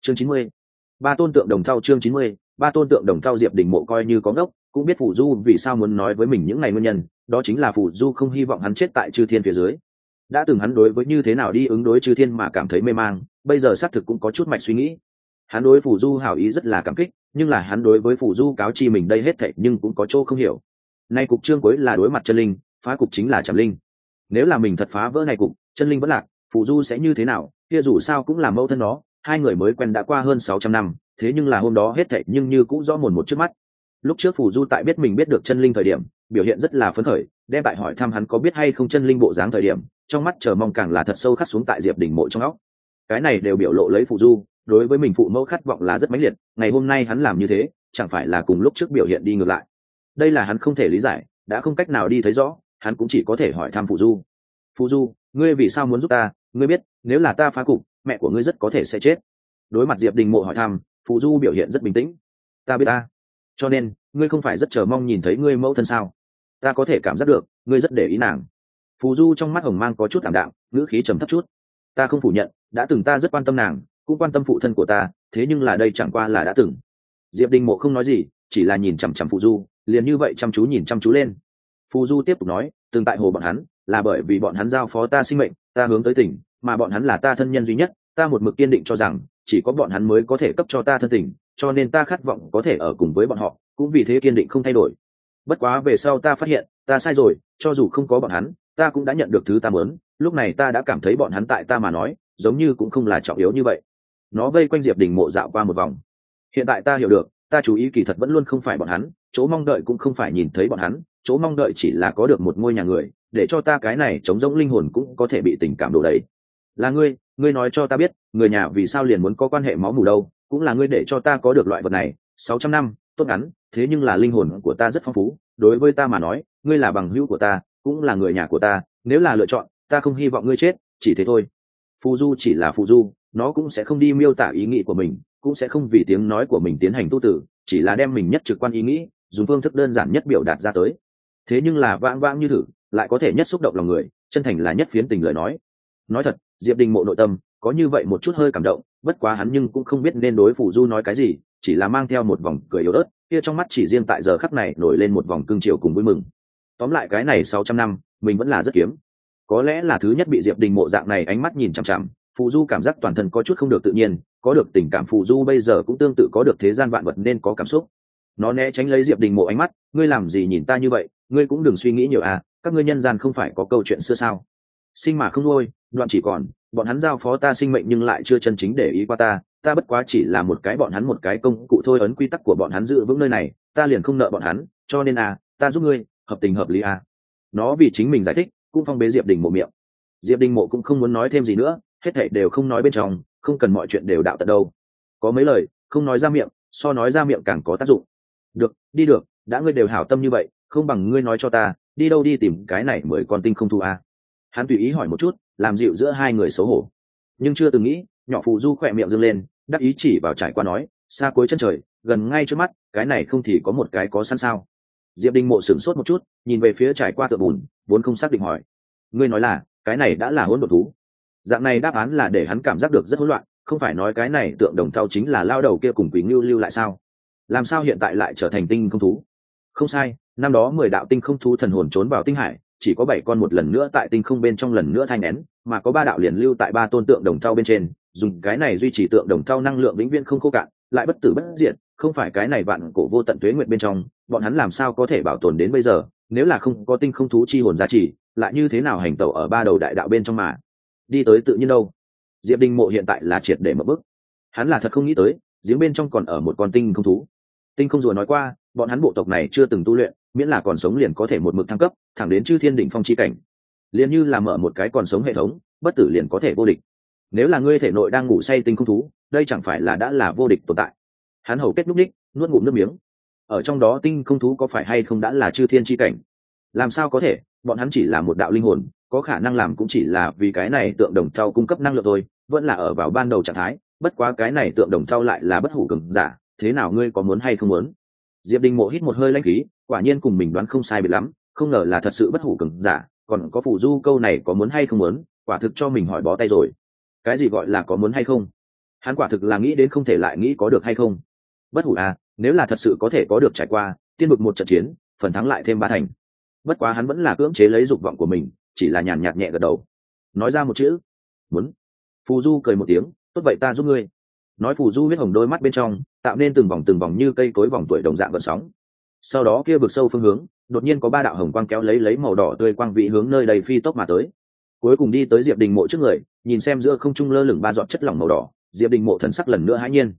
chương 90. Ba tôn tượng đồng thau. chương 90. Ba tôn tượng đồng thau. Diệp Đình Mộ coi như có ngốc, cũng biết Phù Du vì sao muốn nói với mình những ngày nguyên nhân, đó chính là Phù Du không hy vọng hắn chết tại Chư Thiên phía dưới. Đã từng hắn đối với như thế nào đi ứng đối Chư Thiên mà cảm thấy mê mang, bây giờ xác thực cũng có chút mạch suy nghĩ. Hắn đối Phù Du hảo ý rất là cảm kích, nhưng là hắn đối với Phù Du cáo chi mình đây hết thảy nhưng cũng có chỗ không hiểu. Nay cục chương cuối là đối mặt chân linh, phá cục chính là chạm linh. Nếu là mình thật phá vỡ này cục, chân linh vẫn lạc, Phù Du sẽ như thế nào? Kia dù sao cũng là mẫu thân nó, hai người mới quen đã qua hơn 600 năm, thế nhưng là hôm đó hết thảy nhưng như cũng rõ mồn một trước mắt. Lúc trước Phù Du tại biết mình biết được chân linh thời điểm, biểu hiện rất là phấn khởi, đem tại hỏi thăm hắn có biết hay không chân linh bộ dáng thời điểm, trong mắt chờ mong càng là thật sâu khắc xuống tại Diệp Đình Mộ trong óc. Cái này đều biểu lộ lấy Phù Du đối với mình phụ mẫu khát vọng là rất mãnh liệt, ngày hôm nay hắn làm như thế, chẳng phải là cùng lúc trước biểu hiện đi ngược lại. Đây là hắn không thể lý giải, đã không cách nào đi thấy rõ, hắn cũng chỉ có thể hỏi thăm Phù Du. Phù Du, ngươi vì sao muốn giúp ta? Ngươi biết, nếu là ta phá cục, mẹ của ngươi rất có thể sẽ chết. Đối mặt Diệp Đình Mộ hỏi thăm, Phù Du biểu hiện rất bình tĩnh. Ta biết ta. Cho nên, ngươi không phải rất chờ mong nhìn thấy ngươi mẫu thân sao? Ta có thể cảm giác được, ngươi rất để ý nàng. Phù Du trong mắt hồng mang có chút ảm đạm, ngữ khí trầm thấp chút. Ta không phủ nhận, đã từng ta rất quan tâm nàng, cũng quan tâm phụ thân của ta, thế nhưng là đây chẳng qua là đã từng. Diệp Đình Mộ không nói gì, chỉ là nhìn chằm chằm Phù Du, liền như vậy chăm chú nhìn chăm chú lên. Phù Du tiếp tục nói, từng tại hồ bọn hắn, là bởi vì bọn hắn giao phó ta sinh mệnh, ta hướng tới tỉnh, mà bọn hắn là ta thân nhân duy nhất, ta một mực kiên định cho rằng chỉ có bọn hắn mới có thể cấp cho ta thân tình, cho nên ta khát vọng có thể ở cùng với bọn họ, cũng vì thế kiên định không thay đổi. Bất quá về sau ta phát hiện, ta sai rồi, cho dù không có bọn hắn, ta cũng đã nhận được thứ ta muốn, lúc này ta đã cảm thấy bọn hắn tại ta mà nói, giống như cũng không là trọng yếu như vậy. Nó vây quanh Diệp Đình Mộ dạo qua một vòng. Hiện tại ta hiểu được, ta chú ý kỳ thật vẫn luôn không phải bọn hắn, chỗ mong đợi cũng không phải nhìn thấy bọn hắn, chỗ mong đợi chỉ là có được một ngôi nhà người, để cho ta cái này trống rỗng linh hồn cũng có thể bị tình cảm đổ đầy. Là ngươi nói cho ta biết, người nhà vì sao liền muốn có quan hệ máu mủ đâu, cũng là ngươi để cho ta có được loại vật này. 600 năm, tốt ngắn, thế nhưng là linh hồn của ta rất phong phú, đối với ta mà nói, ngươi là bằng hữu của ta, cũng là người nhà của ta, nếu là lựa chọn, ta không hy vọng ngươi chết, chỉ thế thôi. Phù Du chỉ là Phù Du, nó cũng sẽ không đi miêu tả ý nghĩ của mình, cũng sẽ không vì tiếng nói của mình tiến hành tu tử, chỉ là đem mình nhất trực quan ý nghĩ, dùng phương thức đơn giản nhất biểu đạt ra tới. Thế nhưng là vãng vãng như thử, lại có thể nhất xúc động lòng người, chân thành là nhất phiến tình lời nói. Nói thật, Diệp Đình Mộ nội tâm có như vậy một chút hơi cảm động, bất quá hắn nhưng cũng không biết nên đối Phù Du nói cái gì, chỉ là mang theo một vòng cười yếu ớt, kia trong mắt chỉ riêng tại giờ khắc này nổi lên một vòng cưng chiều cùng vui mừng. Tóm lại cái này 600 năm, mình vẫn là rất kiếm. Có lẽ là thứ nhất bị Diệp Đình Mộ dạng này ánh mắt nhìn chằm chằm, Phù Du cảm giác toàn thân có chút không được tự nhiên, có được tình cảm Phù Du bây giờ cũng tương tự có được thế gian vạn vật nên có cảm xúc. Nó né tránh lấy Diệp Đình Mộ ánh mắt, ngươi làm gì nhìn ta như vậy, ngươi cũng đừng suy nghĩ nhiều à, các ngươi nhân gian không phải có câu chuyện xưa sao? Sinh mà không nuôi, đoạn chỉ còn, bọn hắn giao phó ta sinh mệnh nhưng lại chưa chân chính để ý qua ta, ta bất quá chỉ là một cái bọn hắn một cái công cụ thôi, ấn quy tắc của bọn hắn giữ vững nơi này, ta liền không nợ bọn hắn, cho nên à, ta giúp ngươi, hợp tình hợp lý à. Nó vì chính mình giải thích, cũng phong bế Diệp Đình Mộ miệng. Diệp Đình Mộ cũng không muốn nói thêm gì nữa, hết thảy đều không nói bên trong, không cần mọi chuyện đều đạo tận đâu. Có mấy lời không nói ra miệng, so nói ra miệng càng có tác dụng. Được, đi được, đã ngươi đều hảo tâm như vậy, không bằng ngươi nói cho ta, đi đâu đi tìm cái này 10 con tinh không thú à? Hắn tùy ý hỏi một chút, làm dịu giữa hai người xấu hổ, nhưng chưa từng nghĩ, nhỏ Phù Du khỏe miệng dương lên, đắc ý chỉ vào trải qua nói, xa cuối chân trời, gần ngay trước mắt, cái này không thì có một cái có sẵn sao? Diệp Đình Mộ sửng sốt một chút, nhìn về phía trải qua tượng bùn, vốn không xác định hỏi, ngươi nói là cái này đã là hỗn độn thú? Dạng này đáp án là để hắn cảm giác được rất hỗn loạn, không phải nói cái này tượng đồng thau chính là lao đầu kia cùng Quý Ngưu lưu lại sao? Làm sao hiện tại lại trở thành tinh không thú? Không sai, năm đó 10 đạo tinh không thú thần hồn trốn vào tinh hải, chỉ có 7 con một lần nữa tại tinh không bên trong lần nữa thai nén, mà có 3 đạo liền lưu tại 3 tôn tượng đồng thau bên trên, dùng cái này duy trì tượng đồng thau năng lượng vĩnh viễn không khô cạn, lại bất tử bất diệt, không phải cái này vạn cổ vô tận tuế nguyệt bên trong, bọn hắn làm sao có thể bảo tồn đến bây giờ, nếu là không có tinh không thú chi hồn giá trị, lại như thế nào hành tẩu ở 3 đầu đại đạo bên trong mà đi tới tự nhiên đâu? Diệp Đình Mộ hiện tại là triệt để mở bức. Hắn là thật không nghĩ tới, giếng bên trong còn ở một con tinh không thú. Tinh không rùa nói qua, bọn hắn bộ tộc này chưa từng tu luyện, miễn là còn sống liền có thể một mực thăng cấp, thẳng đến chư thiên đỉnh phong chi cảnh. Liền như là mở một cái còn sống hệ thống, bất tử liền có thể vô địch. Nếu là ngươi thể nội đang ngủ say tinh không thú, đây chẳng phải là đã là vô địch tồn tại. Hắn hầu kết núc ních, nuốt ngụm nước miếng. Ở trong đó tinh không thú có phải hay không đã là chư thiên chi cảnh? Làm sao có thể, bọn hắn chỉ là một đạo linh hồn, có khả năng làm cũng chỉ là vì cái này tượng đồng thau cung cấp năng lượng thôi, vẫn là ở vào ban đầu trạng thái, bất quá cái này tượng đồng thau lại là bất hủ cường giả, thế nào ngươi có muốn hay không muốn? Diệp Đình Mộ hít một hơi lãnh khí, quả nhiên cùng mình đoán không sai biệt lắm, không ngờ là thật sự bất hủ cường giả, còn có Phù Du câu này có muốn hay không muốn, quả thực cho mình hỏi bó tay rồi. Cái gì gọi là có muốn hay không? Hắn quả thực là nghĩ đến không thể lại nghĩ có được hay không. Bất hủ à, nếu là thật sự có thể có được trải qua tiên vực một trận chiến, phần thắng lại thêm 3 thành. Bất quá hắn vẫn là cưỡng chế lấy dục vọng của mình, chỉ là nhàn nhạt nhẹ gật đầu, nói ra một chữ: muốn. Phù Du cười một tiếng: tốt vậy ta giúp ngươi. Nói Phù Du huyết hồng đôi mắt bên trong tạo nên từng vòng như cây cối vòng tuổi đồng dạng gợn sóng. Sau đó kia vực sâu phương hướng đột nhiên có 3 đạo hồng quang kéo lấy màu đỏ tươi quang vị hướng nơi đầy phi tốc mà tới, cuối cùng đi tới Diệp Đình Mộ trước người, nhìn xem giữa không trung lơ lửng 3 giọt chất lỏng màu đỏ. Diệp Đình Mộ thần sắc lần nữa hãi nhiên.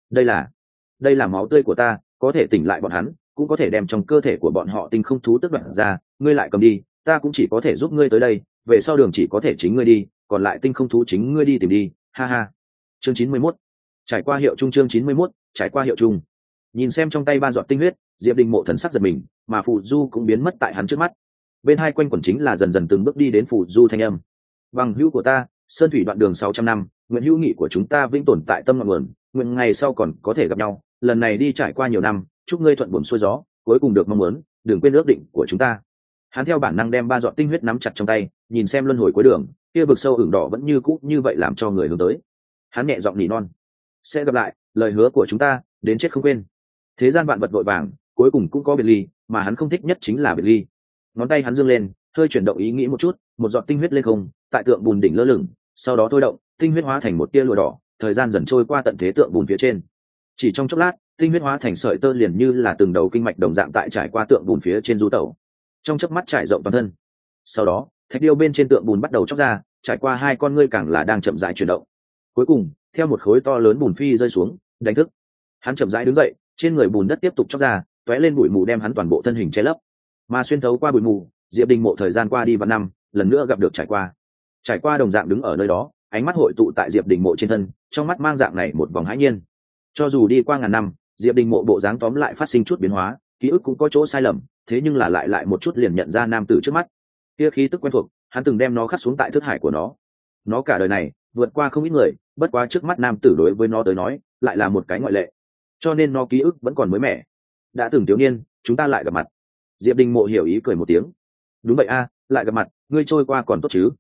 Đây là máu tươi của ta, có thể tỉnh lại bọn hắn, cũng có thể đem trong cơ thể của bọn họ tinh không thú tức đoạt ra, ngươi lại cầm đi, ta cũng chỉ có thể giúp ngươi tới đây, về sau đường chỉ có thể chính ngươi đi, còn lại tinh không thú chính ngươi đi tìm đi, ha ha. Chương 91. Trải qua hiệu trung. Chương 91. Trải qua hiệu trung. Nhìn xem trong tay 3 giọt tinh huyết, Diệp Đình Mộ thần sắc giật mình, mà Phù Du cũng biến mất tại hắn trước mắt. Bên hai quanh quẩn chính là dần dần từng bước đi đến Phù Du thanh âm. Bằng hữu của ta, sơn thủy đoạn đường 600 năm, nguyện hữu nghị của chúng ta vĩnh tồn tại tâm ngọn nguồn, nguyện ngày sau còn có thể gặp nhau, lần này đi trải qua nhiều năm, chúc ngươi thuận buồm xuôi gió, cuối cùng được mong muốn, đừng quên ước định của chúng ta. Hắn theo bản năng đem 3 giọt tinh huyết nắm chặt trong tay, nhìn xem luân hồi cuối đường, kia vực sâu ửng đỏ vẫn như cũ như vậy làm cho người hướng tới. Hắn nhẹ giọng nỉ non: sẽ gặp lại, lời hứa của chúng ta, đến chết không quên. Thế gian vạn vật vội vàng, cuối cùng cũng có biệt ly, mà hắn không thích nhất chính là biệt ly. Ngón tay hắn dương lên, hơi chuyển động ý nghĩ một chút, một giọt tinh huyết lên không, tại tượng bùn đỉnh lơ lửng, sau đó thôi động, tinh huyết hóa thành một tia lụa đỏ, thời gian dần trôi qua tận thế tượng bùn phía trên. Chỉ trong chốc lát, tinh huyết hóa thành sợi tơ liền như là từng đầu kinh mạch đồng dạng tại trải qua tượng bùn phía trên du tẩu, trong chớp mắt trải rộng toàn thân. Sau đó, thạch điêu bên trên tượng bùn bắt đầu chóc ra, trải qua 2 con ngươi càng là đang chậm rãi chuyển động. Cuối cùng, theo một khối to lớn bùn phi rơi xuống, đánh thức. Hắn chậm rãi đứng dậy, trên người bùn đất tiếp tục chóc ra, tóe lên bụi mù đem hắn toàn bộ thân hình che lấp. Mà xuyên thấu qua bụi mù, Diệp Đình Mộ thời gian qua đi vạn năm, lần nữa gặp được trải qua đồng dạng đứng ở nơi đó, ánh mắt hội tụ tại Diệp Đình Mộ trên thân, trong mắt mang dạng này một vòng hãi nhiên. Cho dù đi qua ngàn năm, Diệp Đình Mộ bộ dáng tóm lại phát sinh chút biến hóa, ký ức cũng có chỗ sai lầm, thế nhưng là lại một chút liền nhận ra nam tử trước mắt. Kia khí tức quen thuộc, hắn từng đem nó khắc xuống tại thức hải của nó. Nó cả đời này vượt qua không ít người, bất quá trước mắt nam tử đối với nó tới nói, lại là một cái ngoại lệ. Cho nên nó ký ức vẫn còn mới mẻ. Đã từng thiếu niên, chúng ta lại gặp mặt. Diệp Đình Mộ hiểu ý cười một tiếng. Đúng vậy a, lại gặp mặt, ngươi trôi qua còn tốt chứ?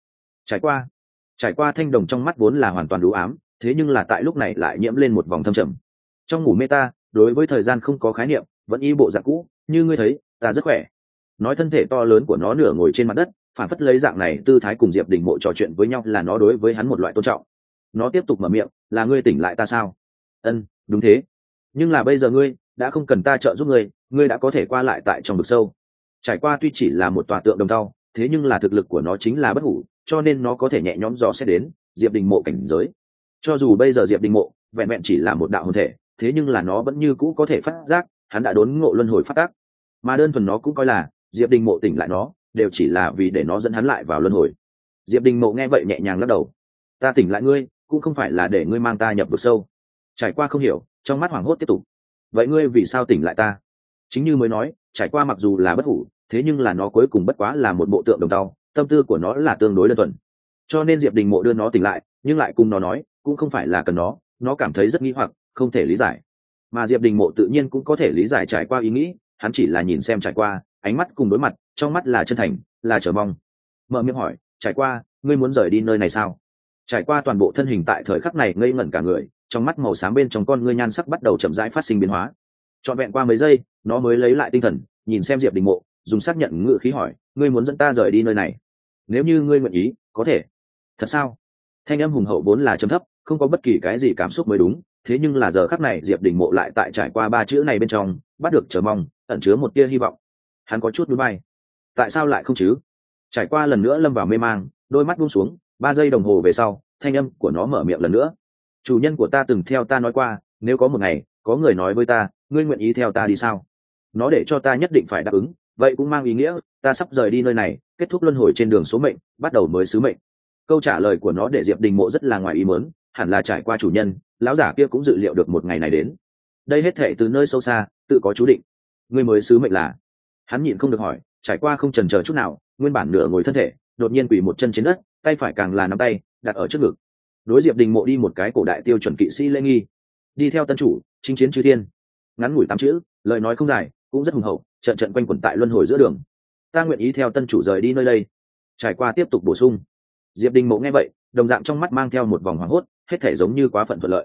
Trải qua thanh đồng trong mắt vốn là hoàn toàn đủ ám, thế nhưng là tại lúc này lại nhiễm lên một vòng thâm trầm. Trong ngủ mê ta, đối với thời gian không có khái niệm, vẫn y bộ dạng cũ, như ngươi thấy, ta rất khỏe. Nói thân thể to lớn của nó nửa ngồi trên mặt đất, phản phất lấy dạng này tư thái cùng Diệp Đình Mộ trò chuyện với nhau là nó đối với hắn một loại tôn trọng. Nó tiếp tục mở miệng, là ngươi tỉnh lại ta sao? Ân, đúng thế. Nhưng là bây giờ ngươi đã không cần ta trợ giúp ngươi đã có thể qua lại tại trong vực sâu. Trải qua tuy chỉ là một tòa tượng đồng tàu, thế nhưng là thực lực của nó chính là bất hủ, cho nên nó có thể nhẹ nhõm dò xét đến Diệp Đình Mộ cảnh giới. Cho dù bây giờ Diệp Đình Mộ vẹn vẹn chỉ là một đạo hồn thể, thế nhưng là nó vẫn như cũ có thể phát giác hắn đã đốn ngộ luân hồi phát tác, mà đơn thuần nó cũng coi là Diệp Đình Mộ tỉnh lại nó đều chỉ là vì để nó dẫn hắn lại vào luân hồi. Diệp Đình Mộ nghe vậy nhẹ nhàng lắc đầu: ta tỉnh lại ngươi cũng không phải là để ngươi mang ta nhập vực sâu. Trải qua không hiểu, trong mắt hoảng hốt tiếp tục: vậy ngươi vì sao tỉnh lại ta? Chính như mới nói, trải qua mặc dù là bất hủ, thế nhưng là nó cuối cùng bất quá là một bộ tượng đồng tàu, tâm tư của nó là tương đối đơn thuần. Cho nên Diệp Đình Mộ đưa nó tỉnh lại, nhưng lại cùng nó nói cũng không phải là cần nó cảm thấy rất nghi hoặc, không thể lý giải. Mà Diệp Đình Mộ tự nhiên cũng có thể lý giải trải qua ý nghĩ, hắn chỉ là nhìn xem trải qua, ánh mắt cùng đối mặt, trong mắt là chân thành, là chờ mong. Mở miệng hỏi: trải qua, ngươi muốn rời đi nơi này sao? Trải qua toàn bộ thân hình tại thời khắc này ngây ngẩn cả người, trong mắt màu xám bên trong con ngươi nhan sắc bắt đầu chậm rãi phát sinh biến hóa. Trọn vẹn qua mấy giây, nó mới lấy lại tinh thần, nhìn xem Diệp Đình Mộ, dùng xác nhận ngữ khí hỏi: ngươi muốn dẫn ta rời đi nơi này? Nếu như ngươi nguyện ý, có thể. Thật sao? Thanh âm hùng hậu vốn là trầm thấp, không có bất kỳ cái gì cảm xúc mới đúng, thế nhưng là giờ khắc này Diệp Đình Mộ lại tại trải qua 3 chữ này bên trong bắt được chờ mong, ẩn chứa một tia hy vọng. Hắn có chút nhún vai: tại sao lại không chứ? Trải qua lần nữa lâm vào mê mang, đôi mắt buông xuống. 3 giây đồng hồ về sau, thanh âm của nó mở miệng lần nữa: chủ nhân của ta từng theo ta nói qua, nếu có một ngày có người nói với ta, ngươi nguyện ý theo ta đi sao? Nó để cho ta nhất định phải đáp ứng, vậy cũng mang ý nghĩa ta sắp rời đi nơi này, kết thúc luân hồi trên đường số mệnh, bắt đầu mới sứ mệnh. Câu trả lời của nó để Diệp Đình Mộ rất là ngoài ý muốn, hẳn là trải qua chủ nhân lão giả kia cũng dự liệu được một ngày này đến. Đây hết thệ từ nơi sâu xa tự có chú định. Ngươi mới sứ mệnh là? Hắn nhịn không được hỏi. Trải qua không chần chờ chút nào, nguyên bản nửa ngồi thân thể đột nhiên quỳ một chân trên đất, tay phải càng là nắm tay đặt ở trước ngực, đối Diệp Đình Mộ đi một cái cổ đại tiêu chuẩn kỵ sĩ lễ nghi. Đi theo tân chủ chinh chiến chư thiên. Ngắn ngủi 8 chữ, lời nói không dài, cũng rất hùng hậu, trận trận quanh quẩn tại luân hồi giữa đường. Ta nguyện ý theo tân chủ rời đi nơi đây. Trải qua tiếp tục bổ sung. Diệp Đình Mộ nghe vậy, đồng dạng trong mắt mang theo một vòng hoảng hốt, hết thể giống như quá phận thuận lợi,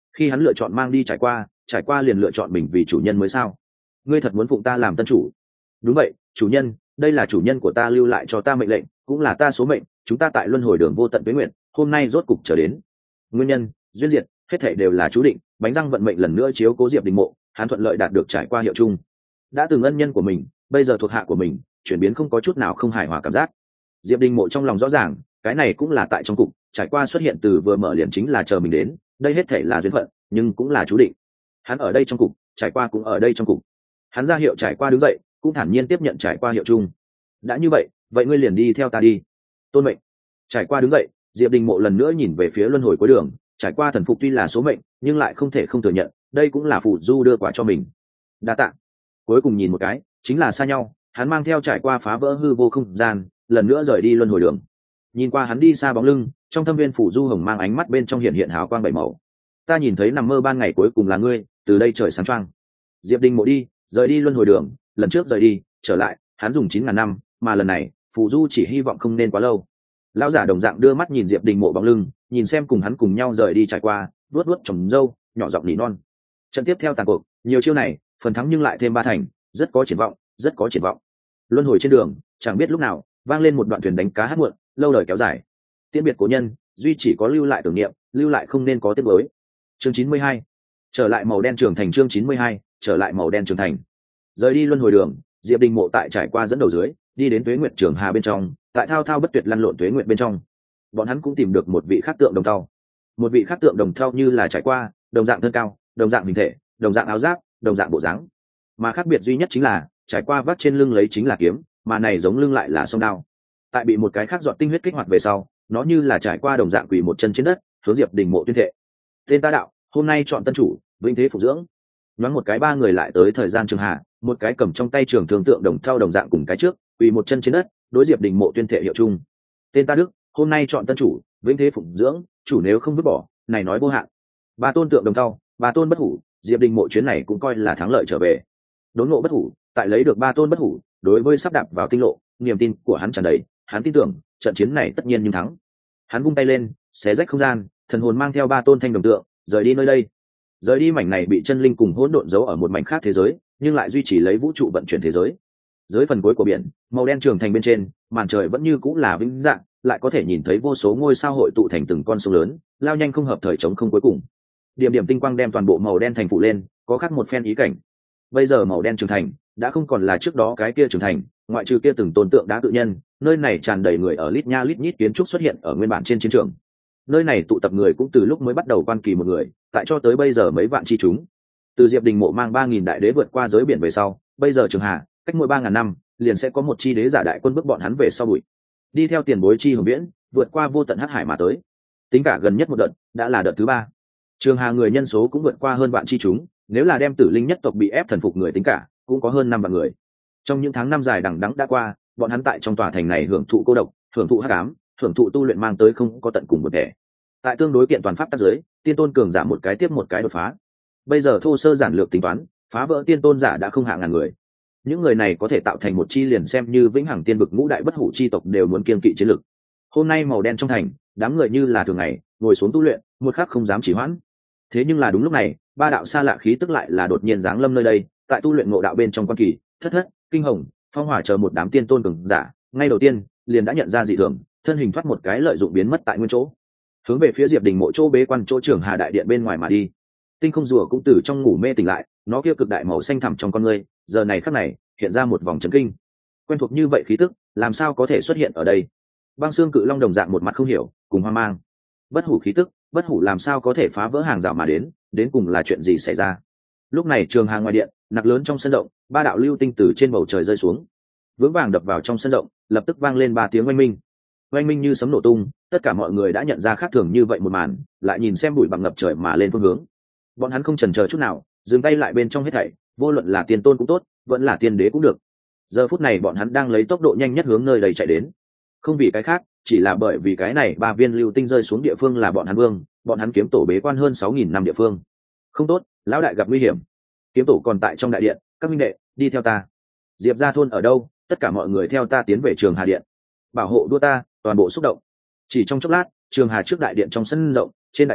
khi hắn lựa chọn mang đi trải qua liền lựa chọn mình vì chủ nhân mới sao? Ngươi thật muốn phụng ta làm tân chủ? Đúng vậy, chủ nhân, đây là chủ nhân của ta lưu lại cho ta mệnh lệnh, cũng là ta số mệnh. Chúng ta tại luân hồi đường vô tận tuế nguyện, hôm nay rốt cục trở đến. Nguyên nhân, duyên diệt, hết thảy đều là chú định. Bánh răng vận mệnh lần nữa chiếu cố Diệp Đình Mộ, hắn thuận lợi đạt được trải qua hiệu chung. Đã từng ân nhân của mình, bây giờ thuộc hạ của mình, chuyển biến không có chút nào không hài hòa cảm giác. Diệp Đình Mộ trong lòng rõ ràng, cái này cũng là tại trong cục, trải qua xuất hiện từ vừa mở liền chính là chờ mình đến, đây hết thảy là duyên phận, nhưng cũng là chú định. Hắn ở đây trong cục, trải qua cũng ở đây trong cục. Hắn ra hiệu trải qua đứng dậy, cũng thản nhiên tiếp nhận trải qua hiệu chung. Đã như vậy, vậy ngươi liền đi theo ta đi. Tôn mệnh. Trải qua đứng dậy, Diệp Đình Mộ lần nữa nhìn về phía luân hồi cuối đường, trải qua thần phục tuy là số mệnh, nhưng lại không thể không thừa nhận, đây cũng là phù du đưa quả cho mình. Đa tạ. Cuối cùng nhìn một cái, chính là xa nhau, hắn mang theo trải qua phá vỡ hư vô không gian, lần nữa rời đi luân hồi đường. Nhìn qua hắn đi xa bóng lưng, trong thâm viên phủ du hồng mang ánh mắt bên trong hiện hiện hào quang bảy màu. Ta nhìn thấy nằm mơ ban ngày cuối cùng là ngươi, từ đây trời sáng choang. Diệp Đình Mộ đi, rời đi luân hồi đường, lần trước rời đi, trở lại, hắn dùng 9.000 năm, mà lần này, phù du chỉ hy vọng không nên quá lâu. Lão giả đồng dạng đưa mắt nhìn Diệp Đình Mộ bóng lưng, nhìn xem cùng hắn cùng nhau rời đi trải qua, vuốt vuốt trồng râu, nhỏ giọng nỉ non. Trận tiếp theo tàn cuộc, nhiều chiêu này, phần thắng nhưng lại thêm 3 thành, rất có triển vọng, rất có triển vọng. Luân hồi trên đường, chẳng biết lúc nào, vang lên một đoạn thuyền đánh cá hát muộn, lâu đời kéo dài. Tiễn biệt cố nhân, duy chỉ có lưu lại tưởng niệm, lưu lại không nên có tiếc nuối. Chương 92. Trở lại màu đen trường thành. Chương 92. Trở lại màu đen trường thành. Rời đi luân hồi đường, Diệp Đình Mộ tại trải qua dẫn đầu dưới, đi đến Tuế Nguyệt Trường Hà bên trong, tại thao thao bất tuyệt lăn lộn Tuế Nguyệt bên trong. Bọn hắn cũng tìm được một vị khác tượng đồng thau. Một vị khác tượng đồng thau như là trải qua, đồng dạng thân cao, đồng dạng hình thể, đồng dạng áo giáp, đồng dạng bộ dáng. Mà khác biệt duy nhất chính là, trải qua vác trên lưng lấy chính là kiếm, mà này giống lưng lại là song đao. Tại bị một cái khác giọt tinh huyết kích hoạt về sau, nó như là trải qua đồng dạng quỳ một chân trên đất, hướng Diệp Đình Mộ tuyên thệ. Tên ta đạo, hôm nay chọn tân chủ, vĩnh thế phục dưỡng. Nhoáng một cái ba người lại tới thời gian Trường Hà, một cái cầm trong tay trường thương tượng đồng thau đồng dạng cùng cái trước, quỳ một chân trên đất, đối Diệp Đình Mộ tuyên thệ hiệu chung. Tên ta Đức, hôm nay chọn tân chủ, vĩnh thế phục dưỡng, chủ nếu không vứt bỏ, này nói vô hạn. Ba tôn tượng đồng thau, ba tôn bất hủ, Diệp Đình Mộ chuyến này cũng coi là thắng lợi trở về. Đốn ngộ bất hủ, tại lấy được ba tôn bất hủ, đối với sắp đạp vào tinh lộ, niềm tin của hắn tràn đầy, hắn tin tưởng trận chiến này tất nhiên nhưng thắng. Hắn vung tay lên, xé rách không gian, thần hồn mang theo ba tôn thanh đồng tượng, rời đi nơi đây. Rời đi mảnh này bị chân linh cùng hỗn độn giấu ở một mảnh khác thế giới, nhưng lại duy trì lấy vũ trụ vận chuyển thế giới. Dưới phần cuối của biển, màu đen trường thành bên trên, màn trời vẫn như cũng là vĩnh dạng, lại có thể nhìn thấy vô số ngôi sao hội tụ thành từng con sông lớn, lao nhanh không hợp thời chống không cuối cùng. Điểm điểm tinh quang đem toàn bộ màu đen thành phủ lên, có khác một phen ý cảnh. Bây giờ màu đen trường thành đã không còn là trước đó cái kia trường thành, ngoại trừ kia từng tôn tượng đá tự nhân, nơi này tràn đầy người ở lít nha lít nhít kiến trúc xuất hiện ở nguyên bản trên chiến trường. Nơi này tụ tập người cũng từ lúc mới bắt đầu quan kỳ một người, tại cho tới bây giờ mấy vạn chi chúng. Từ Diệp Đình Mộ mang 3.000 đại đế vượt qua giới biển về sau, bây giờ Trường Hà, cách mỗi 3.000 năm, liền sẽ có một chi đế giả đại quân bước bọn hắn về sau bụi. Đi theo tiền bối chi hồng viễn, vượt qua vô tận hắc hải mà tới. Tính cả gần nhất một đợt, đã là đợt thứ 3. Trường Hà người nhân số cũng vượt qua hơn vạn chi chúng, nếu là đem Tử Linh nhất tộc bị ép thần phục người tính cả, cũng có hơn 5 vạn người. Trong những tháng năm dài đằng đẵng đã qua, bọn hắn tại trong tòa thành này hưởng thụ cô độc, hưởng thụ hắc ám, hưởng thụ tu luyện mang tới không có tận cùng một thể. Tại tương đối kiện toàn pháp tác giới, tiên tôn cường giả một cái tiếp một cái đột phá. Bây giờ thô sơ giản lược tính toán, phá vỡ tiên tôn giả đã không hạ ngàn người. Những người này có thể tạo thành một chi liền xem như vĩnh hằng tiên vực ngũ đại bất hủ chi tộc đều muốn kiên kỵ chiến lực. Hôm nay màu đen trong thành, đám người như là thường ngày, ngồi xuống tu luyện, một khắc không dám chỉ hoãn. Thế nhưng là đúng lúc này, ba đạo xa lạ khí tức lại là đột nhiên giáng lâm nơi đây, tại tu luyện ngộ đạo bên trong quan kỳ, thất, kinh hồng, phong hỏa chờ một đám tiên tôn cường giả, ngay đầu tiên liền đã nhận ra dị thường, thân hình thoát một cái lợi dụng biến mất tại nguyên chỗ, hướng về phía Diệp Đình Mộ chỗ bế quan chỗ Trường Hà đại điện bên ngoài mà đi. Tinh không rùa cũng từ trong ngủ mê tỉnh lại, nó kia cực đại màu xanh thẳm trong con ngươi, giờ này khắc này hiện ra một vòng chấn kinh. Quen thuộc như vậy khí tức, làm sao có thể xuất hiện ở đây? Băng xương cự long đồng dạng một mặt không hiểu, cùng hoang mang. Bất hủ khí tức, bất hủ làm sao có thể phá vỡ hàng rào mà đến cùng là chuyện gì xảy ra? Lúc này Trường Hà ngoài điện, nặc lớn trong sân rộng, ba đạo lưu tinh từ trên bầu trời rơi xuống, vững vàng đập vào trong sân rộng, lập tức vang lên 3 tiếng oanh minh. Oanh minh như sấm nổ tung, tất cả mọi người đã nhận ra khác thường như vậy một màn, lại nhìn xem bụi bằng ngập trời mà lên phương hướng. Bọn hắn không chần chờ chút nào, dừng tay lại bên trong hết thảy, vô luận là tiên tôn cũng tốt, vẫn là tiên đế cũng được. Giờ phút này bọn hắn đang lấy tốc độ nhanh nhất hướng nơi đầy chạy đến. Không vì cái khác, chỉ là bởi vì cái này 3 viên lưu tinh rơi xuống địa phương là bọn hắn vương, bọn hắn kiếm tổ bế quan hơn 6.000 năm địa phương. Không tốt, lão đại gặp nguy hiểm. Kiếm tổ còn tại trong đại điện, các minh đệ, đi theo ta. Diệp gia thôn ở đâu? Tất cả mọi người theo ta tiến về Trường Hà điện. Bảo hộ đua ta, toàn bộ xúc động. Chỉ trong chốc lát, Trường Hà trước đại điện trong sân rộng, trên đại đạo,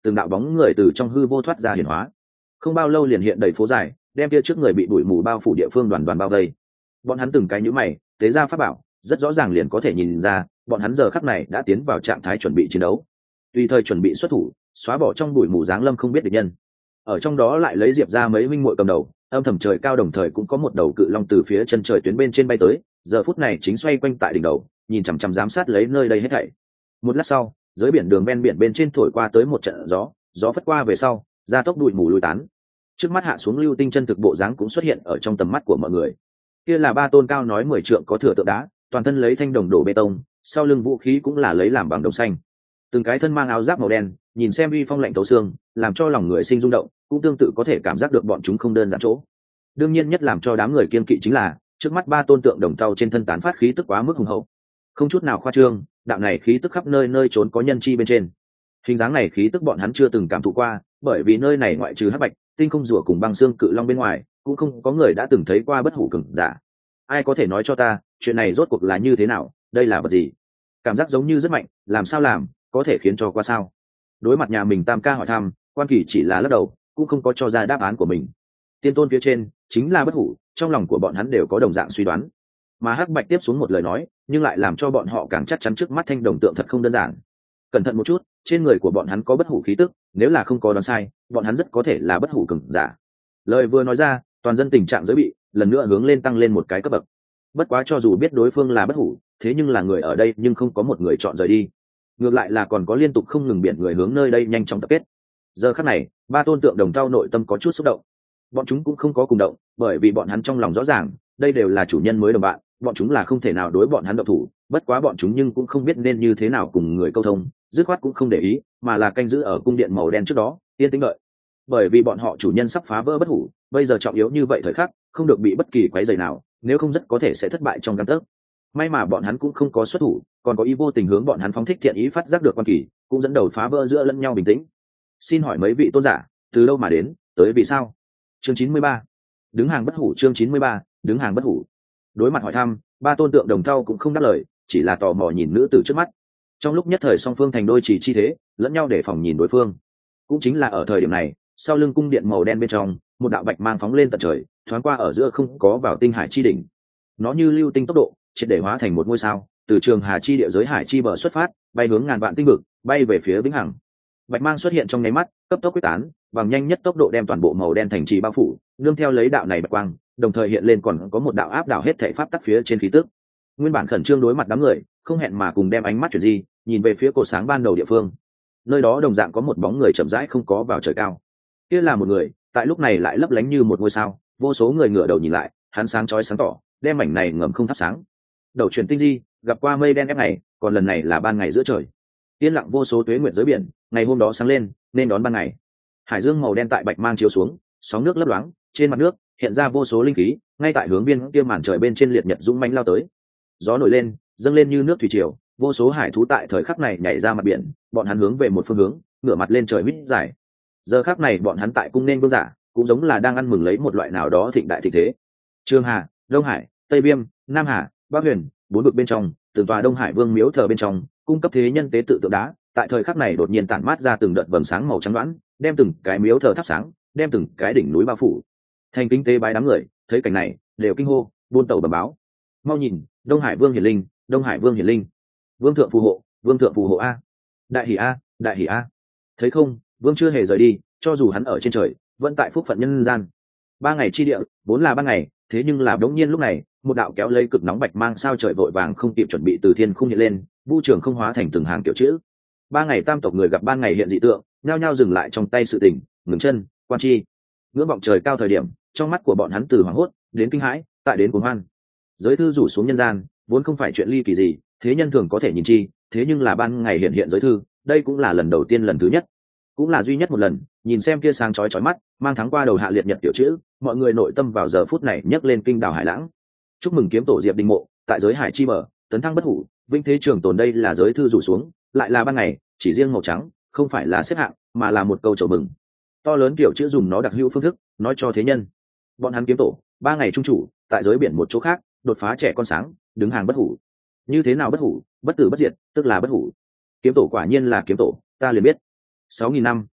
từng đạo bóng người từ trong hư vô thoát ra hiển hóa, không bao lâu liền hiện đầy phố dài, đem kia trước người bị bụi mù bao phủ địa phương đoàn đoàn bao vây. Bọn hắn từng cái nhíu mày, tế ra pháp bảo, rất rõ ràng liền có thể nhìn ra, bọn hắn giờ khắc này đã tiến vào trạng thái chuẩn bị chiến đấu, tùy thời chuẩn bị xuất thủ, xóa bỏ trong bụi mù giáng lâm không biết địch nhân. Ở trong đó lại lấy Diệp ra mấy minh muội cầm đầu, âm thầm trời cao đồng thời cũng có một đầu cự long từ phía chân trời tuyến bên trên bay tới, giờ phút này chính xoay quanh tại đỉnh đầu, nhìn chằm chằm giám sát lấy nơi đây hết thảy. Một lát sau, dưới biển đường ven biển bên trên thổi qua tới một trận gió, gió phất qua về sau, gia tốc bụi mù lùi tán. Trước mắt hạ xuống lưu tinh chân thực bộ dáng cũng xuất hiện ở trong tầm mắt của mọi người. Kia là ba tôn cao nói 10 trượng có thừa tượng đá, toàn thân lấy thanh đồng đổ bê tông, sau lưng vũ khí cũng là lấy làm bằng đồng xanh. Từng cái thân mang áo giáp màu đen, nhìn xem uy phong lạnh tấu xương, làm cho lòng người sinh rung động, cũng tương tự có thể cảm giác được bọn chúng không đơn giản chỗ. Đương nhiên nhất làm cho đám người kiên kỵ chính là, trước mắt ba tôn tượng đồng tàu trên thân tán phát khí tức quá mức hùng hậu, không chút nào khoa trương, đạo này khí tức khắp nơi nơi trốn có nhân chi bên trên. Hình dáng này khí tức bọn hắn chưa từng cảm thụ qua, bởi vì nơi này ngoại trừ hắc bạch, tinh không rùa cùng băng xương cự long bên ngoài, cũng không có người đã từng thấy qua bất hủ cường giả. Ai có thể nói cho ta, chuyện này rốt cuộc là như thế nào, đây là vật gì? Cảm giác giống như rất mạnh, làm sao làm, có thể khiến cho qua sao? Đối mặt nhà mình Tam ca hỏi thăm, Quan Kỳ chỉ là lắc đầu, cũng không có cho ra đáp án của mình. Tiên tôn phía trên chính là bất hủ, trong lòng của bọn hắn đều có đồng dạng suy đoán. Mà hắc bạch tiếp xuống một lời nói, nhưng lại làm cho bọn họ càng chắc chắn trước mắt thanh đồng tượng thật không đơn giản. Cẩn thận một chút, trên người của bọn hắn có bất hủ khí tức, nếu là không có đoán sai, bọn hắn rất có thể là bất hủ cường giả. Lời vừa nói ra, toàn dân tình trạng giới bị lần nữa hướng lên tăng lên một cái cấp bậc. Bất quá cho dù biết đối phương là bất hủ, thế nhưng là người ở đây nhưng không có một người chọn rời đi, ngược lại là còn có liên tục không ngừng biển người hướng nơi đây nhanh chóng tập kết. Giờ khắc này, ba tôn tượng đồng thau nội tâm có chút xúc động. Bọn chúng cũng không có cùng động, bởi vì bọn hắn trong lòng rõ ràng, đây đều là chủ nhân mới đồng bạn, bọn chúng là không thể nào đối bọn hắn động thủ. Bất quá bọn chúng nhưng cũng không biết nên như thế nào cùng người câu thông, dứt khoát cũng không để ý, mà là canh giữ ở cung điện màu đen trước đó, yên tĩnh đợi. Bởi vì bọn họ chủ nhân sắp phá vỡ bất hủ, bây giờ trọng yếu như vậy thời khắc, không được bị bất kỳ quấy rầy nào, nếu không rất có thể sẽ thất bại trong gang tấc. May mà bọn hắn cũng không có xuất thủ, còn có ý vô tình hướng bọn hắn phóng thích thiện ý phát giác được Quan Kỳ, cũng dẫn đầu phá vỡ giữa lẫn nhau bình tĩnh. Xin hỏi mấy vị tôn giả, từ đâu mà đến, tới vì sao? Chương 93. Đứng hàng bất hủ. Chương 93. Đứng hàng bất hủ. Đối mặt hỏi thăm, ba tôn tượng đồng thau cũng không đáp lời, chỉ là tò mò nhìn nữ tử trước mắt. Trong lúc nhất thời song phương thành đôi chỉ chi thế, lẫn nhau để phòng nhìn đối phương. Cũng chính là ở thời điểm này, sau lưng cung điện màu đen bên trong, một đạo bạch mang phóng lên tận trời, thoáng qua ở giữa không có vào tinh hải chi đỉnh. Nó như lưu tinh tốc độ, triệt để hóa thành một ngôi sao, từ trường hà chi địa giới hải chi bờ xuất phát, bay hướng ngàn vạn tinh vực, bay về phía vĩnh hằng. Bạch mang xuất hiện trong nháy mắt, cấp tốc quyết tán, bằng nhanh nhất tốc độ đem toàn bộ màu đen thành trì bao phủ, nương theo lấy đạo này bạch quang, đồng thời hiện lên còn có một đạo áp đảo hết thảy pháp tắc phía trên khí tức. Nguyên bản khẩn trương đối mặt đám người, không hẹn mà cùng đem ánh mắt chuyển di, nhìn về phía cột sáng ban đầu địa phương. Nơi đó đồng dạng có một bóng người chậm rãi không có vào trời cao. Kia là một người, tại lúc này lại lấp lánh như một ngôi sao, vô số người ngửa đầu nhìn lại, hắn sáng chói sáng tỏ, đem mảnh này ngầm không thắp sáng. Đầu truyền tinh di, gặp qua mây đen ép ngày, còn lần này là ban ngày giữa trời. Yên lặng vô số tuế nguyệt dưới biển, ngày hôm đó sáng lên, nên đón ban ngày. Hải dương màu đen tại bạch mang chiếu xuống, sóng nước lấp loáng, trên mặt nước hiện ra vô số linh khí, ngay tại hướng biên kia màn trời bên trên liệt nhật dũng mãnh lao tới. Gió nổi lên, dâng lên như nước thủy triều, vô số hải thú tại thời khắc này nhảy ra mặt biển, bọn hắn hướng về một phương hướng, ngửa mặt lên trời huýt giải. Giờ khắc này bọn hắn tại cung nên vương giả, cũng giống là đang ăn mừng lấy một loại nào đó thịnh đại thịnh thế. Trường Hà, Đông Hải, Tây Viêm, Nam Hà, Bắc Huyền, bốn vực bên trong, từng tòa Đông Hải Vương miếu thờ bên trong, cung cấp thế nhân tế tự tượng đá, tại thời khắc này đột nhiên tản mát ra từng đợt vầng sáng màu trắng đoán, đem từng cái miếu thờ thắp sáng, đem từng cái đỉnh núi bao phủ. Thành kính tế bái đám người, thấy cảnh này, đều kinh hô, buôn tàu bẩm báo. Mau nhìn, Đông Hải Vương hiển linh, Đông Hải Vương hiển linh. Vương thượng phù hộ, Vương thượng phù hộ a. Đại hỉ a, đại hỉ a. Thấy không, Vương chưa hề rời đi, cho dù hắn ở trên trời, vẫn tại phúc phận nhân gian. 3 ngày chi địa, vốn là 3 ngày, thế nhưng là đống nhiên lúc này, một đạo kéo lấy cực nóng bạch mang sao trời vội vàng không kịp chuẩn bị từ thiên khung hiện lên, vu trường không hóa thành từng hàng kiểu chữ. 3 ngày tam tộc người gặp ban ngày hiện dị tượng, nhao nhao dừng lại trong tay sự tình, ngừng chân, quan chi. Ngưỡng vọng trời cao thời điểm, trong mắt của bọn hắn từ hoảng hốt đến kinh hãi, tại đến cuồng hoan. Giới thư rủ xuống nhân gian, vốn không phải chuyện ly kỳ gì, thế nhân thường có thể nhìn chi, thế nhưng là ban ngày hiện hiện giới thư, đây cũng là lần đầu tiên lần thứ nhất, cũng là duy nhất một lần. Nhìn xem kia sáng chói chói mắt, mang thắng qua đầu hạ liệt nhật tiểu chữ, mọi người nội tâm vào giờ phút này nhấc lên kinh đảo hải lãng. Chúc mừng kiếm tổ Diệp Đình Mộ, tại giới hải chi mở, tấn thăng bất hủ, vinh thế trường tồn. Đây là giới thư rủ xuống, lại là ban ngày, chỉ riêng màu trắng, không phải là xếp hạng, mà là một câu chào mừng. To lớn kiểu chữ dùng nó đặc hữu phương thức, nói cho thế nhân. Bọn hắn kiếm tổ, 3 ngày trung chủ, tại giới biển một chỗ khác, đột phá trẻ con sáng, đứng hàng bất hủ. Như thế nào bất hủ? Bất tử bất diệt, tức là bất hủ. Kiếm tổ quả nhiên là kiếm tổ, ta liền biết. 6.000 năm,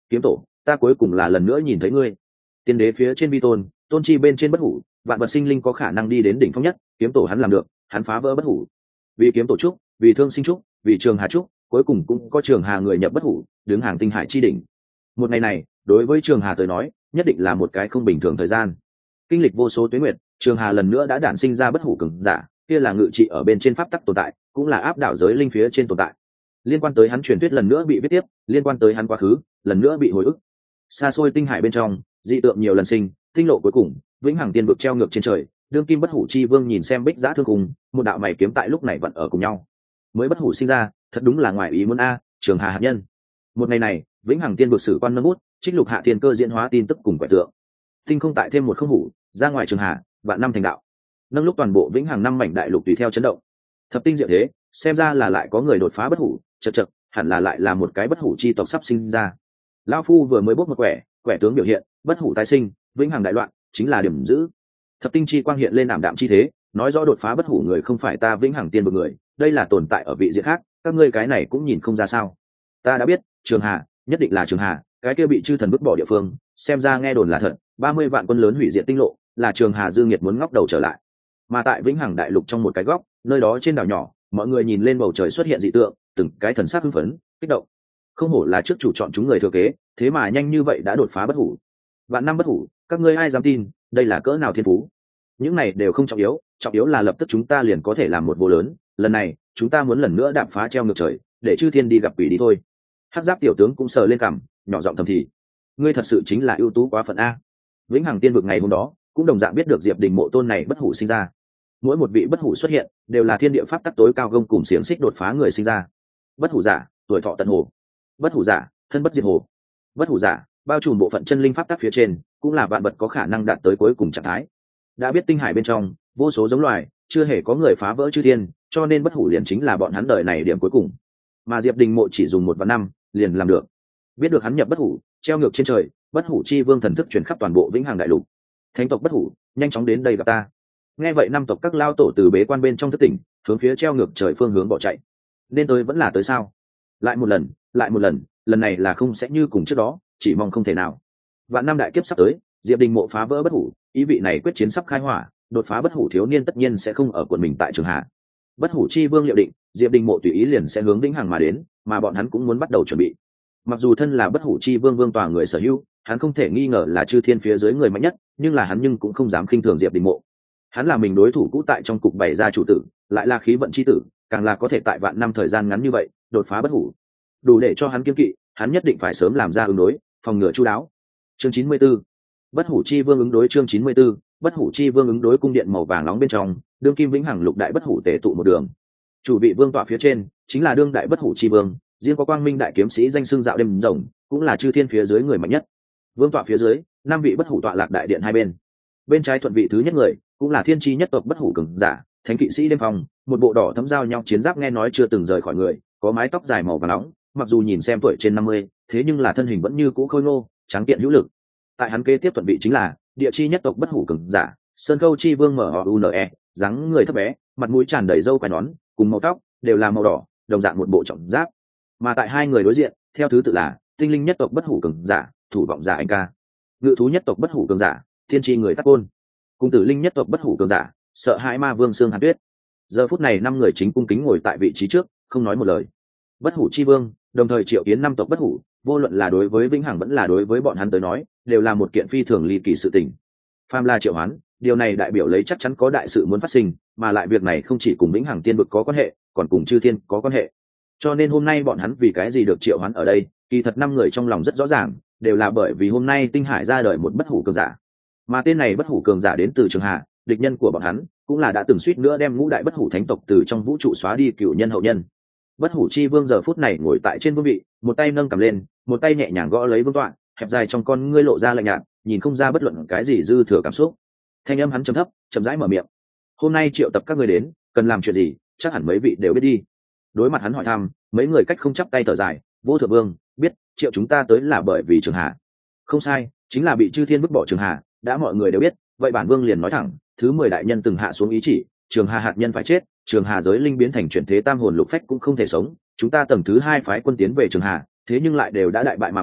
kiếm tổ, ta cuối cùng là lần nữa nhìn thấy ngươi. Tiên đế phía trên vi tôn, tôn chi bên trên bất hủ, vạn vật sinh linh có khả năng đi đến đỉnh phong nhất, kiếm tổ hắn làm được, hắn phá vỡ bất hủ. Vì kiếm tổ trúc, vì thương sinh trúc, vì trường hà trúc, cuối cùng cũng có trường hà người nhập bất hủ, đứng hàng tinh hải chi đỉnh. Một ngày này, đối với trường hà tới nói, nhất định là một cái không bình thường thời gian. Kinh lịch vô số tuế nguyệt, trường hà lần nữa đã đản sinh ra bất hủ cường giả, kia là ngự trị ở bên trên pháp tắc tồn tại, cũng là áp đảo giới linh phía trên tồn tại. Liên quan tới hắn truyền thuyết lần nữa bị viết tiếp, liên quan tới hắn quá khứ lần nữa bị hồi ức. Xa xôi tinh hải bên trong, dị tượng nhiều lần sinh, tinh lộ cuối cùng, vĩnh hằng tiên vực treo ngược trên trời, đương kim bất hủ chi vương nhìn xem bích giã thương cùng, một đạo mày kiếm tại lúc này vẫn ở cùng nhau. Mới bất hủ sinh ra, thật đúng là ngoài ý muốn a, trường hà hạt nhân. Một ngày này, vĩnh hằng tiên vực sử quan nâng bút, trích lục hạ thiên cơ diễn hóa tin tức cùng quẻ tượng. Tinh không tại thêm một không hủ, ra ngoài trường hà, vạn năm thành đạo. Nâng lúc toàn bộ vĩnh hằng năm mảnh đại lục tùy theo chấn động. Thập tinh diệu thế, xem ra là lại có người đột phá bất hủ, chật chật, hẳn là lại là một cái bất hủ chi tộc sắp sinh ra. Lão phu vừa mới bốc một quẻ tướng biểu hiện, bất hủ tái sinh, vĩnh hằng đại loạn, chính là điểm giữ. Thập tinh chi quang hiện lên ảm đạm chi thế, nói rõ đột phá bất hủ người không phải ta vĩnh hằng tiên vực người, đây là tồn tại ở vị diện khác, các ngươi cái này cũng nhìn không ra sao. Ta đã biết, trường hà, nhất định là trường hà, cái kia bị chư thần vứt bỏ địa phương, xem ra nghe đồn là thật, 30 vạn quân lớn hủy diệt tinh lộ, là trường hà dư nghiệt muốn ngóc đầu trở lại. Mà tại vĩnh hằng đại lục trong một cái góc, nơi đó trên đảo nhỏ, mọi người nhìn lên bầu trời xuất hiện dị tượng, từng cái thần sắc hưng phấn, kích động. Không hổ là trước chủ chọn chúng người thừa kế, thế mà nhanh như vậy đã đột phá bất hủ. Vạn năm bất hủ, các ngươi ai dám tin, đây là cỡ nào thiên phú. Những này đều không trọng yếu là lập tức chúng ta liền có thể làm một vô lớn, lần này chúng ta muốn lần nữa đạp phá treo ngược trời, để chư thiên đi gặp quỷ đi thôi. Hắc giáp tiểu tướng cũng sờ lên cằm, nhỏ giọng thầm thì, ngươi thật sự chính là ưu tú quá phận a. Vĩnh hằng tiên vực ngày hôm đó cũng đồng dạng biết được diệp đình mộ tôn này bất hủ sinh ra. Mỗi một vị bất hủ xuất hiện đều là thiên địa pháp tắc tối cao gông cùng xiềng xích đột phá người sinh ra. Bất hủ giả, tuổi thọ tận hồ. Bất hủ giả, thân bất diệt hồ. Bất hủ giả, bao trùm bộ phận chân linh pháp tắc phía trên, cũng là vạn vật có khả năng đạt tới cuối cùng trạng thái. Đã biết tinh hải bên trong vô số giống loài, chưa hề có người phá vỡ chư thiên, cho nên bất hủ liền chính là bọn hắn đời này điểm cuối cùng. Mà diệp đình mộ chỉ dùng 1 vạn năm liền làm được. Biết được hắn nhập bất hủ, treo ngược trên trời, bất hủ chi vương thần thức truyền khắp toàn bộ vĩnh hằng đại lục. Thánh tộc bất hủ, nhanh chóng đến đây gặp ta. Nghe vậy năm tộc các lao tổ từ bế quan bên trong thất tỉnh, hướng phía treo ngược trời phương hướng bỏ chạy. Nên tôi vẫn là tới sao? Lại một lần, lần này là không sẽ như cùng trước đó, chỉ mong không thể nào. Vạn năm đại kiếp sắp tới, diệp đình mộ phá vỡ bất hủ, ý vị này quyết chiến sắp khai hỏa, đột phá bất hủ thiếu niên tất nhiên sẽ không ở quần mình tại trường hạ. Bất hủ chi vương liệu định, diệp đình mộ tùy ý liền sẽ hướng vĩnh hằng mà đến, mà bọn hắn cũng muốn bắt đầu chuẩn bị. Mặc dù thân là bất hủ chi vương vương tòa người sở hữu, hắn không thể nghi ngờ là chư thiên phía dưới người mạnh nhất, nhưng là hắn cũng không dám khinh thường diệp đình mộ. Hắn là mình đối thủ cũ tại trong cục bày ra chủ tử, lại là khí vận chi tử, càng là có thể tại vạn năm thời gian ngắn như vậy đột phá bất hủ, đủ để cho hắn kiên kỵ. Hắn nhất định phải sớm làm ra ứng đối, phòng ngừa chu đáo. Chương 94, bất hủ chi vương ứng đối. Chương 94, bất hủ chi vương ứng đối. Cung điện màu vàng nóng bên trong, đương kim vĩnh hằng lục đại bất hủ tề tụ một đường. Chủ vị vương tọa phía trên chính là đương đại bất hủ chi vương, riêng có quang minh đại kiếm sĩ danh xưng dạo đêm rồng, cũng là chư thiên phía dưới người mạnh nhất. Vương tọa phía dưới, 5 vị bất hủ tọa lạc đại điện hai bên. Bên trái thuận vị thứ nhất người, cũng là thiên tri nhất tộc bất hủ cường giả, thánh kỵ sĩ đêm phòng, một bộ đỏ thấm giao nhau chiến giáp nghe nói chưa từng rời khỏi người, có mái tóc dài màu vàng nóng, mặc dù nhìn xem tuổi trên 50, thế nhưng là thân hình vẫn như cũ khôi ngô, tráng kiện hữu lực. Tại hắn kế tiếp thuận vị chính là địa chi nhất tộc bất hủ cường giả, sơn câu chi vương MOUNE, dáng người thấp bé, mặt mũi tràn đầy râu quai nón, cùng màu tóc đều là màu đỏ, đồng dạng một bộ trọng giáp. Mà tại hai người đối diện, theo thứ tự là tinh linh nhất tộc bất hủ cường giả, thủ vọng giả anh ca, ngự thú nhất tộc bất hủ cường giả, thiên tri người tắc côn, cùng tử linh nhất tộc bất hủ cường giả, sợ hãi ma vương xương hàn tuyết. Giờ phút này 5 người chính cung kính ngồi tại vị trí trước, không nói một lời. Bất hủ chi vương đồng thời triệu kiến 5 tộc bất hủ, vô luận là đối với vĩnh hằng vẫn là đối với bọn hắn tới nói, đều là một kiện phi thường ly kỳ sự tình. Phàm là triệu hoán, điều này đại biểu lấy chắc chắn có đại sự muốn phát sinh, mà lại việc này không chỉ cùng vĩnh hằng tiên vực có quan hệ, còn cùng chư thiên có quan hệ. Cho nên hôm nay bọn hắn vì cái gì được triệu hoán ở đây, kỳ thật 5 người trong lòng rất rõ ràng, đều là bởi vì hôm nay tinh hải ra đời một bất hủ cường giả. Mà tên này bất hủ cường giả đến từ Trường Hà, địch nhân của bọn hắn cũng là đã từng suýt nữa đem ngũ đại bất hủ thánh tộc từ trong vũ trụ xóa đi cựu nhân hậu nhân. Bất hủ chi vương giờ phút này ngồi tại trên vương vị, một tay nâng cầm lên, một tay nhẹ nhàng gõ lấy vương tọa, hẹp dài trong con ngươi lộ ra lạnh nhạt, nhìn không ra bất luận cái gì dư thừa cảm xúc. Thanh âm hắn trầm thấp, chậm rãi mở miệng: hôm nay triệu tập các ngươi đến, cần làm chuyện gì, chắc hẳn mấy vị đều biết đi. Đối mặt hắn hỏi thăm, mấy người cách không chắp tay thở dài: vô thượng vương, biết, triệu chúng ta tới là bởi vì Trường Hà. Không sai, chính là bị chư thiên vứt bỏ Trường Hà, đã mọi người đều biết, vậy bản vương liền nói thẳng, thứ 10 đại nhân từng hạ xuống ý chỉ, Trường Hà hạt nhân phải chết, Trường Hà giới linh biến thành chuyển thế tam hồn lục phách cũng không thể sống, chúng ta tầng thứ 2 phái quân tiến về Trường Hà, thế nhưng lại đều đã đại bại mà về,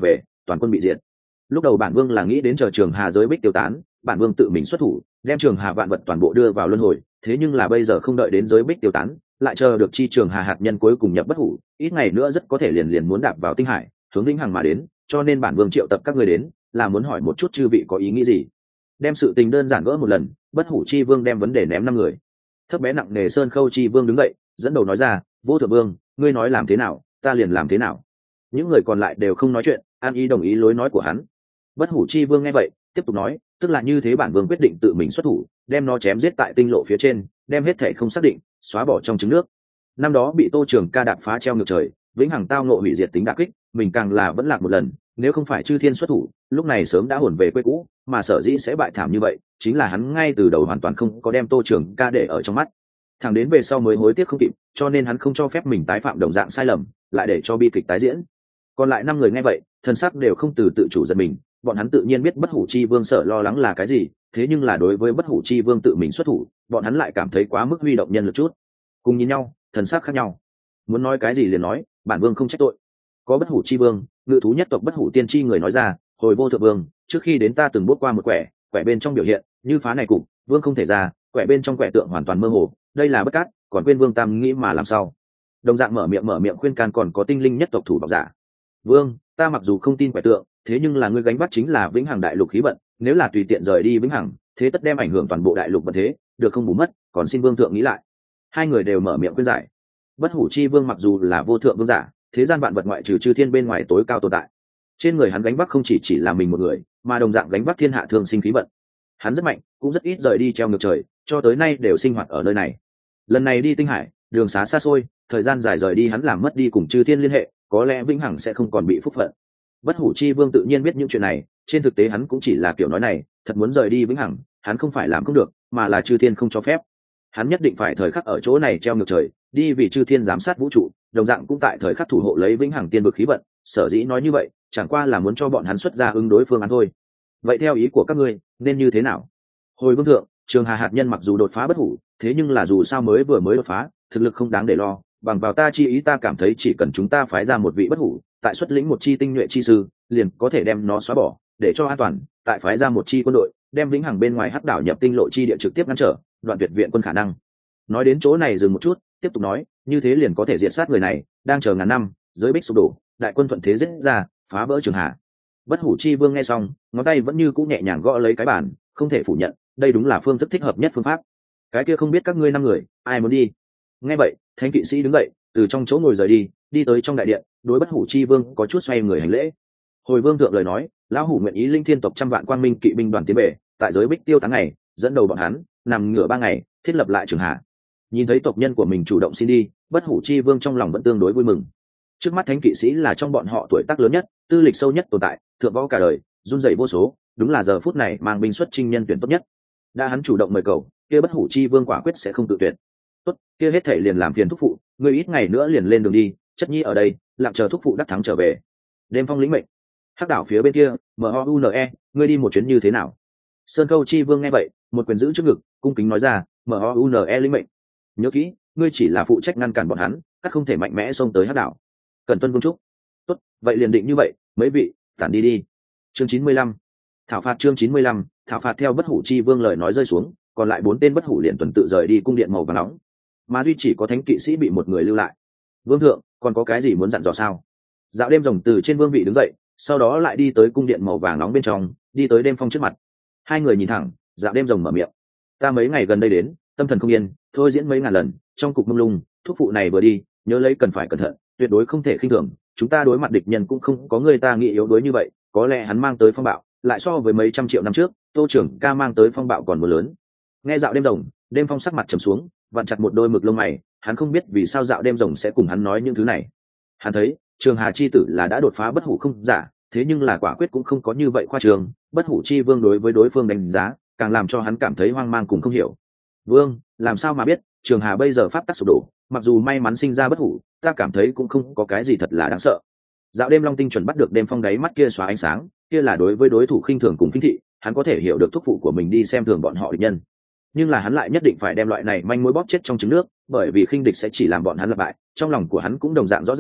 toàn quân bị diệt. Lúc đầu bản vương là nghĩ đến chờ Trường Hà giới bích tiêu tán, bản vương tự mình xuất thủ đem Trường Hà vạn vật toàn bộ đưa vào luân hồi, thế nhưng là bây giờ không đợi đến giới bích tiêu tán, lại chờ được chi Trường Hà hạt nhân cuối cùng nhập bất hủ, ít ngày nữa rất có thể liền liền muốn đạp vào tinh hải, hướng vĩnh hằng mà đến, cho nên bản vương triệu tập các ngươi đến là muốn hỏi một chút chư vị có ý nghĩ gì. Đem sự tình đơn giản gỡ một lần, bất hủ chi vương đem vấn đề ném 5 người. Thấp bé nặng nề Sơn Khâu chi vương đứng dậy dẫn đầu nói ra, vô thượng vương, ngươi nói làm thế nào ta liền làm thế nào. Những người còn lại đều không nói chuyện, an ý đồng ý lối nói của hắn. Bất hủ chi vương nghe vậy tiếp tục nói, tức là như thế bản vương quyết định tự mình xuất thủ đem nó chém giết tại tinh lộ phía trên, đem hết thể không xác định xóa bỏ trong trứng nước. Năm đó bị Tô Trường Ca đạp phá treo ngược trời, vĩnh hằng tao ngộ hủy diệt tính đả kích, mình càng là vẫn lạc một lần, nếu không phải chư thiên xuất thủ lúc này sớm đã hồn về quê cũ, mà sở dĩ sẽ bại thảm như vậy chính là hắn ngay từ đầu hoàn toàn không có đem Tô Trường Ca để ở trong mắt, thẳng đến về sau mới hối tiếc không kịp, cho nên hắn không cho phép mình tái phạm đồng dạng sai lầm, lại để cho bi kịch tái diễn. Còn lại 5 người nghe vậy thần sắc đều không từ tự chủ giật mình, bọn hắn tự nhiên biết bất hủ chi vương sợ lo lắng là cái gì, thế nhưng là đối với bất hủ chi vương tự mình xuất thủ bọn hắn lại cảm thấy quá mức huy động nhân lực chút. Cùng nhìn nhau thần sắc khác nhau, muốn nói cái gì liền nói, bản vương không trách tội. Có bất hủ chi vương, ngự thú nhất tộc bất hủ tiên tri người nói ra, hồi vô thượng vương, trước khi đến ta từng bước qua một quẻ bên trong biểu hiện như phá này cục, vương không thể ra, quẻ bên trong quẻ tượng hoàn toàn mơ hồ, đây là bất cát, còn quên vương tam nghĩ mà làm sao. Đồng dạng mở miệng khuyên can còn có tinh linh nhất tộc thủ bảo giả. Vương, ta mặc dù không tin quẻ tượng, thế nhưng là ngươi gánh vác chính là vĩnh hằng đại lục khí vận, nếu là tùy tiện rời đi vĩnh hằng, thế tất đem ảnh hưởng toàn bộ đại lục vận thế, được không bù mất, còn xin vương thượng nghĩ lại. 2 người đều mở miệng khuyên giải. Bất hủ chi vương mặc dù là vô thượng vương giả, thế gian vạn vật ngoại trừ chư thiên bên ngoài tối cao tồn tại, trên người hắn gánh vác không chỉ là mình một người, mà đồng dạng gánh vác thiên hạ thương sinh khí vận. Hắn rất mạnh, cũng rất ít rời đi treo ngược trời, cho tới nay đều sinh hoạt ở nơi này. Lần này đi tinh hải, đường xá xa xôi, thời gian dài rời đi hắn làm mất đi cùng chư thiên liên hệ, có lẽ vĩnh hằng sẽ không còn bị phúc phận. Bất hủ chi vương tự nhiên biết những chuyện này, trên thực tế hắn cũng chỉ là kiểu nói này, thật muốn rời đi vĩnh hằng hắn không phải làm không được, mà là chư thiên không cho phép. Hắn nhất định phải thời khắc ở chỗ này treo ngược trời, đi vì chư thiên giám sát vũ trụ, đồng dạng cũng tại thời khắc thủ hộ lấy vĩnh hằng tiên vực khí vận. Sở dĩ nói như vậy chẳng qua là muốn cho bọn hắn xuất ra ứng đối phương án thôi. Vậy theo ý của các ngươi nên như thế nào? Hồi vương thượng, Trường Hà hạt nhân mặc dù đột phá bất hủ, thế nhưng là dù sao mới đột phá, thực lực không đáng để lo, bằng vào ta chi ý ta cảm thấy chỉ cần chúng ta phái ra một vị bất hủ, tại xuất lĩnh một chi tinh nhuệ chi sư, liền có thể đem nó xóa bỏ, để cho an toàn, tại phái ra một chi quân đội, đem vĩnh hằng bên ngoài hắc đảo nhập tinh lộ chi địa trực tiếp ngăn trở, đoạn tuyệt viện quân khả năng. Nói đến chỗ này dừng một chút, tiếp tục nói, như thế liền có thể diệt sát người này, đang chờ ngàn năm, giới bích sụp đổ, đại quân thuận thế giết ra, phá vỡ Trường Hà. Bất hủ chi vương nghe xong, ngón tay vẫn như cũ nhẹ nhàng gõ lấy cái bàn, không thể phủ nhận, đây đúng là phương thức thích hợp nhất phương pháp. Cái kia không biết các ngươi 5 người ai muốn đi? Nghe vậy thánh kỵ sĩ đứng dậy từ trong chỗ ngồi rời đi, đi tới trong đại điện, đối bất hủ chi vương có chút xoay người hành lễ. Hồi vương thượng lời nói, lão hủ nguyện ý linh thiên tộc 100 vạn quang minh kỵ binh đoàn tiến về, tại giới bích tiêu tháng ngày dẫn đầu bọn hắn nằm ngửa 3 ngày thiết lập lại Trường Hà. Nhìn thấy tộc nhân của mình chủ động xin đi, bất hủ chi vương trong lòng vẫn tương đối vui mừng. Trước mắt thánh kỵ sĩ là trong bọn họ tuổi tác lớn nhất, tư lịch sâu nhất tồn tại, thượng võ cả đời, run rẩy vô số, đúng là giờ phút này mang binh xuất chinh nhân tuyển tốt nhất. Đã hắn chủ động mời cầu, kia bất hủ chi vương quả quyết sẽ không tự tuyệt. Tốt, kia hết thể liền làm phiền thúc phụ, ngươi ít ngày nữa liền lên đường đi, chất nhi ở đây lặng chờ thúc phụ đắc thắng trở về. Đêm phong lĩnh mệnh. Hắc đảo phía bên kia, MOUNE, ngươi đi một chuyến như thế nào? Sơn Câu chi vương nghe vậy, một quyền giữ trước ngực, cung kính nói ra, MOUNE lĩnh mệnh. Nhớ kỹ, ngươi chỉ là phụ trách ngăn cản bọn hắn, các không thể mạnh mẽ xông tới Hắc đảo. Cần tuân vương trúc. Tốt, vậy liền định như vậy, mấy vị tản đi đi. Chương 95. Thảo phạt. Chương 95, thảo phạt. Theo bất hủ chi vương lời nói rơi xuống, còn lại 4 tên bất hủ liền tuần tự rời đi cung điện màu vàng nóng, mà duy chỉ có thánh kỵ sĩ bị một người lưu lại. Vương thượng, còn có cái gì muốn dặn dò sao? Dạo đêm rồng từ trên vương vị đứng dậy, sau đó lại đi tới cung điện màu vàng nóng bên trong, đi tới đêm phong trước mặt. 2 người nhìn thẳng, dạo đêm rồng mở miệng, ta mấy ngày gần đây đến tâm thần không yên, thôi diễn mấy ngàn lần, trong cục mông lung, thuốc phụ này vừa đi, nhớ lấy cần phải cẩn thận, tuyệt đối không thể khinh thường. Chúng ta đối mặt địch nhân cũng không có người ta nghĩ yếu đuối như vậy, có lẽ hắn mang tới phong bạo lại so với mấy trăm triệu năm trước Tô Trưởng Ca mang tới phong bạo còn mưa lớn. Nghe dạo đêm rồng, đêm phong sắc mặt trầm xuống, vặn chặt một đôi mực lông mày, hắn không biết vì sao dạo đêm rồng sẽ cùng hắn nói những thứ này. Hắn thấy Trường Hà chi tử là đã đột phá bất hủ không giả, thế nhưng là quả quyết cũng không có như vậy khoa trường. Bất hủ chi vương đối với đối phương đánh giá càng làm cho hắn cảm thấy hoang mang cùng không hiểu. Vương, làm sao mà biết? Trường Hà bây giờ pháp tắc sụp đổ, mặc dù may mắn sinh ra bất hủ, ta cảm thấy cũng không có cái gì thật là đáng sợ. Dạo đêm long tinh chuẩn bắt được đêm phong đáy mắt kia xóa ánh sáng, kia là đối với đối thủ khinh thường cùng khinh thị, hắn có thể hiểu được thúc phụ của mình đi xem thường bọn họ địch nhân, nhưng là hắn lại nhất định phải đem loại này manh mối bóp chết trong trứng nước, bởi vì khinh địch sẽ chỉ làm bọn hắn lặp bại. Trong lòng của hắn cũng đồng dạng rõ ràng,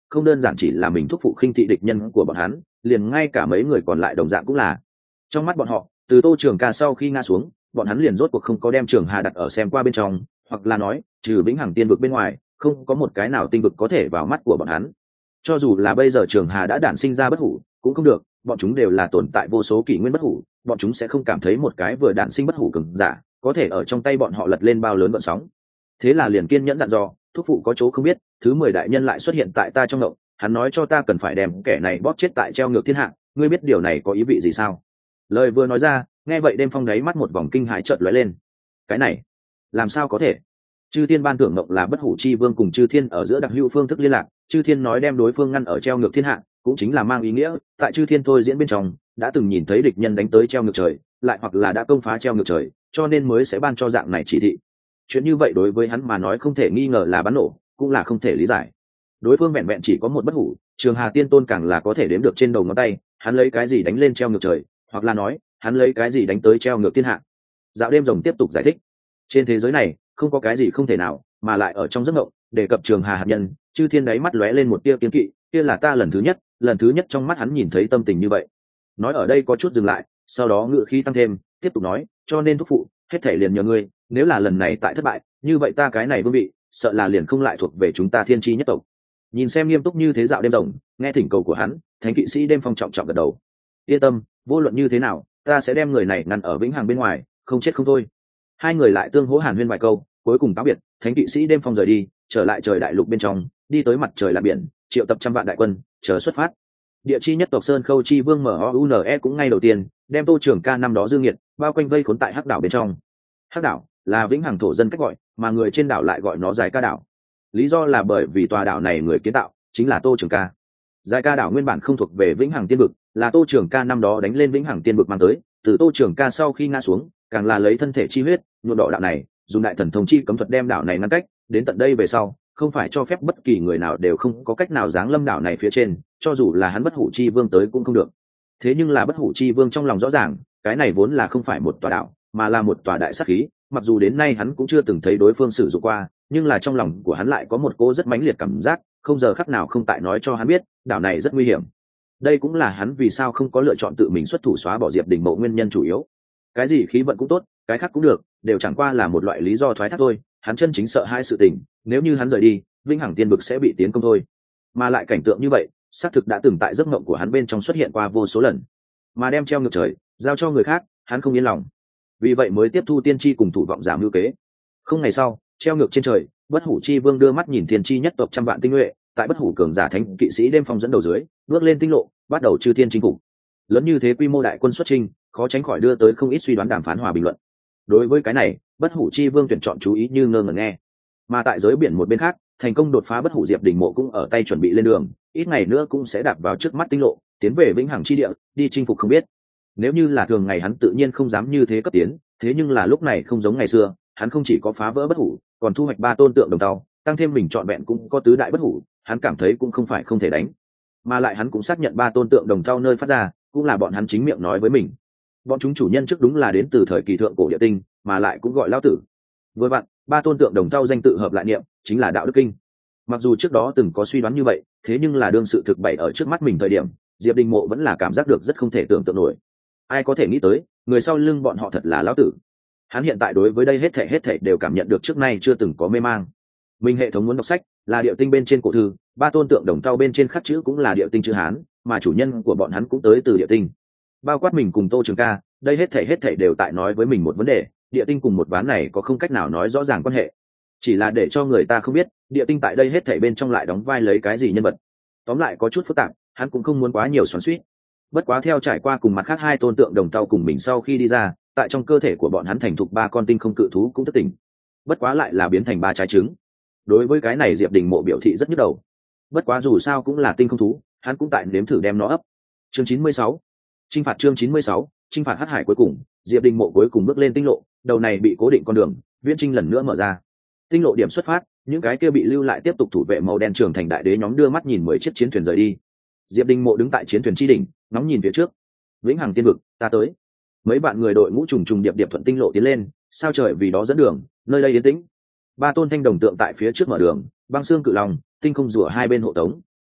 không đơn giản chỉ là mình thúc phụ khinh thị địch nhân của bọn hắn, liền ngay cả mấy người còn lại đồng dạng cũng là. Trong mắt bọn họ, từ Tô Trường Ca sau khi ngã xuống, bọn hắn liền rốt cuộc không có đem Trường Hà đặt ở xem qua bên trong, hoặc là nói, trừ Vĩnh Hằng Tiên vực bên ngoài, không có một cái nào tinh vực có thể vào mắt của bọn hắn. Cho dù là bây giờ Trường Hà đã đản sinh ra bất hủ, cũng không được, bọn chúng đều là tồn tại vô số kỷ nguyên bất hủ, bọn chúng sẽ không cảm thấy một cái vừa đản sinh bất hủ cường giả có thể ở trong tay bọn họ lật lên bao lớn gợn sóng. Thế là liền kiên nhẫn dặn dò, thúc phụ có chỗ không biết, thứ 10 đại nhân lại xuất hiện tại ta trong động, hắn nói cho ta cần phải đem kẻ này bóp chết tại treo ngược thiên hạ, ngươi biết điều này có ý vị gì sao? Lời vừa nói ra, nghe vậy Đêm Phong đáy mắt một vòng kinh hãi chợt lóe lên. Cái này, làm sao có thể? Chư Thiên ban thưởng ngộng là bất hủ chi vương cùng Chư Thiên ở giữa đặc hữu phương thức liên lạc, Chư Thiên nói đem đối phương ngăn ở treo ngược thiên hạ, cũng chính là mang ý nghĩa, tại Chư Thiên thôi diễn bên trong, đã từng nhìn thấy địch nhân đánh tới treo ngược trời, lại hoặc là đã công phá treo ngược trời, cho nên mới sẽ ban cho dạng này chỉ thị. Chuyện như vậy đối với hắn mà nói không thể nghi ngờ là bắn nổ, cũng là không thể lý giải. Đối phương vẹn vẹn chỉ có một bất hủ, Trường Hà Tiên Tôn càng là có thể đếm được trên đầu ngón tay, hắn lấy cái gì đánh lên treo ngược trời, hoặc là nói, hắn lấy cái gì đánh tới treo ngược thiên hạ. Dạo Đêm Rồng tiếp tục giải thích, trên thế giới này không có cái gì không thể nào, mà lại ở trong giấc mộng đề cập Trường Hà hạt nhân, Chư Thiên đáy mắt lóe lên một tia kiên kỵ, kia là ta lần thứ nhất trong mắt hắn nhìn thấy tâm tình như vậy. Nói ở đây có chút dừng lại, sau đó ngữ khí tăng thêm, tiếp tục nói, cho nên thúc phụ, hết thể liền nhờ ngươi, nếu là lần này tại thất bại, như vậy ta cái này vương vị, sợ là liền không lại thuộc về chúng ta Thiên Chi nhất tộc. Nhìn xem nghiêm túc như thế Dạo Đêm Rồng, nghe thỉnh cầu của hắn, Thánh kỵ sĩ Đêm Phong trọng trọng gật đầu. Yên tâm, vô luận như thế nào, ta sẽ đem người này ngăn ở vĩnh hằng bên ngoài, không chết không thôi. Hai người lại tương hỗ hàn huyên vài câu, cuối cùng cáo biệt, Thánh kỵ sĩ Đêm Phong rời đi, trở lại trời đại lục bên trong, đi tới mặt trời là biển, triệu tập trăm vạn đại quân, chờ xuất phát. Địa chi nhất tộc Sơn Khâu chi vương MOUNE cũng ngay đầu tiên đem Tô Trường Ca năm đó dương nhiệt bao quanh vây khốn tại Hắc đảo bên trong. Hắc đảo là vĩnh hằng thổ dân cách gọi, mà người trên đảo lại gọi nó Dài Ca đảo. Lý do là bởi vì tòa đảo này người kiến tạo chính là Tô Trường Ca. Dài Ca đảo nguyên bản không thuộc về vĩnh hằng tiên vực, là Tô Trường Ca năm đó đánh lên vĩnh hằng tiên vực mang tới, từ Tô Trường Ca sau khi ngã xuống, càng là lấy thân thể chi huyết nhuộm đỏ đảo này, dùng đại thần thông chi cấm thuật đem đảo này ngăn cách, đến tận đây về sau, không phải cho phép bất kỳ người nào đều không có cách nào giáng lâm đảo này phía trên, cho dù là hắn bất hủ chi vương tới cũng không được. Thế nhưng là bất hủ chi vương trong lòng rõ ràng, cái này vốn là không phải một tòa đảo, mà là một tòa đại sát khí, mặc dù đến nay hắn cũng chưa từng thấy đối phương sử dụng qua, nhưng là trong lòng của hắn lại có một cô rất mãnh liệt cảm giác, không giờ khắc nào không tại nói cho hắn biết, đảo này rất nguy hiểm. Đây cũng là hắn vì sao không có lựa chọn tự mình xuất thủ xóa bỏ Diệp Đình Mộ nguyên nhân chủ yếu. Cái gì khí vận cũng tốt, cái khác cũng được, đều chẳng qua là một loại lý do thoái thác thôi, hắn chân chính sợ hai sự tình, nếu như hắn rời đi, vĩnh hằng tiên vực sẽ bị tiến công thôi. Mà lại cảnh tượng như vậy, xác thực đã từng tại giấc mộng của hắn bên trong xuất hiện qua vô số lần. Mà đem treo ngược trời giao cho người khác, hắn không yên lòng. Vì vậy mới tiếp thu tiên tri cùng thủ vọng giảm mưu kế. Không ngày sau, treo ngược trên trời, bất hủ chi vương đưa mắt nhìn thiên tri nhất tộc trăm vạn tinh nhuệ, tại bất hủ cường giả thánh kỵ sĩ Đêm Phong dẫn đầu dưới, bước lên tinh lộ, bắt đầu chư thiên chinh phục. Lớn như thế quy mô đại quân xuất chinh, khó tránh khỏi đưa tới không ít suy đoán đàm phán hòa bình luận. Đối với cái này, bất hủ chi vương tuyển chọn chú ý như ngơ ngẩn nghe. Mà tại giới biển một bên khác, thành công đột phá bất hủ Diệp Đình Mộ cũng ở tay chuẩn bị lên đường, ít ngày nữa cũng sẽ đạp vào trước mắt tinh lộ, tiến về vĩnh hằng chi địa, đi chinh phục không biết. Nếu như là thường ngày hắn tự nhiên không dám như thế cấp tiến, thế nhưng là lúc này không giống ngày xưa, hắn không chỉ có phá vỡ bất hủ, còn thu hoạch 3 tôn tượng đồng tàu, tăng thêm mình chọn vẹn cũng có tứ đại bất hủ, hắn cảm thấy cũng không phải không thể đánh. Mà lại hắn cũng xác nhận 3 tôn tượng đồng tàu nơi phát ra, cũng là bọn hắn chính miệng nói với mình. Bọn chúng chủ nhân trước đúng là đến từ thời kỳ thượng cổ địa tinh, mà lại cũng gọi lão tử. Với bạn, 3 tôn tượng đồng tàu danh tự hợp lại niệm, chính là đạo đức kinh. Mặc dù trước đó từng có suy đoán như vậy, thế nhưng là đương sự thực bày ở trước mắt mình thời điểm, Diệp Đình Mộ vẫn là cảm giác được rất không thể tưởng tượng nổi. Ai có thể nghĩ tới, người sau lưng bọn họ thật là lão tử. Hắn hiện tại đối với đây hết thảy đều cảm nhận được trước nay chưa từng có mê mang. Mình hệ thống muốn đọc sách, là điệu tinh bên trên cổ thư, 3 tôn tượng đồng tàu bên trên khắc chữ cũng là điệu tinh chữ Hán, mà chủ nhân của bọn hắn cũng tới từ điệu tinh. Bao quát mình cùng Tô Trường Ca, đây hết thảy đều tại nói với mình một vấn đề, địa tinh cùng một ván này có không cách nào nói rõ ràng quan hệ, chỉ là để cho người ta không biết địa tinh tại đây hết thảy bên trong lại đóng vai lấy cái gì nhân vật. Tóm lại có chút phức tạp, hắn cũng không muốn quá nhiều xoắn xuýt. Bất quá theo trải qua cùng mặt khác 2 tôn tượng đồng tàu cùng mình sau khi đi ra, tại trong cơ thể của bọn hắn thành thục 3 con tinh không cự thú cũng thất tỉnh, bất quá lại là biến thành 3 trái trứng. Đối với cái này Diệp Đình Mộ biểu thị rất nhức đầu, bất quá dù sao cũng là tinh không thú, hắn cũng tại nếm thử đem nó ấp. Chương 96, chinh phạt. Chương 96, chinh phạt Hắc Hải. Cuối cùng Diệp Đình Mộ cuối cùng bước lên tinh lộ, đầu này bị cố định con đường viễn trinh lần nữa mở ra. Tinh lộ điểm xuất phát, những cái kia bị lưu lại tiếp tục thủ vệ màu đen trưởng thành đại đế nhóm đưa mắt nhìn 10 chiếc chiến thuyền rời đi. Diệp Đình Mộ đứng tại chiến thuyền chi đỉnh, ngóng nhìn phía trước. Vĩnh hằng tiên vực, ta tới. Mấy bạn người đội ngũ trùng trùng điệp điệp thuận tinh lộ tiến lên, sao trời vì đó dẫn đường, nơi đây yên tĩnh. 3 tôn thanh đồng tượng tại phía trước mở đường, băng xương cự long, tinh không rùa hai bên hộ tống.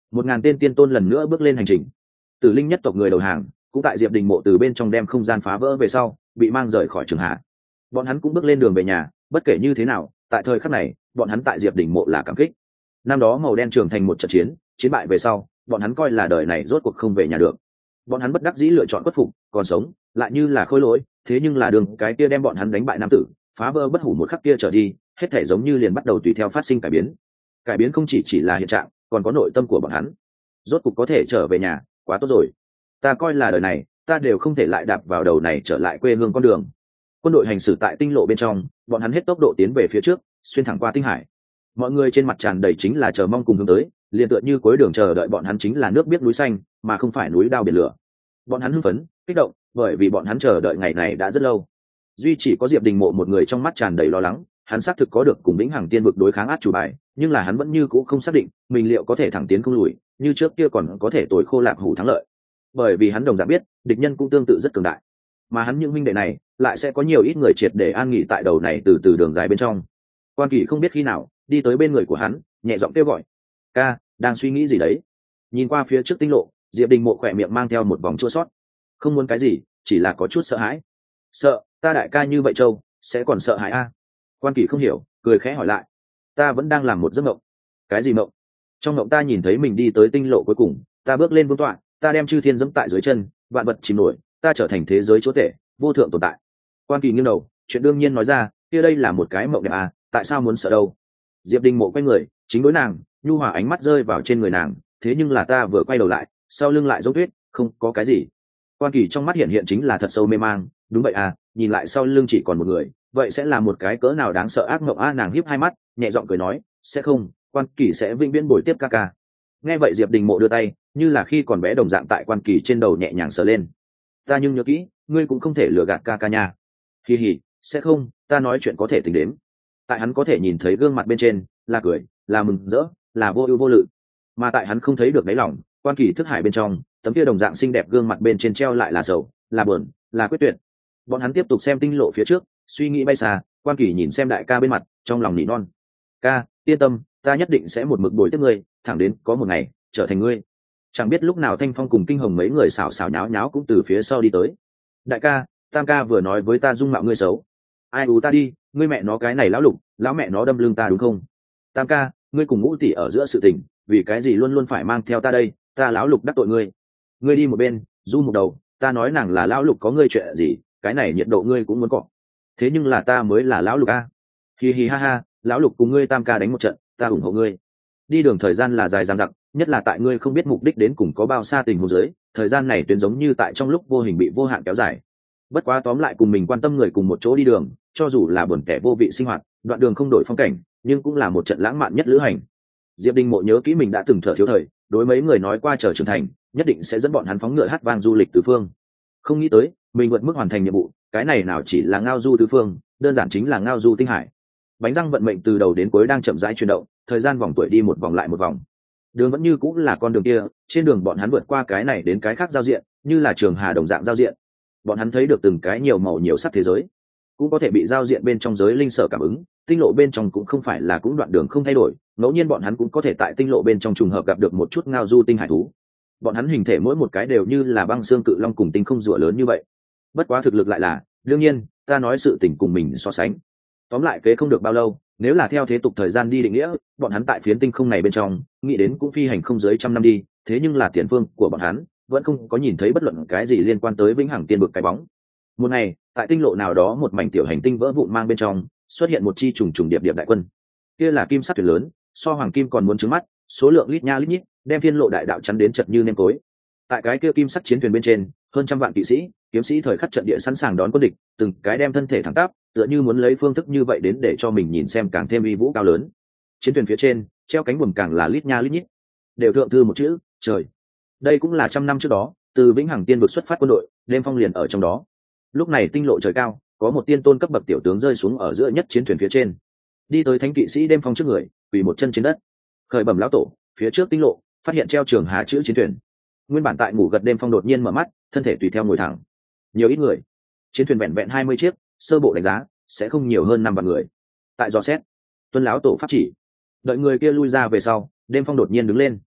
1.000 tên tiên tôn lần nữa bước lên hành trình. Tử linh nhất tộc người đầu hàng cũng tại Diệp Đình mộ từ bên trong đem không gian phá vỡ về sau bị mang rời khỏi Trường Hà. Bọn hắn cũng bước lên đường về nhà. Bất kể như thế nào, tại thời khắc này bọn hắn tại Diệp Đình mộ là cảm kích. Năm đó màu đen trưởng thành một trận chiến, chiến bại về sau bọn hắn coi là đời này rốt cuộc không về nhà được. Bọn hắn bất đắc dĩ lựa chọn khuất phục, còn sống lại như là khôi lỗi. Thế nhưng là đường cái kia đem bọn hắn đánh bại nam tử, phá vỡ bất hủ một khắc kia trở đi, hết thể giống như liền bắt đầu tùy theo phát sinh cải biến. Cải biến không chỉ là hiện trạng, còn có nội tâm của bọn hắn. Rốt cuộc có thể trở về nhà, quá tốt rồi. Ta coi là đời này ta đều không thể lại đạp vào đầu này trở lại quê hương con đường. Quân đội hành xử tại tinh lộ bên trong, bọn hắn hết tốc độ tiến về phía trước, xuyên thẳng qua tinh hải. Mọi người trên mặt tràn đầy chính là chờ mong cùng hướng tới, liền tựa như cuối đường chờ đợi bọn hắn chính là nước biết núi xanh, mà không phải núi đao biển lửa. Bọn hắn hưng phấn, kích động, bởi vì bọn hắn chờ đợi ngày này đã rất lâu. Duy chỉ có Diệp Đình mộ một người trong mắt tràn đầy lo lắng, hắn xác thực có được cùng Vĩnh Hằng Tiên vực đối kháng át chủ bài, nhưng là hắn vẫn như cũ không xác định mình liệu có thể thẳng tiến không lùi, như trước kia còn có thể tối khô lạc hủ thắng lợi. Bởi vì hắn đồng dạng biết, địch nhân cũng tương tự rất cường đại, mà hắn những minh đệ này lại sẽ có nhiều ít người triệt để an nghỉ tại đầu này từ đường dài bên trong. Quan Kỳ không biết khi nào đi tới bên người của hắn, nhẹ giọng kêu gọi: "Ca, đang suy nghĩ gì đấy?" Nhìn qua phía trước tinh lộ, Diệp Đình mộ khỏe miệng mang theo một vòng chua xót. Không muốn cái gì, chỉ là có chút sợ hãi. Sợ? Ta đại ca như vậy Châu sẽ còn sợ hãi a? Quan Kỳ không hiểu, cười khẽ hỏi lại: "Ta vẫn đang làm một giấc mộng." "Cái gì mộng?" "Trong mộng ta nhìn thấy mình đi tới tinh lộ cuối cùng, ta bước lên vương tọa, ta đem chư thiên dẫm tại dưới chân, vạn vật chìm nổi, ta trở thành thế giới chúa tể, vô thượng tồn tại." Quan Kỳ nghiêng đầu, chuyện đương nhiên nói ra: "Kia đây là một cái mộng đẹp à, tại sao muốn sợ đâu?" Diệp Đình mộ quay người, chính đối nàng, nhu hòa ánh mắt rơi vào trên người nàng, thế nhưng là ta vừa quay đầu lại, sau lưng lại giống tuyết, không có cái gì. Quan Kỳ trong mắt hiện chính là thật sâu mê mang. Đúng vậy à, nhìn lại sau lưng chỉ còn một người, vậy sẽ là một cái cỡ nào đáng sợ ác mộng a? Nàng híp hai mắt, nhẹ giọng cười nói: "Sẽ không, Quan Kỳ sẽ vĩnh viễn bồi tiếp ca ca." Nghe vậy Diệp Đình mộ đưa tay, như là khi còn bé đồng dạng tại Quan Kỳ trên đầu nhẹ nhàng sờ lên. "Ta nhưng nhớ kỹ, ngươi cũng không thể lừa gạt ca ca nha." "Hì hì, sẽ không, ta nói chuyện có thể tính đến." Tại hắn có thể nhìn thấy gương mặt bên trên là cười, là mừng rỡ, là vô ưu vô lự, mà tại hắn không thấy được đáy lòng, Quan Kỳ thức hải bên trong tấm kia đồng dạng xinh đẹp gương mặt bên trên treo lại là sầu, là buồn, là quyết tuyệt. Bọn hắn tiếp tục xem tinh lộ phía trước, suy nghĩ bay xa. Quan Kỳ nhìn xem đại ca bên mặt, trong lòng nỉ non: "Ca, yên tâm, ta nhất định sẽ một mực bồi tiếp ngươi, thẳng đến có một ngày trở thành ngươi." Chẳng biết lúc nào Thanh Phong cùng Kinh Hồng mấy người xào xào nháo nháo cũng từ phía sau đi tới. "Đại ca, Tam ca vừa nói với ta dung mạo ngươi xấu." "Ai ú ta đi, ngươi mẹ nó cái này lão lục, lão mẹ nó đâm lưng ta đúng không?" "Tam ca, ngươi cùng Ngũ tỷ ở giữa sự tình, vì cái gì luôn luôn phải mang theo ta đây, ta lão lục đắc tội ngươi." "Ngươi đi một bên, du một đầu, ta nói nàng là lão lục có ngươi chuyện gì, cái này nhiệt độ ngươi cũng muốn cọ. Thế nhưng là ta mới là lão lục a." "Hi hi ha ha, lão lục cùng ngươi Tam ca đánh một trận, ta ủng hộ ngươi." Đi đường thời gian là dài dằng dặc, nhất là tại ngươi không biết mục đích đến cùng có bao xa tình huống dưới, thời gian này tuyến giống như tại trong lúc vô hình bị vô hạn kéo dài. Bất quá tóm lại cùng mình quan tâm người cùng một chỗ đi đường, cho dù là buồn tẻ vô vị sinh hoạt, đoạn đường không đổi phong cảnh, nhưng cũng là một trận lãng mạn nhất lữ hành. Diệp Đình mộ nhớ kỹ mình đã từng thở thiếu thời, đối mấy người nói qua chờ trưởng thành, nhất định sẽ dẫn bọn hắn phóng ngựa hát vang du lịch tứ phương. Không nghĩ tới, mình vượt mức hoàn thành nhiệm vụ, cái này nào chỉ là ngao du tứ phương, đơn giản chính là ngao du tinh hải. Bánh răng vận mệnh từ đầu đến cuối đang chậm rãi chuyển động, thời gian vòng tuổi đi một vòng lại một vòng. Đường vẫn như cũng là con đường kia, trên đường bọn hắn vượt qua cái này đến cái khác giao diện, như là trường hà đồng dạng giao diện. Bọn hắn thấy được từng cái nhiều màu nhiều sắc thế giới, cũng có thể bị giao diện bên trong giới linh sở cảm ứng. Tinh lộ bên trong cũng không phải là cũng đoạn đường không thay đổi, ngẫu nhiên bọn hắn cũng có thể tại tinh lộ bên trong trùng hợp gặp được một chút ngao du tinh hải thú. Bọn hắn hình thể mỗi một cái đều như là băng xương cự long cùng tinh không rùa lớn như vậy, bất quá thực lực lại là, đương nhiên ta nói sự tình cùng mình so sánh. Tóm lại kế không được bao lâu, nếu là theo thế tục thời gian đi định nghĩa, bọn hắn tại phiến tinh không này bên trong nghĩ đến cũng phi hành không dưới 100 năm đi. Thế nhưng là tiền phương của bọn hắn vẫn không có nhìn thấy bất luận cái gì liên quan tới Vĩnh Hằng Tiên vực cái bóng. Một ngày, tại tinh lộ nào đó một mảnh tiểu hành tinh vỡ vụn mang bên trong xuất hiện một chi trùng trùng điệp điệp đại quân. Kia là kim sắc thuyền lớn, so hoàng kim còn muốn trứng mắt, số lượng lít nha lít nhít, đem thiên lộ đại đạo chắn đến chật như nêm tối. Tại cái kia kim sắc chiến thuyền bên trên, hơn trăm vạn kỵ sĩ, kiếm sĩ thời khắc trận địa sẵn sàng đón quân địch, từng cái đem thân thể thẳng tắp, tựa như muốn lấy phương thức như vậy đến để cho mình nhìn xem càng thêm uy vũ cao lớn. Chiến thuyền phía trên treo cánh buồm càng là lít nha lít nhít, đều thượng thư một chữ trời. Đây cũng là 100 năm trước đó, từ Vĩnh Hằng Tiên vực xuất phát quân đội, đêm phong liền ở trong đó. Lúc này tinh lộ trời cao, có một tiên tôn cấp bậc tiểu tướng rơi xuống ở giữa nhất chiến thuyền phía trên, đi tới thánh kỵ sĩ đêm phong trước người, quỳ một chân trên đất, khởi bẩm lão tổ. Phía trước tinh lộ phát hiện treo trường hà chữ chiến thuyền. Nguyên bản tại ngủ gật đêm phong đột nhiên mở mắt, thân thể tùy theo ngồi thẳng. Nhiều ít người? Chiến thuyền vẹn vẹn 20 chiếc, sơ bộ đánh giá sẽ không nhiều hơn 5 vạn người. Tại dò xét, tuân lão tổ pháp chỉ. Đợi người kia lui ra về sau, đêm phong đột nhiên đứng lên,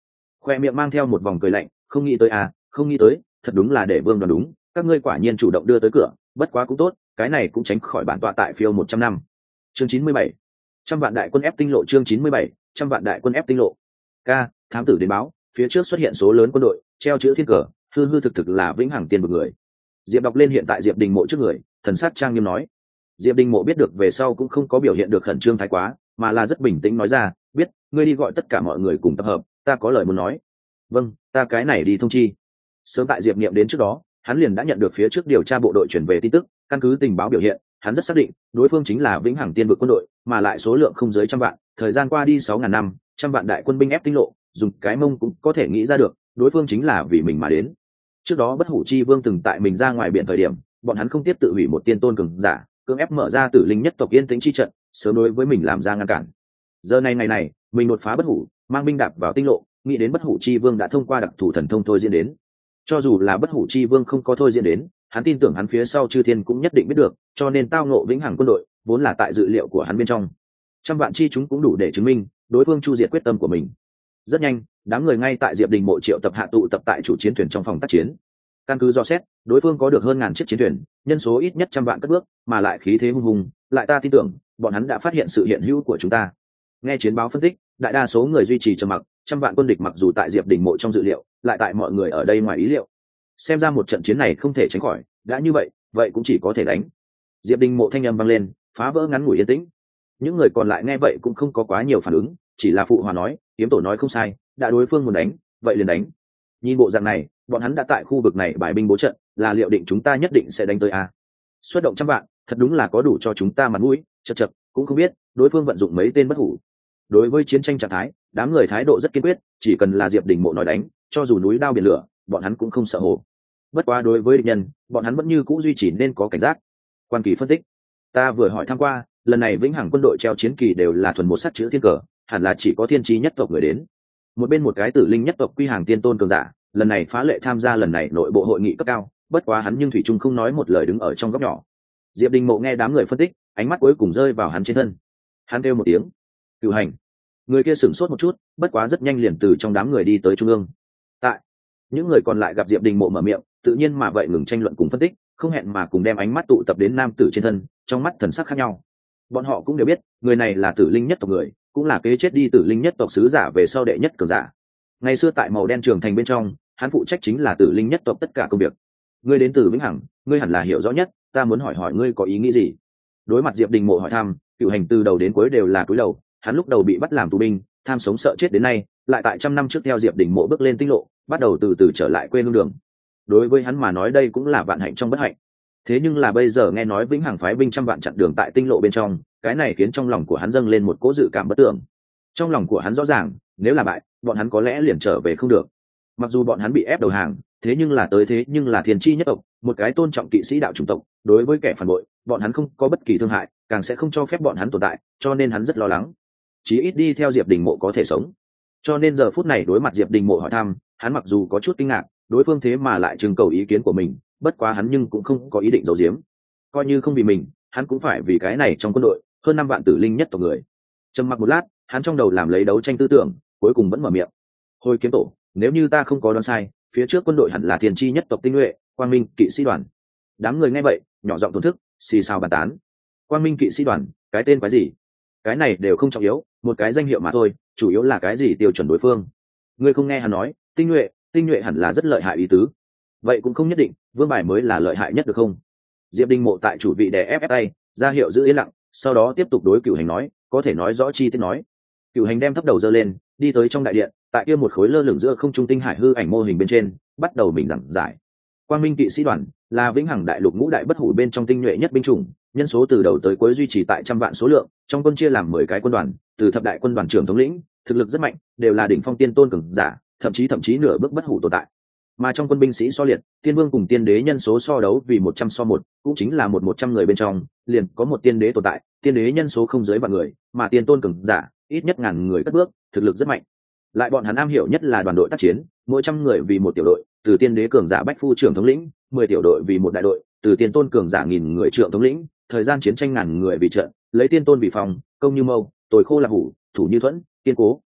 khoe miệng mang theo một vòng cười lạnh, không nghĩ tới à, không nghĩ tới, thật đúng là để vương đoán đúng, các ngươi quả nhiên chủ động đưa tới cửa, bất quá cũng tốt, cái này cũng tránh khỏi bản tọa tại phiêu 100 năm. Chương 97. Trăm vạn đại quân ép tinh lộ. Chương 97. Trăm vạn đại quân ép tinh lộ. Ca, thám tử đến báo, phía trước xuất hiện số lớn quân đội, treo chữ thiên cờ, hư hư thực thực là vĩnh hằng tiên vực người. Diệp đọc lên hiện tại Diệp Đình Mộ trước người, thần sắc trang nghiêm nói. Diệp Đình Mộ biết được về sau cũng không có biểu hiện được khẩn trương thái quá, mà là rất bình tĩnh nói ra, biết, ngươi đi gọi tất cả mọi người cùng tập hợp, ta có lời muốn nói. Vâng, ta cái này đi thông chi. Sớm tại Diệp Niệm đến trước đó, hắn liền đã nhận được phía trước điều tra bộ đội chuyển về tin tức, căn cứ tình báo biểu hiện, hắn rất xác định đối phương chính là vĩnh hằng tiên vực quân đội, mà lại số lượng không dưới 100 vạn, thời gian qua đi 6.000 năm, 100 vạn đại quân binh ép tinh lộ, dùng cái mông cũng có thể nghĩ ra được, đối phương chính là vì mình mà đến. Trước đó Bất Hủ Chi Vương từng tại mình ra ngoài biển thời điểm, bọn hắn không tiếp tự hủy một tiên tôn cường giả, cưỡng ép mở ra Tử Linh nhất tộc yên tĩnh chi trận, sớm đối với mình làm ra ngăn cản. Giờ này ngày này, mình đột phá bất hủ, mang binh đạp vào tinh lộ, nghĩ đến Bất Hủ Chi Vương đã thông qua đặc thủ thần thông thôi diễn đến. Cho dù là Bất Hủ Chi Vương không có thôi diễn đến, hắn tin tưởng hắn phía sau chư thiên cũng nhất định biết được, cho nên tao ngộ vĩnh hằng quân đội vốn là tại dự liệu của hắn bên trong. 100 vạn chi chúng cũng đủ để chứng minh đối phương chu diệt quyết tâm của mình. Rất nhanh, đám người ngay tại Diệp Đình Mộ triệu tập hạ tụ tập tại chủ chiến thuyền trong phòng tác chiến. Căn cứ dò xét, đối phương có được hơn ngàn chiếc chiến thuyền, nhân số ít nhất 100 vạn cất bước, mà lại khí thế hung hùng, lại ta tin tưởng, bọn hắn đã phát hiện sự hiện hữu của chúng ta. Nghe chiến báo phân tích, đại đa số người duy trì trầm mặc, 100 vạn quân địch mặc dù tại Diệp Đình Mộ trong dự liệu, lại tại mọi người ở đây ngoài ý liệu. Xem ra một trận chiến này không thể tránh khỏi, đã như vậy, vậy cũng chỉ có thể đánh. Diệp Đình Mộ thanh âm vang lên, phá vỡ ngắn ngủi yên tĩnh. Những người còn lại nghe vậy cũng không có quá nhiều phản ứng, chỉ là phụ hòa nói, Kiếm Tổ nói không sai, đã đối phương muốn đánh, vậy liền đánh. Nhìn bộ dạng này, bọn hắn đã tại khu vực này bài binh bố trận, là liệu định chúng ta nhất định sẽ đánh tới a. Xuất động 100 vạn, thật đúng là có đủ cho chúng ta mặt mũi, chậc chậc, cũng không biết đối phương vận dụng mấy tên bất hủ. Đối với chiến tranh trạng thái, đám người thái độ rất kiên quyết, chỉ cần là Diệp Đình Mộ nói đánh, cho dù núi đao biển lửa, bọn hắn cũng không sợ hổ. Bất quá đối với địch nhân, bọn hắn vẫn như cũ duy trì nên có cảnh giác. Quan Kỳ phân tích, ta vừa hỏi tham qua, lần này vĩnh hằng quân đội treo chiến kỳ đều là thuần một sắt chữ thiên cờ, hẳn là chỉ có thiên chi nhất tộc người đến. Một bên một cái Tử Linh nhất tộc quy hàng tiên tôn cường giả, lần này phá lệ tham gia lần này nội bộ hội nghị cấp cao, bất quá hắn nhưng thủy chung không nói một lời đứng ở trong góc nhỏ. Diệp Đình Mộ nghe đám người phân tích, ánh mắt cuối cùng rơi vào hắn trên thân. Hắn kêu một tiếng, Cửu Hành. Người kia sửng sốt một chút, bất quá rất nhanh liền từ trong đám người đi tới trung ương. Tại những người còn lại gặp Diệp Đình Mộ mở miệng, tự nhiên mà vậy ngừng tranh luận cùng phân tích, không hẹn mà cùng đem ánh mắt tụ tập đến nam tử trên thân, trong mắt thần sắc khác nhau. Bọn họ cũng đều biết, người này là Tử Linh nhất tộc người, cũng là kế chết đi Tử Linh nhất tộc sứ giả về sau đệ nhất cường giả. Ngày xưa tại màu đen trường thành bên trong, hắn phụ trách chính là Tử Linh nhất tộc tất cả công việc. Ngươi đến từ vĩnh hằng, ngươi hẳn là hiểu rõ nhất, ta muốn hỏi hỏi ngươi có ý nghĩ gì. Đối mặt Diệp Đình Mộ hỏi thăm, Cửu Hành từ đầu đến cuối đều là cúi đầu. Hắn lúc đầu bị bắt làm tù binh, tham sống sợ chết đến nay, lại tại 100 năm trước theo Diệp Đình Mộ bước lên tinh lộ, bắt đầu từ từ trở lại quê hương đường. Đối với hắn mà nói đây cũng là vạn hạnh trong bất hạnh. Thế nhưng là bây giờ nghe nói vĩnh hằng phái binh 100 vạn chặn đường tại tinh lộ bên trong, cái này khiến trong lòng của hắn dâng lên một cỗ dự cảm bất tưởng. Trong lòng của hắn rõ ràng, nếu là bại, bọn hắn có lẽ liền trở về không được. Mặc dù bọn hắn bị ép đầu hàng, thế nhưng là thiên chi nhất tộc, một cái tôn trọng kỵ sĩ đạo chủng tộc, đối với kẻ phản bội, bọn hắn không có bất kỳ thương hại, càng sẽ không cho phép bọn hắn tồn tại, cho nên hắn rất lo lắng. Chí ít đi theo Diệp Đình Mộ có thể sống. Cho nên giờ phút này đối mặt Diệp Đình Mộ hỏi thăm, hắn mặc dù có chút kinh ngạc, đối phương thế mà lại trưng cầu ý kiến của mình, bất quá hắn nhưng cũng không có ý định giấu giếm. Coi như không vì mình, hắn cũng phải vì cái này trong quân đội, hơn 5 vạn Tử Linh nhất tộc người. Trầm mặc một lát, hắn trong đầu làm lấy đấu tranh tư tưởng, cuối cùng vẫn mở miệng. Hồi Kiếm Tổ, nếu như ta không có đoán sai, phía trước quân đội hẳn là thiên chi nhất tộc tinh nhuệ, Quang Minh kỵ sĩ đoàn. Đám người nghe vậy, nhỏ giọng thổn thức, xì xào bàn tán. Quang Minh kỵ sĩ đoàn, cái tên quái gì? Cái này đều không trọng yếu, một cái danh hiệu mà thôi, chủ yếu là cái gì tiêu chuẩn đối phương. Ngươi không nghe hắn nói, tinh nhuệ hẳn là rất lợi hại ý tứ. Vậy cũng không nhất định, vương bài mới là lợi hại nhất được không? Diệp Đình Mộ tại chủ vị đè ép tay, ra hiệu giữ yên lặng, sau đó tiếp tục đối Cửu Hành nói, có thể nói rõ chi tiết nói. Cửu Hành đem thấp đầu giơ lên, đi tới trong đại điện, tại kia một khối lơ lửng giữa không trung tinh hải hư ảnh mô hình bên trên, bắt đầu mình giảng giải. Quang Minh kỵ sĩ đoàn là vĩnh hằng đại lục ngũ đại bất hủ bên trong tinh nhuệ nhất binh chủng, nhân số từ đầu tới cuối duy trì tại 100 vạn số lượng, trong quân chia làm 10 cái quân đoàn, từ thập đại quân đoàn trưởng thống lĩnh, thực lực rất mạnh, đều là đỉnh phong tiên tôn cường giả, thậm chí nửa bước bất hủ tồn tại. Mà trong quân binh sĩ so liệt, tiên vương cùng tiên đế nhân số so đấu vì 100 so 1, cũng chính là 100 người bên trong, liền có một tiên đế tồn tại, tiên đế nhân số không dưới vạn người, mà tiên tôn cường giả ít nhất ngàn người cất bước, thực lực rất mạnh. Lại bọn hắn am hiểu nhất là đoàn đội tác chiến, mỗi trăm người vì một tiểu đội, từ tiên đế cường giả bách phu trưởng thống lĩnh, 10 tiểu đội vì một đại đội, từ tiên tôn cường giả nghìn người trưởng thống lĩnh, thời gian chiến tranh ngàn người vì trận, lấy tiên tôn vì phòng, công như mâu, tồi khô là hủ, thủ như thuẫn, kiên cố.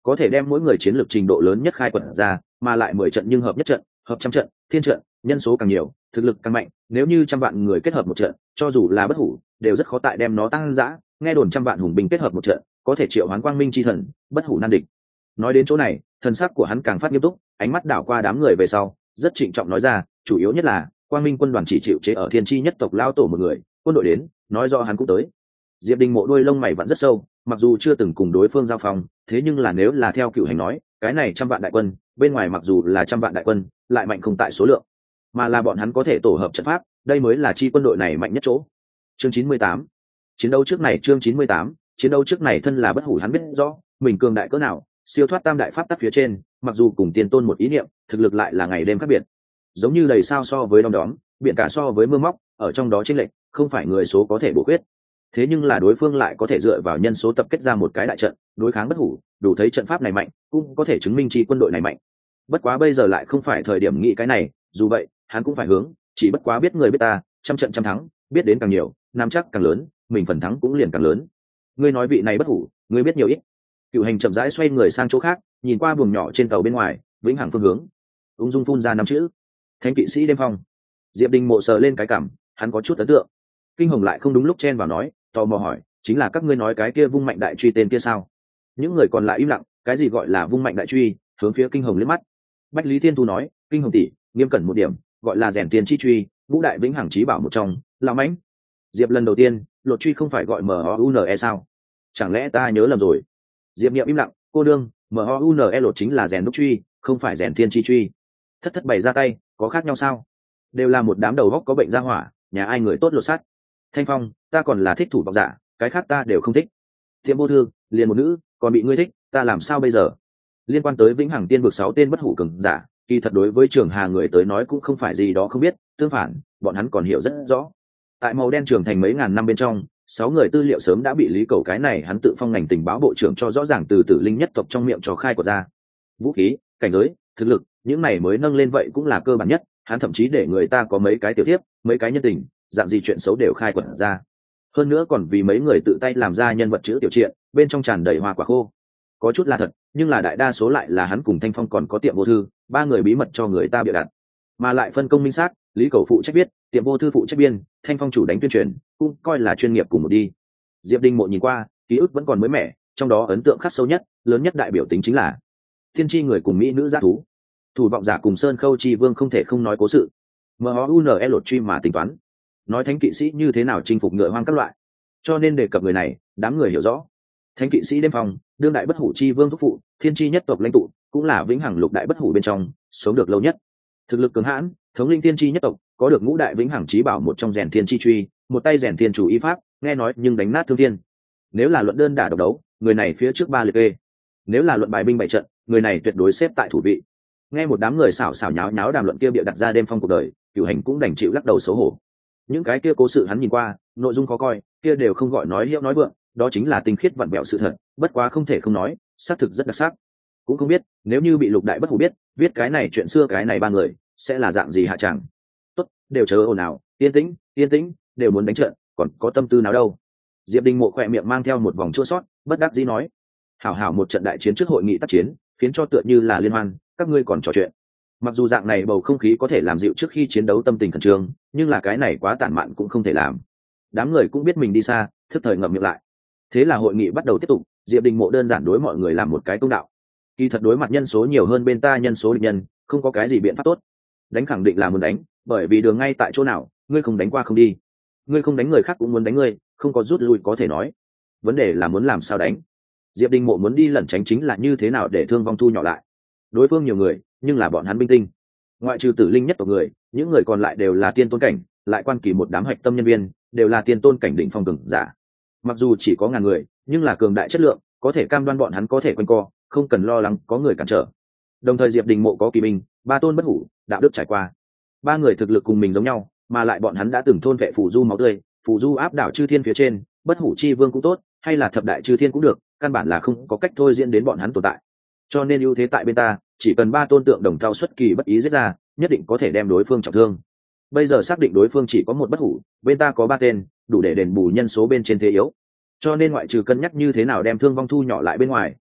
có thể đem mỗi người chiến lược trình độ lớn nhất khai quật ra, mà lại 10 trận nhưng hợp nhất trận, hợp trăm trận, thiên trận, nhân số càng nhiều, thực lực càng mạnh, nếu như 100 vạn người kết hợp một trận, cho dù là bất hủ, đều rất khó tại đem nó tăng dã, nghe đồn 100 vạn hùng binh kết hợp một trận, có thể triệu hoán quang minh chi thần, bất hủ nan địch. Nói đến chỗ này, thần sắc của hắn càng phát nghiêm túc, ánh mắt đảo qua đám người về sau, rất trịnh trọng nói ra, chủ yếu nhất là quang minh quân đoàn chỉ chịu chế ở thiên chi nhất tộc lao tổ một người, quân đội đến, nói do hắn cũng tới. Diệp Đình Mộ đôi lông mày vẫn rất sâu, mặc dù chưa từng cùng đối phương giao phòng, thế nhưng là nếu là theo cựu hành nói, cái này 100 vạn đại quân, bên ngoài mặc dù là 100 vạn đại quân, lại mạnh không tại số lượng, mà là bọn hắn có thể tổ hợp trận pháp, đây mới là chi quân đội này mạnh nhất chỗ. Chương 98. Chiến đấu trước này, chương 98. Chiến đấu trước này thân là bất hủ hắn biết rõ, mình cường đại cỡ nào, siêu thoát tam đại pháp tắc phía trên, mặc dù cùng tiền tôn một ý niệm, thực lực lại là ngày đêm khác biệt. Giống như đầy sao so với đom đóm, biển cả so với mưa móc, ở trong đó chênh lệch, không phải người số có thể bổ khuyết. Thế nhưng là đối phương lại có thể dựa vào nhân số tập kết ra một cái đại trận, đối kháng bất hủ, đủ thấy trận pháp này mạnh, cũng có thể chứng minh chi quân đội này mạnh. Bất quá bây giờ lại không phải thời điểm nghĩ cái này, dù vậy, hắn cũng phải hướng, chỉ bất quá biết người biết ta, trăm trận trăm thắng, biết đến càng nhiều, nắm chắc càng lớn, mình phần thắng cũng liền càng lớn. Ngươi nói vị này bất hủ, ngươi biết nhiều ít. Cựu hành chậm rãi xoay người sang chỗ khác, nhìn qua buồng nhỏ trên tàu bên ngoài, vĩnh hằng phương hướng, ung dung phun ra 5 chữ: Thánh kỵ sĩ đêm phong. Diệp Đình Mộ sờ lên cái cảm, hắn có chút ấn tượng. Kinh Hồng lại không đúng lúc chen vào nói, tò mò hỏi, chính là các ngươi nói cái kia vung mạnh đại truy tên kia sao? Những người còn lại im lặng, cái gì gọi là vung mạnh đại truy, hướng phía Kinh Hồng liếc mắt. Bách Lý Thiên Tu nói, Kinh Hồng tỷ, nghiêm cẩn một điểm, gọi là rèn tiền chi truy, ngũ đại vĩnh hằng chí bảo một trong, lão mãnh. Diệp lần đầu tiên, lột truy không phải gọi MOUNE sao? Chẳng lẽ ta nhớ lầm rồi? Diệp Niệm im lặng, cô đương, MOUNE lột chính là rèn đúc truy, không phải rèn thiên chi truy. Thất thất bày ra tay, có khác nhau sao? Đều là một đám đầu góc có bệnh ra hỏa, nhà ai người tốt lột sắt. Thanh Phong, ta còn là thích thủ vọng giả, cái khác ta đều không thích. Thiệm Vô Thương, liền một nữ, còn bị ngươi thích, ta làm sao bây giờ? Liên quan tới vĩnh hằng tiên vực 6 tên bất hủ cường giả, kỳ thật đối với Trường Hà người tới nói cũng không phải gì đó không biết, tương phản, bọn hắn còn hiểu rất rõ. Tại màu đen trường thành mấy ngàn năm bên trong, 6 người tư liệu sớm đã bị Lý Cầu cái này hắn tự phong ngành tình báo bộ trưởng cho rõ ràng từ Tử Linh nhất tộc trong miệng cho khai của ra. Vũ khí, cảnh giới, thực lực, những này mới nâng lên vậy cũng là cơ bản nhất, hắn thậm chí để người ta có mấy cái tiểu tiếp, mấy cái nhân tình, dạng gì chuyện xấu đều khai quật ra. Hơn nữa còn vì mấy người tự tay làm ra nhân vật chữ tiểu truyện, bên trong tràn đầy hoa quả khô. Có chút là thật, nhưng là đại đa số lại là hắn cùng Thanh Phong còn có Tiệm Vô Thư, 3 người bí mật cho người ta bịa đặt, mà lại phân công minh xác, Lý Cầu phụ trách viết, Tiệm Vô Thư phụ trách biên, Thanh Phong chủ đánh tuyên truyền, cũng coi là chuyên nghiệp cùng một đi. Diệp Đình Mộ nhìn qua, ký ức vẫn còn mới mẻ, trong đó ấn tượng khắc sâu nhất, lớn nhất đại biểu tính chính là thiên chi người cùng mỹ nữ giác thú, thủ vọng giả cùng Sơn Khâu Chi Vương không thể không nói cố sự, MOUNE lột truy mà tính toán, nói thánh kỵ sĩ như thế nào chinh phục ngựa hoang các loại, cho nên đề cập người này, đám người hiểu rõ. Thánh kỵ sĩ đêm phòng, đương đại bất hủ chi vương thúc phụ, thiên chi nhất tộc lãnh tụ, cũng là vĩnh hằng lục đại bất hủ bên trong sống được lâu nhất, thực lực cường hãn, thống linh thiên chi nhất tộc, có được ngũ đại vĩnh hằng chí bảo một trong rèn thiên chi truy, một tay rèn thiên chủ y pháp, nghe nói nhưng đánh nát thương thiên. Nếu là luận đơn đả độc đấu, người này phía trước 3 liệt kê. Nếu là luận bài binh bại trận, người này tuyệt đối xếp tại thủ vị. Nghe một đám người xảo xảo nháo nháo đàm luận kia bịa đặt ra đêm phong cuộc đời, Cửu Hành cũng đành chịu lắc đầu xấu hổ. Những cái kia cố sự hắn nhìn qua, nội dung khó coi, kia đều không gọi nói hiệu nói vượng, đó chính là tinh khiết vặn vẹo sự thật, bất quá không thể không nói, xác thực rất đặc sắc. Cũng không biết, nếu như bị Lục đại bất hủ biết, viết cái này chuyện xưa cái này 3 người, sẽ là dạng gì hạ chẳng. Tốt, đều chờ ồn ào, yên tĩnh, đều muốn đánh trận, còn có tâm tư nào đâu. Diệp Đình Mộ khỏe miệng mang theo một vòng chua sót, bất đắc dĩ nói: hảo hảo một trận đại chiến trước hội nghị tác chiến, khiến cho tựa như là liên hoan, các ngươi còn trò chuyện. Mặc dù dạng này bầu không khí có thể làm dịu trước khi chiến đấu tâm tình khẩn trương, nhưng là cái này quá tản mạn cũng không thể làm. Đám người cũng biết mình đi xa, thức thời ngậm miệng lại. Thế là hội nghị bắt đầu tiếp tục, Diệp Đình Mộ đơn giản đối mọi người làm một cái công đạo. Kỳ thật đối mặt nhân số nhiều hơn bên ta nhân số địch nhân, không có cái gì biện pháp tốt. Đánh khẳng định là muốn đánh, bởi vì đường ngay tại chỗ nào, ngươi không đánh qua không đi. Ngươi không đánh người khác cũng muốn đánh ngươi, không có rút lui có thể nói. Vấn đề là muốn làm sao đánh. Diệp Đình Mộ muốn đi lẩn tránh chính là như thế nào để thương vong thu nhỏ lại. Đối phương nhiều người, nhưng là bọn hắn binh tinh. Ngoại trừ Tử Linh nhất tộc người, những người còn lại đều là tiên tôn cảnh, lại quan kỳ một đám hạch tâm nhân viên, đều là tiên tôn cảnh đỉnh phong cường giả. Mặc dù chỉ có ngàn người, nhưng là cường đại chất lượng, có thể cam đoan bọn hắn có thể quanh co, không cần lo lắng có người cản trở. Đồng thời Diệp Đình Mộ có kỳ binh, 3 tôn bất hủ, đạo đức trải qua. 3 người thực lực cùng mình giống nhau, mà lại bọn hắn đã từng thôn vệ phù du máu tươi, phù du áp đảo chư thiên phía trên, bất hủ chi vương cũng tốt, hay là thập đại chư thiên cũng được, căn bản là không có cách thôi diễn đến bọn hắn tồn tại. Cho nên ưu thế tại bên ta, chỉ cần 3 tôn tượng đồng thao xuất kỳ bất ý giết ra, nhất định có thể đem đối phương trọng thương. Bây giờ xác định đối phương chỉ có một bất hủ, bên ta có 3 tên, đủ để đền bù nhân số bên trên thế yếu. Cho nên ngoại trừ cân nhắc như thế nào đem thương vong thu nhỏ lại bên ngoài,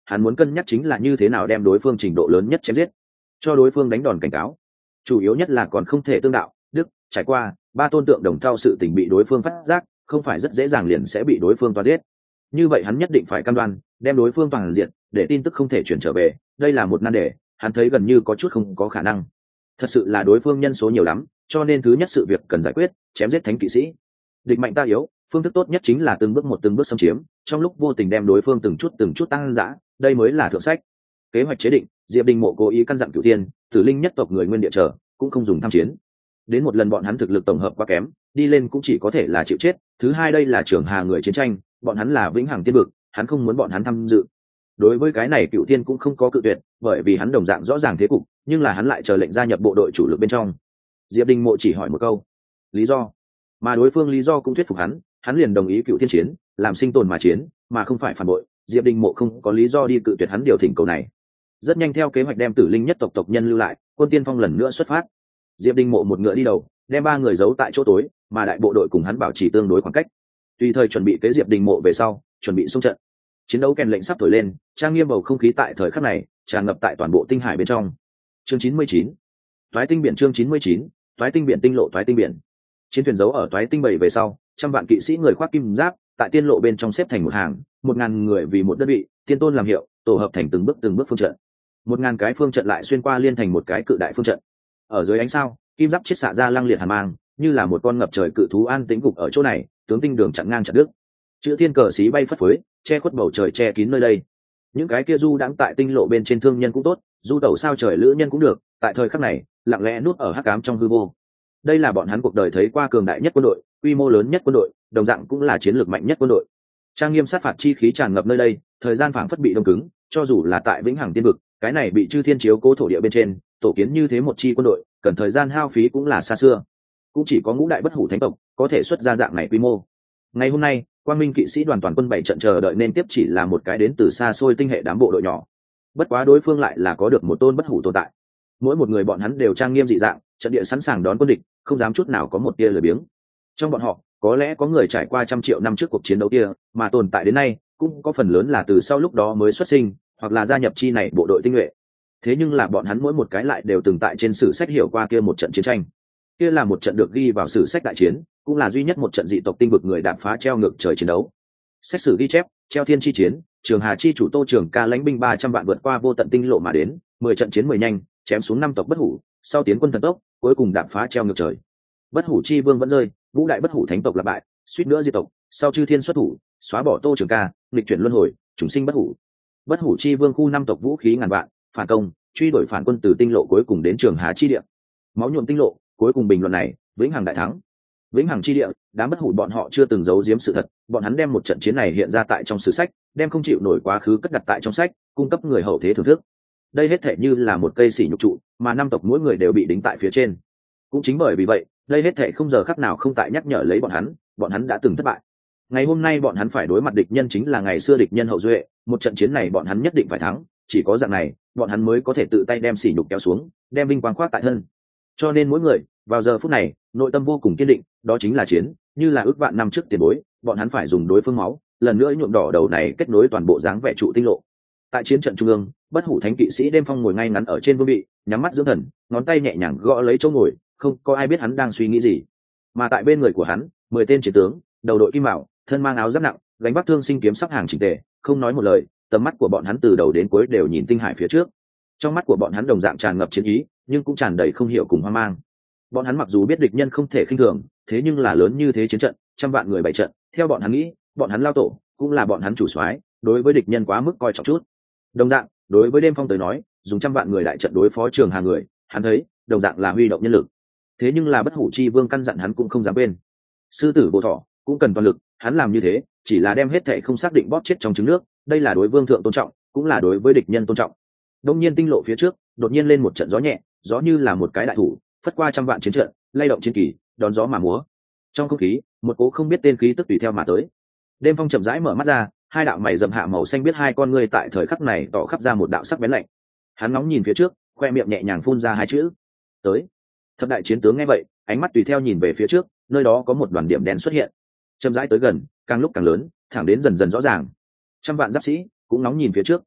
hắn muốn cân nhắc chính là như thế nào đem đối phương trình độ lớn nhất chém giết, cho đối phương đánh đòn cảnh cáo. Chủ yếu nhất là còn không thể tương đạo đức, trải qua ba tôn tượng đồng thau sự tình bị đối phương phát giác, không phải rất dễ dàng liền sẽ bị đối phương toa giết. Như vậy hắn nhất định phải cam đoan đem đối phương toàn diện, để tin tức không thể chuyển trở về, đây là một nan đề, hắn thấy gần như có chút không có khả năng. Thật sự là đối phương nhân số nhiều lắm, cho nên thứ nhất sự việc cần giải quyết, chém giết thánh kỵ sĩ. Địch mạnh ta yếu, phương thức tốt nhất chính là từng bước xâm chiếm, trong lúc vô tình đem đối phương từng chút tăng dã, đây mới là thượng sách. Kế hoạch chế định, Diệp Đình Mộ cố ý căn dặn Cửu Thiên, Tử Linh nhất tộc người nguyên địa trở, cũng không dùng tham chiến. Đến một lần bọn hắn thực lực tổng hợp quá kém, đi lên cũng chỉ có thể là chịu chết. Thứ hai đây là Trường Hà người chiến tranh, bọn hắn là vĩnh hằng tiên vực, hắn không muốn bọn hắn tham dự. Đối với cái này Cửu Thiên cũng không có cự tuyệt, bởi vì hắn đồng dạng rõ ràng thế cục, nhưng là hắn lại chờ lệnh gia nhập bộ đội chủ lực bên trong. Diệp Đình Mộ chỉ hỏi một câu, lý do, mà đối phương lý do cũng thuyết phục hắn liền đồng ý Cửu Thiên chiến, làm sinh tồn mà chiến, mà không phải phản bội. Diệp Đình Mộ không có lý do đi cự tuyệt hắn điều thỉnh cầu này. Rất nhanh theo kế hoạch đem Tử Linh nhất tộc tộc nhân lưu lại, quân tiên phong lần nữa xuất phát. Diệp Đình Mộ một ngựa đi đầu, đem ba người giấu tại chỗ tối, mà đại bộ đội cùng hắn bảo trì tương đối khoảng cách, tùy thời chuẩn bị kế Diệp Đình Mộ về sau chuẩn bị xung trận. Chiến đấu kèn lệnh sắp thổi lên, trang nghiêm bầu không khí tại thời khắc này tràn ngập tại toàn bộ tinh hải bên trong. Chương 99, Toái tinh biển. Chương 99, Toái tinh biển. Tinh lộ Toái tinh biển. Chiến thuyền giấu ở Toái tinh bảy về sau, trăm vạn kỵ sĩ người khoác kim giáp tại tiên lộ bên trong xếp thành một hàng, 1000 người vì một đơn vị, tiên tôn làm hiệu, tổ hợp thành từng bước phương trận. 1000 cái phương trận lại xuyên qua liên thành một cái cự đại phương trận. Ở dưới ánh sao, kim giáp chiết xạ ra lăng liệt hàn mang, như là một con ngập trời cự thú an tĩnh gục ở chỗ này, tướng tinh đường chặn ngang chặt đứt. Chữ thiên cờ xí bay phất phới, che khuất bầu trời che kín nơi đây. Những cái kia du đãng tại tinh lộ bên trên thương nhân cũng tốt, du tẩu sao trời lữ nhân cũng được, tại thời khắc này lặng lẽ nuốt ở hắc ám trong hư vô. Đây là bọn hắn cuộc đời thấy qua cường đại nhất quân đội, quy mô lớn nhất quân đội, đồng dạng cũng là chiến lược mạnh nhất quân đội. Trang nghiêm sát phạt chi khí tràn ngập nơi đây, thời gian phảng phất bị đông cứng, cho dù là tại vĩnh hằng tiên vực, cái này bị chư thiên chiếu cố thổ địa bên trên, tổ kiến như thế một chi quân đội, cần thời gian hao phí cũng là xa xưa. Cũng chỉ có ngũ đại bất hủ thánh tộc có thể xuất ra dạng này quy mô. Ngày hôm nay, Quang Minh kỵ sĩ đoàn toàn quân 7 trận chờ đợi nên tiếp chỉ là một cái đến từ xa xôi tinh hệ đám bộ đội nhỏ. Bất quá đối phương lại là có được một tôn bất hủ tồn tại. Mỗi một người bọn hắn đều trang nghiêm dị dạng, trận địa sẵn sàng đón quân địch, không dám chút nào có một tia lười biếng. Trong bọn họ, có lẽ có người trải qua trăm triệu năm trước cuộc chiến đấu kia, mà tồn tại đến nay, cũng có phần lớn là từ sau lúc đó mới xuất sinh, hoặc là gia nhập chi này bộ đội tinh nhuệ. Thế nhưng là bọn hắn mỗi một cái lại đều từng tại trên sử sách hiểu qua kia một trận chiến tranh. Kia là một trận được ghi vào sử sách đại chiến, cũng là duy nhất một trận dị tộc tinh vực người đạp phá treo ngược trời chiến đấu. Xét xử ghi chép, treo thiên chi chiến, Trường Hà chi chủ Tô Trường Ca lãnh binh 300 vạn vượt qua vô tận tinh lộ mà đến, 10 trận chiến 10 nhanh, chém xuống 5 tộc bất hủ, sau tiến quân thần tốc, cuối cùng đạp phá treo ngược trời. Bất hủ chi vương vẫn rơi, ngũ đại bất hủ thánh tộc lặp bại, suýt nữa diệt tộc, sau chư thiên xuất thủ, xóa bỏ Tô Trường Ca, nghịch chuyển luân hồi, chúng sinh bất hủ. Bất hủ chi vương khu 5 tộc vũ khí ngàn vạn, phản công, truy đuổi phản quân từ tinh lộ cuối cùng đến Trường Hà chi địa. Máu nhuộm tinh lộ, cuối cùng bình luận này, vĩnh hằng đại thắng. Vĩnh hằng chi địa, đám bất hủ bọn họ chưa từng giấu giếm sự thật, bọn hắn đem một trận chiến này hiện ra tại trong sử sách, đem không chịu nổi quá khứ cất đặt tại trong sách, cung cấp người hậu thế thưởng thức. Đây hết thể như là một cây sỉ nhục trụ, mà 5 tộc mỗi người đều bị đính tại phía trên. Cũng chính bởi vì vậy, đây hết thể không giờ khắc nào không tại nhắc nhở lấy bọn hắn đã từng thất bại. Ngày hôm nay bọn hắn phải đối mặt địch nhân chính là ngày xưa địch nhân hậu duệ, một trận chiến này bọn hắn nhất định phải thắng, chỉ có dạng này, bọn hắn mới có thể tự tay đem sỉ nhục kéo xuống, đem vinh quang khoác tại thân. Cho nên mỗi người, vào giờ phút này, nội tâm vô cùng kiên định, đó chính là chiến, như là ước vạn năm trước tiền bối, bọn hắn phải dùng đối phương máu, lần nữa nhuộm đỏ đầu này kết nối toàn bộ dáng vẻ trụ tinh lộ. Tại chiến trận trung ương, bất hủ thánh kỵ sĩ Đêm Phong ngồi ngay ngắn ở trên vương vị, nhắm mắt dưỡng thần, ngón tay nhẹ nhàng gõ lấy chỗ ngồi, không có ai biết hắn đang suy nghĩ gì. Mà tại bên người của hắn, 10 tên chiến tướng, đầu đội kim bảo, thân mang áo giáp nặng, gánh vác thương sinh kiếm sắp hàng chỉnh tề, không nói một lời, tầm mắt của bọn hắn từ đầu đến cuối đều nhìn tinh hải phía trước. Trong mắt của bọn hắn đồng dạng tràn ngập chiến ý, nhưng cũng tràn đầy không hiểu cùng hoang mang. Bọn hắn mặc dù biết địch nhân không thể khinh thường, thế nhưng là lớn như thế chiến trận, trăm vạn người bày trận, theo bọn hắn nghĩ, bọn hắn lao tổ, cũng là bọn hắn chủ soái, đối với địch nhân quá mức coi trọng chút. Đồng dạng, đối với Đêm Phong tới nói, dùng trăm vạn người đại trận đối phó Trường Hà người, hắn thấy, đồng dạng là huy động nhân lực. Thế nhưng là bất hủ chi vương căn dặn hắn cũng không dám quên. Sư tử vô thọ, cũng cần toàn lực, hắn làm như thế, chỉ là đem hết thảy không xác định bóp chết trong trứng nước, đây là đối vương thượng tôn trọng, cũng là đối với địch nhân tôn trọng. Đông nhiên tinh lộ phía trước, đột nhiên lên một trận gió nhẹ, gió như là một cái đại thủ, phất qua trăm vạn chiến trận, lay động chiến kỳ, đón gió mà múa. Trong không khí, một cỗ không biết tên khí tức tùy theo mà tới. Đêm Phong chậm rãi mở mắt ra, hai đạo mày rậm hạ màu xanh biết hai con ngươi tại thời khắc này tỏ khắp ra một đạo sắc bén lạnh. Hắn ngóng nhìn phía trước, khoe miệng nhẹ nhàng phun ra hai chữ: tới. Thập đại chiến tướng nghe vậy, ánh mắt tùy theo nhìn về phía trước, nơi đó có một đoàn điểm đen xuất hiện. Chậm rãi tới gần, càng lúc càng lớn, thẳng đến dần dần rõ ràng. Trăm vạn giáp sĩ cũng ngóng nhìn phía trước.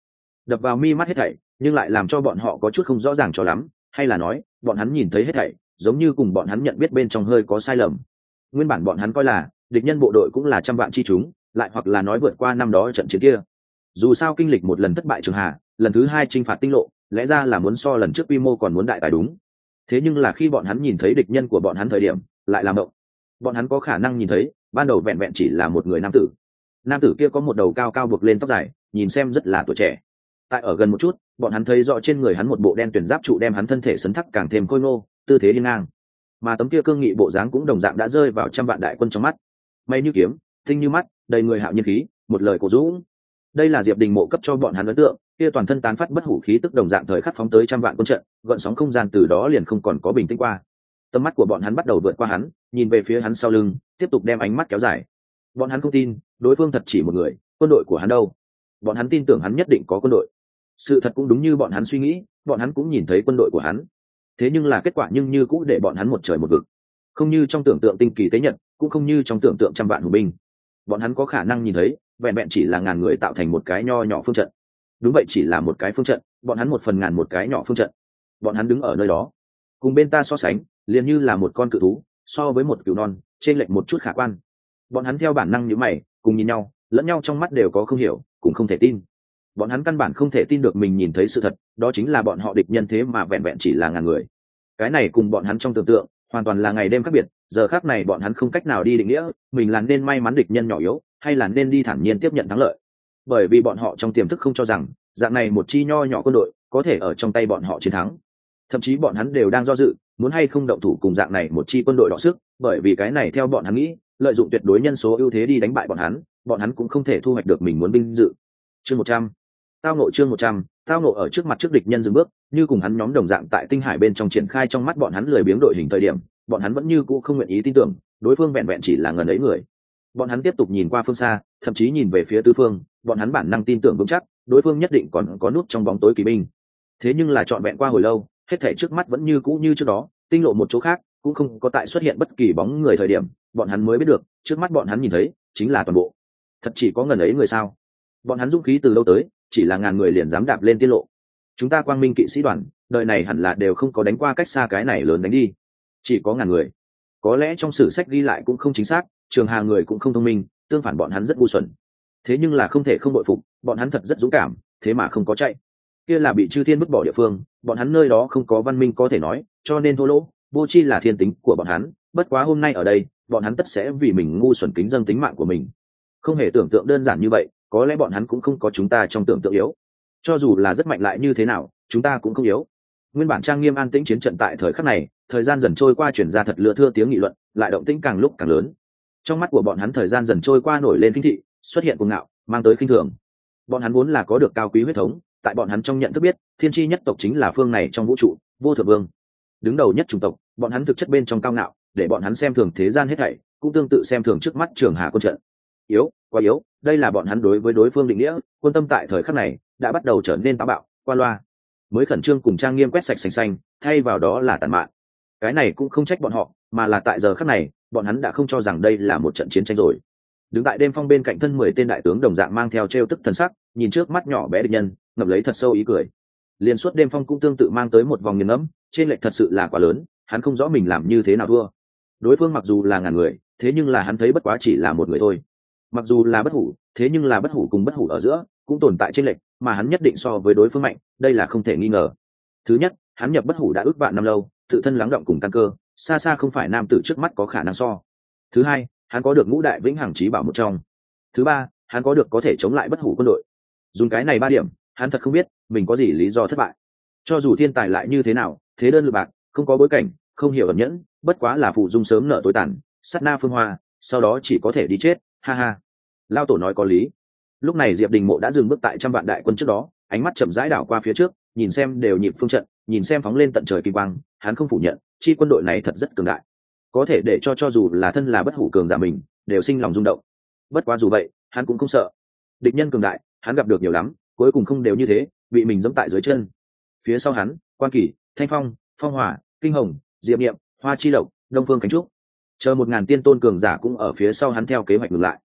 đập vào mi mắt hết thảy nhưng lại làm cho bọn họ có chút không rõ ràng cho lắm, hay là nói bọn hắn nhìn thấy hết thảy giống như cùng bọn hắn nhận biết bên trong hơi có sai lầm. Nguyên bản bọn hắn coi là địch nhân bộ đội cũng là trăm vạn chi chúng, lại hoặc là nói vượt qua năm đó trận chiến kia. Dù sao kinh lịch một lần thất bại Trường Hà, lần thứ hai chinh phạt tinh lộ, lẽ ra là muốn so lần trước quy mô còn muốn đại tài đúng. Thế nhưng là khi bọn hắn nhìn thấy địch nhân của bọn hắn thời điểm, lại làm động. Bọn hắn có khả năng nhìn thấy, ban đầu vẹn vẹn chỉ là một người nam tử. Nam tử kia có một đầu cao cao buộc lên tóc dài, nhìn xem rất là tuổi trẻ. Tại ở gần một chút, bọn hắn thấy rõ trên người hắn một bộ đen tuyển giáp trụ đem hắn thân thể sấn thắc càng thêm khôi ngô, tư thế điên ngang. Mà tấm kia cương nghị bộ dáng cũng đồng dạng đã rơi vào trăm vạn đại quân trong mắt. Mây như kiếm, tinh như mắt, đầy người hạo nhiên khí, một lời cổ dũng. Đây là Diệp Đình Mộ cấp cho bọn hắn ấn tượng, kia toàn thân tán phát bất hủ khí tức đồng dạng thời khắc phóng tới trăm vạn quân trận, gợn sóng không gian từ đó liền không còn có bình tĩnh qua. Tầm mắt của bọn hắn bắt đầu vượt qua hắn, nhìn về phía hắn sau lưng, tiếp tục đem ánh mắt kéo dài. Bọn hắn không tin, đối phương thật chỉ một người, quân đội của hắn đâu? Bọn hắn tin tưởng hắn nhất định có quân đội. Sự thật cũng đúng như bọn hắn suy nghĩ, bọn hắn cũng nhìn thấy quân đội của hắn. Thế nhưng là kết quả nhưng như cũng để bọn hắn một trời một vực. Không như trong tưởng tượng tinh kỳ tế nhật, cũng không như trong tưởng tượng trăm vạn hùng binh. Bọn hắn có khả năng nhìn thấy, vẹn vẹn chỉ là ngàn người tạo thành một cái nho nhỏ phương trận. Đúng vậy, chỉ là một cái phương trận, bọn hắn một phần ngàn một cái nhỏ phương trận. Bọn hắn đứng ở nơi đó, cùng bên ta so sánh, liền như là một con cự thú, so với một cừu non, trên lệch một chút khả quan. Bọn hắn theo bản năng nhíu mày, cùng nhìn nhau, lẫn nhau trong mắt đều có không hiểu, cũng không thể tin. Bọn hắn căn bản không thể tin được mình nhìn thấy sự thật, đó chính là bọn họ địch nhân thế mà vẹn vẹn chỉ là ngàn người. Cái này cùng bọn hắn trong tưởng tượng hoàn toàn là ngày đêm khác biệt. Giờ khác này bọn hắn không cách nào đi định nghĩa mình là nên may mắn địch nhân nhỏ yếu, hay là nên đi thản nhiên tiếp nhận thắng lợi, bởi vì bọn họ trong tiềm thức không cho rằng dạng này một chi nho nhỏ quân đội có thể ở trong tay bọn họ chiến thắng. Thậm chí bọn hắn đều đang do dự muốn hay không động thủ cùng dạng này một chi quân đội đọ sức, bởi vì cái này theo bọn hắn nghĩ, lợi dụng tuyệt đối nhân số ưu thế đi đánh bại bọn hắn cũng không thể thu hoạch được mình muốn vinh dự. Chương 100, tao nộ. Chương 100, tao nộ. Ở trước mặt trước địch nhân dừng bước, như cùng hắn nhóm đồng dạng tại tinh hải bên trong triển khai trong mắt bọn hắn lười biếng đội hình thời điểm, bọn hắn vẫn như cũ không nguyện ý tin tưởng đối phương vẹn vẹn chỉ là ngần ấy người. Bọn hắn tiếp tục nhìn qua phương xa, thậm chí nhìn về phía tứ phương, bọn hắn bản năng tin tưởng vững chắc đối phương nhất định còn có nút trong bóng tối kỳ binh. Thế nhưng là trọn vẹn qua hồi lâu, hết thảy trước mắt vẫn như cũ như trước đó, tinh lộ một chỗ khác cũng không có tại xuất hiện bất kỳ bóng người thời điểm, bọn hắn mới biết được trước mắt bọn hắn nhìn thấy chính là toàn bộ. Thật chỉ có ngần ấy người sao? Bọn hắn dũng khí từ đâu tới, chỉ là ngàn người liền dám đạp lên tiết lộ. Chúng ta Quang Minh kỵ sĩ đoàn đời này hẳn là đều không có đánh qua cách xa cái này lớn đánh đi, chỉ có ngàn người. Có lẽ trong sử sách ghi lại cũng không chính xác, Trường Hà người cũng không thông minh, tương phản bọn hắn rất ngu xuẩn. Thế nhưng là không thể không bội phục, bọn hắn thật rất dũng cảm, thế mà không có chạy. Kia là bị chư thiên vứt bỏ địa phương, bọn hắn nơi đó không có văn minh có thể nói, cho nên thô lỗ vô chi là thiên tính của bọn hắn. Bất quá hôm nay ở đây, bọn hắn tất sẽ vì mình ngu xuẩn kính dâng tính mạng của mình. Không hề tưởng tượng đơn giản như vậy, có lẽ bọn hắn cũng không có chúng ta trong tưởng tượng yếu. Cho dù là rất mạnh lại như thế nào, chúng ta cũng không yếu. Nguyên bản trang nghiêm an tĩnh chiến trận tại thời khắc này, thời gian dần trôi qua chuyển ra thật lưa thưa tiếng nghị luận, lại động tĩnh càng lúc càng lớn. Trong mắt của bọn hắn thời gian dần trôi qua nổi lên kinh thị, xuất hiện cuồng ngạo, mang tới khinh thường. Bọn hắn vốn là có được cao quý huyết thống, tại bọn hắn trong nhận thức biết, thiên tri nhất tộc chính là phương này trong vũ trụ, vô thượng vương, đứng đầu nhất chủng tộc. Bọn hắn thực chất bên trong cao ngạo, để bọn hắn xem thường thế gian hết thảy, cũng tương tự xem thường trước mắt Trường Hà quân trận. Yếu, quá yếu, đây là bọn hắn đối với đối phương định nghĩa. Quân tâm tại thời khắc này đã bắt đầu trở nên táo bạo, qua loa, mới khẩn trương cùng trang nghiêm quét sạch sành xanh, thay vào đó là tàn mạn. Cái này cũng không trách bọn họ, mà là tại giờ khắc này bọn hắn đã không cho rằng đây là một trận chiến tranh rồi. Đứng tại đêm phong bên cạnh thân 10 tên đại tướng đồng dạng mang theo trêu tức thần sắc, nhìn trước mắt nhỏ bé địch nhân, ngậm lấy thật sâu ý cười. Liên suốt đêm phong cũng tương tự mang tới một vòng nghiền ngẫm, trên lệch thật sự là quá lớn, hắn không rõ mình làm như thế nào thua. Đối phương mặc dù là ngàn người, thế nhưng là hắn thấy bất quá chỉ là một người thôi. Mặc dù là bất hủ, thế nhưng là bất hủ cùng bất hủ ở giữa cũng tồn tại trên lệch, mà hắn nhất định so với đối phương mạnh, đây là không thể nghi ngờ. Thứ nhất, hắn nhập bất hủ đã ước vạn năm lâu, tự thân lắng động cùng căn cơ, xa xa không phải nam tử trước mắt có khả năng so. Thứ hai, hắn có được ngũ đại vĩnh hằng chí bảo một trong. Thứ ba, hắn có được có thể chống lại bất hủ quân đội. Dùng cái này 3 điểm, hắn thật không biết mình có gì lý do thất bại. Cho dù thiên tài lại như thế nào, thế đơn lực bạc, không có bối cảnh, không hiểu ẩn nhẫn, bất quá là phụ dung sớm nợ tối tàn, sát na phương hoa, sau đó chỉ có thể đi chết, ha ha. Lao tổ nói có lý. Lúc này Diệp Đình Mộ đã dừng bước tại trăm vạn đại quân trước đó, ánh mắt chậm rãi đảo qua phía trước, nhìn xem đều nhịp phương trận, nhìn xem phóng lên tận trời kim quang, hắn không phủ nhận, chi quân đội này thật rất cường đại, có thể để cho dù là thân là bất hủ cường giả mình đều sinh lòng rung động. Bất quá dù vậy, hắn cũng không sợ. Địch nhân cường đại, hắn gặp được nhiều lắm, cuối cùng không đều như thế, bị mình giẫm tại dưới chân. Phía sau hắn, Quan Kỳ, Thanh Phong, Phong Hỏa, Kinh Hồng, Diệp Niệm, Hoa Chi Lộc, Đông Phương Cánh Trúc, chờ 1000 tiên tôn cường giả cũng ở phía sau hắn theo kế hoạch ngừng lại.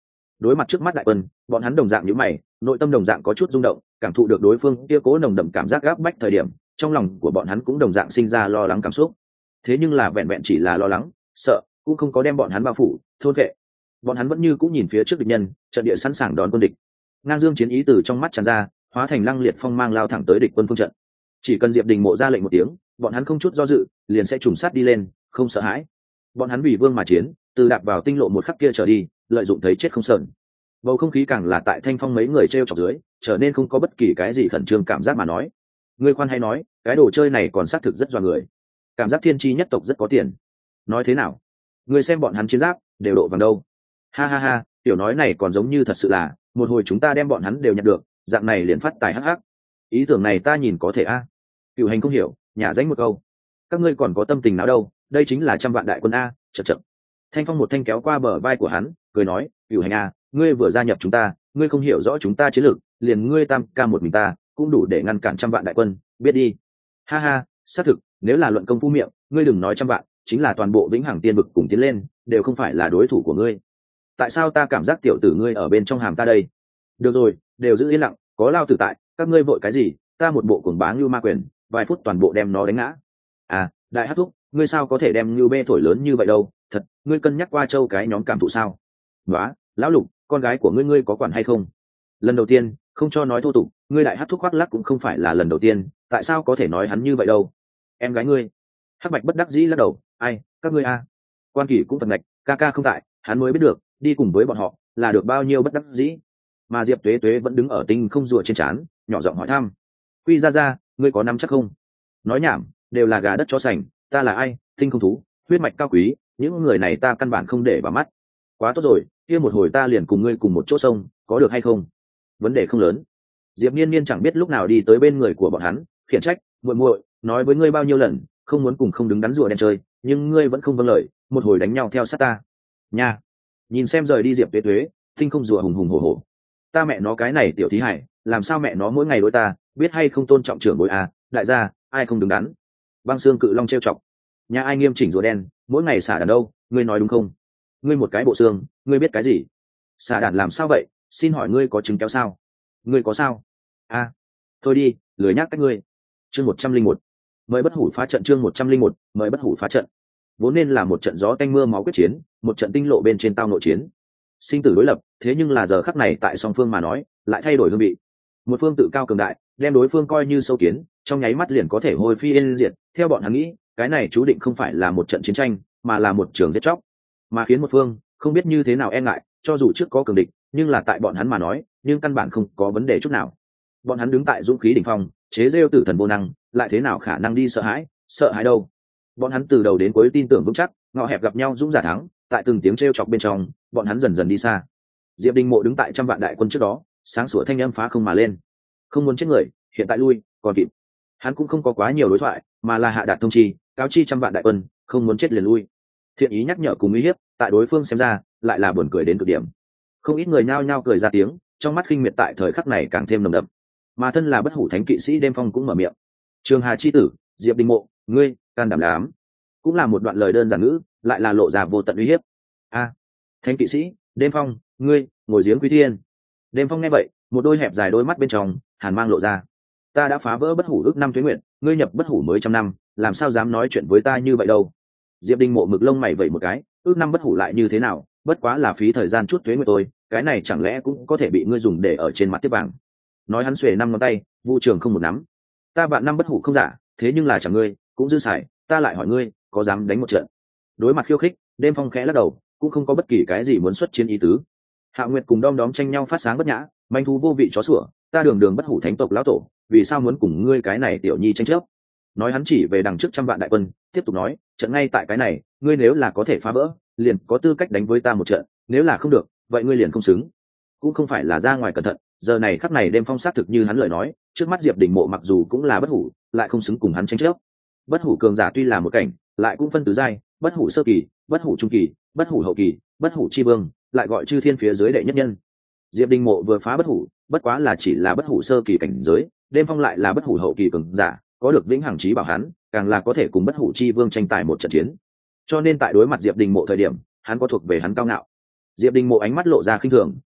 Đối mặt trước mắt đại quân, bọn hắn đồng dạng nhíu mày, nội tâm đồng dạng có chút rung động, cảm thụ được đối phương kia cố nồng đậm cảm giác gáp bách thời điểm, trong lòng của bọn hắn cũng đồng dạng sinh ra lo lắng cảm xúc. Thế nhưng là vẹn vẹn chỉ là lo lắng, sợ, cũng không có đem bọn hắn bao phủ, thôn vệ. Bọn hắn vẫn như cũng nhìn phía trước địch nhân, trận địa sẵn sàng đón quân địch. Ngang dương chiến ý từ trong mắt tràn ra, hóa thành lăng liệt phong mang lao thẳng tới địch quân phương trận. Chỉ cần Diệp Đình Mộ ra lệnh một tiếng, bọn hắn không chút do dự, liền sẽ trùng sát đi lên, không sợ hãi. Bọn hắn vì vương mà chiến, từ đạp vào tinh lộ một khắc kia trở đi, lợi dụng thấy chết không sờn. Bầu không khí càng là tại Thanh Phong mấy người treo chọc dưới, trở nên không có bất kỳ cái gì khẩn trương cảm giác mà nói. Ngươi khoan hay nói, cái đồ chơi này còn xác thực rất dọa người. Cảm giác thiên chi nhất tộc rất có tiền. Nói thế nào? Ngươi xem bọn hắn chiến giáp, đều độ vàng đâu? Ha ha ha, tiểu nói này còn giống như thật sự là, một hồi chúng ta đem bọn hắn đều nhận được, dạng này liền phát tài hắc hắc. Ý tưởng này ta nhìn có thể a. Cửu Hành không hiểu, nhả danh một câu. Các ngươi còn có tâm tình nào đâu, đây chính là trăm vạn đại quân a, chậc chậc. Thanh Phong một thanh kéo qua bờ vai của hắn, cười nói, Cửu Hành a, ngươi vừa gia nhập chúng ta, ngươi không hiểu rõ chúng ta chiến lược, liền ngươi tam ca một mình ta, cũng đủ để ngăn cản trăm vạn đại quân, biết đi. Ha ha, xác thực, nếu là luận công phu miệng, ngươi đừng nói trăm vạn, chính là toàn bộ vĩnh hằng tiên vực cùng tiến lên, đều không phải là đối thủ của ngươi. Tại sao ta cảm giác tiểu tử ngươi ở bên trong hàm ta đây? Được rồi, đều giữ yên lặng, có lao tử tại, các ngươi vội cái gì? Ta một bộ cuồng bá như ma quyền, vài phút toàn bộ đem nó đánh ngã. À, đại hắc thúc, ngươi sao có thể đem như bê thổi lớn như vậy đâu? Thật, ngươi cân nhắc qua châu cái nhóm cảm thụ sao? Nóa, lão Lục, con gái của ngươi có quản hay không? Lần đầu tiên, không cho nói thô tục, ngươi đại hắc thúc khoác lắc cũng không phải là lần đầu tiên, tại sao có thể nói hắn như vậy đâu? Em gái ngươi. Hắc Bạch bất đắc dĩ lắc đầu, ai, các ngươi a. Quan Kỳ cũng phật ngạch, ca ca không tại, hắn mới biết được, đi cùng với bọn họ là được bao nhiêu bất đắc dĩ. Mà Diệp Tuế Tuế vẫn đứng ở tinh không rùa trên trán, nhỏ giọng hỏi thăm, Quy ra, ngươi có nắm chắc không? Nói nhảm, đều là gà đất chó sành, ta là ai, tinh không thú, huyết mạch cao quý, những người này ta căn bản không để vào mắt. Quá tốt rồi, kia một hồi ta liền cùng ngươi cùng một chỗ sông, có được hay không? Vấn đề không lớn. Diệp Niên Niên chẳng biết lúc nào đi tới bên người của bọn hắn, khiển trách, muội muội, nói với ngươi bao nhiêu lần, không muốn cùng không đứng đắn rùa đen chơi, nhưng ngươi vẫn không vâng lời, một hồi đánh nhau theo sát ta. Nha. Nhìn xem rời đi Diệp Tuế Tuế, tinh không rùa hùng hùng hổ hổ. Ta mẹ nó cái này tiểu thí hải, làm sao mẹ nó mỗi ngày đối ta, biết hay không tôn trọng trưởng bối à, đại gia, ai không đứng đắn. Băng Xương Cự Long trêu chọc. Nhà ai nghiêm chỉnh rùa đen, mỗi ngày xả đàn đâu, ngươi nói đúng không? Ngươi một cái bộ xương, ngươi biết cái gì? Xả đàn làm sao vậy? Xin hỏi ngươi có trứng kéo sao? Ngươi có sao? A, thôi đi, lười nhắc các ngươi. Chương 101. Mời bất hủ phá trận. Chương 101. Mời bất hủ phá trận. Vốn nên là một trận gió tanh mưa máu quyết chiến, một trận tinh lộ bên trên tao nội chiến, sinh tử đối lập, thế nhưng là giờ khắc này tại song phương mà nói, lại thay đổi hương vị. Một phương tự cao cường đại, đem đối phương coi như sâu kiến, trong nháy mắt liền có thể hồi phi yên diệt. Theo bọn hắn nghĩ, cái này chú định không phải là một trận chiến tranh, mà là một trường giết chóc, mà khiến một phương không biết như thế nào e ngại, cho dù trước có cường địch, nhưng là tại bọn hắn mà nói, nhưng căn bản không có vấn đề chút nào. Bọn hắn đứng tại dũng khí đỉnh phong, chế rêu tử thần vô năng, lại thế nào khả năng đi sợ hãi đâu? Bọn hắn từ đầu đến cuối tin tưởng vững chắc, ngõ hẹp gặp nhau dũng giả thắng. Tại từng tiếng trêu chọc bên trong, bọn hắn dần dần đi xa. Diệp Đình Mộ đứng tại trăm vạn đại quân trước đó, sáng sủa thanh âm phá không mà lên. Không muốn chết người, hiện tại lui, còn kịp. Hắn cũng không có quá nhiều đối thoại, mà là hạ đạt thông chi, cáo chi trăm vạn đại quân, không muốn chết liền lui. Thiện ý nhắc nhở cùng uy hiếp, tại đối phương xem ra, lại là buồn cười đến cực điểm. Không ít người nhao nhao cười ra tiếng, trong mắt khinh miệt tại thời khắc này càng thêm nồng đậm. Mà thân là bất hủ thánh kỵ sĩ Đêm Phong cũng mở miệng. Trường Hà chi tử, Diệp Đình Mộ, ngươi, can đảm lắm. Cũng là một đoạn lời đơn giản ngữ, lại là lộ ra vô tận uy hiếp. A, thánh kỵ sĩ Đêm Phong, ngươi, ngồi giếng quý thiên. Đêm Phong nghe vậy, một đôi hẹp dài đôi mắt bên trong hàn mang lộ ra. Ta đã phá vỡ bất hủ ước năm tuế nguyện, ngươi nhập bất hủ mới trăm năm, làm sao dám nói chuyện với ta như vậy đâu? Diệp Đình Mộ mực lông mày vẩy một cái, ước năm bất hủ lại như thế nào, bất quá là phí thời gian chút tuế nguyện tôi, cái này chẳng lẽ cũng có thể bị ngươi dùng để ở trên mặt tiếp vàng? Nói hắn xuề năm ngón tay, vu trường không một nắm. Ta vạn năm bất hủ không giả, thế nhưng là chẳng ngươi cũng dư xài, ta lại hỏi ngươi, có dám đánh một trận? Đối mặt khiêu khích, Đêm Phong khẽ lắc đầu, cũng không có bất kỳ cái gì muốn xuất chiến ý tứ. Hạ Nguyệt cùng Đom Đóm tranh nhau phát sáng bất nhã, manh thú vô vị chó sủa, ta đường đường bất hủ thánh tộc lão tổ, vì sao muốn cùng ngươi cái này tiểu nhi tranh chấp? Nói hắn chỉ về đằng trước trăm vạn đại quân, tiếp tục nói, trận ngay tại cái này, ngươi nếu là có thể phá vỡ, liền có tư cách đánh với ta một trận, nếu là không được, vậy ngươi liền không xứng. Cũng không phải là ra ngoài cẩn thận, giờ này khắc này Đêm Phong xác thực như hắn lời nói, trước mắt Diệp Đình Mộ mặc dù cũng là bất hủ, lại không xứng cùng hắn tranh chấp. Bất hủ cường giả tuy là một cảnh, lại cũng phân tứ giai, bất hủ sơ kỳ, bất hủ trung kỳ, bất hủ hậu kỳ, bất hủ chi vương, lại gọi chư thiên phía dưới đệ nhất nhân. Diệp Đình Mộ vừa phá bất hủ, bất quá là chỉ là bất hủ sơ kỳ cảnh giới, Đêm Phong lại là bất hủ hậu kỳ cường giả, có được vĩnh hằng chí bảo hắn, càng là có thể cùng bất hủ chi vương tranh tài một trận chiến. Cho nên tại đối mặt Diệp Đình Mộ thời điểm, hắn có thuộc về hắn cao ngạo. Diệp Đình Mộ ánh mắt lộ ra khinh thường,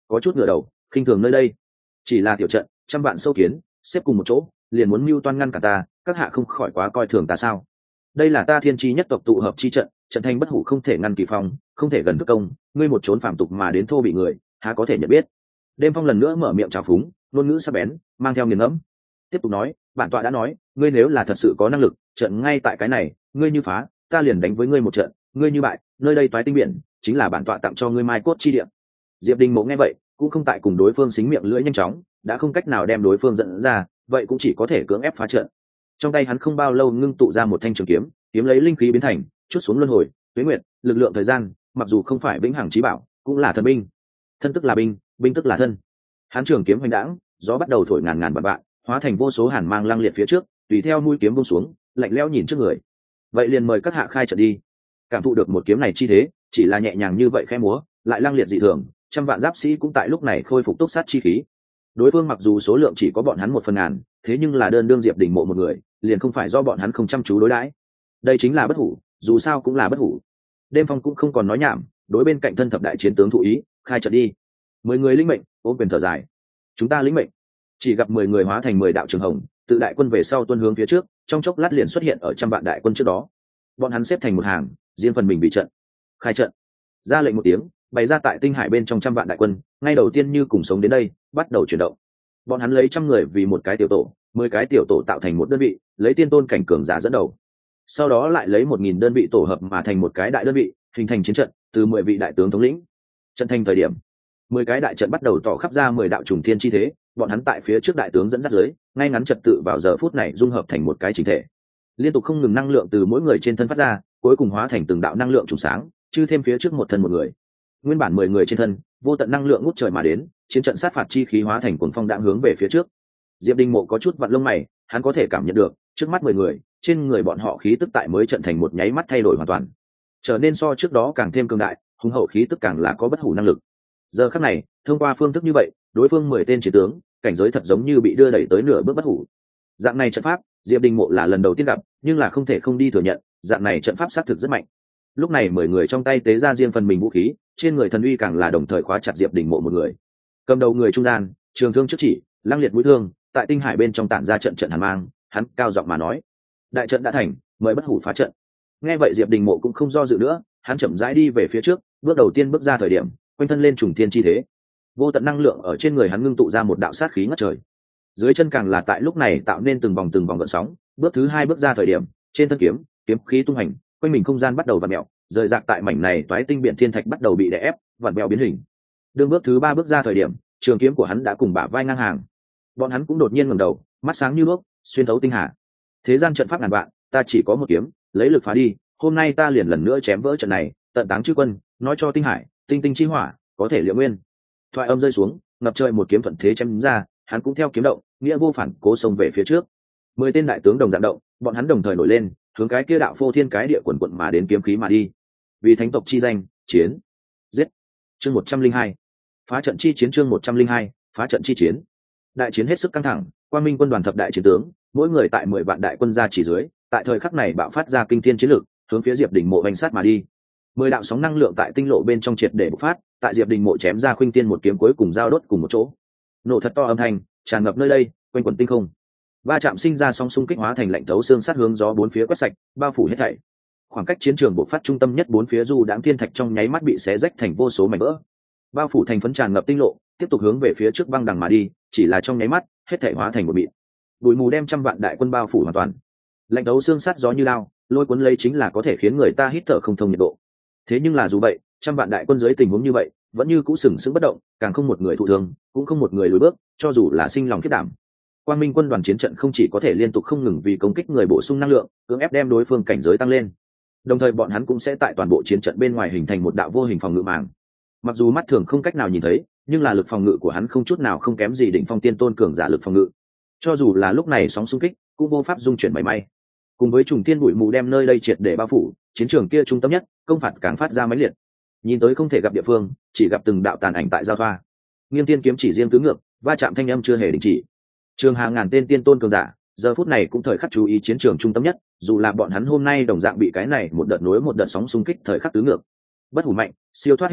có chút ngửa đầu khinh thường nơi đây. Chỉ là tiểu trận, trăm vạn sâu kiến xếp cùng một chỗ, liền muốn mưu toan ngăn cả ta, các hạ không khỏi quá coi thường ta sao? Đây là ta thiên chi nhất tộc tụ hợp chi trận, trận thành bất hủ không thể ngăn kỳ phong, không thể gần thức công, ngươi một trốn phàm tục mà đến thô bị người, há có thể nhận biết. Đêm Phong lần nữa mở miệng chào phúng, ngôn ngữ sắc bén, mang theo nghiền ngẫm. Tiếp tục nói, bản tọa đã nói, ngươi nếu là thật sự có năng lực, trận ngay tại cái này, ngươi như phá, ta liền đánh với ngươi một trận, ngươi như bại, nơi đây toái tinh biển, chính là bản tọa tặng cho ngươi mai cốt chi địa. Diệp Đình Mộ nghe vậy, cũng không tại cùng đối phương xính miệng lưỡi nhanh chóng, đã không cách nào đem đối phương dẫn ra, vậy cũng chỉ có thể cưỡng ép phá trận. Trong tay hắn không bao lâu ngưng tụ ra một thanh trường kiếm, kiếm lấy linh khí biến thành, chút xuống luân hồi, tuế nguyệt, lực lượng thời gian, mặc dù không phải vĩnh hằng chí bảo, cũng là thần binh. Thân tức là binh, binh tức là thân. Hắn trường kiếm hoành đãng, gió bắt đầu thổi ngàn ngàn vạn vạn, hóa thành vô số hàn mang lăng liệt phía trước, tùy theo mũi kiếm buông xuống, lạnh lẽo nhìn trước người. Vậy liền mời các hạ khai trận đi. Cảm thụ được một kiếm này chi thế, chỉ là nhẹ nhàng như vậy khẽ múa, lại lăng liệt dị thường, trăm vạn giáp sĩ cũng tại lúc này khôi phục túc sát chi khí. Đối phương mặc dù số lượng chỉ có bọn hắn 1/1000, thế nhưng là đơn đương Diệp Đình Mộ một người, liền không phải do bọn hắn không chăm chú đối đãi. Đây chính là bất hủ, dù sao cũng là bất hủ. Đêm Phong cũng không còn nói nhảm, đối bên cạnh thân thập đại chiến tướng thụ ý, khai trận đi. 10 người lĩnh mệnh, ôm quyền thở dài. Chúng ta lĩnh mệnh. Chỉ gặp 10 người hóa thành 10 đạo trường hồng, tự đại quân về sau tuân hướng phía trước, trong chốc lát liền xuất hiện ở trăm vạn đại quân trước đó. Bọn hắn xếp thành một hàng, riêng phần mình bị trận. Khai trận. Ra lệnh một tiếng, bày ra tại tinh hải bên trong trăm vạn đại quân, ngay đầu tiên như cùng sống đến đây, bắt đầu chuyển động. Bọn hắn lấy trăm người vì một cái tiểu tổ, 10 cái tiểu tổ tạo thành một đơn vị, lấy tiên tôn cảnh cường giả dẫn đầu. Sau đó lại lấy 1000 đơn vị tổ hợp mà thành một cái đại đơn vị, hình thành chiến trận, từ 10 vị đại tướng thống lĩnh. Trận thành thời điểm, 10 cái đại trận bắt đầu tỏ khắp ra 10 đạo trùng thiên chi thế, bọn hắn tại phía trước đại tướng dẫn dắt dưới, ngay ngắn trật tự vào giờ phút này dung hợp thành một cái chỉnh thể. Liên tục không ngừng năng lượng từ mỗi người trên thân phát ra, cuối cùng hóa thành từng đạo năng lượng trùng sáng, chư thêm phía trước một thân một người. Nguyên bản 10 người trên thân, vô tận năng lượng ngút trời mà đến, chiến trận sát phạt chi khí hóa thành cuồng phong đãng hướng về phía trước. Diệp Đình Mộ có chút vặn lông mày, hắn có thể cảm nhận được, trước mắt 10 người, trên người bọn họ khí tức tại mới trận thành một nháy mắt thay đổi hoàn toàn, trở nên so trước đó càng thêm cường đại, hùng hậu khí tức càng là có bất hủ năng lực. Giờ khắc này, thông qua phương thức như vậy, đối phương 10 tên chiến tướng, cảnh giới thật giống như bị đưa đẩy tới nửa bước bất hủ. Dạng này trận pháp, Diệp Đình Mộ là lần đầu tiên gặp, nhưng là không thể không đi thừa nhận, dạng này trận pháp xác thực rất mạnh. Lúc này 10 người trong tay tế ra riêng phần mình vũ khí, trên người thần uy càng là đồng thời khóa chặt Diệp Đình Mộ một người. Cầm đầu người trung gian, trường thương trước chỉ, lăng liệt mũi thương, tại tinh hải bên trong tản ra trận trận hàn mang, hắn cao giọng mà nói: "Đại trận đã thành, mời bất hủ phá trận." Nghe vậy Diệp Đình Mộ cũng không do dự nữa, hắn chậm rãi đi về phía trước, bước đầu tiên bước ra thời điểm, quanh thân lên trùng thiên chi thế, vô tận năng lượng ở trên người hắn ngưng tụ ra một đạo sát khí ngất trời. Dưới chân càng là tại lúc này tạo nên từng vòng gợn sóng, bước thứ 2 bước ra thời điểm, trên thân kiếm, kiếm khí tung hành, quanh mình không gian bắt đầu vặn mèo, rời rạc tại mảnh này toái tinh biển thiên thạch bắt đầu bị đè ép, vặn mèo biến hình. Đường bước thứ 3 bước ra thời điểm, trường kiếm của hắn đã cùng bả vai ngang hàng. Bọn hắn cũng đột nhiên ngẩng đầu, mắt sáng như đuốc, xuyên thấu tinh hà. Thế gian trận pháp ngàn vạn, ta chỉ có một kiếm, lấy lực phá đi, hôm nay ta liền lần nữa chém vỡ trận này, tận táng chư quân, nói cho tinh hải, tinh tinh chi hỏa, có thể liệu nguyên. Thoại âm rơi xuống, ngập trời một kiếm thuận thế chém ra, hắn cũng theo kiếm động, nghĩa vô phản cố xông về phía trước. 10 tên đại tướng đồng dạng động, bọn hắn đồng thời nổi lên, hướng cái kia đạo phô thiên cái địa quần quận mà đến kiếm khí mà đi. Vì thánh tộc chi danh, chiến, giết. Chương 102. Phá trận chi chiến. Chương 102. Phá trận chi chiến. Đại chiến hết sức căng thẳng, Quang Minh quân đoàn thập đại chiến tướng, mỗi người tại 10 vạn đại quân ra chỉ dưới, tại thời khắc này bạo phát ra kinh thiên chiến lực, hướng phía Diệp Đình Mộ vành sát mà đi. 10 đạo sóng năng lượng tại tinh lộ bên trong triệt để bộc phát, tại Diệp Đình Mộ chém ra khuynh tiên một kiếm cuối cùng giao đốt cùng một chỗ. Nổ thật to âm thanh tràn ngập nơi đây, quanh quẩn tinh không. Va chạm sinh ra sóng xung kích hóa thành lạnh thấu xương sát hướng gió bốn phía quét sạch, bao phủ hết thảy. Khoảng cách chiến trường bộc phát trung tâm nhất bốn phía du đãng thiên thạch trong nháy mắt bị xé rách thành vô số mảnh vỡ. Bao phủ thành phấn tràn ngập tinh lộ, tiếp tục hướng về phía trước băng đằng mà đi, chỉ là trong nháy mắt, hết thảy hóa thành một mịn. Bụi mù đem trăm vạn đại quân bao phủ hoàn toàn. Lạnh thấu xương sát gió như lao, lôi cuốn lấy chính là có thể khiến người ta hít thở không thông nhiệt độ. Thế nhưng là dù vậy, trăm vạn đại quân dưới tình huống như vậy, vẫn như cũ sừng sững bất động, càng không một người thụ thương, cũng không một người lùi bước, cho dù là sinh lòng khiếp đảm. Quang Minh quân đoàn chiến trận không chỉ có thể liên tục không ngừng vì công kích người bổ sung năng lượng, cưỡng ép đem đối phương cảnh giới tăng lên. Đồng thời bọn hắn cũng sẽ tại toàn bộ chiến trận bên ngoài hình thành một đạo vô hình phòng ngự màng. Mặc dù mắt thường không cách nào nhìn thấy, nhưng là lực phòng ngự của hắn không chút nào không kém gì đỉnh phong tiên tôn cường giả lực phòng ngự. Cho dù là lúc này sóng xung kích, cũng vô pháp dung chuyển mảy may. Cùng với trùng thiên bụi mù đem nơi đây triệt để bao phủ, chiến trường kia trung tâm nhất, công phạt càng phát ra mãnh liệt. Nhìn tới không thể gặp địa phương, chỉ gặp từng đạo tàn ảnh tại giao thoa. Nghiêng tiên kiếm chỉ riêng tứ ngược, va chạm thanh âm chưa hề đình chỉ. Trường hàng ngàn tên tiên tôn cường giả, giờ phút này cũng thời khắc chú ý chiến trường trung tâm nhất, dù là bọn hắn hôm nay đồng dạng bị cái này một đợt nối một đợt sóng xung kích thời khắc tứ ngược. Bất hủ mạnh, siêu thoát hết thảy,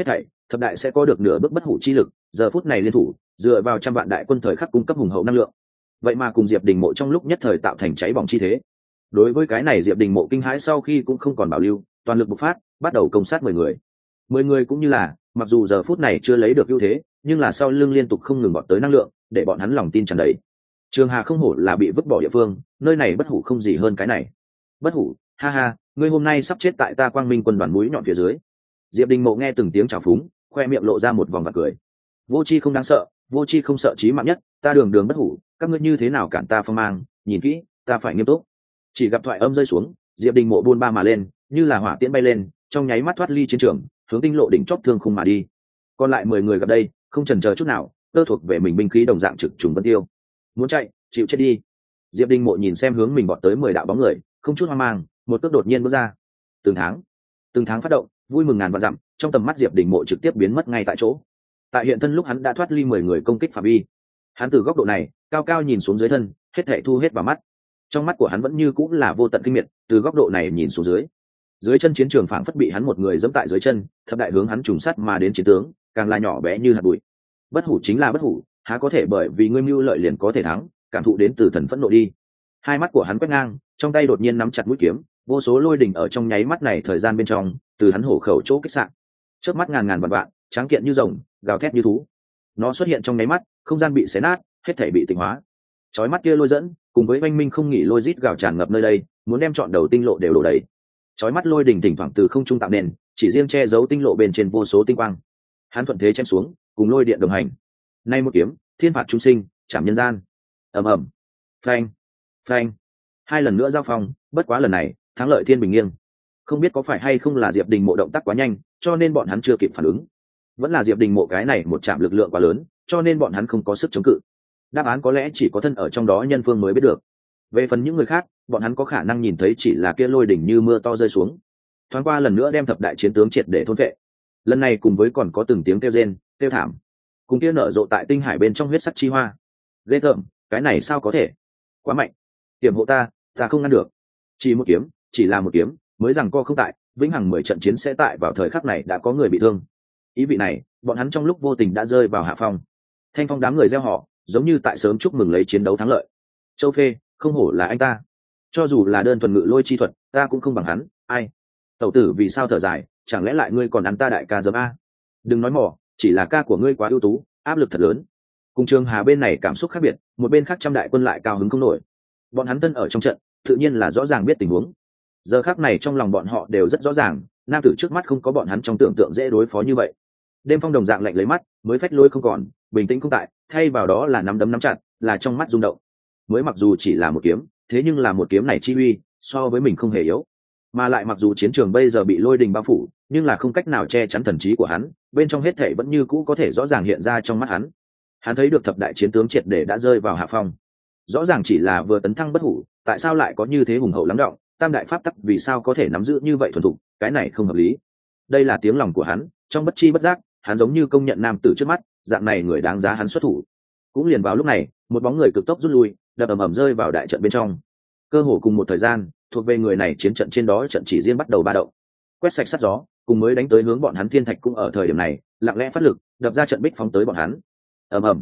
thập đại sẽ có được nửa bước bất hủ chi lực, giờ phút này liên thủ dựa vào trăm vạn đại quân thời khắc cung cấp hùng hậu năng lượng, vậy mà cùng Diệp Đình Mộ trong lúc nhất thời tạo thành cháy bỏng chi thế. Đối với cái này Diệp Đình Mộ kinh hãi sau khi cũng không còn bảo lưu, toàn lực bộc phát, bắt đầu công sát 10 người. 10 người cũng như là, mặc dù giờ phút này chưa lấy được ưu thế, nhưng là sau lưng liên tục không ngừng bọn tới năng lượng, để bọn hắn lòng tin tràn đầy. Trường Hà không hổ là bị vứt bỏ địa phương, nơi này bất hủ không gì hơn cái này. Bất hủ, ha ha, ngươi hôm nay sắp chết tại ta Quang Minh quân đoàn mũi nhọn phía dưới. Diệp Đình Mộ nghe từng tiếng chào phúng, khoe miệng lộ ra một vòng vặt cười. Vô chi không đáng sợ, vô chi không sợ chí mạng nhất, ta đường đường bất hủ, các ngươi như thế nào cản ta phong mang, nhìn kỹ, ta phải nghiêm túc. Chỉ gặp thoại âm rơi xuống, Diệp Đình Mộ buôn ba mà lên, như là hỏa tiễn bay lên, trong nháy mắt thoát ly chiến trường, hướng tinh lộ đỉnh chót thương khung mà đi. Còn lại 10 người gặp đây, không chần chờ chút nào, tơ thuộc về mình binh khí đồng dạng trực trùng vân tiêu. Muốn chạy, chịu chết đi. Diệp Đình Mộ nhìn xem hướng mình vọt tới 10 đạo bóng người, không chút hoang mang, một cước đột nhiên bước ra. Từng tháng phát động, vui mừng ngàn vạn dặm, trong tầm mắt Diệp Đình Mộ trực tiếp biến mất ngay tại chỗ. Tại hiện thân lúc hắn đã thoát ly 10 người công kích phạm vi. Hắn từ góc độ này, cao cao nhìn xuống dưới thân, hết thảy thu hết vào mắt. Trong mắt của hắn vẫn như cũng là vô tận kinh miệt, từ góc độ này nhìn xuống dưới chân chiến trường phảng phất bị hắn một người giẫm tại dưới chân, thập đại hướng hắn trùng sát mà đến chiến tướng, càng là nhỏ bé như hạt bụi. Bất hủ chính là bất hủ, há có thể bởi vì ngươi mưu lợi liền có thể thắng, cảm thụ đến từ thần phẫn nộ đi. Hai mắt của hắn quét ngang, trong tay đột nhiên nắm chặt mũi kiếm, vô số lôi đỉnh ở trong nháy mắt này thời gian bên trong, từ hắn hổ khẩu chỗ kích sạn. Chớp mắt ngàn ngàn vạn vạn, tráng kiện như rồng, gào thét như thú. Nó xuất hiện trong nháy mắt, không gian bị xé nát, hết thảy bị tịnh hóa. Chói mắt kia lôi dẫn, cùng với oanh minh không nghỉ lôi rít gào tràn ngập nơi đây, muốn đem trọn đầu tinh lộ đều đổ đầy. Chói mắt lôi đỉnh thỉnh thoảng từ không trung tạo nền, chỉ riêng che giấu tinh lộ bên trên vô số tinh quang. Hắn thuận thế chém xuống, cùng lôi điện đồng hành. Nay một kiếm, thiên phạt chúng sinh, chạm nhân gian. Ầm ầm, phanh, phanh. Hai lần nữa giao phong, bất quá lần này, thắng lợi thiên bình nghiêng. Không biết có phải hay không là Diệp Đình Mộ động tác quá nhanh, cho nên bọn hắn chưa kịp phản ứng. Vẫn là Diệp Đình Mộ cái này một chạm lực lượng quá lớn, cho nên bọn hắn không có sức chống cự. Đáp án có lẽ chỉ có thân ở trong đó nhân phương mới biết được. Về phần những người khác, bọn hắn có khả năng nhìn thấy chỉ là kia lôi đỉnh như mưa to rơi xuống, thoáng qua lần nữa đem thập đại chiến tướng triệt để thôn vệ. Lần này cùng với còn có từng tiếng kêu rên, kêu thảm, cùng kia nở rộ tại tinh hải bên trong huyết sắc chi hoa. Ghê tởm, cái này sao có thể? Quá mạnh. Tiềm hộ ta không ngăn được. Chỉ một kiếm, chỉ là một kiếm, mới rằng co không tại, vĩnh hằng 10 trận chiến sẽ tại vào thời khắc này đã có người bị thương. Ý vị này, bọn hắn trong lúc vô tình đã rơi vào hạ phong. Thanh phong đám người reo hò, giống như tại sớm chúc mừng lấy chiến đấu thắng lợi. Châu Phê, không hổ là anh ta. Cho dù là đơn thuần ngự lôi chi thuật, ta cũng không bằng hắn. Ai? Tẩu tử vì sao thở dài, chẳng lẽ lại ngươi còn ăn ta đại ca giấm a? Đừng nói mỏ, chỉ là ca của ngươi quá ưu tú, áp lực thật lớn. Cùng Trường Hà bên này cảm xúc khác biệt, một bên khác trăm đại quân lại cao hứng không nổi. Bọn hắn tân ở trong trận, tự nhiên là rõ ràng biết tình huống. Giờ khắc này trong lòng bọn họ đều rất rõ ràng, nam tử trước mắt không có bọn hắn trong tưởng tượng dễ đối phó như vậy. Đêm phong đồng dạng lạnh lấy mắt, mới phách lôi không còn, bình tĩnh không tại, thay vào đó là nắm đấm nắm chặt, là trong mắt rung động. Mới mặc dù chỉ là một kiếm, thế nhưng là một kiếm này chi uy, so với mình không hề yếu. Mà lại mặc dù chiến trường bây giờ bị lôi đình bao phủ, nhưng là không cách nào che chắn thần trí của hắn, bên trong hết thảy vẫn như cũ có thể rõ ràng hiện ra trong mắt hắn. Hắn thấy được thập đại chiến tướng triệt để đã rơi vào hạ phong. Rõ ràng chỉ là vừa tấn thăng bất hủ, tại sao lại có như thế hùng hậu lắng động, tam đại pháp tắc vì sao có thể nắm giữ như vậy thuần thục, cái này không hợp lý. Đây là tiếng lòng của hắn, trong bất chi bất giác, hắn giống như công nhận nam tử trước mắt, dạng này người đáng giá hắn xuất thủ. Cũng liền vào lúc này, một bóng người cực tốc rút lui, đập ầm ầm rơi vào đại trận bên trong. Cơ hồ cùng một thời gian, thuộc về người này chiến trận trên đó trận chỉ riêng bắt đầu ba động, quét sạch sắt gió, cùng mới đánh tới hướng bọn hắn thiên thạch cũng ở thời điểm này lặng lẽ phát lực, đập ra trận bích phóng tới bọn hắn. Ầm ầm.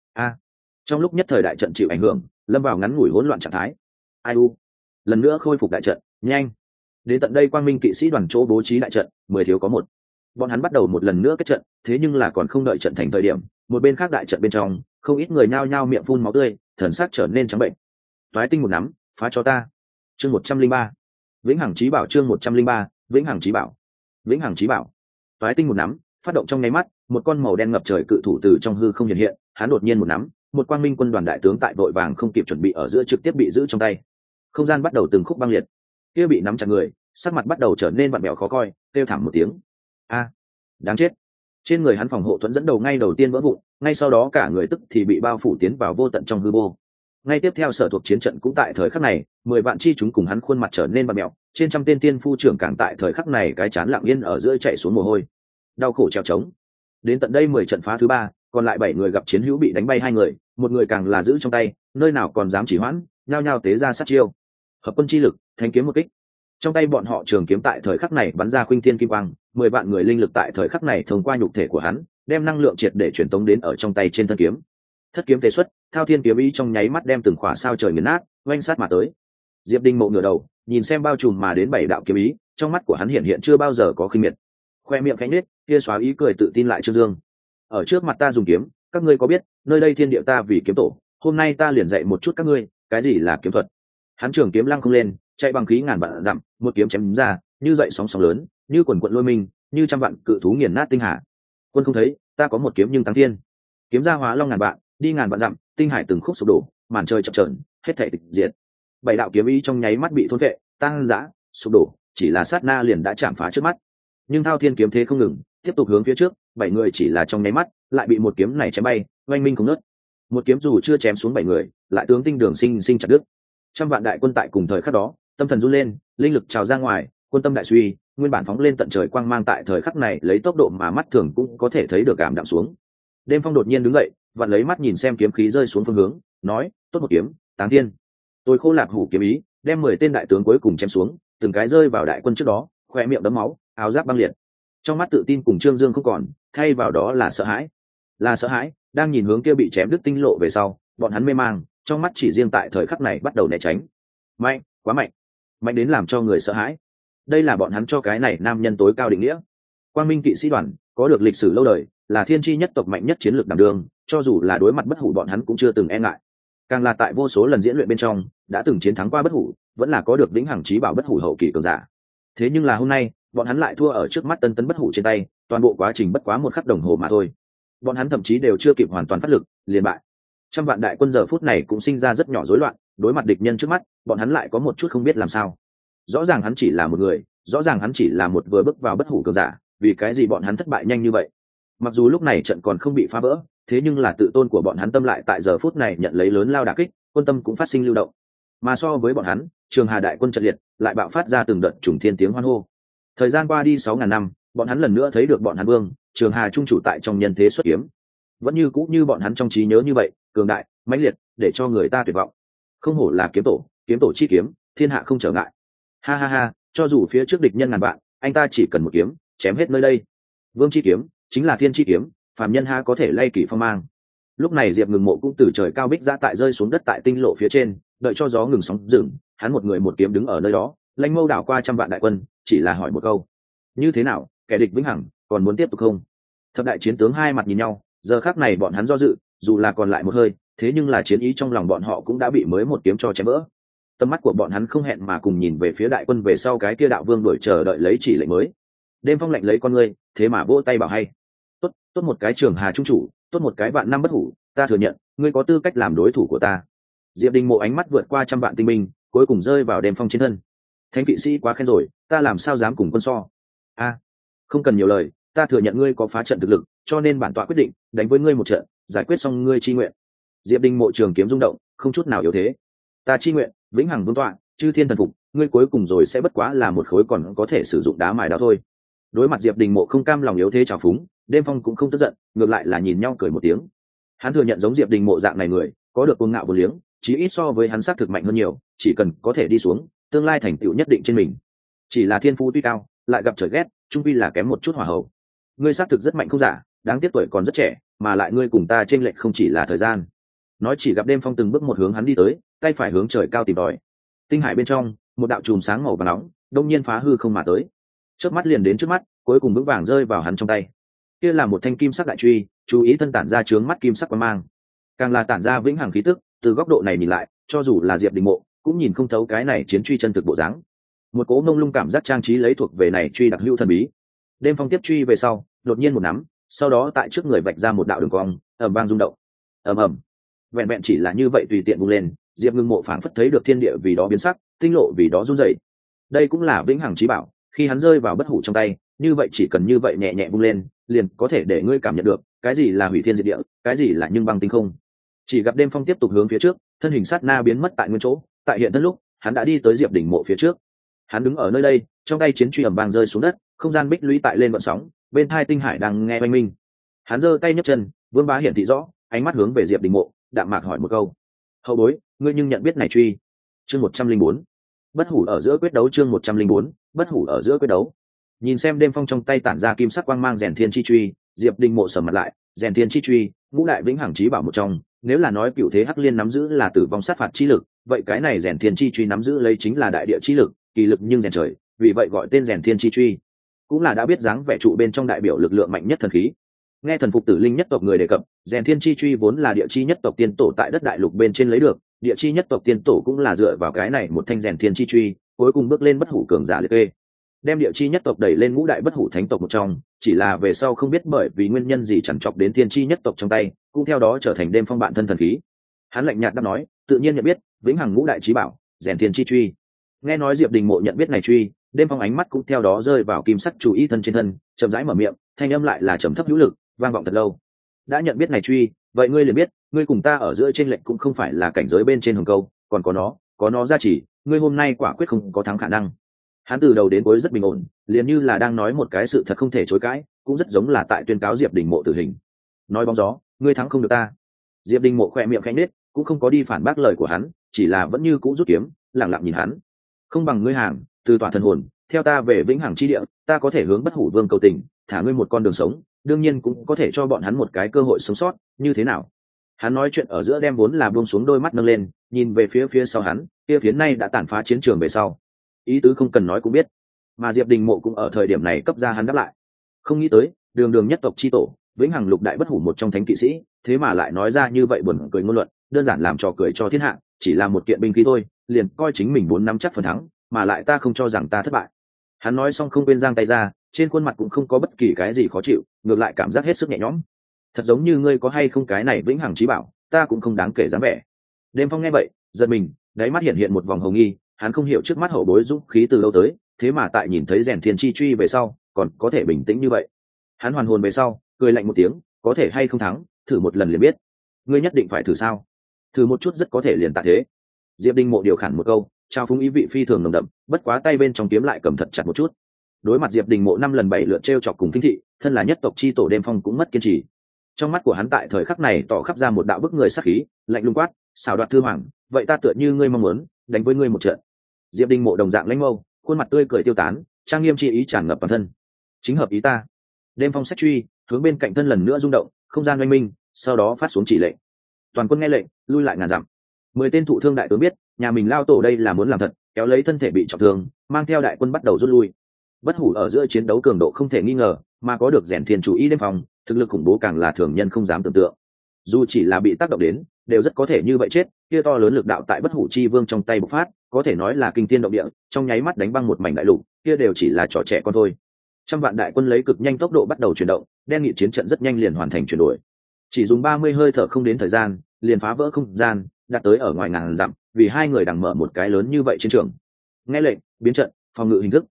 Trong lúc nhất thời đại trận chịu ảnh hưởng, lâm vào ngắn ngủi hỗn loạn trạng thái. Lần nữa khôi phục đại trận, nhanh. Đến tận đây Quang Minh kỵ sĩ đoàn chỗ bố trí đại trận, 10 thiếu có một. Bọn hắn bắt đầu một lần nữa kết trận, thế nhưng là còn không đợi trận thành thời điểm, một bên khác đại trận bên trong, không ít người nhao nhao miệng phun máu tươi, thần sắc trở nên trắng bệnh. Toái tinh một nắm, phá cho ta. Chương 103. Vĩnh hằng chí bảo, chương 103, Vĩnh hằng chí bảo. Vĩnh hằng chí bảo. Toái tinh một nắm, phát động trong nháy mắt, một con màu đen ngập trời cự thủ từ trong hư không hiện hiện, hắn đột nhiên một nắm, một Quang Minh quân đoàn đại tướng tại vội vàng không kịp chuẩn bị ở giữa trực tiếp bị giữ trong tay. Không gian bắt đầu từng khúc băng liệt. Kia bị nắm chặt người, sắc mặt bắt đầu trở nên vặn vẹo khó coi, kêu thảm một tiếng. Đáng chết. Trên người hắn phòng hộ thuẫn dẫn đầu ngay đầu tiên vỡ vụn, ngay sau đó cả người tức thì bị bao phủ tiến vào vô tận trong hư vô. Ngay tiếp theo sở thuộc chiến trận cũng tại thời khắc này, 10 vạn chi chúng cùng hắn khuôn mặt trở nên vặn vẹo, trên trăm tên tiên phu trưởng càng tại thời khắc này cái chán lặng yên ở giữa chạy xuống mồ hôi. Đau khổ trèo trống. Đến tận đây 10 trận phá thứ 3, còn lại 7 người gặp chiến hữu bị đánh bay 2 người, một người càng là giữ trong tay, nơi nào còn dám chỉ hoãn, nhao nhao tế ra sát chiêu. Hợp quân chi lực, thanh kiếm một kích. Trong tay bọn họ trường kiếm tại thời khắc này bắn ra khuynh thiên kim quang, 10 vạn người linh lực tại thời khắc này thông qua nhục thể của hắn đem năng lượng triệt để truyền tống đến ở trong tay trên thân kiếm. Thất kiếm tế xuất, thao thiên kiếm ý trong nháy mắt đem từng khỏa sao trời nghiền nát, oanh sát mà tới. Diệp Đình Mộ ngửa đầu nhìn xem bao trùm mà đến 7 đạo kiếm ý, trong mắt của hắn hiện chưa bao giờ có khinh miệt, khoe miệng khẽ nhếch, kia xóa ý cười tự tin lại Trương Dương. Ở trước mặt ta dùng kiếm, các ngươi có biết nơi đây thiên địa ta vì kiếm tổ, hôm nay ta liền dạy một chút các ngươi cái gì là kiếm thuật. Hắn trường kiếm lăng không lên, chạy bằng khí ngàn vạn dặm, một kiếm chém ra như dậy sóng sóng lớn, như quần quận lôi minh, như trăm vạn cự thú nghiền nát tinh hà. Quân không thấy, ta có một kiếm nhưng thắng thiên. Kiếm ra hóa long ngàn vạn, đi ngàn vạn dặm, tinh hải từng khúc sụp đổ, màn trời chập chờn, hết thảy tịch diệt. 7 đạo kiếm ý trong nháy mắt bị thôn phệ, tăng dã, sụp đổ, chỉ là sát na liền đã chạm phá trước mắt. Nhưng thao thiên kiếm thế không ngừng, tiếp tục hướng phía trước, 7 người chỉ là trong nháy mắt lại bị một kiếm này chém bay, oanh minh không nứt. Một kiếm dù chưa chém xuống 7 người, lại tướng tinh đường sinh sinh chặt đứt. Trăm vạn đại quân tại cùng thời khắc đó, tâm thần run lên, linh lực trào ra ngoài, quân tâm đại suy, nguyên bản phóng lên tận trời quang mang tại thời khắc này lấy tốc độ mà mắt thường cũng có thể thấy được cảm đạm xuống. Đêm Phong đột nhiên đứng dậy, vặn lấy mắt nhìn xem kiếm khí rơi xuống phương hướng, nói: "Tốt một kiếm, Táng Thiên." Tôi khô lạc hủ kiếm ý, đem 10 tên đại tướng cuối cùng chém xuống, từng cái rơi vào đại quân trước đó, khoe miệng đấm máu, áo giáp băng liệt. Trong mắt tự tin cùng Trương Dương không còn, thay vào đó là sợ hãi. Là sợ hãi, đang nhìn hướng kia bị chém đứt tinh lộ về sau, bọn hắn mê mang, trong mắt chỉ riêng tại thời khắc này bắt đầu né tránh. Mạnh, quá mạnh, mạnh đến làm cho người sợ hãi. Đây là bọn hắn cho cái này nam nhân tối cao định nghĩa. Quang Minh kỵ sĩ đoàn có được lịch sử lâu đời, là thiên chi nhất tộc mạnh nhất chiến lược đảm đương, cho dù là đối mặt bất hủ bọn hắn cũng chưa từng e ngại. Càng là tại vô số lần diễn luyện bên trong đã từng chiến thắng qua bất hủ, vẫn là có được vĩnh hằng chí bảo bất hủ hậu kỳ cường giả. Thế nhưng là hôm nay bọn hắn lại thua ở trước mắt tân tấn bất hủ trên tay, toàn bộ quá trình bất quá một khắc đồng hồ mà thôi. Bọn hắn thậm chí đều chưa kịp hoàn toàn phát lực liền bại. Trăm vạn đại quân giờ phút này cũng sinh ra rất nhỏ rối loạn, đối mặt địch nhân trước mắt bọn hắn lại có một chút không biết làm sao. Rõ ràng hắn chỉ là một người, rõ ràng hắn chỉ là một vừa bước vào bất hủ cường giả, vì cái gì bọn hắn thất bại nhanh như vậy? Mặc dù lúc này trận còn không bị phá vỡ, thế nhưng là tự tôn của bọn hắn tâm lại tại giờ phút này nhận lấy lớn lao đả kích, quân tâm cũng phát sinh lưu động. Mà so với bọn hắn, Trường Hà đại quân trận liệt lại bạo phát ra từng đợt trùng thiên tiếng hoan hô. Thời gian qua đi 6.000 năm, bọn hắn lần nữa thấy được bọn hắn vương, Trường Hà trung chủ tại trong nhân thế xuất kiếm. Vẫn như cũ như bọn hắn trong trí nhớ như vậy, cường đại, mãnh liệt, để cho người ta tuyệt vọng. Không hổ là kiếm tổ chi kiếm, thiên hạ không trở ngại. Ha ha ha, cho dù phía trước địch nhân ngàn vạn, anh ta chỉ cần một kiếm, chém hết nơi đây. Vương chi kiếm, chính là thiên chi kiếm, phàm nhân ha có thể lay kỳ phong mang. Lúc này Diệp Ngừng Mộ cũng từ trời cao bích ra tại rơi xuống đất tại tinh lộ phía trên, đợi cho gió ngừng sóng dừng, hắn một người một kiếm đứng ở nơi đó, lanh mâu đảo qua trăm vạn đại quân, chỉ là hỏi một câu: như thế nào, kẻ địch vĩnh hằng còn muốn tiếp tục không? Thập đại chiến tướng hai mặt nhìn nhau, giờ khắc này bọn hắn do dự, dù là còn lại một hơi, thế nhưng là chiến ý trong lòng bọn họ cũng đã bị mới một kiếm cho chém vỡ. Tầm mắt của bọn hắn không hẹn mà cùng nhìn về phía đại quân về sau cái kia đạo vương đuổi chờ đợi lấy chỉ lệnh mới. Đêm Phong lạnh lấy con ngươi, thế mà vỗ tay bảo hay: tốt một cái Trường Hà trung chủ, tốt một cái vạn năm bất hủ, ta thừa nhận ngươi có tư cách làm đối thủ của ta. Diệp Đình Mộ ánh mắt vượt qua trăm vạn tinh binh, cuối cùng rơi vào Đêm Phong trên thân. Thánh kỵ sĩ quá khen rồi, ta làm sao dám cùng quân so? Không cần nhiều lời, ta thừa nhận ngươi có phá trận thực lực, cho nên bản tọa quyết định đánh với ngươi một trận, giải quyết xong ngươi chi nguyện. Diệp Đình Mộ trường kiếm rung động, không chút nào yếu thế. Ta chi nguyện vĩnh hằng vương tọa, chư thiên thần phục, ngươi cuối cùng rồi sẽ bất quá là một khối còn có thể sử dụng đá mài đao thôi. Đối mặt Diệp Đình Mộ không cam lòng yếu thế trào phúng, Đêm Phong cũng không tức giận, ngược lại là nhìn nhau cười một tiếng. Hắn thừa nhận giống Diệp Đình Mộ dạng này người, có được cuồng ngạo vô liếng, chí ít so với hắn xác thực mạnh hơn nhiều, chỉ cần có thể đi xuống, tương lai thành tựu nhất định trên mình. Chỉ là thiên phú tuy cao, lại gặp trời ghét, trung quy là kém một chút hỏa hậu. Ngươi xác thực rất mạnh không giả, đáng tiếc tuổi còn rất trẻ, mà lại ngươi cùng ta chênh lệch không chỉ là thời gian. Nói chỉ gặp Đêm Phong từng bước một hướng hắn đi tới, tay phải hướng trời cao tìm tòi. Tinh hải bên trong, một đạo chùm sáng màu vàng nóng, đông nhiên phá hư không mà tới. Chớp mắt liền đến trước mắt, cuối cùng vững vàng rơi vào hắn trong tay. Kia là một thanh kim sắc đại truy, chú ý thân tản ra chướng mắt kim sắc quang mang, càng là tản ra vĩnh hằng khí tức. Từ góc độ này nhìn lại, cho dù là Diệp Đình Mộ cũng nhìn không thấu cái này chiến truy chân thực bộ dáng. Một cỗ mông lung cảm giác trang trí lấy thuộc về này truy đặc hữu thần bí. Đêm Phong tiếp truy về sau, đột nhiên một nắm, sau đó tại trước người vạch ra một đạo đường cong, ầm vang rung động. Ầm ầm. Vẹn vẹn chỉ là như vậy tùy tiện vung lên, Diệp Ngưng Mộ phảng phất thấy được thiên địa vì đó biến sắc, tinh lộ vì đó run rẩy. Đây cũng là vĩnh hằng chí bảo, khi hắn rơi vào bất hủ trong tay, như vậy chỉ cần như vậy nhẹ nhẹ vung lên, liền có thể để ngươi cảm nhận được cái gì là hủy thiên diệt địa, cái gì là nhưng băng tinh không. Chỉ gặp Đêm Phong tiếp tục hướng phía trước, thân hình sát na biến mất tại nguyên chỗ, tại hiện thân lúc, hắn đã đi tới Diệp Đỉnh Mộ phía trước. Hắn đứng ở nơi đây, trong tay chiến truy ầm vang rơi xuống đất, không gian bích lũy tại lên vận sóng, bên thai tinh hải đang nghe oanh minh. Hắn giơ tay nhấc chân, Vương Bá hiển thị rõ, ánh mắt hướng về Diệp Đỉnh Mộ, đạm mạc hỏi một câu: hậu bối, ngươi nhưng nhận biết này truy? Chương 104. Bất hủ ở giữa quyết đấu. Chương 104. Bất hủ ở giữa quyết đấu. Nhìn xem đêm phong trong tay tản ra kim sắc quang mang rèn thiên chi truy, Diệp Đình Mộ sầm mặt lại. Rèn thiên chi truy, ngũ đại vĩnh hằng chí bảo một trong, nếu là nói cựu thế hắc liên nắm giữ là tử vong sát phạt chi lực, vậy cái này rèn thiên chi truy nắm giữ lấy chính là đại địa chi lực, kỳ lực nhưng rèn trời, vì vậy gọi tên rèn thiên chi truy. Cũng là đã biết dáng vẻ trụ bên trong đại biểu lực lượng mạnh nhất thần khí. Nghe thần phục tử linh nhất tộc người đề cập, rèn thiên chi truy vốn là địa chi nhất tộc tiên tổ tại đất đại lục bên trên lấy được, địa chi nhất tộc tiên tổ cũng là dựa vào cái này một thanh rèn thiên chi truy, cuối cùng bước lên bất hủ cường giả liệt kê, đem địa chi nhất tộc đẩy lên ngũ đại bất hủ thánh tộc một trong, chỉ là về sau không biết bởi vì nguyên nhân gì chẳng chọc đến thiên chi nhất tộc trong tay, cũng theo đó trở thành đêm phong bạn thân thần khí. Hắn lạnh nhạt đáp nói, tự nhiên nhận biết, vĩnh hằng ngũ đại chí bảo, rèn thiên chi truy. Nghe nói Diệp Đình Mộ nhận biết này truy, đêm phong ánh mắt cũng theo đó rơi vào kim sắc chủ y thân trên thân, chậm rãi mở miệng, thanh âm lại là trầm thấp hữu lực, vang vọng thật lâu. Đã nhận biết này truy, vậy ngươi liền biết, ngươi cùng ta ở giữa trên lệnh cũng không phải là cảnh giới bên trên hồng câu, còn có nó gia trì, ngươi hôm nay quả quyết không có thắng khả năng. Hắn từ đầu đến cuối rất bình ổn, liền như là đang nói một cái sự thật không thể chối cãi, cũng rất giống là tại tuyên cáo Diệp Đình Mộ tử hình. Nói bóng gió, ngươi thắng không được ta. Diệp Đình Mộ khẽ miệng khẽ nết, cũng không có đi phản bác lời của hắn, chỉ là vẫn như cũ rút kiếm, lặng lặng nhìn hắn. Không bằng ngươi hàng, từ tỏa thần hồn, theo ta về vĩnh hằng chi địa, ta có thể hướng bất hủ vương cầu tình, thả ngươi một con đường sống, đương nhiên cũng có thể cho bọn hắn một cái cơ hội sống sót, như thế nào? Hắn nói chuyện ở giữa đem vốn là buông xuống đôi mắt nâng lên, nhìn về phía sau hắn, kia phía nay đã tàn phá chiến trường về sau. Ý tứ không cần nói cũng biết, mà Diệp Đình Mộ cũng ở thời điểm này cấp ra hắn đáp lại. Không nghĩ tới, đường đường nhất tộc chi tổ, vĩnh hằng lục đại bất hủ một trong thánh kỵ sĩ, thế mà lại nói ra như vậy buồn cười ngôn luận, đơn giản làm trò cười cho thiên hạ, chỉ là một kiện binh khí thôi, liền coi chính mình muốn nắm chắc phần thắng, mà lại ta không cho rằng ta thất bại. Hắn nói xong không quên giang tay ra, trên khuôn mặt cũng không có bất kỳ cái gì khó chịu, ngược lại cảm giác hết sức nhẹ nhõm. Thật giống như ngươi có hay không cái này vĩnh hằng chí bảo, ta cũng không đáng kể dáng vẻ. Đêm Phong nghe vậy, giật mình, đáy mắt hiện hiện một vòng hồng nghi, hắn không hiểu trước mắt hậu bối dũng khí từ lâu tới, thế mà tại nhìn thấy rèn thiên chi truy về sau, còn có thể bình tĩnh như vậy. Hắn hoàn hồn về sau, cười lạnh một tiếng, có thể hay không thắng, thử một lần liền biết. Ngươi nhất định phải thử sao? Thử một chút rất có thể liền tạ thế. Diệp Đình Mộ điều khản một câu, trao phúng ý vị phi thường nồng đậm, bất quá tay bên trong kiếm lại cầm thật chặt một chút. Đối mặt Diệp Đình Mộ 5 lần 7 lượt trêu chọc cùng kinh thị, thân là nhất tộc chi tổ Đêm Phong cũng mất kiên trì. Trong mắt của hắn tại thời khắc này tỏ khắp ra một đạo bức người sát khí, lạnh lùng quát, xảo đoạt thư hoàng, vậy ta tựa như ngươi mong muốn, đánh với ngươi một trận. Diệp Đình Mộ đồng dạng lãnh mâu, khuôn mặt tươi cười tiêu tán, trang nghiêm chi ý tràn ngập toàn thân. Chính hợp ý ta. Đêm Phong sách truy, hướng bên cạnh thân lần nữa rung động, không gian oanh minh, sau đó phát xuống chỉ lệnh. Toàn quân nghe lệnh, lui lại ngàn dặm. 10 tên thụ thương đại tướng biết, nhà mình lao tổ đây là muốn làm thật, kéo lấy thân thể bị trọng thương, mang theo đại quân bắt đầu rút lui. Bất hủ ở giữa chiến đấu cường độ không thể nghi ngờ, mà có được rèn thiên chủ ý Đêm Phong, thực lực khủng bố càng là thường nhân không dám tưởng tượng. Dù chỉ là bị tác động đến, đều rất có thể như vậy chết, kia to lớn lực đạo tại bất hủ chi vương trong tay bộc phát, có thể nói là kinh thiên động địa, trong nháy mắt đánh băng một mảnh đại lục, kia đều chỉ là trò trẻ con thôi. Trăm vạn đại quân lấy cực nhanh tốc độ bắt đầu chuyển động, đen nghị chiến trận rất nhanh liền hoàn thành chuyển đổi. Chỉ dùng 30 hơi thở không đến thời gian, liền phá vỡ không gian, đạt tới ở ngoài ngàn dặm, vì hai người đang mở một cái lớn như vậy chiến trường. Nghe lệnh, biến trận, phòng ngự hình thức.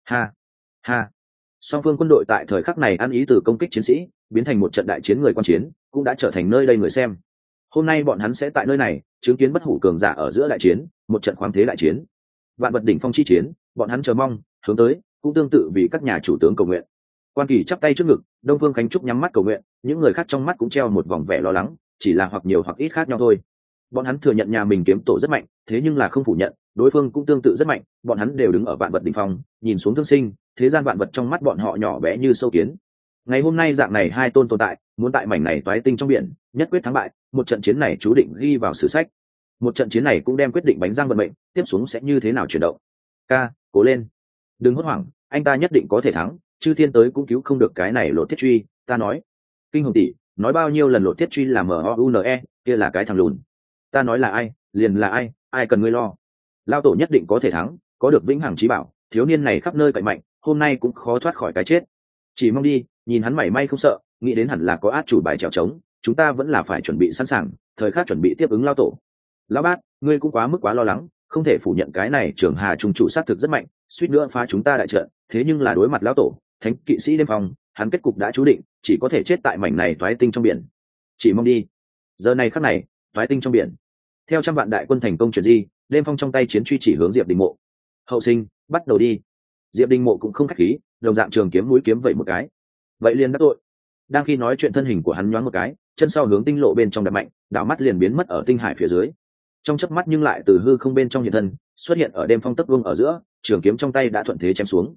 Ha. Song phương quân đội tại thời khắc này ăn ý từ công kích chiến sĩ, biến thành một trận đại chiến người quan chiến, cũng đã trở thành nơi đây người xem. Hôm nay bọn hắn sẽ tại nơi này chứng kiến bất hủ cường giả ở giữa đại chiến, một trận khoáng thế đại chiến. Vạn vật đỉnh phong chi chiến, bọn hắn chờ mong, hướng tới, cũng tương tự vì các nhà chủ tướng cầu nguyện. Quan Kỳ chắp tay trước ngực, Đông Phương Khánh Trúc nhắm mắt cầu nguyện, những người khác trong mắt cũng treo một vòng vẻ lo lắng, chỉ là hoặc nhiều hoặc ít khác nhau thôi. Bọn hắn thừa nhận nhà mình kiếm tổ rất mạnh, thế nhưng là không phủ nhận, đối phương cũng tương tự rất mạnh, bọn hắn đều đứng ở vạn vật đỉnh phong, nhìn xuống thương sinh, thế gian vạn vật trong mắt bọn họ nhỏ bé như sâu kiến. Ngày hôm nay dạng này hai tôn tồn tại, muốn tại mảnh này toái tinh trong biển, nhất quyết thắng bại, một trận chiến này chú định ghi vào sử sách. Một trận chiến này cũng đem quyết định bánh răng vận mệnh, tiếp xuống sẽ như thế nào chuyển động. Ca, cố lên, đừng hốt hoảng, anh ta nhất định có thể thắng, chư thiên tới cũng cứu không được cái này Lột Thiết Truy, ta nói. Kinh Hồng tỷ, nói bao nhiêu lần Lột Thiết Truy là MOUNE, kia là cái thằng lùn. Ta nói là ai, liền là ai, ai cần ngươi lo. Lao tổ nhất định có thể thắng, có được vĩnh hằng chí bảo, thiếu niên này khắp nơi cậy mạnh, hôm nay cũng khó thoát khỏi cái chết. Chỉ mong đi, nhìn hắn mảy may không sợ, nghĩ đến hẳn là có át chủ bài trèo trống, chúng ta vẫn là phải chuẩn bị sẵn sàng, thời khắc chuẩn bị tiếp ứng Lao tổ. Lão bát, ngươi cũng quá mức quá lo lắng, không thể phủ nhận cái này Trường Hà trung chủ sát thực rất mạnh, suýt nữa phá chúng ta đại trận, thế nhưng là đối mặt Lão tổ, thánh kỵ sĩ Đêm Phong, hắn kết cục đã chú định, chỉ có thể chết tại mảnh này toái tinh trong biển. Chỉ mong đi. Giờ này khắc này, toái tinh trong biển. Theo trăm vạn đại quân thành công chuyển di, Đêm Phong trong tay chiến truy chỉ hướng Diệp Đình Mộ. Hậu sinh, bắt đầu đi. Diệp Đình Mộ cũng không khách khí, đồng dạng trường kiếm mũi kiếm vậy một cái. Vậy liền đắc tội. Đang khi nói chuyện thân hình của hắn nhoáng một cái, chân sau hướng tinh lộ bên trong đập mạnh, đảo mắt liền biến mất ở tinh hải phía dưới. Trong chớp mắt nhưng lại từ hư không bên trong hiện thân, xuất hiện ở Đêm Phong tấc vương ở giữa, trường kiếm trong tay đã thuận thế chém xuống.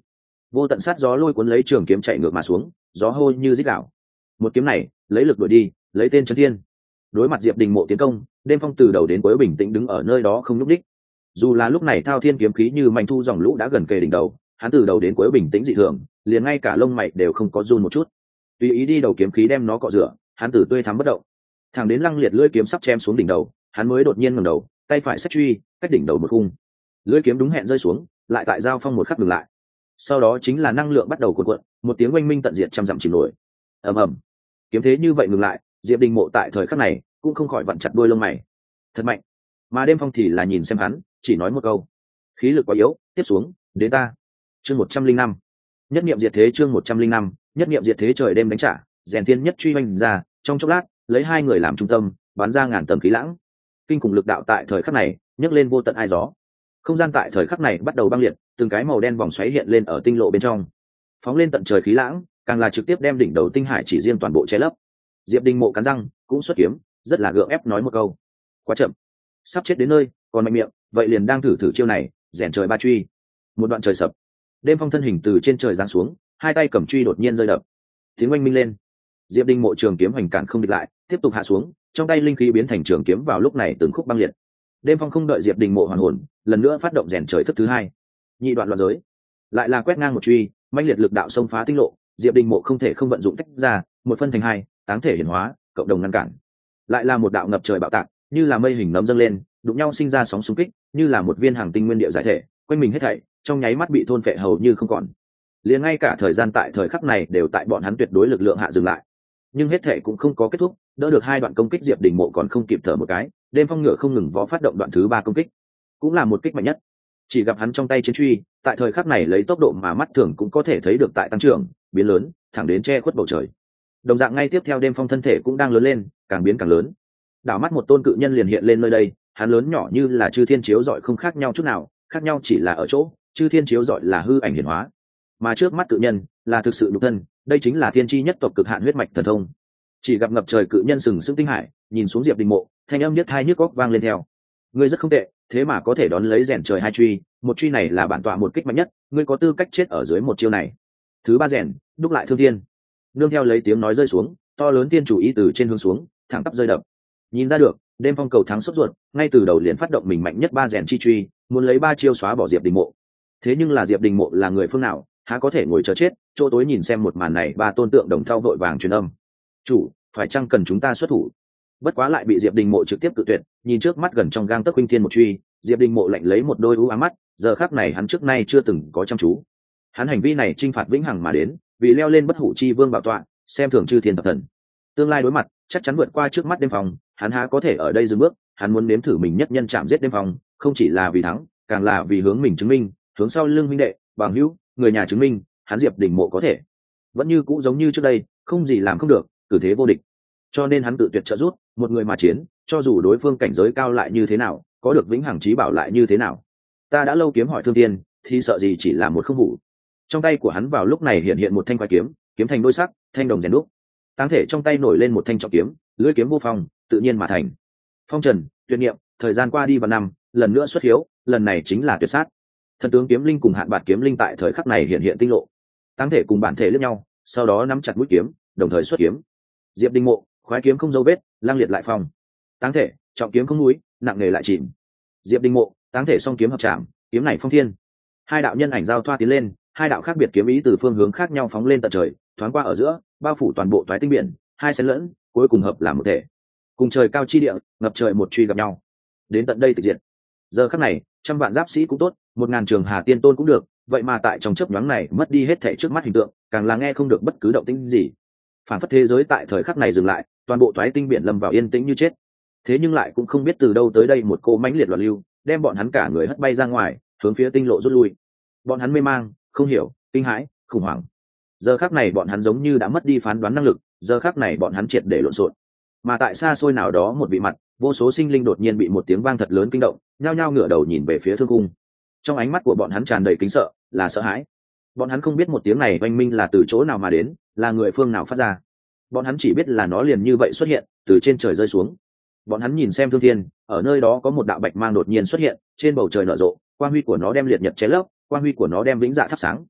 Vô tận sát gió lôi cuốn lấy trường kiếm chạy ngược mà xuống, gió hôi như rít gạo. Một kiếm này lấy lực đuổi đi, lấy tên chấn thiên. Đối mặt Diệp Đình Mộ tiến công, Đêm Phong từ đầu đến cuối bình tĩnh đứng ở nơi đó không nhúc đích. Dù là lúc này thao thiên kiếm khí như manh thu dòng lũ đã gần kề đỉnh đầu, hắn từ đầu đến cuối bình tĩnh dị thường, liền ngay cả lông mày đều không có run một chút. Tùy ý đi đầu kiếm khí đem nó cọ rửa, hắn tử tươi thắm bất động. Thẳng đến lăng liệt lưỡi kiếm sắp chém xuống đỉnh đầu, hắn mới đột nhiên ngẩng đầu, tay phải xách truy, cách đỉnh đầu một khung. Lưỡi kiếm đúng hẹn rơi xuống, lại tại giao phong một khắc dừng lại. Sau đó chính là năng lượng bắt đầu cuộn cuộn, một tiếng oanh minh tận diệt trăm dặm chìm nổi. Ầm ầm. Kiếm thế như vậy ngừng lại, Diệp Đình Mộ tại thời khắc này cũng không khỏi vặn chặt đôi lông mày. Thật mạnh. Mà Đêm Phong thì là nhìn xem hắn, chỉ nói một câu: khí lực quá yếu, tiếp xuống, đến ta. Chương 105. Nhất niệm diệt thế, chương 105, nhất niệm diệt thế. Trời đêm đánh trả, rèn thiên nhất truy oanh ra, trong chốc lát, lấy hai người làm trung tâm, bắn ra ngàn tầng khí lãng. Kinh khủng lực đạo tại thời khắc này, nhấc lên vô tận ai gió. Không gian tại thời khắc này bắt đầu băng liệt, từng cái màu đen vòng xoáy hiện lên ở tinh lộ bên trong. Phóng lên tận trời khí lãng, càng là trực tiếp đem đỉnh đầu tinh hải chỉ riêng toàn bộ che lấp. Diệp Đình Mộ cắn răng, cũng xuất kiếm, rất là gượng ép nói một câu: quá chậm, sắp chết đến nơi, còn mạnh miệng, vậy liền đang thử chiêu này, rèn trời ba truy. Một đoạn trời sập, Đêm Phong thân hình từ trên trời giáng xuống, hai tay cầm truy đột nhiên rơi đập, tiếng oanh minh lên. Diệp Đình Mộ trường kiếm hoành cản không địch lại, tiếp tục hạ xuống, trong tay linh khí biến thành trường kiếm vào lúc này từng khúc băng liệt. Đêm Phong không đợi Diệp Đình Mộ hoàn hồn, lần nữa phát động rèn trời thức thứ hai, nhị đoạn loạn giới, lại là quét ngang một truy, mãnh liệt lực đạo xông phá tinh lộ. Diệp Đình Mộ không thể không vận dụng tách ra, một phân thành hai, táng thể hiển hóa, cộng đồng ngăn cản. Lại là một đạo ngập trời bạo tạc, như là mây hình nấm dâng lên, đụng nhau sinh ra sóng xung kích, như là một viên hàng tinh nguyên địa giải thể, quanh mình hết thảy trong nháy mắt bị thôn phệ hầu như không còn. Liền ngay cả thời gian tại thời khắc này đều tại bọn hắn tuyệt đối lực lượng hạ dừng lại. Nhưng hết thảy cũng không có kết thúc, đỡ được hai đoạn công kích, Diệp Đình Mộ còn không kịp thở một cái, Đêm Phong ngựa không ngừng vó phát động đoạn thứ ba công kích, cũng là một kích mạnh nhất. Chỉ gặp hắn trong tay chiến truy, tại thời khắc này lấy tốc độ mà mắt thường cũng có thể thấy được tại tăng trưởng, biến lớn, thẳng đến che khuất bầu trời. Đồng dạng ngay tiếp theo Đêm Phong thân thể cũng đang lớn lên, càng biến càng lớn. Đảo mắt một tôn cự nhân liền hiện lên nơi đây, hắn lớn nhỏ như là chư thiên chiếu rọi không khác nhau chút nào, khác nhau chỉ là ở chỗ chư thiên chiếu rọi là hư ảnh hiển hóa, mà trước mắt cự nhân là thực sự nhục thân. Đây chính là thiên chi nhất tộc cực hạn huyết mạch thần thông. Chỉ gặp ngập trời cự nhân sừng sững tinh hải, nhìn xuống Diệp Đình Mộ, thanh âm nhất hai nhức góc vang lên theo: ngươi rất không tệ, thế mà có thể đón lấy rèn trời hai truy, một truy này là bản tọa một kích mạnh nhất, ngươi có tư cách chết ở dưới một chiêu này. Thứ ba rèn, đúc lại thương thiên. Nương theo lấy tiếng nói rơi xuống, to lớn tiên chủ ý từ trên hướng xuống, thẳng tắp rơi đập. Nhìn ra được, Đêm Phong cầu thắng sốt ruột, ngay từ đầu liền phát động mình mạnh nhất ba rèn chi truy, muốn lấy ba chiêu xóa bỏ Diệp Đình Mộ. Thế nhưng là Diệp Đình Mộ là người phương nào, há có thể ngồi chờ chết? Chỗ tối nhìn xem một màn này, ba tôn tượng đồng thau vội vàng truyền âm: chủ, phải chăng cần chúng ta xuất thủ? Bất quá lại bị Diệp Đình Mộ trực tiếp cự tuyệt. Nhìn trước mắt gần trong gang tấc huynh thiên một truy, Diệp Đình Mộ lạnh lấy một đôi u ám mắt, giờ khắc này hắn trước nay chưa từng có chăm chú. Hắn hành vi này trinh phạt vĩnh hằng mà đến, vì leo lên bất hủ chi vương bảo tọa, xem thường chư thiên thập thần. Tương lai đối mặt chắc chắn vượt qua trước mắt Đêm Phong, hắn há có thể ở đây dừng bước. Hắn muốn nếm thử mình nhất nhân chạm giết Đêm Phong, không chỉ là vì thắng, càng là vì hướng mình chứng minh, hướng sau lưng huynh đệ, bằng hữu, người nhà chứng minh, hắn Diệp Đình Mộ có thể vẫn như cũ giống như trước đây, không gì làm không được, cử thế vô địch. Cho nên hắn tự tuyệt trợ rút, một người mà chiến, cho dù đối phương cảnh giới cao lại như thế nào, có được vĩnh hằng chí bảo lại như thế nào. Ta đã lâu kiếm hỏi thương tiên, thì sợ gì chỉ là một không vụ. Trong tay của hắn vào lúc này hiện hiện một thanh quái kiếm, kiếm thành đôi sắc, thanh đồng rèn đúc. Táng thể trong tay nổi lên một thanh trọng kiếm, lưỡi kiếm vô phong, tự nhiên mà thành. Phong trần, tuyệt niệm, thời gian qua đi vào năm, lần nữa xuất hiếu, lần này chính là tuyệt sát. Thần tướng kiếm linh cùng hạn bạt kiếm linh tại thời khắc này hiện hiện tinh lộ. Táng thể cùng bản thể lẫn nhau, sau đó nắm chặt mũi kiếm, đồng thời xuất kiếm. Diệp Đình Mộ, khoái kiếm không dấu vết, lang liệt lại phong. Táng thể, trọng kiếm không núi, nặng nề lại chìm. Diệp Đình Mộ, táng thể song kiếm hợp chạm, kiếm này phong thiên. Hai đạo nhân ảnh giao thoa tiến lên, hai đạo khác biệt kiếm ý từ phương hướng khác nhau phóng lên tận trời, thoáng qua ở giữa, bao phủ toàn bộ toái tinh biển, hai xen lẫn, cuối cùng hợp làm một thể. Cùng trời cao chi địa, ngập trời một truy gặp nhau. Đến tận đây tịch diệt. Giờ khắc này, trăm vạn giáp sĩ cũng tốt, 1000 trường hà tiên tôn cũng được, vậy mà tại trong chớp nhoáng này mất đi hết thảy trước mắt hình tượng, càng là nghe không được bất cứ động tĩnh gì. Phản phất thế giới tại thời khắc này dừng lại, toàn bộ toái tinh biển lâm vào yên tĩnh như chết. Thế nhưng lại cũng không biết từ đâu tới đây một cô mãnh liệt loạn lưu, đem bọn hắn cả người hất bay ra ngoài, hướng phía tinh lộ rút lui. Bọn hắn mê mang, không hiểu, kinh hãi, khủng hoảng. Giờ khắc này bọn hắn giống như đã mất đi phán đoán năng lực, giờ khắc này bọn hắn triệt để lộn xộn. Mà tại xa xôi nào đó một vị mặt, vô số sinh linh đột nhiên bị một tiếng vang thật lớn kinh động, nhao nhao ngửa đầu nhìn về phía thương cung. Trong ánh mắt của bọn hắn tràn đầy kính sợ, là sợ hãi. Bọn hắn không biết một tiếng này oanh minh là từ chỗ nào mà đến, là người phương nào phát ra. Bọn hắn chỉ biết là nó liền như vậy xuất hiện, từ trên trời rơi xuống. Bọn hắn nhìn xem thương thiên, ở nơi đó có một đạo bạch mang đột nhiên xuất hiện, trên bầu trời nở rộ, quang huy của nó đem liệt nhật chế lấp, quang huy của nó đem vĩnh dạ thắp sáng.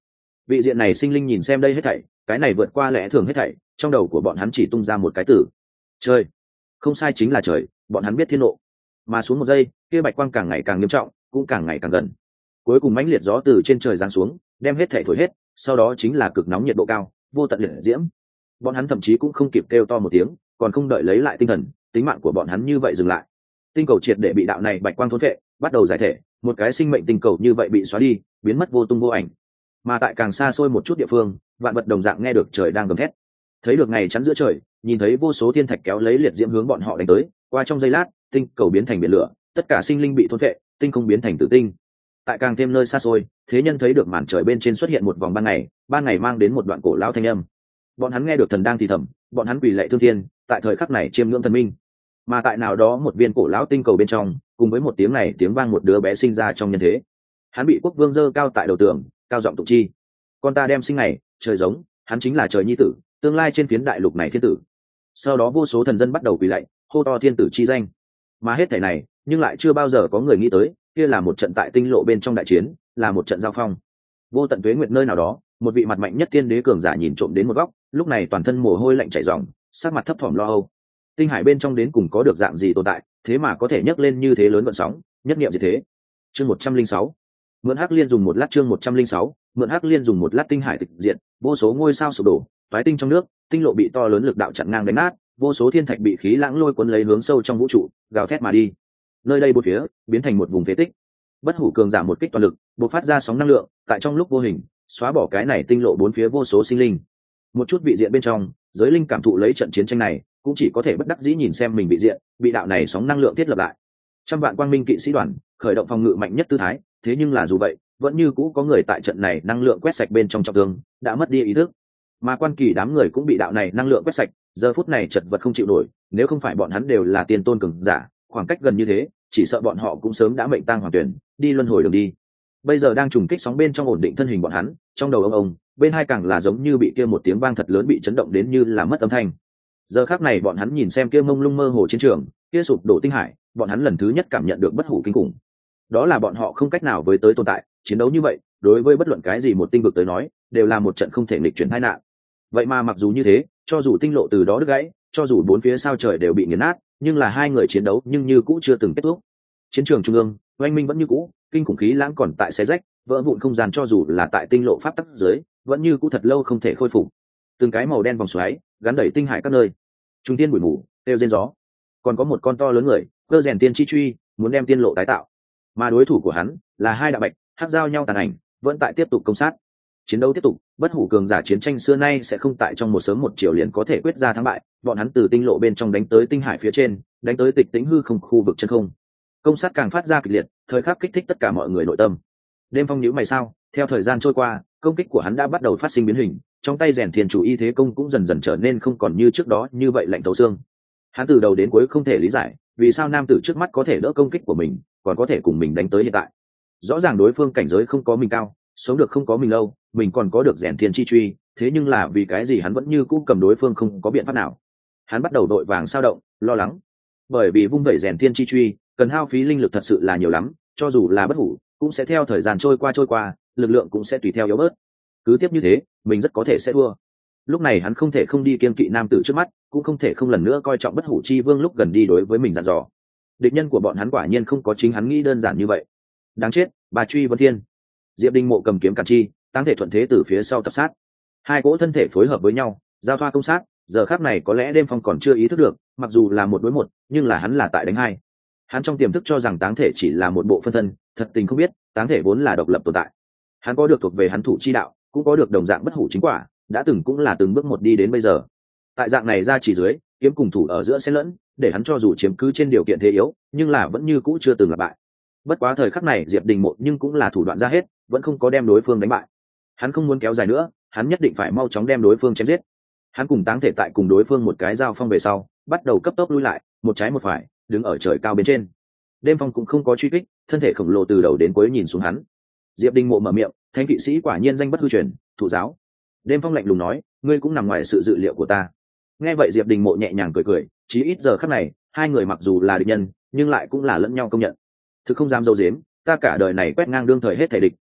vị diện này sinh linh nhìn xem đây hết thảy, cái này vượt qua lẽ thường hết thảy, trong đầu của bọn hắn chỉ tung ra một cái từ: trời. Không sai, chính là trời. Bọn hắn biết thiên nộ. Mà xuống một giây, kia bạch quang càng ngày càng nghiêm trọng, cũng càng ngày càng gần. Cuối cùng mãnh liệt gió từ trên trời giáng xuống, đem hết thảy thổi hết, sau đó chính là cực nóng nhiệt độ cao, vô tận liệt diễm. Bọn hắn thậm chí cũng không kịp kêu to một tiếng, còn không đợi lấy lại tinh thần, tính mạng của bọn hắn như vậy dừng lại. Tinh cầu triệt để bị đạo này bạch quang thôn phệ, bắt đầu giải thể, một cái sinh mệnh tinh cầu như vậy bị xóa đi, biến mất vô tung vô ảnh. Mà tại càng xa xôi một chút địa phương, vạn vật đồng dạng nghe được trời đang gầm thét, thấy được ngày chắn giữa trời, nhìn thấy vô số thiên thạch kéo lấy liệt diễm hướng bọn họ đánh tới. Qua trong giây lát, tinh cầu biến thành biển lửa, tất cả sinh linh bị thôn phệ, tinh không biến thành tử tinh. Tại càng thêm nơi xa xôi, thế nhân thấy được màn trời bên trên xuất hiện một vòng ban ngày mang đến một đoạn cổ lão thanh âm. Bọn hắn nghe được thần đang thì thầm, bọn hắn quỳ lạy thương thiên, tại thời khắc này chiêm ngưỡng thần minh. Mà tại nào đó một viên cổ lão tinh cầu bên trong, cùng với một tiếng này tiếng vang, một đứa bé sinh ra trong nhân thế. Hắn bị quốc vương dơ cao tại đầu tường, cao giọng tụng chi: con ta đem sinh này, trời giống, hắn chính là trời nhi tử, tương lai trên phiến đại lục này thiên tử. Sau đó vô số thần dân bắt đầu quỳ lạy, hô to thiên tử chi danh. Mà hết thảy này, nhưng lại chưa bao giờ có người nghĩ tới, kia là một trận tại tinh lộ bên trong đại chiến, là một trận giao phong. Vô tận tuế nguyệt nơi nào đó, một vị mặt mạnh nhất tiên đế cường giả nhìn trộm đến một góc, lúc này toàn thân mồ hôi lạnh chảy ròng, sắc mặt thấp thỏm lo âu. Tinh hải bên trong đến cùng có được dạng gì tồn tại, thế mà có thể nhấc lên như thế lớn gợn sóng, nhất niệm gì thế. Chương 106. Mượn Hắc Liên dùng một lát. Chương 106. Mượn Hắc Liên dùng một lát. Tinh hải tịch diện, vô số ngôi sao sụp đổ, toái tinh trong nước, tinh lộ bị to lớn lực đạo chặn ngang đánh nát, vô số thiên thạch bị khí lãng lôi cuốn lấy hướng sâu trong vũ trụ, gào thét mà đi. Nơi đây bốn phía biến thành một vùng phế tích. Bất hủ cường giả một kích toàn lực, bộc phát ra sóng năng lượng, tại trong lúc vô hình xóa bỏ cái này tinh lộ bốn phía vô số sinh linh. Một chút vị diện bên trong, giới linh cảm thụ lấy trận chiến tranh này, cũng chỉ có thể bất đắc dĩ nhìn xem mình vị diện bị đạo này sóng năng lượng thiết lập lại. Trăm vạn quang minh kỵ sĩ đoàn khởi động phòng ngự mạnh nhất tư thái, thế nhưng là dù vậy, vẫn như cũ có người tại trận này năng lượng quét sạch bên trong trọng thương, đã mất đi ý thức. Mà quan kỳ đám người cũng bị đạo này năng lượng quét sạch, giờ phút này chật vật không chịu nổi, nếu không phải bọn hắn đều là tiền tôn cường giả, khoảng cách gần như thế, chỉ sợ bọn họ cũng sớm đã mệnh tang hoàng tuyển, đi luân hồi đường đi. Bây giờ đang trùng kích sóng bên trong ổn định thân hình bọn hắn, trong đầu ông, bên hai càng là giống như bị kia một tiếng vang thật lớn bị chấn động đến như là mất âm thanh. Giờ khắc này bọn hắn nhìn xem kia mông lung mơ hồ chiến trường, kia sụp đổ tinh hải, bọn hắn lần thứ nhất cảm nhận được bất hủ kinh khủng. Đó là bọn họ không cách nào với tới tồn tại, chiến đấu như vậy, đối với bất luận cái gì một tinh vực tới nói, đều là một trận không thể nghịch chuyển tai nạn. Vậy mà mặc dù như thế, cho dù tinh lộ từ đó đứt gãy, cho dù bốn phía sao trời đều bị nghiền nát, nhưng là hai người chiến đấu nhưng như cũ chưa từng kết thúc. Chiến trường trung ương, oanh minh vẫn như cũ, kinh khủng khí lãng còn tại xé rách, vỡ vụn không gian, cho dù là tại tinh lộ pháp tắc dưới, vẫn như cũ thật lâu không thể khôi phục. Từng cái màu đen vòng xoáy gắn đầy tinh hải các nơi, trung tiên bụi mù, tiêu rên gió. Còn có một con to lớn người, cơ rèn tiên chi truy, muốn đem tiên lộ tái tạo. Mà đối thủ của hắn là hai đạo bạch, hắc giao nhau tàn ảnh, vẫn tại tiếp tục công sát. Chiến đấu tiếp tục, bất hủ cường giả chiến tranh xưa nay sẽ không tại trong một sớm một chiều liền có thể quyết ra thắng bại, bọn hắn từ tinh lộ bên trong đánh tới tinh hải phía trên, đánh tới tịch tĩnh hư không khu vực chân không. Công sát càng phát ra kịch liệt, thời khắc kích thích tất cả mọi người nội tâm. Đêm Phong nhíu mày sao, theo thời gian trôi qua, công kích của hắn đã bắt đầu phát sinh biến hình, trong tay rèn thiên chủ y thế công cũng dần dần trở nên không còn như trước đó như vậy lạnh thấu xương. Hắn từ đầu đến cuối không thể lý giải, vì sao nam tử trước mắt có thể đỡ công kích của mình, còn có thể cùng mình đánh tới hiện tại. Rõ ràng đối phương cảnh giới không có mình cao, sống được không có mình lâu, mình còn có được rèn thiên chi truy, thế nhưng là vì cái gì hắn vẫn như cũ cầm đối phương không có biện pháp nào. Hắn bắt đầu đội vàng sao động, lo lắng, bởi vì vung vẩy rèn thiên chi truy cần hao phí linh lực thật sự là nhiều lắm, cho dù là bất hủ cũng sẽ theo thời gian trôi qua, lực lượng cũng sẽ tùy theo yếu bớt. Cứ tiếp như thế, mình rất có thể sẽ thua. Lúc này hắn không thể không đi kiêng kỵ nam tử trước mắt, cũng không thể không lần nữa coi trọng bất hủ chi vương lúc gần đi đối với mình dặn dò. Địch nhân của bọn hắn quả nhiên không có chính hắn nghĩ đơn giản như vậy. Đáng chết, bà truy vân thiên. Diệp Đình Mộ cầm kiếm cản chi, tăng thể thuận thế từ phía sau tập sát. Hai cỗ thân thể phối hợp với nhau, giao thoa công sát. Giờ khắc này có lẽ Đêm Phong còn chưa ý thức được, mặc dù là một đối một, nhưng là hắn là tại đánh hai. Hắn trong tiềm thức cho rằng táng thể chỉ là một bộ phân thân, thật tình không biết, táng thể vốn là độc lập tồn tại. Hắn có được thuộc về hắn thủ chi đạo, cũng có được đồng dạng bất hủ chính quả, đã từng cũng là từng bước một đi đến bây giờ. Tại dạng này ra chỉ dưới, kiếm cùng thủ ở giữa xen lẫn, để hắn cho dù chiếm cứ trên điều kiện thế yếu, nhưng là vẫn như cũ chưa từng lặp bại. Bất quá thời khắc này Diệp Đình Mộ nhưng cũng là thủ đoạn ra hết, vẫn không có đem đối phương đánh bại. Hắn không muốn kéo dài nữa, hắn nhất định phải mau chóng đem đối phương chém giết. Hắn cùng táng thể tại cùng đối phương một cái giao phong về sau, bắt đầu cấp tốc lui lại, một trái một phải, đứng ở trời cao bên trên. Đêm Phong cũng không có truy kích, thân thể khổng lồ từ đầu đến cuối nhìn xuống hắn. Diệp Đình Mộ mở miệng, thánh kỵ sĩ quả nhiên danh bất hư truyền, thủ giáo. Đêm Phong lạnh lùng nói, ngươi cũng nằm ngoài sự dự liệu của ta. Nghe vậy Diệp Đình Mộ nhẹ nhàng cười cười, chí ít giờ khắc này, hai người mặc dù là địch nhân, nhưng lại cũng là lẫn nhau công nhận. Thực không dám dâu dếm, ta cả đời này quét ngang đương thời hết thể địch,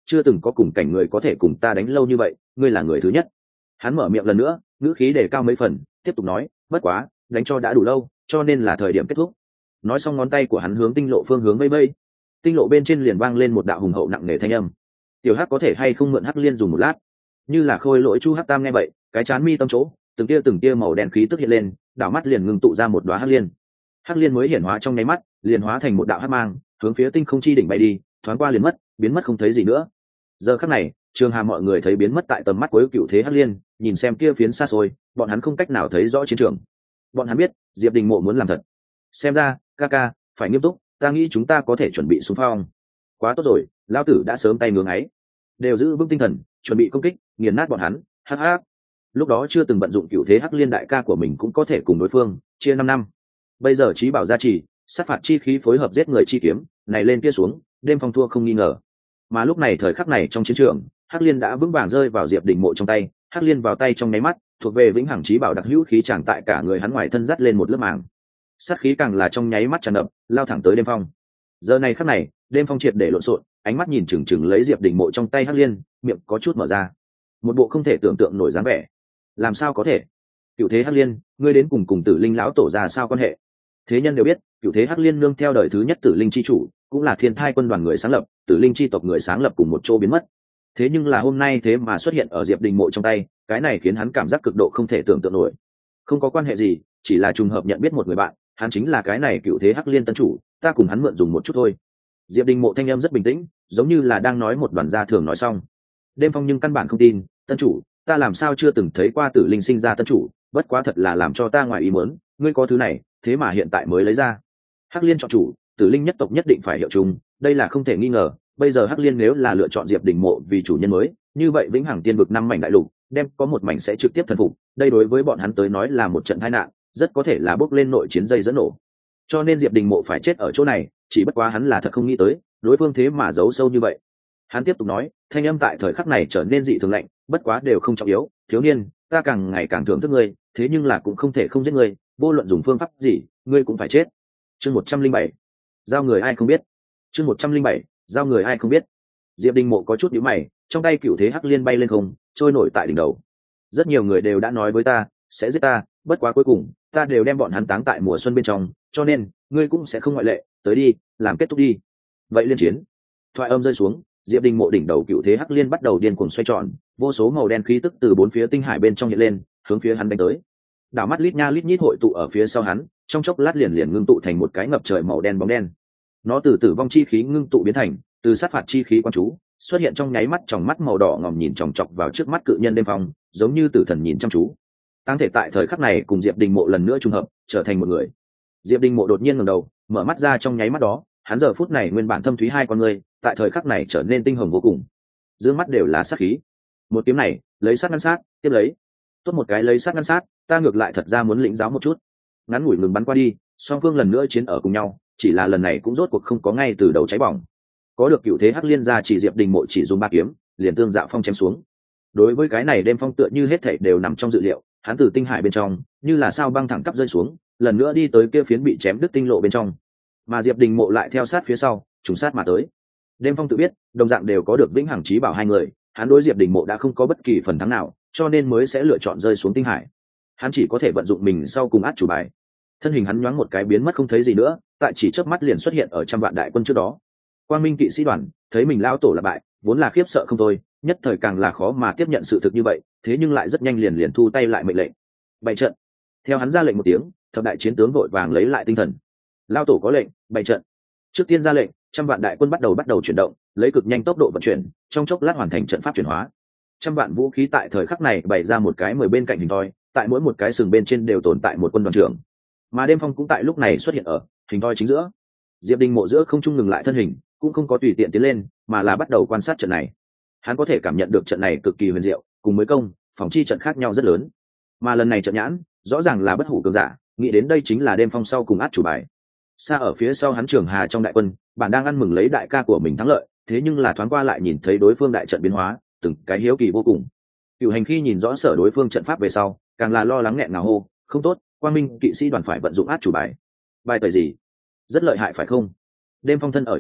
chưa từng có cùng cảnh người có thể cùng ta đánh lâu như vậy, ngươi là người thứ nhất. Hắn mở miệng lần nữa, ngữ khí đề cao mấy phần, tiếp tục nói, bất quá đánh cho đã đủ lâu, cho nên là thời điểm kết thúc. Nói xong ngón tay của hắn hướng tinh lộ phương hướng vây vây, tinh lộ bên trên liền vang lên một đạo hùng hậu nặng nề thanh âm. Tiểu Hắc có thể hay không mượn Hắc Liên dùng một lát? Như là khôi lỗi Chu Hắc Tam nghe vậy, cái chán mi tâm chỗ từng tia màu đen khí tức hiện lên, đảo mắt liền ngưng tụ ra một đóa Hắc Liên. Hắc Liên mới hiển hóa trong nháy mắt, liền hóa thành một đạo hắc mang, hướng phía tinh không chi đỉnh bay đi, thoáng qua liền mất, biến mất không thấy gì nữa. Giờ khắc này, Trường Hà mọi người thấy biến mất tại tầm mắt cuối cựu thế Hắc Liên, nhìn xem kia phiến xa xôi, bọn hắn không cách nào thấy rõ chiến trường. Bọn hắn biết, Diệp Đình Mộ muốn làm thật. Xem ra, ca ca, phải nghiêm túc, ta nghĩ chúng ta có thể chuẩn bị xung phong. Quá tốt rồi, lão tử đã sớm tay ngưỡng ấy. Đều giữ vững tinh thần, chuẩn bị công kích, nghiền nát bọn hắn. Hắc hắc. Lúc đó chưa từng vận dụng cựu thế Hắc Liên đại ca của mình cũng có thể cùng đối phương chia 5 năm. Bây giờ trí bảo gia trì, sát phạt chi khí phối hợp giết người chi kiếm, này lên kia xuống, đêm phong thua không nghi ngờ. Mà lúc này thời khắc này trong chiến trường, Hắc Liên đã vững vàng rơi vào Diệp Đình Mộ trong tay, Hắc Liên vào tay trong nháy mắt, thuộc về vĩnh hằng trí bảo đặc hữu khí tràn tại cả người hắn ngoài thân dắt lên một lớp màng. Sát khí càng là trong nháy mắt tràn ngập, lao thẳng tới đêm phong. Giờ này khắc này, đêm phong triệt để lộn xộn, ánh mắt nhìn chừng chừng lấy Diệp Đình Mộ trong tay Hắc Liên, miệng có chút mở ra, một bộ không thể tưởng tượng nổi dáng vẻ. Làm sao có thể? Cựu thế Hắc Liên, ngươi đến cùng Tử Linh lão tổ ra sao quan hệ? Thế nhân đều biết, cựu thế Hắc Liên nương theo đời thứ nhất Tử Linh chi chủ, cũng là Thiên Thai quân đoàn người sáng lập, Tử Linh chi tộc người sáng lập cùng một chỗ biến mất. Thế nhưng là hôm nay thế mà xuất hiện ở Diệp Đình Mộ trong tay, cái này khiến hắn cảm giác cực độ không thể tưởng tượng nổi. Không có quan hệ gì, chỉ là trùng hợp nhận biết một người bạn, hắn chính là cái này cựu thế Hắc Liên tân chủ, ta cùng hắn mượn dùng một chút thôi. Diệp Đình Mộ thanh âm rất bình tĩnh, giống như là đang nói một đoàn gia thường nói xong. Đêm Phong nhưng căn bản không tin, tân chủ, ta làm sao chưa từng thấy qua Tử Linh sinh ra tân chủ, bất quá thật là làm cho ta ngoài ý muốn, ngươi có thứ này, thế mà hiện tại mới lấy ra. Hắc Liên chọn chủ, Tử Linh nhất tộc nhất định phải hiệu chung, đây là không thể nghi ngờ. Bây giờ Hắc Liên nếu là lựa chọn Diệp Đình Mộ vì chủ nhân mới, như vậy vĩnh hằng tiên vực 5 mảnh đại lục, đem có một mảnh sẽ trực tiếp thần phục, đây đối với bọn hắn tới nói là một trận tai nạn, rất có thể là bốc lên nội chiến dây dẫn nổ. Cho nên Diệp Đình Mộ phải chết ở chỗ này, chỉ bất quá hắn là thật không nghĩ tới, đối phương thế mà giấu sâu như vậy. Hắn tiếp tục nói, thanh âm tại thời khắc này trở nên dị thường lạnh, bất quá đều không trọng yếu, thiếu niên, ta càng ngày càng thưởng thức ngươi, thế nhưng là cũng không thể không giết ngươi, vô luận dùng phương pháp gì, ngươi cũng phải chết. Chương 107, giao người ai không biết. Chương 107, giao người ai không biết. Diệp Đình Mộ có chút nhíu mày, trong tay cựu thế Hắc Liên bay lên không, trôi nổi tại đỉnh đầu. Rất nhiều người đều đã nói với ta, sẽ giết ta, bất quá cuối cùng, ta đều đem bọn hắn táng tại mùa xuân bên trong, cho nên, ngươi cũng sẽ không ngoại lệ, tới đi, làm kết thúc đi. Vậy liên chiến. Thoại âm rơi xuống, Diệp Đình Mộ đỉnh đầu cựu thế Hắc Liên bắt đầu điên cuồng xoay tròn, vô số màu đen khí tức từ bốn phía tinh hải bên trong hiện lên, hướng phía hắn đánh tới. Đảo mắt lít nha lít nhít hội tụ ở phía sau hắn, trong chốc lát liền ngưng tụ thành một cái ngập trời màu đen bóng đen. Nó từ tử vong chi khí ngưng tụ biến thành, từ sát phạt chi khí quan chú, xuất hiện trong nháy mắt, trong mắt màu đỏ ngòm nhìn chòng chọc vào trước mắt cự nhân đêm phong, giống như tử thần nhìn chăm chú. Táng thể tại thời khắc này cùng Diệp Đình Mộ lần nữa trùng hợp, trở thành một người. Diệp Đình Mộ đột nhiên ngẩng đầu, mở mắt ra, trong nháy mắt đó, hắn giờ phút này nguyên bản thâm thúy hai con người, tại thời khắc này trở nên tinh hồng vô cùng. Dương mắt đều là sát khí. Một kiếm này, lấy sát ngăn sát, tiếp lấy. Tốt một cái lấy sát ngăn sát, ta ngược lại thật ra muốn lĩnh giáo một chút. Ngắn ngủi ngừng bắn qua đi, song phương lần nữa chiến ở cùng nhau, chỉ là lần này cũng rốt cuộc không có ngay từ đầu cháy bỏng. Có được cựu thế Hắc Liên ra, chỉ Diệp Đình Mộ chỉ dùng 3 kiếm, liền tương dạo phong chém xuống. Đối với cái này đêm phong tựa như hết thảy đều nằm trong dự liệu, hắn từ tinh hải bên trong, như là sao băng thẳng tắp rơi xuống, lần nữa đi tới kia phiến bị chém đứt tinh lộ bên trong. Mà Diệp Đình Mộ lại theo sát phía sau, trùng sát mà tới. Đêm phong tự biết, đồng dạng đều có được vĩnh hằng chí bảo hai người, hắn đối Diệp Đình Mộ đã không có bất kỳ phần thắng nào, cho nên mới sẽ lựa chọn rơi xuống tinh hải. Hắn chỉ có thể vận dụng mình sau cùng át chủ bài. Thân hình hắn nhoáng một cái biến mất không thấy gì nữa, tại chỉ chớp mắt liền xuất hiện ở trăm vạn đại quân trước đó. Quang Minh kỵ sĩ đoàn thấy mình lao tổ là bại, vốn là khiếp sợ không thôi, nhất thời càng là khó mà tiếp nhận sự thực như vậy, thế nhưng lại rất nhanh liền thu tay lại mệnh lệnh. Bày trận. Theo hắn ra lệnh một tiếng, thập đại chiến tướng vội vàng lấy lại tinh thần. Lao tổ có lệnh, bày trận. Trước tiên ra lệnh, trăm vạn đại quân bắt đầu chuyển động, lấy cực nhanh tốc độ vận chuyển, trong chốc lát hoàn thành trận pháp chuyển hóa. Trăm vạn vũ khí tại thời khắc này bày ra một cái 10 bên cạnh hình thoi, tại mỗi một cái sừng bên trên đều tồn tại một quân đoàn trưởng. Mà đêm phong cũng tại lúc này xuất hiện ở hình thoi chính giữa. Diệp Đình Mộ giữa không trung ngừng lại thân hình, cũng không có tùy tiện tiến lên, mà là bắt đầu quan sát trận này. Hắn có thể cảm nhận được trận này cực kỳ huyền diệu, cùng mới công phòng chi trận khác nhau rất lớn. Mà lần này trận nhãn rõ ràng là bất hủ cường giả, nghĩ đến đây chính là đêm phong sau cùng át chủ bài. Xa ở phía sau hắn Trường Hà trong đại quân, bạn đang ăn mừng lấy đại ca của mình thắng lợi, thế nhưng là thoáng qua lại nhìn thấy đối phương đại trận biến hóa, từng cái hiếu kỳ vô cùng. Cửu Hành khi nhìn rõ sở đối phương trận pháp về sau, càng là lo lắng nghẹn ngào hô, không tốt, Quang Minh kỵ sĩ đoàn phải vận dụng át chủ bài. Bài tời gì? Rất lợi hại phải không? Đêm phong thân ở trong trận,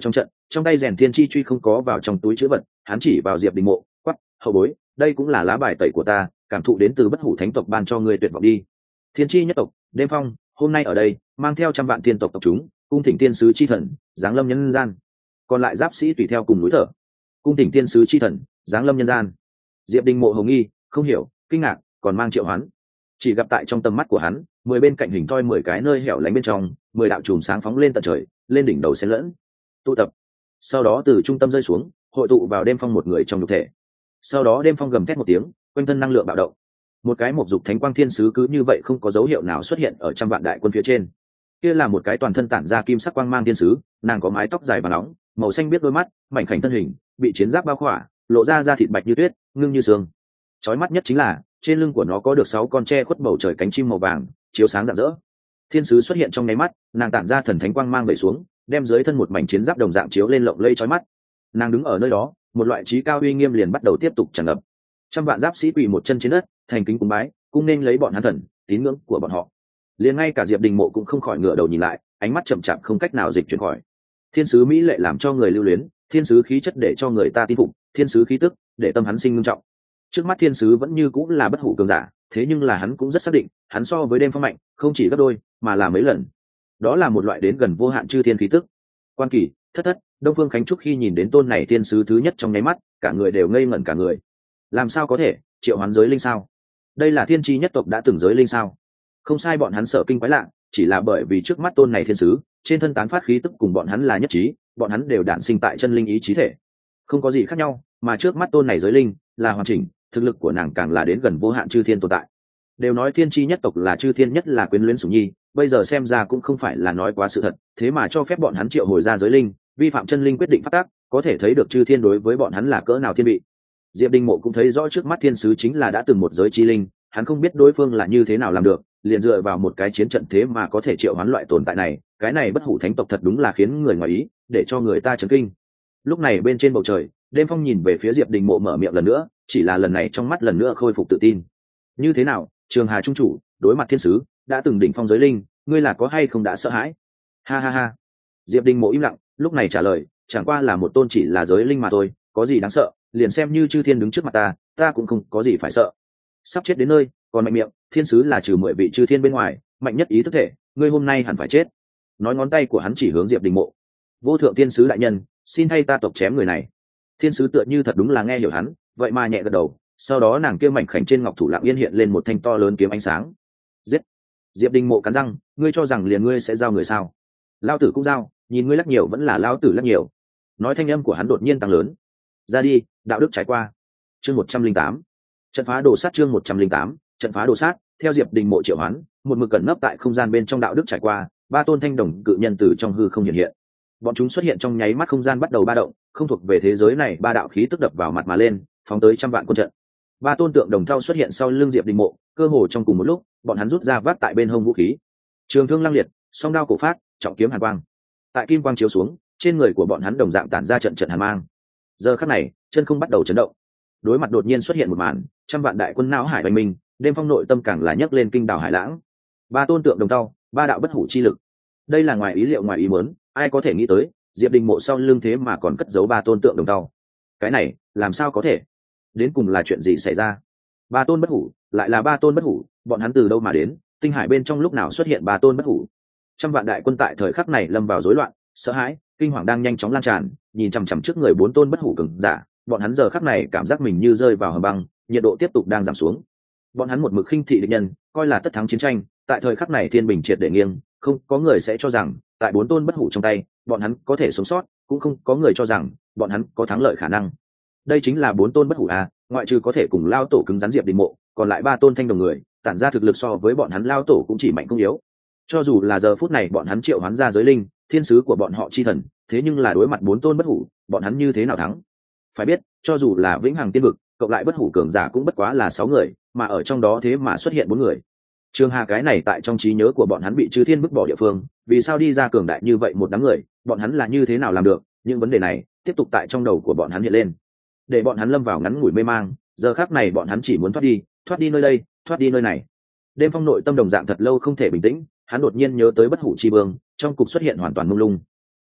trong tay rèn thiên chi truy không có vào trong túi chữ vật, hắn chỉ vào Diệp Đình Mộ, quắc, hậu bối, đây cũng là lá bài tẩy của ta, cảm thụ đến từ bất hủ thánh tộc ban cho ngươi tuyệt vọng đi. Thiên chi nhất tộc, Đêm Phong, hôm nay ở đây, mang theo trăm vạn thiên tộc tộc chúng, cung thỉnh tiên sứ chi thần, giáng lâm nhân gian. Còn lại giáp sĩ tùy theo cùng núi thở, cung thỉnh tiên sứ chi thần, giáng lâm nhân gian. Diệp Đình Mộ hồng nghi, không hiểu, kinh ngạc, còn mang triệu hoán. Chỉ gặp tại trong tầm mắt của hắn, 10 bên cạnh hình thoi 10 cái nơi hẻo lánh bên trong, 10 đạo chùm sáng phóng lên tận trời, lên đỉnh đầu xen lẫn, tụ tập. Sau đó từ trung tâm rơi xuống, hội tụ vào Đêm Phong một người trong nhục thể. Sau đó Đêm Phong gầm thét một tiếng, quanh thân năng lượng bạo động. Một cái mộc dục thánh quang thiên sứ cứ như vậy không có dấu hiệu nào xuất hiện ở trăm vạn đại quân phía trên. Kia là một cái toàn thân tản ra kim sắc quang mang thiên sứ, nàng có mái tóc dài và nóng, màu xanh biết đôi mắt, mảnh khảnh thân hình, bị chiến giáp bao khỏa, lộ ra da thịt bạch như tuyết, ngưng như sương. Chói mắt nhất chính là trên lưng của nó có được 6 con tre khuất bầu trời cánh chim màu vàng, chiếu sáng rạng rỡ. Thiên sứ xuất hiện trong nháy mắt, nàng tản ra thần thánh quang mang về xuống, đem dưới thân một mảnh chiến giáp đồng dạng chiếu lên lộng lẫy chói mắt. Nàng đứng ở nơi đó, một loại trí cao uy nghiêm liền bắt đầu tiếp tục tràn ngập. Trăm vạn giáp sĩ quỳ một chân trên đất, thành kính cúng bái, cung nên lấy bọn hắn thần, tín ngưỡng của bọn họ. Liền ngay cả Diệp Đình Mộ cũng không khỏi ngửa đầu nhìn lại, ánh mắt chậm chạp không cách nào dịch chuyển khỏi. Thiên sứ mỹ lệ làm cho người lưu luyến, thiên sứ khí chất để cho người ta tin phục, thiên sứ khí tức để tâm hắn sinh ngưng trọng. Trước mắt thiên sứ vẫn như cũng là bất hủ cường giả, thế nhưng là hắn cũng rất xác định, hắn so với Đêm Phong mạnh, không chỉ gấp đôi, mà là mấy lần. Đó là một loại đến gần vô hạn chư thiên khí tức. Quan Kỳ, Thất Thất, Đông Phương Khánh Trúc khi nhìn đến tôn này thiên sứ thứ nhất trong nháy mắt, cả người đều ngây ngẩn cả người. Làm sao có thể, triệu hoán giới linh sao? Đây là thiên chi nhất tộc đã từng giới linh sao? Không sai, bọn hắn sợ kinh quái lạ, chỉ là bởi vì trước mắt tôn này thiên sứ, trên thân tán phát khí tức cùng bọn hắn là nhất trí, bọn hắn đều đản sinh tại chân linh ý chí thể, không có gì khác nhau, mà trước mắt tôn này giới linh là hoàn chỉnh, thực lực của nàng càng là đến gần vô hạn chư thiên tồn tại. Đều nói thiên chi nhất tộc là chư thiên nhất là quyến luyến sủng nhi, bây giờ xem ra cũng không phải là nói quá sự thật, thế mà cho phép bọn hắn triệu hồi ra giới linh, vi phạm chân linh quyết định phát tác, có thể thấy được chư thiên đối với bọn hắn là cỡ nào thiên vị. Diệp Đình Mộ cũng thấy rõ trước mắt thiên sứ chính là đã từng một giới chi linh, hắn không biết đối phương là như thế nào làm được, liền dựa vào một cái chiến trận thế mà có thể triệu hoán loại tồn tại này, cái này bất hủ thánh tộc thật đúng là khiến người ngoài ý, để cho người ta chấn kinh. Lúc này bên trên bầu trời, Đêm Phong nhìn về phía Diệp Đình Mộ mở miệng lần nữa, chỉ là lần này trong mắt lần nữa khôi phục tự tin. Như thế nào, Trường Hà trung chủ, đối mặt thiên sứ, đã từng đỉnh phong giới linh, ngươi là có hay không đã sợ hãi? Ha ha ha. Diệp Đình Mộ im lặng, lúc này trả lời, chẳng qua là một tôn chỉ là giới linh mà thôi, có gì đáng sợ, liền xem như chư thiên đứng trước mặt ta cũng không có gì phải sợ. Sắp chết đến nơi, còn mạnh miệng, thiên sứ là trừ 10 vị chư thiên bên ngoài, mạnh nhất ý thức thể, ngươi hôm nay hẳn phải chết. Nói ngón tay của hắn chỉ hướng Diệp Đình Mộ. Vô thượng thiên sứ đại nhân, xin thay ta tộc chém người này. Thiên sứ tựa như thật đúng là nghe hiểu hắn, vậy mà nhẹ gật đầu, sau đó nàng kia mảnh khảnh trên ngọc thủ lặng yên hiện lên một thanh to lớn kiếm ánh sáng. Giết. Diệp Đình Mộ cắn răng, ngươi cho rằng liền ngươi sẽ giao người sao? Lao tử cũng giao, nhìn ngươi lắc nhiều vẫn là lao tử lắc nhiều. Nói thanh âm của hắn đột nhiên tăng lớn. Ra đi, đạo đức trải qua. Chương 108. Trận phá đồ sát, chương 108, trận phá đồ sát, theo Diệp Đình Mộ triệu hoán, một mực cẩn nấp tại không gian bên trong đạo đức trải qua, 3 tôn thanh đồng cự nhân từ trong hư không hiện hiện. Bọn chúng xuất hiện trong nháy mắt, không gian bắt đầu ba động, không thuộc về thế giới này 3 đạo khí tức đập vào mặt mà lên, phóng tới trăm vạn quân trận. 3 tôn tượng đồng thau xuất hiện sau lưng Diệp Đình Mộ, cơ hồ trong cùng một lúc, bọn hắn rút ra vác tại bên hông vũ khí. Trường thương lăng liệt, song đao cổ phát, trọng kiếm hàn quang. Tại kim quang chiếu xuống, trên người của bọn hắn đồng dạng tản ra trận trận hàn mang. Giờ khắc này, chân không bắt đầu chấn động. Đối mặt đột nhiên xuất hiện một màn, trăm vạn đại quân não hải hoành minh, Đêm Phong nội tâm càng là nhấc lên kinh đảo hải lãng. 3 tôn tượng đồng thau, 3 đạo bất hủ chi lực. Đây là ngoài ý liệu ngoài ý muốn, ai có thể nghĩ tới, Diệp Đình Mộ sau lưng thế mà còn cất giấu 3 tôn tượng đồng thau. Cái này, làm sao có thể? Đến cùng là chuyện gì xảy ra? 3 tôn bất hủ, lại là 3 tôn bất hủ, bọn hắn từ đâu mà đến? Tinh hải bên trong lúc nào xuất hiện 3 tôn bất hủ? Trăm vạn đại quân tại thời khắc này lâm vào rối loạn, sợ hãi, kinh hoàng đang nhanh chóng lan tràn, nhìn chằm chằm trước người 4 tôn bất hủ cường giả, bọn hắn giờ khắc này cảm giác mình như rơi vào hầm băng, nhiệt độ tiếp tục đang giảm xuống. Bọn hắn một mực khinh thị địch nhân, coi là tất thắng chiến tranh, tại thời khắc này thiên bình triệt để nghiêng, không có người sẽ cho rằng tại 4 tôn bất hủ trong tay, bọn hắn có thể sống sót, cũng không có người cho rằng bọn hắn có thắng lợi khả năng. Đây chính là 4 tôn bất hủ à, ngoại trừ có thể cùng lao tổ cứng rắn Diệp Đình Mộ, còn lại 3 tôn thanh đồng người, tản ra thực lực so với bọn hắn lao tổ cũng chỉ mạnh không yếu. Cho dù là giờ phút này bọn hắn triệu hoán ra giới linh, thiên sứ của bọn họ chi thần, thế nhưng là đối mặt 4 tôn bất hủ, bọn hắn như thế nào thắng? Phải biết, cho dù là vĩnh hằng tiên vực, cộng lại bất hủ cường giả cũng bất quá là 6 người, mà ở trong đó thế mà xuất hiện 4 người. Trường Hà cái này tại trong trí nhớ của bọn hắn bị chư thiên vứt bỏ địa phương, vì sao đi ra cường đại như vậy một đám người, bọn hắn là như thế nào làm được? Những vấn đề này tiếp tục tại trong đầu của bọn hắn hiện lên, để bọn hắn lâm vào ngắn ngủi mê mang. Giờ khắc này bọn hắn chỉ muốn thoát đi nơi đây, thoát đi nơi này. Đêm Phong nội tâm đồng dạng thật lâu không thể bình tĩnh, hắn đột nhiên nhớ tới bất hủ chi vương, trong cục xuất hiện hoàn toàn mông lung.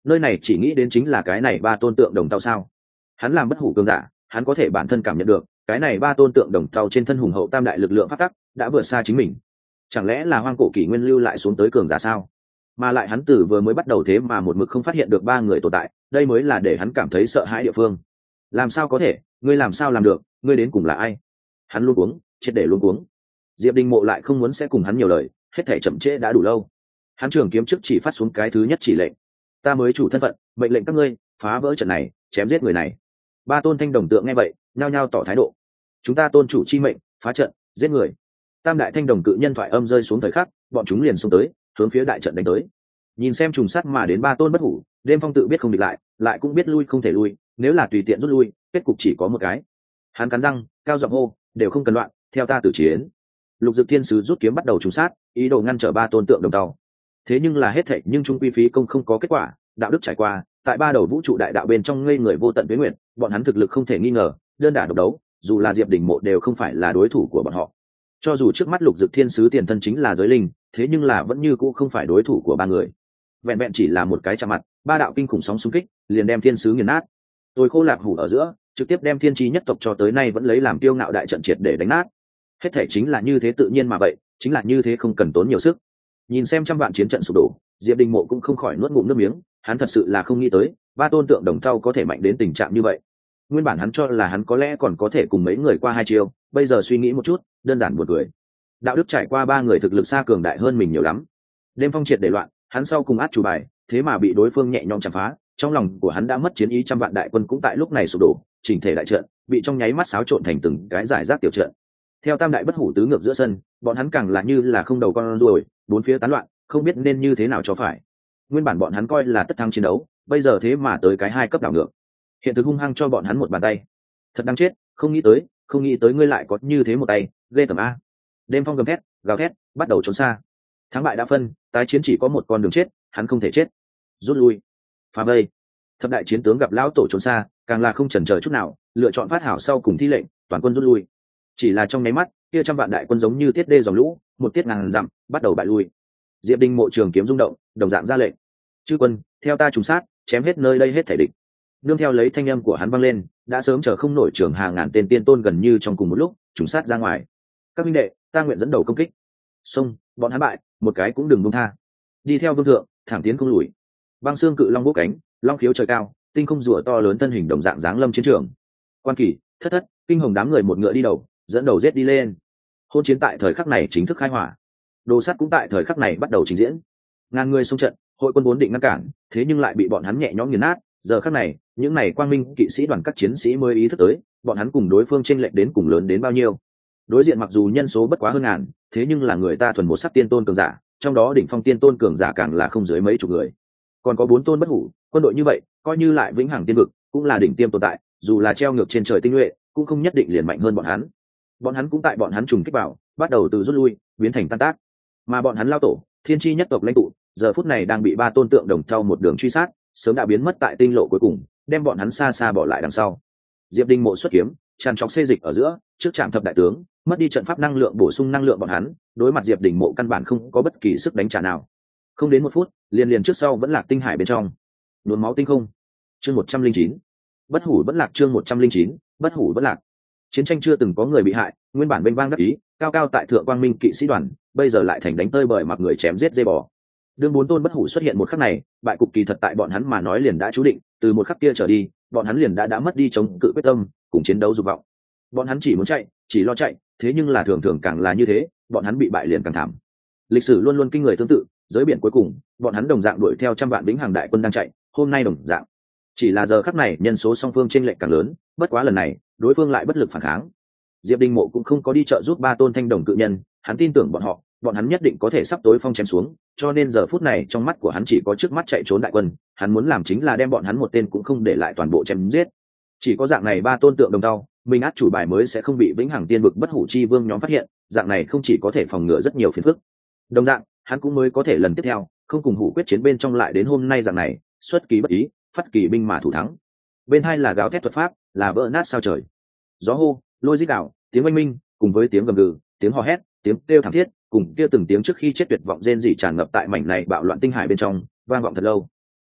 nơi này chỉ nghĩ đến chính là cái này ba tôn tượng đồng tàu sao. Hắn làm bất hủ cường giả, hắn có thể bản thân cảm nhận được cái này ba tôn tượng đồng tàu trên thân hùng hậu tam đại lực lượng phát tắc đã vượt xa chính mình. Chẳng lẽ là hoang cổ kỷ nguyên lưu lại xuống tới cường giả sao? Mà lại hắn từ vừa mới bắt đầu thế mà một mực không phát hiện được ba người tồn tại, đây mới là để hắn cảm thấy sợ hãi địa phương. Làm sao có thể, ngươi làm sao làm được, ngươi đến cùng là ai? Hắn luôn cuống, triệt để luôn cuống. Diệp Đình Mộ lại không muốn sẽ cùng hắn nhiều lời, hết thể chậm trễ đã đủ lâu. Hắn trường kiếm trước chỉ phát xuống cái thứ nhất chỉ lệnh: ta mới chủ thân phận, mệnh lệnh các ngươi phá vỡ trận này, chém giết người này. Ba tôn thanh đồng tượng nghe vậy, nhao nhao tỏ thái độ: chúng ta tôn chủ chi mệnh, phá trận, giết người. Tam đại thanh đồng cự nhân thoại âm rơi xuống thời khắc, bọn chúng liền xông tới, hướng phía đại trận đánh tới. Nhìn xem trùng sát mà đến ba tôn bất hủ, Đêm Phong tự biết không địch lại, lại cũng biết lui không thể lui, nếu là tùy tiện rút lui, kết cục chỉ có một cái. Hắn cắn răng, cao giọng hô: đều không cần loạn, theo ta tử chiến. Lục Dực Thiên Sứ rút kiếm bắt đầu trùng sát, ý đồ ngăn trở ba tôn tượng đồng tàu. Thế nhưng là hết thảy nhưng trung quy phí công không có kết quả, đạo đức trải qua, tại ba đầu vũ trụ đại đạo bên trong ngây người vô tận tuế nguyện, bọn hắn thực lực không thể nghi ngờ, đơn đả độc đấu, dù là Diệp Đình Mộ đều không phải là đối thủ của bọn họ. Cho dù trước mắt Lục Dực Thiên Sứ tiền thân chính là giới linh, thế nhưng là vẫn như cũ không phải đối thủ của ba người. Vẹn vẹn chỉ là một cái chạm mặt, ba đạo kinh khủng sóng xung kích, liền đem thiên sứ nghiền nát. Tôi khô lạc hủ ở giữa, trực tiếp đem thiên chi nhất tộc cho tới nay vẫn lấy làm tiêu ngạo đại trận triệt để đánh nát. Hết thể chính là như thế tự nhiên mà vậy, chính là như thế không cần tốn nhiều sức. Nhìn xem trăm vạn chiến trận sụp đổ, Diệp Đình Mộ cũng không khỏi nuốt ngụm nước miếng, hắn thật sự là không nghĩ tới, ba tôn tượng đồng thau có thể mạnh đến tình trạng như vậy. Nguyên bản hắn cho là hắn có lẽ còn có thể cùng mấy người qua hai chiêu, bây giờ suy nghĩ một chút, đơn giản buồn cười. Đạo đức trải qua ba người thực lực xa cường đại hơn mình nhiều lắm. Đêm Phong triệt để loạn, hắn sau cùng át chủ bài, thế mà bị đối phương nhẹ nhõm chạm phá, trong lòng của hắn đã mất chiến ý, trăm vạn đại quân cũng tại lúc này sụp đổ, chỉnh thể đại trận bị trong nháy mắt xáo trộn thành từng cái giải rác tiểu trận. Theo tam đại bất hủ tứ ngược giữa sân, bọn hắn càng là như là không đầu con ruồi, bốn phía tán loạn, không biết nên như thế nào cho phải. Nguyên bản bọn hắn coi là tất thắng chiến đấu, bây giờ thế mà tới cái hai cấp đảo ngược. Hiện thực hung hăng cho bọn hắn một bàn tay. Thật đáng chết, không nghĩ tới ngươi lại có như thế một tay, ghê tởm a. Đêm Phong gầm thét, gào thét, bắt đầu trốn xa. Thắng bại đã phân, tái chiến chỉ có một con đường chết, hắn không thể chết. Rút lui, phá vây. Thập đại chiến tướng gặp lão tổ trốn xa, càng là không chần chờ chút nào, lựa chọn phát hảo sau cùng thi lệnh, toàn quân rút lui. Chỉ là trong nháy mắt, kia trăm vạn đại quân giống như tiết đê dòng lũ, một tiết ngàn dặm, bắt đầu bại lui. Diệp Đình Mộ trường kiếm rung động, đồng dạng ra lệnh: chư quân, theo ta trùng sát, chém hết nơi đây hết thể địch. Nương theo lấy thanh âm của hắn vang lên, đã sớm chờ không nổi trường hàng ngàn tên tiên tôn gần như trong cùng một lúc trùng sát ra ngoài. Các minh đệ, ta nguyện dẫn đầu công kích. Xông, bọn hắn bại, một cái cũng đừng buông tha. Đi theo vương thượng, thẳng tiến không lùi. Băng xương cự long bốc cánh, long khiếu trời cao, tinh không rùa to lớn thân hình đồng dạng dáng lâm chiến trường. Quan Kỳ, Thất, kinh hồng đám người một ngựa đi đầu, dẫn đầu giết đi lên. Hôn chiến tại thời khắc này chính thức khai hỏa. Đồ sắt cũng tại thời khắc này bắt đầu trình diễn. Ngàn người xung trận, hội quân vốn định ngăn cản, thế nhưng lại bị bọn hắn nhẹ nhõm nghiền nát. Giờ khắc này, những này quang minh kỵ sĩ đoàn các chiến sĩ mới ý thức tới, bọn hắn cùng đối phương chênh lệch đến cùng lớn đến bao nhiêu. Đối diện mặc dù nhân số bất quá hơn ngàn, thế nhưng là người ta thuần một sắc tiên tôn cường giả, trong đó đỉnh phong tiên tôn cường giả càng là không dưới mấy chục người. Còn có 4 tôn bất hủ, quân đội như vậy, coi như lại vĩnh hằng tiên vực, cũng là đỉnh tiêm tồn tại, dù là treo ngược trên trời tinh nhuệ, cũng không nhất định liền mạnh hơn bọn hắn. Bọn hắn cũng tại bọn hắn trùng kích vào, bắt đầu từ rút lui, biến thành tan tác. Mà bọn hắn lao tổ, thiên chi nhất tộc lãnh tụ, giờ phút này đang bị ba tôn tượng đồng thau một đường truy sát, sớm đã biến mất tại tinh lộ cuối cùng, đem bọn hắn xa xa bỏ lại đằng sau. Diệp Đình Mộ xuất kiếm, tràn trọc xê dịch ở giữa, trước trạm thập đại tướng, mất đi trận pháp năng lượng bổ sung năng lượng bọn hắn, đối mặt Diệp Đình Mộ căn bản không có bất kỳ sức đánh trả nào. Không đến 1 phút, liền trước sau vẫn lạc tinh hải bên trong. Nhuốm máu tinh không. Chương 109. Bất hủ vẫn lạc, chương 109, bất hủ vẫn lạc. Chiến tranh chưa từng có người bị hại, nguyên bản bênh vang đắc ý, cao cao tại thượng quang minh kỵ sĩ đoàn, bây giờ lại thành đánh tơi bời mặc người chém giết dê bò. Đương 4 tôn bất hủ xuất hiện một khắc này, bại cục kỳ thật tại bọn hắn mà nói liền đã chú định, từ một khắc kia trở đi, bọn hắn liền đã mất đi chống cự quyết tâm, cùng chiến đấu dục vọng. Bọn hắn chỉ muốn chạy, chỉ lo chạy, thế nhưng là thường thường càng là như thế, bọn hắn bị bại liền càng thảm. Lịch sử luôn luôn kinh người tương tự, giới biển cuối cùng, bọn hắn đồng dạng đuổi theo trăm vạn vĩnh hằng đại quân đang chạy, hôm nay đồng dạng. Chỉ là giờ khắc này nhân số song phương chênh lệch càng lớn, bất quá lần này, đối phương lại bất lực phản kháng. Diệp Đình Mộ cũng không có đi trợ giúp 3 tôn thanh đồng cự nhân, hắn tin tưởng bọn hắn nhất định có thể sắp tối phong chém xuống, cho nên giờ phút này trong mắt của hắn chỉ có trước mắt chạy trốn đại quân, hắn muốn làm chính là đem bọn hắn một tên cũng không để lại toàn bộ chém giết. Chỉ có dạng này 3 tôn tượng đồng tàu, mình át chủ bài mới sẽ không bị vĩnh hằng tiên vực bất hủ chi vương nhóm phát hiện, dạng này không chỉ có thể phòng ngừa rất nhiều phiền phức, đồng dạng hắn cũng mới có thể lần tiếp theo không cùng hủ quyết chiến bên trong lại đến hôm nay dạng này xuất kỳ bất ý, phát kỳ binh mà thủ thắng. Bên hai là gào thét thuật pháp, là vỡ nát sao trời, gió hô, lôi rít đảo, tiếng oanh minh cùng với tiếng gầm gừ, tiếng hò hét, tiếng kêu thảm thiết, cùng kia từng tiếng trước khi chết tuyệt vọng rên rỉ tràn ngập tại mảnh này bạo loạn tinh hải bên trong, vang vọng thật lâu.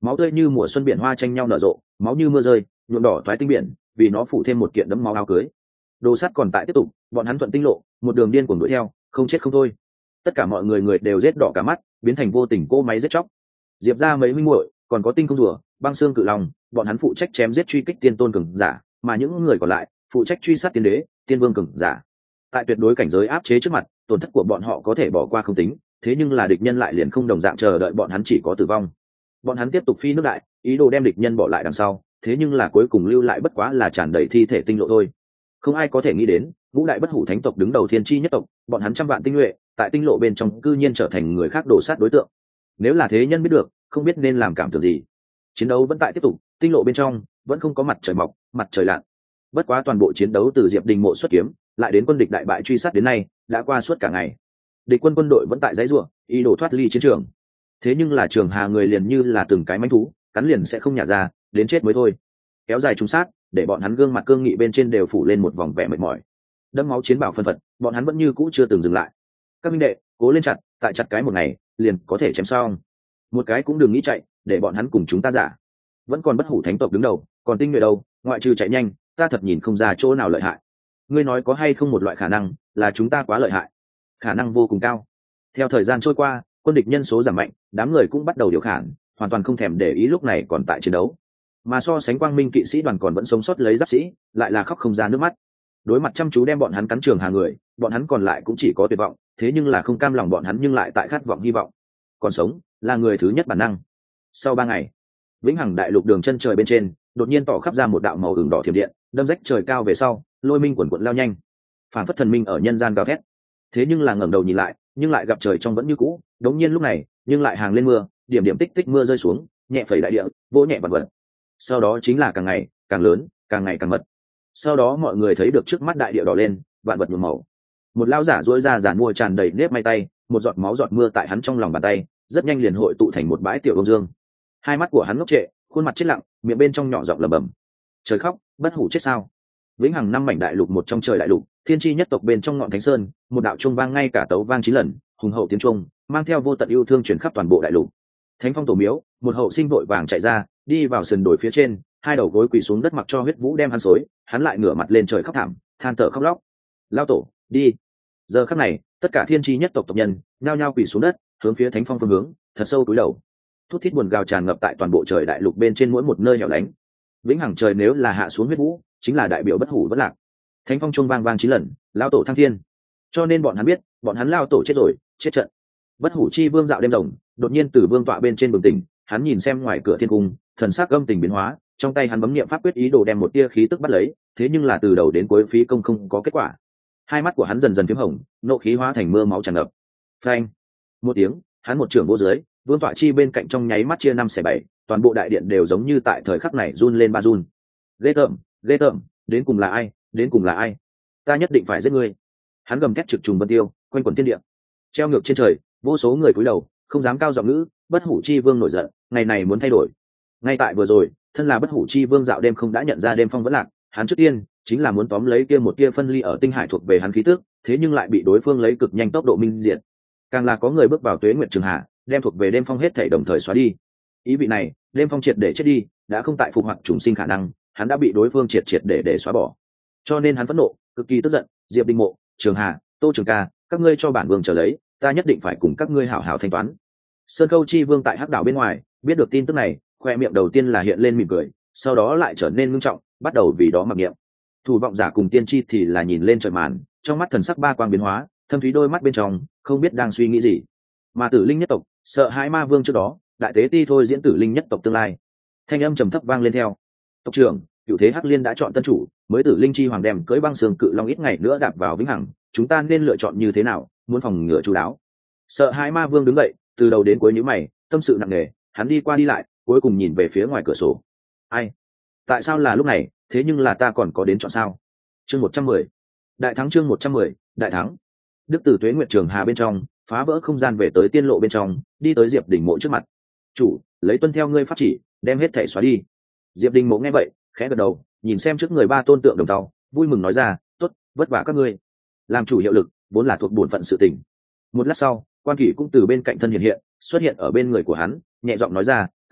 máu tươi như mùa xuân biển hoa tranh nhau nở rộ, máu như mưa rơi nhuộm đỏ toái tinh biển, vì nó phủ thêm một kiện đẫm máu áo cưới. Đồ sắt còn tại tiếp tục, bọn hắn thuận tinh lộ một đường điên cuồng đuổi theo, không chết không thôi. Tất cả mọi người đều rết đỏ cả mắt, biến thành vô tình cỗ máy giết chóc. Diệp ra mấy minh muội, còn có tinh không rùa, băng xương cự long, bọn hắn phụ trách chém giết truy kích tiên tôn cường giả, mà những người còn lại phụ trách truy sát tiên đế, tiên vương cường giả. Tại tuyệt đối cảnh giới áp chế trước mặt, tổn thất của bọn họ có thể bỏ qua không tính, thế nhưng là địch nhân lại liền không đồng dạng, chờ đợi bọn hắn chỉ có tử vong. Bọn hắn tiếp tục phi nước đại, ý đồ đem địch nhân bỏ lại đằng sau, thế nhưng là cuối cùng lưu lại bất quá là tràn đầy thi thể tinh lộ thôi. Không ai có thể nghĩ đến, ngũ đại bất hủ thánh tộc đứng đầu thiên chi nhất tộc, bọn hắn trăm vạn tinh nhuệ, tại tinh lộ bên trong cư nhiên trở thành người khác đổ sát đối tượng. Nếu là thế nhân biết được, không biết nên làm cảm tưởng gì. Chiến đấu vẫn tại tiếp tục, tinh lộ bên trong vẫn không có mặt trời mọc mặt trời lặn. Bất quá toàn bộ chiến đấu từ Diệp Đình mộ xuất kiếm lại đến quân địch đại bại truy sát đến nay đã qua suốt cả ngày. Địch quân đội vẫn tại dãy rủa, ý đồ thoát ly chiến trường. Thế nhưng là Trường Hà người liền như là từng cái manh thú, cắn liền sẽ không nhả ra, đến chết mới thôi. Kéo dài trùng sát, để bọn hắn gương mặt cương nghị bên trên đều phủ lên một vòng vẻ mệt mỏi. Đẫm máu chiến bảo phân phật, bọn hắn vẫn như cũ chưa từng dừng lại. Các minh đệ, cố lên chặt, tại chặt cái một ngày, liền có thể chém xong. Một cái cũng đừng nghĩ chạy, để bọn hắn cùng chúng ta giả. Vẫn còn bất hủ thánh tộc đứng đầu, còn tinh nhuệ đâu, ngoại trừ chạy nhanh, ta thật nhìn không ra chỗ nào lợi hại. Ngươi nói có hay không một loại khả năng là chúng ta quá lợi hại? Khả năng vô cùng cao. Theo thời gian trôi qua, quân địch nhân số giảm mạnh, đám người cũng bắt đầu điều khiển, hoàn toàn không thèm để ý lúc này còn tại chiến đấu. Mà so sánh Quang Minh kỵ sĩ đoàn còn vẫn sống sót lấy giáp sĩ, lại là khóc không ra nước mắt. Đối mặt chăm chú đem bọn hắn cắn Trường Hà người, bọn hắn còn lại cũng chỉ có tuyệt vọng, thế nhưng là không cam lòng bọn hắn nhưng lại tại khát vọng hy vọng. Còn sống là người thứ nhất bản năng. Sau 3 ngày, vĩnh hằng đại lục đường chân trời bên trên đột nhiên tỏ khắp ra một đạo màu ửng đỏ thiểm điện, đâm rách trời cao về sau, lôi minh quần quận lao nhanh, phản phất thần minh ở nhân gian gào thét. Thế nhưng là ngẩng đầu nhìn lại, nhưng lại gặp trời trong vẫn như cũ, đống nhiên lúc này nhưng lại hàng lên mưa, điểm điểm tích tích mưa rơi xuống, nhẹ phẩy đại địa, vỗ nhẹ vật vật. Sau đó chính là càng ngày càng lớn, càng ngày càng mật. Sau đó mọi người thấy được trước mắt đại địa đỏ lên, vạn vật nhuộm màu. Một lão giả duỗi ra giàn mua tràn đầy nếp may tay, một giọt máu giọt mưa tại hắn trong lòng bàn tay, rất nhanh liền hội tụ thành một bãi tiểu đông dương. Hai mắt của hắn ngốc trệ, khuôn mặt chết lặng, miệng bên trong nhỏ giọng lẩm bẩm: trời khóc, bất hủ chết sao? Vĩnh hằng năm mảnh đại lục, một trong trời đại lục, thiên chi nhất tộc bên trong ngọn thánh sơn, một đạo chuông vang ngay cả tấu vang 9 lần, hùng hậu tiếng chuông mang theo vô tận yêu thương truyền khắp toàn bộ đại lục. Thánh phong tổ miếu, một hậu sinh vội vàng chạy ra, đi vào sườn đồi phía trên, hai đầu gối quỳ xuống đất mặc cho huyết vũ đem hắn xối, hắn lại ngửa mặt lên trời khóc thảm, than thở khóc lóc. Lao tổ, đi! Giờ khắc này, tất cả thiên chi nhất tộc tộc nhân nhao nhao quỳ xuống đất, hướng phía thánh phong phương hướng, thật sâu cúi đầu. Thút thít buồn gào tràn ngập tại toàn bộ trời đại lục bên trên mỗi một nơi hẻo lánh. Vĩnh hằng trời nếu là hạ xuống huyết vũ, chính là đại biểu bất hủ bất lạc. Thánh phong chuông vang vang 9 lần, lao tổ thăng thiên. Cho nên bọn hắn biết, bọn hắn lao tổ chết rồi, chết trận. Bất hủ chi vương dạo đêm đồng, đột nhiên từ vương tọa bên trên bừng tỉnh, hắn nhìn xem ngoài cửa thiên cung, thần sắc âm tình biến hóa, trong tay hắn bấm niệm pháp quyết ý đồ đem một tia khí tức bắt lấy, thế nhưng là từ đầu đến cuối phí công không có kết quả. Hai mắt của hắn dần dần phím hồng, nộ khí hóa thành mưa máu tràn ngập. Phanh! Một tiếng, hắn một trường vô dưới, vương tọa chi bên cạnh trong nháy mắt chia 5/7, toàn bộ đại điện đều giống như tại thời khắc này run lên ba run. Ghê tởm, đến cùng là ai, đến cùng là ai? Ta nhất định phải giết ngươi! Hắn gầm thét trực trùng vân tiêu, quanh quẩn thiên địa. Treo ngược trên trời, vô số người cúi đầu, không dám cao giọng ngữ, bất hủ chi vương nổi giận, ngày này muốn thay đổi. Ngay tại vừa rồi, thân là bất hủ chi vương dạo đêm không đã nhận ra đêm phong vẫn lạc, hắn trước tiên chính là muốn tóm lấy kia một tia phân ly ở tinh hải thuộc về hắn khí tức, thế nhưng lại bị đối phương lấy cực nhanh tốc độ minh diệt. Càng là có người bước vào tuế nguyệt trường hạ, đem thuộc về đêm phong hết thảy đồng thời xóa đi. Ý vị này, đêm phong triệt để chết đi, đã không tại phục hoạt trùng sinh khả năng, hắn đã bị đối phương triệt để xóa bỏ. Cho nên hắn phẫn nộ, cực kỳ tức giận, Diệp Đình Mộ, Trường Hà, Tô Trường Ca, các ngươi cho bản vương trở lấy, ta nhất định phải cùng các ngươi hảo hảo thanh toán. Sơn Câu chi vương tại hắc đảo bên ngoài biết được tin tức này, khoe miệng đầu tiên là hiện lên mỉm cười, sau đó lại trở nên ngưng trọng, bắt đầu vì đó mặc niệm. Thủ vọng giả cùng tiên tri thì là nhìn lên trời màn, trong mắt thần sắc ba quang biến hóa, thâm thúy đôi mắt bên trong không biết đang suy nghĩ gì. Mà Tử Linh nhất tộc sợ hãi ma vương trước đó, đại tế ti thôi diễn Tử Linh nhất tộc tương lai. Thanh âm trầm thấp vang lên theo. Tộc trưởng, cựu thế hắc liên đã chọn tân chủ, mới Tử Linh chi hoàng đem cưỡi băng sương cự long ít ngày nữa đạp vào vĩnh hằng, chúng ta nên lựa chọn như thế nào, muốn phòng ngừa chú đáo. Sợ hãi ma vương đứng dậy, từ đầu đến cuối nhíu mày, tâm sự nặng nề, hắn đi qua đi lại, cuối cùng nhìn về phía ngoài cửa sổ. Ai? Tại sao là lúc này, thế nhưng là ta còn có đến chọn sao? Chương 110. Đại thắng, chương 110, đại thắng. Đức Tử Tuế Nguyệt Trường Hà bên trong, phá vỡ không gian về tới tiên lộ bên trong, đi tới Diệp Đình Mộ trước mặt. "Chủ, lấy tuân theo ngươi pháp chỉ, đem hết thảy xóa đi." Diệp Đình Mộ nghe vậy, khẽ gật đầu, nhìn xem trước người ba tôn tượng đồng tàu, vui mừng nói ra, "Tốt, vất vả các ngươi." Làm chủ hiệu lực, vốn là thuộc bổn phận sự tình. Một lát sau, Quan Kỷ cũng từ bên cạnh thân hiện xuất hiện ở bên người của hắn, nhẹ giọng nói ra, "Ca ca,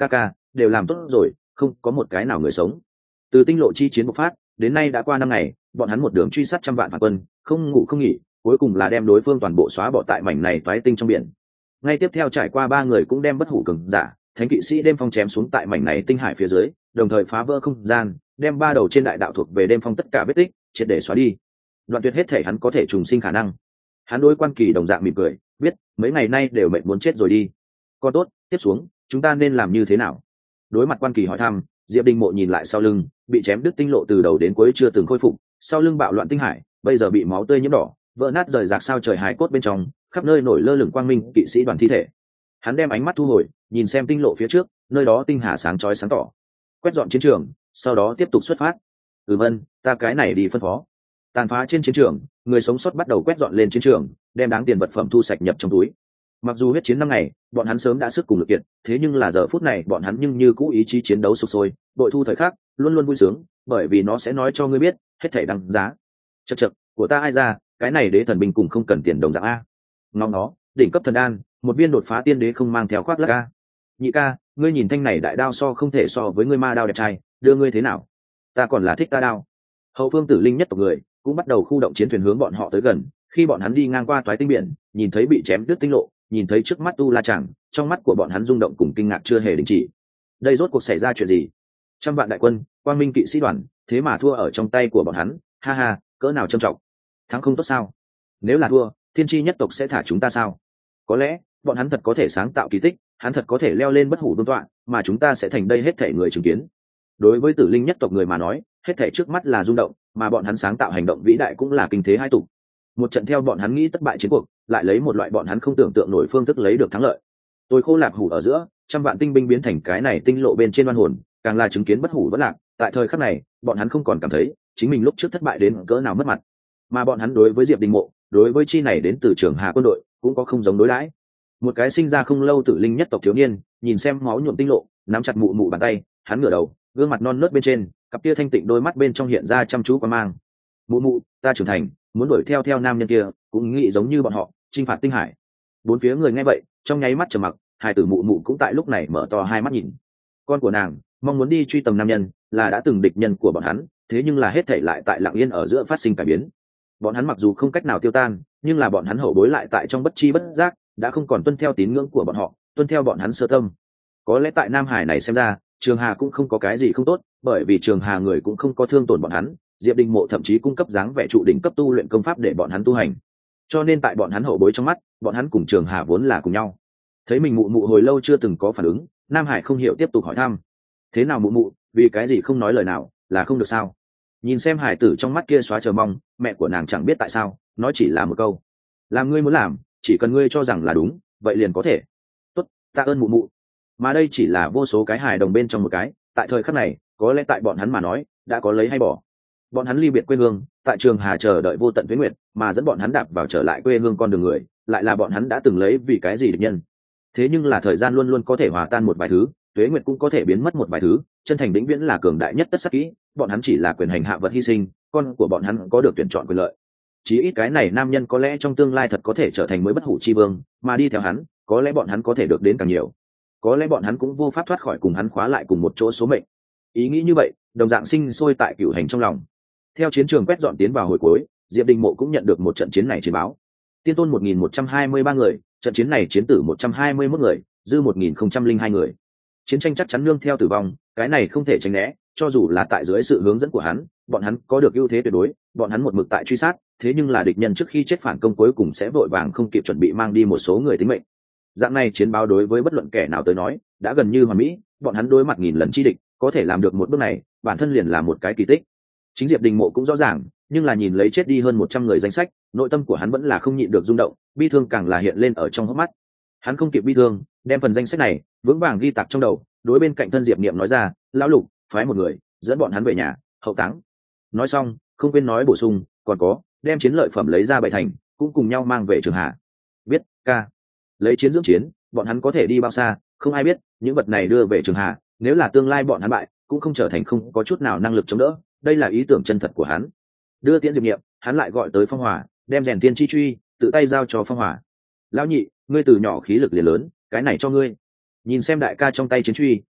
đều làm tốt rồi, không có một cái nào người sống. Từ tinh lộ chi chiến bộc phát đến nay đã qua 5 ngày, bọn hắn một đường truy sát trăm vạn phản quân, không ngủ không nghỉ, cuối cùng là đem đối phương toàn bộ xóa bỏ tại mảnh này toái tinh trong biển. Ngay tiếp theo trải qua 3 người cũng đem bất hủ cường giả thánh kỵ sĩ đêm phong chém xuống tại mảnh này tinh hải phía dưới, đồng thời phá vỡ không gian, đem 3 đầu trên đại đạo thuộc về đêm phong tất cả vết tích triệt để xóa đi, đoạn tuyệt hết thể hắn có thể trùng sinh khả năng. Hắn đối Quan Kỳ đồng dạng mỉm cười, biết mấy ngày nay đều mệt muốn chết rồi đi. Con tốt, tiếp xuống chúng ta nên làm như thế nào? Đối mặt Quan Kỳ hỏi thăm, Diệp Đình Mộ nhìn lại sau lưng, bị chém đứt tinh lộ từ đầu đến cuối chưa từng khôi phục, sau lưng bạo loạn tinh hải bây giờ bị máu tươi nhiễm đỏ, vỡ nát rời rạc sao trời hải cốt bên trong, khắp nơi nổi lơ lửng quang minh kỵ sĩ đoàn thi thể. Hắn đem ánh mắt thu hồi, nhìn xem tinh lộ phía trước, nơi đó tinh hà sáng chói sáng tỏ. Quét dọn chiến trường, sau đó tiếp tục xuất phát. Vân, ta cái này đi phân phó. Tàn phá trên chiến trường, người sống sót bắt đầu quét dọn lên chiến trường, đem đáng tiền vật phẩm thu sạch nhập trong túi. Mặc dù huyết chiến 5 ngày, bọn hắn sớm đã sức cùng lực kiệt, thế nhưng là giờ phút này bọn hắn nhưng như cũ ý chí chiến đấu sục sôi, bội thu thời khắc, luôn luôn vui sướng, bởi vì nó sẽ nói cho ngươi biết, hết thảy đăng giá. Chậc chậc, của ta ai ra, cái này đế thần binh cùng không cần tiền đồng dạng a. Ngóng nó, đỉnh cấp thần đan, một viên đột phá tiên đế không mang theo khoác lác a. Nhị ca, ngươi nhìn thanh này đại đao so không thể so với ngươi ma đao đẹp trai, đưa ngươi thế nào? Ta còn là thích ta đao. Hậu phương Tử Linh nhất tộc người cũng bắt đầu khu động chiến thuyền hướng bọn họ tới gần, khi bọn hắn đi ngang qua toái tinh biển, nhìn thấy bị chém đứt tinh lộ, nhìn thấy trước mắt Tu La Tràng, trong mắt của bọn hắn rung động cùng kinh ngạc chưa hề đình chỉ. Đây rốt cuộc xảy ra chuyện gì? Trăm vạn đại quân, quang minh kỵ sĩ đoàn, thế mà thua ở trong tay của bọn hắn, ha ha, cỡ nào trầm trọng. Thắng không tốt sao? Nếu là thua, thiên tri nhất tộc sẽ thả chúng ta sao? Có lẽ bọn hắn thật có thể sáng tạo kỳ tích, hắn thật có thể leo lên bất hủ vương tọa, mà chúng ta sẽ thành đây hết thể người chứng kiến. Đối với Tử Linh nhất tộc người mà nói, hết thể trước mắt là rung động, mà bọn hắn sáng tạo hành động vĩ đại cũng là kinh thế hai tục. Một trận theo bọn hắn nghĩ thất bại chiến cuộc, lại lấy một loại bọn hắn không tưởng tượng nổi phương thức lấy được thắng lợi. Tôi khô lạc hủ ở giữa, trăm vạn tinh binh biến thành cái này tinh lộ bên trên oan hồn, càng là chứng kiến bất hủ vẫn lạc. Tại thời khắc này, bọn hắn không còn cảm thấy chính mình lúc trước thất bại đến cỡ nào mất mặt, mà bọn hắn đối với Diệp Đình Mộ, đối với chi này đến từ Trường Hà quân đội, cũng có không giống đối đãi. Một cái sinh ra không lâu Tử Linh nhất tộc thiếu niên, nhìn xem máu nhuộm tinh lộ, nắm chặt mụ mụ bàn tay, hắn ngửa đầu, gương mặt non nớt bên trên, cặp kia thanh tịnh đôi mắt bên trong hiện ra chăm chú quan mang. Mụ mụ, ta trưởng thành, muốn đuổi theo nam nhân kia, cũng nghĩ giống như bọn họ, chinh phạt tinh hải. Bốn phía người nghe vậy, trong nháy mắt trầm mặc, hai tử mụ mụ cũng tại lúc này mở to hai mắt nhìn. Con của nàng mong muốn đi truy tầm nam nhân, là đã từng địch nhân của bọn hắn, thế nhưng là hết thảy lại tại lặng yên ở giữa phát sinh cải biến. Bọn hắn mặc dù không cách nào tiêu tan, nhưng là bọn hắn hậu bối lại tại trong bất chi bất giác đã không còn tuân theo tín ngưỡng của bọn họ, tuân theo bọn hắn sơ tâm. Có lẽ tại Nam Hải này xem ra, Trường Hà cũng không có cái gì không tốt, bởi vì Trường Hà người cũng không có thương tổn bọn hắn, Diệp Đình Mộ thậm chí cung cấp dáng vẻ trụ đỉnh cấp tu luyện công pháp để bọn hắn tu hành. Cho nên tại bọn hắn hậu bối trong mắt, bọn hắn cùng Trường Hà vốn là cùng nhau. Thấy mình mụ mụ hồi lâu chưa từng có phản ứng, Nam Hải không hiểu tiếp tục hỏi thăm: thế nào mụ mụ, vì cái gì không nói lời nào, là không được sao? Nhìn xem hải tử trong mắt kia xóa chờ mong, mẹ của nàng chẳng biết tại sao nói chỉ là một câu: làm ngươi muốn làm, chỉ cần ngươi cho rằng là đúng, vậy liền có thể. Tốt, tạ ơn mụ mụ. Mà đây chỉ là vô số cái hài đồng bên trong một cái, tại thời khắc này, có lẽ tại bọn hắn mà nói đã có lấy hay bỏ. Bọn hắn ly biệt quê hương, tại Trường Hà chờ đợi vô tận tuế nguyệt, mà dẫn bọn hắn đạp vào trở lại quê hương con đường người, lại là bọn hắn đã từng lấy vì cái gì địch nhân. Thế nhưng là thời gian luôn luôn có thể hòa tan một vài thứ, tuế nguyệt cũng có thể biến mất một vài thứ, chân thành vĩnh viễn là cường đại nhất tất sắc kỹ, bọn hắn chỉ là quyền hành hạ vật hy sinh, con của bọn hắn có được tuyển chọn quyền lợi. Chí ít cái này nam nhân có lẽ trong tương lai thật có thể trở thành mới bất hủ chi vương, mà đi theo hắn, có lẽ bọn hắn có thể được đến càng nhiều. Có lẽ bọn hắn cũng vô pháp thoát khỏi cùng hắn khóa lại cùng một chỗ số mệnh. Ý nghĩ như vậy, đồng dạng sinh sôi tại Cửu Hành trong lòng. Theo chiến trường quét dọn tiến vào hồi cuối, Diệp Đình Mộ cũng nhận được một trận chiến này chiến báo. Tiên tôn 1123 người, trận chiến này chiến tử 121 người, dư 1002 người. Chiến tranh chắc chắn nương theo tử vong, cái này không thể tránh né, cho dù là tại dưới sự hướng dẫn của hắn, bọn hắn có được ưu thế tuyệt đối, bọn hắn một mực tại truy sát, thế nhưng là địch nhân trước khi chết phản công cuối cùng sẽ vội vàng không kịp chuẩn bị mang đi một số người tính mệnh. Dạng này chiến báo đối với bất luận kẻ nào tới nói, đã gần như hoàn mỹ, bọn hắn đối mặt nghìn lần chi địch, có thể làm được một bước này, bản thân liền là một cái kỳ tích. Chính Diệp Đình Mộ cũng rõ ràng, nhưng là nhìn lấy chết đi hơn 100 người danh sách, nội tâm của hắn vẫn là không nhịn được rung động, bi thương càng là hiện lên ở trong hốc mắt. Hắn không kịp bi thương, đem phần danh sách này vững vàng ghi tạc trong đầu, đối bên cạnh thân Diệp Niệm nói ra: lão Lục, phái một người dẫn bọn hắn về nhà hậu táng. Nói xong, không quên nói bổ sung: còn có, đem chiến lợi phẩm lấy ra bảy thành, cũng cùng nhau mang về Trường Hà. Biết, ca. Lấy chiến dưỡng chiến, bọn hắn có thể đi bao xa, không ai biết, những vật này đưa về Trường Hà, nếu là tương lai bọn hắn bại, cũng không trở thành không có chút nào năng lực chống đỡ, đây là ý tưởng chân thật của hắn. Đưa tiễn Diệp Niệm, hắn lại gọi tới Phong Hỏa, đem rèn tiên chi truy tự tay giao cho Phong Hỏa. Lão nhị, ngươi từ nhỏ khí lực liền lớn, cái này cho ngươi. Nhìn xem đại ca trong tay chiến truy,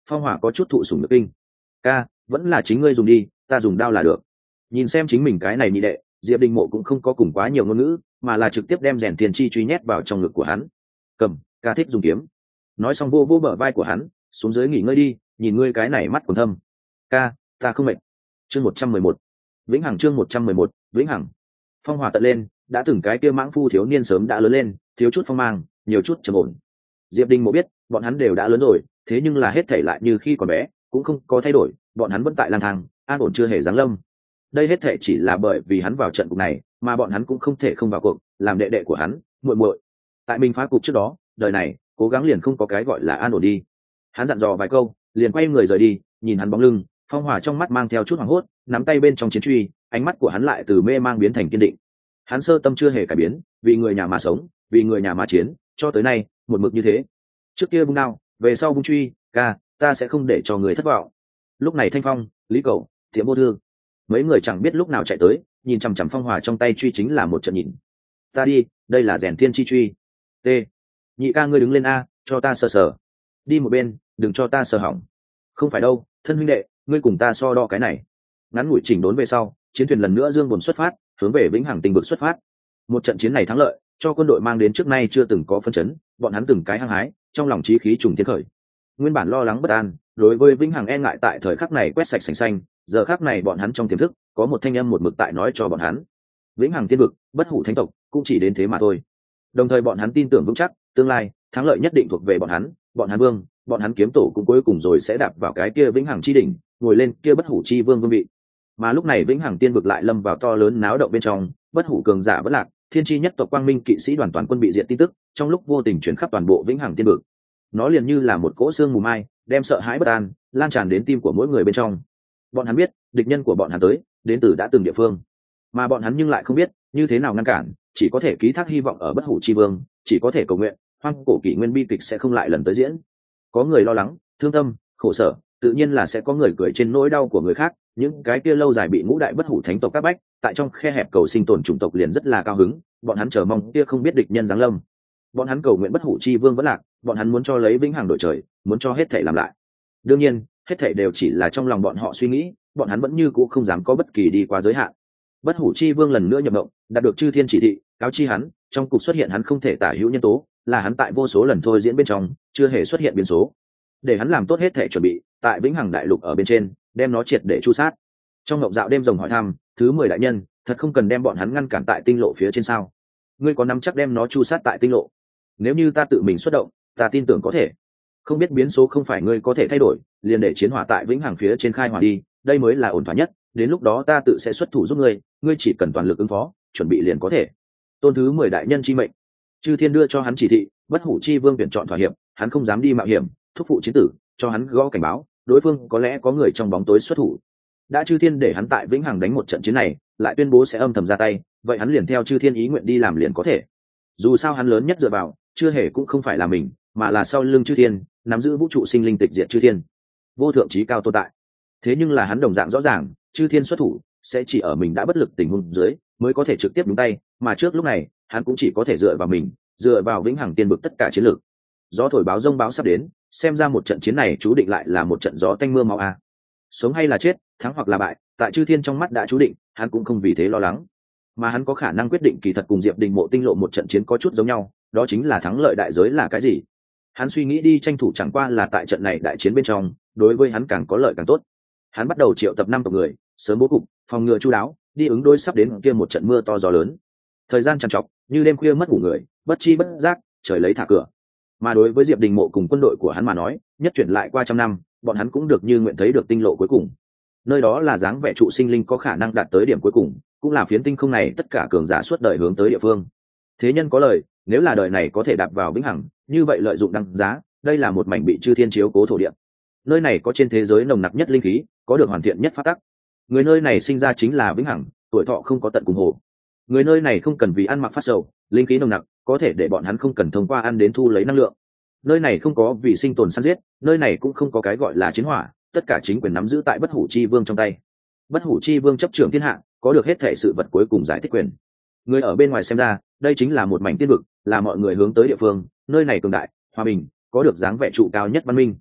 Phong hỏa có chút thụ sủng nhược kinh. Ca, vẫn là chính ngươi dùng đi, ta dùng đao là được. Nhìn xem chính mình cái này nhị đệ, Diệp Đình Mộ cũng không có cùng quá nhiều ngôn ngữ, mà là trực tiếp đem rèn tiền chi truy nhét vào trong ngực của hắn. Cầm, ca thích dùng kiếm. Nói xong vô vô bờ vai của hắn, xuống dưới nghỉ ngơi đi, nhìn ngươi cái này mắt còn thâm. Ca, ta không mệt. Chương 111. Vĩnh Hằng chương 111, Vĩnh Hằng. Phong hỏa tận lên, đã từng cái kia mãng phu thiếu niên sớm đã lớn lên, thiếu chút phong mang, nhiều chút trầm ổn. Diệp Đình Mộ biết, bọn hắn đều đã lớn rồi, thế nhưng là hết thảy lại như khi còn bé, cũng không có thay đổi, bọn hắn vẫn tại lang thang, an ổn chưa hề giáng lâm. Đây hết thảy chỉ là bởi vì hắn vào trận cục này, mà bọn hắn cũng không thể không vào cuộc, làm đệ đệ của hắn, muội muội. Tại mình phá cục trước đó, đời này, cố gắng liền không có cái gọi là an ổn đi. Hắn dặn dò vài câu, liền quay người rời đi, nhìn hắn bóng lưng, Phong hỏa trong mắt mang theo chút hoảng hốt, nắm tay bên trong chiến truy, ánh mắt của hắn lại từ mê mang biến thành kiên định. Hắn sơ tâm chưa hề cải biến, vì người nhà mà sống, vì người nhà mà chiến, cho tới nay, một mực như thế. Trước kia vung đao, về sau vung truy, ca, ta sẽ không để cho người thất vọng. Lúc này Thanh Phong, Lý Cầu, Tiệm Vô Thương, mấy người chẳng biết lúc nào chạy tới, nhìn chằm chằm Phong hỏa trong tay truy chính là một trận nhìn. Ta đi, đây là rèn thiên chi truy. T. Nhị ca ngươi đứng lên a, cho ta sờ sờ. Đi một bên, đừng cho ta sờ hỏng. Không phải đâu, thân huynh đệ, ngươi cùng ta so đo cái này. Ngắn ngủi chỉnh đốn về sau, chiến thuyền lần nữa dương buồn xuất phát, hướng về Vĩnh Hằng tinh vực xuất phát. Một trận chiến này thắng lợi, cho quân đội mang đến trước nay chưa từng có phân chấn, bọn hắn từng cái hăng hái, trong lòng chí khí trùng thiên khởi. Nguyên bản lo lắng bất an, đối với Vĩnh Hằng e ngại tại thời khắc này quét sạch sành xanh, giờ khắc này bọn hắn trong tiềm thức, có một thanh âm một mực tại nói cho bọn hắn. Vĩnh Hằng tiên vực, bất hủ thánh tộc, cũng chỉ đến thế mà thôi. Đồng thời bọn hắn tin tưởng vững chắc, tương lai, thắng lợi nhất định thuộc về bọn hắn vương, bọn hắn kiếm tổ cũng cuối cùng rồi sẽ đạp vào cái kia Vĩnh Hằng chi đỉnh, ngồi lên kia bất hủ chi vương vương vị. Mà lúc này Vĩnh Hằng tiên vực lại lâm vào to lớn náo động bên trong, bất hủ cường giả vẫn lạc, thiên chi nhất tộc quang minh kỵ sĩ đoàn toàn quân bị diệt tin tức, trong lúc vô tình chuyển khắp toàn bộ Vĩnh Hằng tiên vực. Nó liền như là một cỗ xương mù mai, đem sợ hãi bất an lan tràn đến tim của mỗi người bên trong. Bọn hắn biết, địch nhân của bọn hắn tới, đến từ đã từng địa phương, mà bọn hắn nhưng lại không biết như thế nào ngăn cản, chỉ có thể ký thác hy vọng ở bất hủ chi vương, chỉ có thể cầu nguyện, hoang cổ kỷ nguyên bi kịch sẽ không lại lần tới diễn. Có người lo lắng, thương tâm, khổ sở, tự nhiên là sẽ có người cười trên nỗi đau của người khác. Những cái kia lâu dài bị ngũ đại bất hủ thánh tộc các bách, tại trong khe hẹp cầu sinh tồn chủng tộc liền rất là cao hứng, bọn hắn chờ mong kia không biết địch nhân giáng lâm. Bọn hắn cầu nguyện bất hủ chi vương vẫn lạc, bọn hắn muốn cho lấy Vĩnh Hằng đổi trời, muốn cho hết thảy làm lại. Đương nhiên, hết thảy đều chỉ là trong lòng bọn họ suy nghĩ, bọn hắn vẫn như cũ không dám có bất kỳ đi quá giới hạn. Bất hủ chi vương lần nữa nhập động, đạt được chư thiên chỉ thị, cáo chi hắn, trong cục xuất hiện hắn không thể tả hữu nhân tố, là hắn tại vô số lần thôi diễn bên trong, chưa hề xuất hiện biến số. Để hắn làm tốt hết thể chuẩn bị, tại Vĩnh Hằng đại lục ở bên trên, đem nó triệt để chu sát. Trong ngọc dạo đêm rồng hỏi thăm, thứ 10 đại nhân, thật không cần đem bọn hắn ngăn cản tại tinh lộ phía trên sao? Ngươi có nắm chắc đem nó chu sát tại tinh lộ? Nếu như ta tự mình xuất động, ta tin tưởng có thể. Không biết biến số không phải ngươi có thể thay đổi, liền để chiến hỏa tại Vĩnh Hằng phía trên khai hỏa đi, đây mới là ổn thỏa nhất. Đến lúc đó ta tự sẽ xuất thủ giúp ngươi, ngươi chỉ cần toàn lực ứng phó, chuẩn bị liền có thể. Tôn thứ 10 đại nhân chi mệnh. Chư thiên đưa cho hắn chỉ thị, bất hủ chi vương tuyển chọn thỏa hiệp, hắn không dám đi mạo hiểm, thúc phụ chiến tử, cho hắn gõ cảnh báo, đối phương có lẽ có người trong bóng tối xuất thủ. Đã chư thiên để hắn tại Vĩnh Hằng đánh một trận chiến này, lại tuyên bố sẽ âm thầm ra tay, vậy hắn liền theo chư thiên ý nguyện đi làm liền có thể. Dù sao hắn lớn nhất dựa vào, chưa hề cũng không phải là mình, mà là sau lưng chư thiên, nắm giữ vũ trụ sinh linh tịch diệt chư thiên, vô thượng trí cao tồn tại. Thế nhưng là hắn đồng dạng rõ ràng, chư thiên xuất thủ sẽ chỉ ở mình đã bất lực tình huống dưới mới có thể trực tiếp đúng tay, mà trước lúc này hắn cũng chỉ có thể dựa vào mình, dựa vào Vĩnh Hằng tiên vực tất cả chiến lược. Gió thổi báo rông báo sắp đến, xem ra một trận chiến này chú định lại là một trận gió tanh mưa máu a. Sống hay là chết, thắng hoặc là bại, tại chư thiên trong mắt đã chú định, hắn cũng không vì thế lo lắng. Mà hắn có khả năng quyết định kỳ thật cùng Diệp Đình Mộ tinh lộ một trận chiến có chút giống nhau, đó chính là thắng lợi đại giới là cái gì. Hắn suy nghĩ đi tranh thủ chẳng qua là tại trận này đại chiến bên trong, đối với hắn càng có lợi càng tốt. Hắn bắt đầu triệu tập 5 tộc người, sớm bố cục, phòng ngừa chu đáo, đi ứng đối sắp đến kia một trận mưa to gió lớn. Thời gian trằn trọc, như đêm khuya mất ngủ người, bất chi bất giác, trời lấy thả cửa. Mà đối với Diệp Đình Mộ cùng quân đội của hắn mà nói, nhất chuyển lại qua trăm năm, bọn hắn cũng được như nguyện thấy được tinh lộ cuối cùng. Nơi đó là dáng vẻ trụ sinh linh có khả năng đạt tới điểm cuối cùng, cũng là phiến tinh không này tất cả cường giả suốt đời hướng tới địa phương. Thế nhân có lời, nếu là đời này có thể đạp vào Vĩnh Hằng, như vậy lợi dụng đăng giá, đây là một mảnh bị chư thiên chiếu cố thổ địa. Nơi này có trên thế giới nồng nặc nhất linh khí, có được hoàn thiện nhất pháp tắc. Người nơi này sinh ra chính là Vĩnh Hằng, tuổi thọ không có tận cùng hồ. Người nơi này không cần vì ăn mặc phát sầu, linh khí nồng nặc, có thể để bọn hắn không cần thông qua ăn đến thu lấy năng lượng. Nơi này không có vì sinh tồn săn giết, nơi này cũng không có cái gọi là chiến hỏa, tất cả chính quyền nắm giữ tại bất hủ chi vương trong tay. Bất hủ chi vương chấp trưởng thiên hạ, có được hết thể sự vật cuối cùng giải thích quyền. Người ở bên ngoài xem ra, đây chính là một mảnh tiên vực, là mọi người hướng tới địa phương, nơi này cường đại, hòa bình, có được dáng vẻ trụ cao nhất văn minh.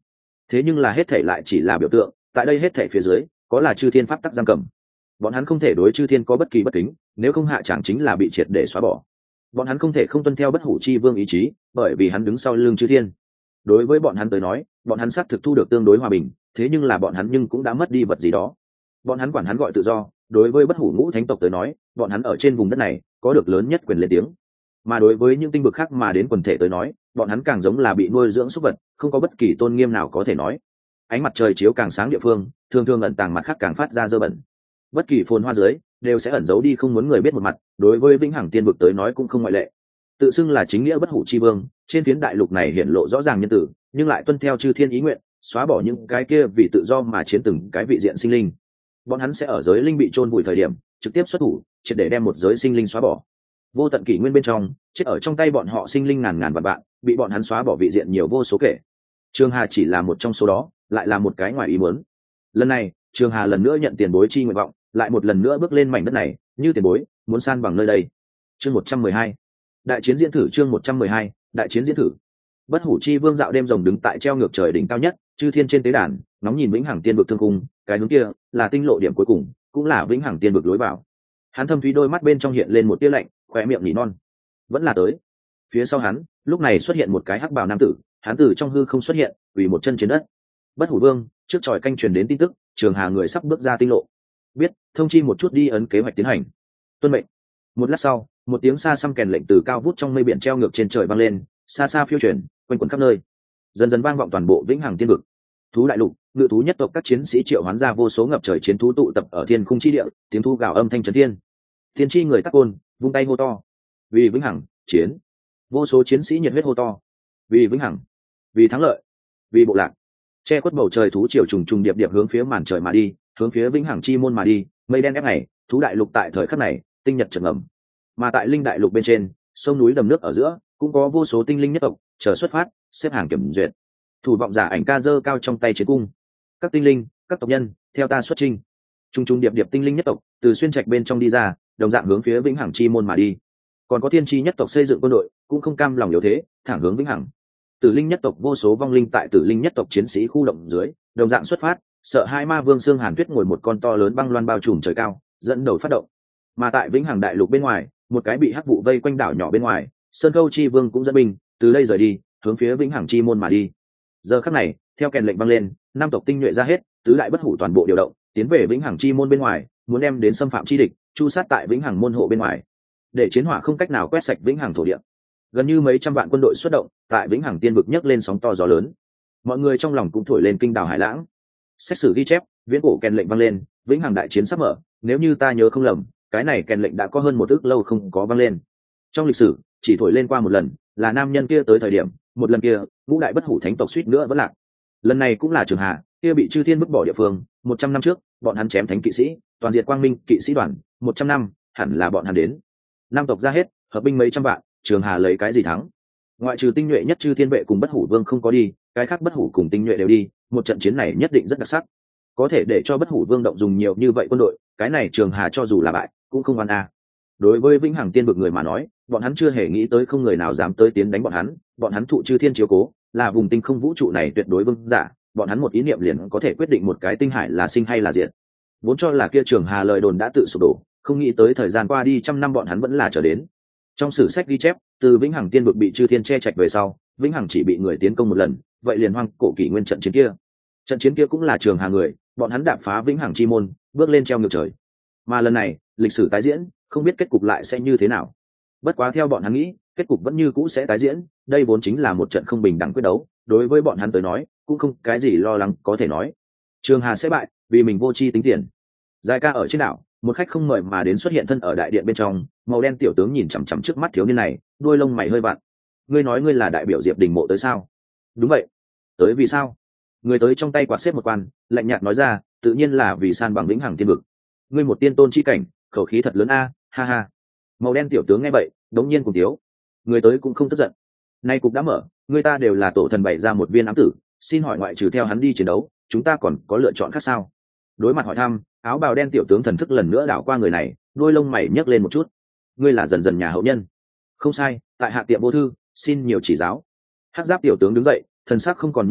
thế nhưng là hết thể lại chỉ là biểu tượng, tại đây hết thể phía dưới có là chư thiên pháp tắc giam cầm. Bọn hắn không thể đối chư thiên có bất kỳ bất kính, nếu không hạ chẳng chính là bị triệt để xóa bỏ. Bọn hắn không thể không tuân theo bất hủ chi vương ý chí, bởi vì hắn đứng sau lưng chư thiên. Đối với bọn hắn tới nói, bọn hắn xác thực thu được tương đối hòa bình, thế nhưng là bọn hắn nhưng cũng đã mất đi vật gì đó. Bọn hắn quản hắn gọi tự do, đối với bất hủ ngũ thánh tộc tới nói, bọn hắn ở trên vùng đất này có được lớn nhất quyền lên tiếng. Mà đối với những tinh vực khác mà đến quần thể tới nói, bọn hắn càng giống là bị nuôi dưỡng súc vật, không có bất kỳ tôn nghiêm nào có thể nói. Ánh mặt trời chiếu càng sáng địa phương, thường thường ẩn tàng mặt khác càng phát ra dơ bẩn. Bất kỳ phồn hoa dưới đều sẽ ẩn giấu đi không muốn người biết một mặt, đối với vĩnh hằng tiên vực tới nói cũng không ngoại lệ. Tự xưng là chính nghĩa bất hủ chi vương, trên phiến đại lục này hiển lộ rõ ràng nhân tử, nhưng lại tuân theo chư thiên ý nguyện, xóa bỏ những cái kia vì tự do mà chiến từng cái vị diện sinh linh. Bọn hắn sẽ ở giới linh bị chôn vùi thời điểm trực tiếp xuất thủ, triệt để đem một giới sinh linh xóa bỏ. Vô tận kỷ nguyên bên trong, chết ở trong tay bọn họ sinh linh ngàn ngàn vạn vạn, bị bọn hắn xóa bỏ vị diện nhiều vô số kể. Trường Hà chỉ là một trong số đó, lại là một cái ngoài ý muốn. Lần này, Trường Hà lần nữa nhận tiền bối chi nguyện vọng, lại một lần nữa bước lên mảnh đất này, như tiền bối muốn san bằng nơi đây. Chương 112. Đại chiến diễn thử. Chương 112. Đại chiến diễn thử. Bất hủ chi vương dạo đêm rồng đứng tại treo ngược trời đỉnh cao nhất, chư thiên trên tế đàn, ngóng nhìn vĩnh hằng tiên vực thương khung, cái hướng kia là tinh lộ điểm cuối cùng, cũng là vĩnh hằng tiên vực lối vào. Hắn thâm thúy đôi mắt bên trong hiện lên một tia lạnh, khóe miệng nỉ non. Vẫn là tới. Phía sau hắn, lúc này xuất hiện một cái hắc bào nam tử, hắn từ trong hư không xuất hiện, quỳ một chân trên đất. Bất hủ vương, trước tròi canh truyền đến tin tức, Trường Hà người sắp bước ra tinh lộ. Biết, thông chi một chút đi ấn kế hoạch tiến hành. Tuân mệnh. Một lát sau, một tiếng xa xăm kèn lệnh từ cao vút trong mây biển treo ngược trên trời vang lên, xa xa phiêu chuyển, quanh quẩn khắp nơi, dần dần vang vọng toàn bộ vĩnh hằng tiên vực. Thú đại lục, ngự thú nhất tộc các chiến sĩ triệu hoán ra vô số ngập trời chiến thú tụ tập ở thiên khung chi địa, tiếng thú gào âm thanh trấn thiên. Thiên chi người tắc côn, vung tay hô to, vì vĩnh hằng chiến. Vô số chiến sĩ nhiệt huyết hô to, vì vĩnh hằng, vì thắng lợi, vì bộ lạc. Che khuất bầu trời thú triều trùng trùng điệp điệp hướng phía màn trời mà đi, hướng phía vĩnh hằng chi môn mà đi. Mây đen ép ngày, thú đại lục tại thời khắc này tinh nhật chợt ngầm. Mà tại linh đại lục bên trên, sông núi đầm nước ở giữa cũng có vô số tinh linh nhất tộc chờ xuất phát, xếp hàng kiểm duyệt. Thủ vọng giả ảnh ca giơ cao trong tay chiến cung. Các tinh linh, các tộc nhân, theo ta xuất chinh. Trung trung điệp điệp tinh linh nhất tộc từ xuyên trạch bên trong đi ra, đồng dạng hướng phía vĩnh hằng chi môn mà đi. Còn có thiên chi nhất tộc xây dựng quân đội, cũng không cam lòng yếu thế, thẳng hướng vĩnh hằng. Tử linh nhất tộc vô số vong linh tại tử linh nhất tộc chiến sĩ khu động dưới, đồng dạng xuất phát, sợ hai ma vương xương hàn tuyết ngồi một con to lớn băng loan bao trùm trời cao, dẫn đầu phát động. Mà tại vĩnh hằng đại lục bên ngoài, một cái bị hắc vụ vây quanh đảo nhỏ bên ngoài, sơn câu chi vương cũng dẫn binh từ đây rời đi, hướng phía vĩnh hằng chi môn mà đi. Giờ khắc này, theo kèn lệnh vang lên, năm tộc tinh nhuệ ra hết, tứ đại bất hủ toàn bộ điều động, tiến về vĩnh hằng chi môn bên ngoài, muốn đem đến xâm phạm chi địch, chu sát tại vĩnh hằng môn hộ bên ngoài, để chiến hỏa không cách nào quét sạch vĩnh hằng thổ địa. Gần như mấy trăm vạn quân đội xuất động, tại vĩnh hằng tiên vực nhấc lên sóng to gió lớn. Mọi người trong lòng cũng thổi lên kinh đào hải lãng. Xét xử ghi chép, viễn cổ kèn lệnh vang lên, vĩnh hằng đại chiến sắp mở, nếu như ta nhớ không lầm, cái này kèn lệnh đã có hơn một ức lâu không có vang lên. Trong lịch sử, chỉ thổi lên qua một lần, là nam nhân kia tới thời điểm, một lần kia, ngũ đại bất hủ thánh tộc suýt nữa vẫn lạc. Lần này cũng là Trường Hà, kia bị chư thiên bức bỏ địa phương, 100 năm trước, bọn hắn chém thánh kỵ sĩ, toàn diệt quang minh kỵ sĩ đoàn, 100 năm, hẳn là bọn hắn đến. Nam tộc ra hết, hợp binh mấy trăm vạn, Trường Hà lấy cái gì thắng? Ngoại trừ tinh nhuệ nhất chư thiên vệ cùng bất hủ vương không có đi, cái khác bất hủ cùng tinh nhuệ đều đi, một trận chiến này nhất định rất đặc sắc. Có thể để cho bất hủ vương động dùng nhiều như vậy quân đội, cái này Trường Hà cho dù là bại, cũng không oan a. Đối với vĩnh hằng tiên vực người mà nói, bọn hắn chưa hề nghĩ tới không người nào dám tới tiến đánh bọn hắn thụ chư thiên chiếu cố, là vùng tinh không vũ trụ này tuyệt đối vương giả, bọn hắn một ý niệm liền có thể quyết định một cái tinh hải là sinh hay là diệt. Vốn cho là kia Trường Hà lời đồn đã tự sụp đổ, không nghĩ tới thời gian qua đi trăm năm bọn hắn vẫn là trở đến. Trong sử sách ghi chép, từ vĩnh hằng tiên vực bị chư thiên che chạch về sau, vĩnh hằng chỉ bị người tiến công một lần, vậy liền hoang cổ kỷ nguyên trận chiến kia. Trận chiến kia cũng là Trường Hà người, bọn hắn đạp phá vĩnh hằng chi môn, bước lên treo ngược trời. Mà lần này, lịch sử tái diễn, không biết kết cục lại sẽ như thế nào. Bất quá theo bọn hắn nghĩ, kết cục vẫn như cũ sẽ tái diễn, đây vốn chính là một trận không bình đẳng quyết đấu, đối với bọn hắn tới nói, cũng không cái gì lo lắng có thể nói. Trường Hà sẽ bại, vì mình vô chi tính tiền. Giải ca ở trên đảo, một khách không mời mà đến xuất hiện thân ở đại điện bên trong, màu đen tiểu tướng nhìn chằm chằm trước mắt thiếu niên này, đuôi lông mày hơi vặn. Ngươi nói ngươi là đại biểu Diệp Đình Mộ tới sao? Đúng vậy. Tới vì sao? Người tới trong tay quạt xếp một quan, lạnh nhạt nói ra, tự nhiên là vì san bằng vĩnh hằng tiên vực. Ngươi một tiên tôn chi cảnh, khẩu khí thật lớn a, ha ha. Màu đen tiểu tướng nghe vậy, đống nhiên cùng tiếu. Người tới cũng không tức giận. Nay cục đã mở, người ta đều là tổ thần bày ra một viên ám tử, xin hỏi ngoại trừ theo hắn đi chiến đấu, chúng ta còn có lựa chọn khác sao? Đối mặt hỏi thăm, áo bào đen tiểu tướng thần thức lần nữa đảo qua người này, đuôi lông mày nhấc lên một chút. Ngươi là dần dần nhà hậu nhân. Không sai, tại hạ tiệm vô thư, xin nhiều chỉ giáo. Hắc giáp tiểu tướng đứng dậy, thần sắc không còn như mới,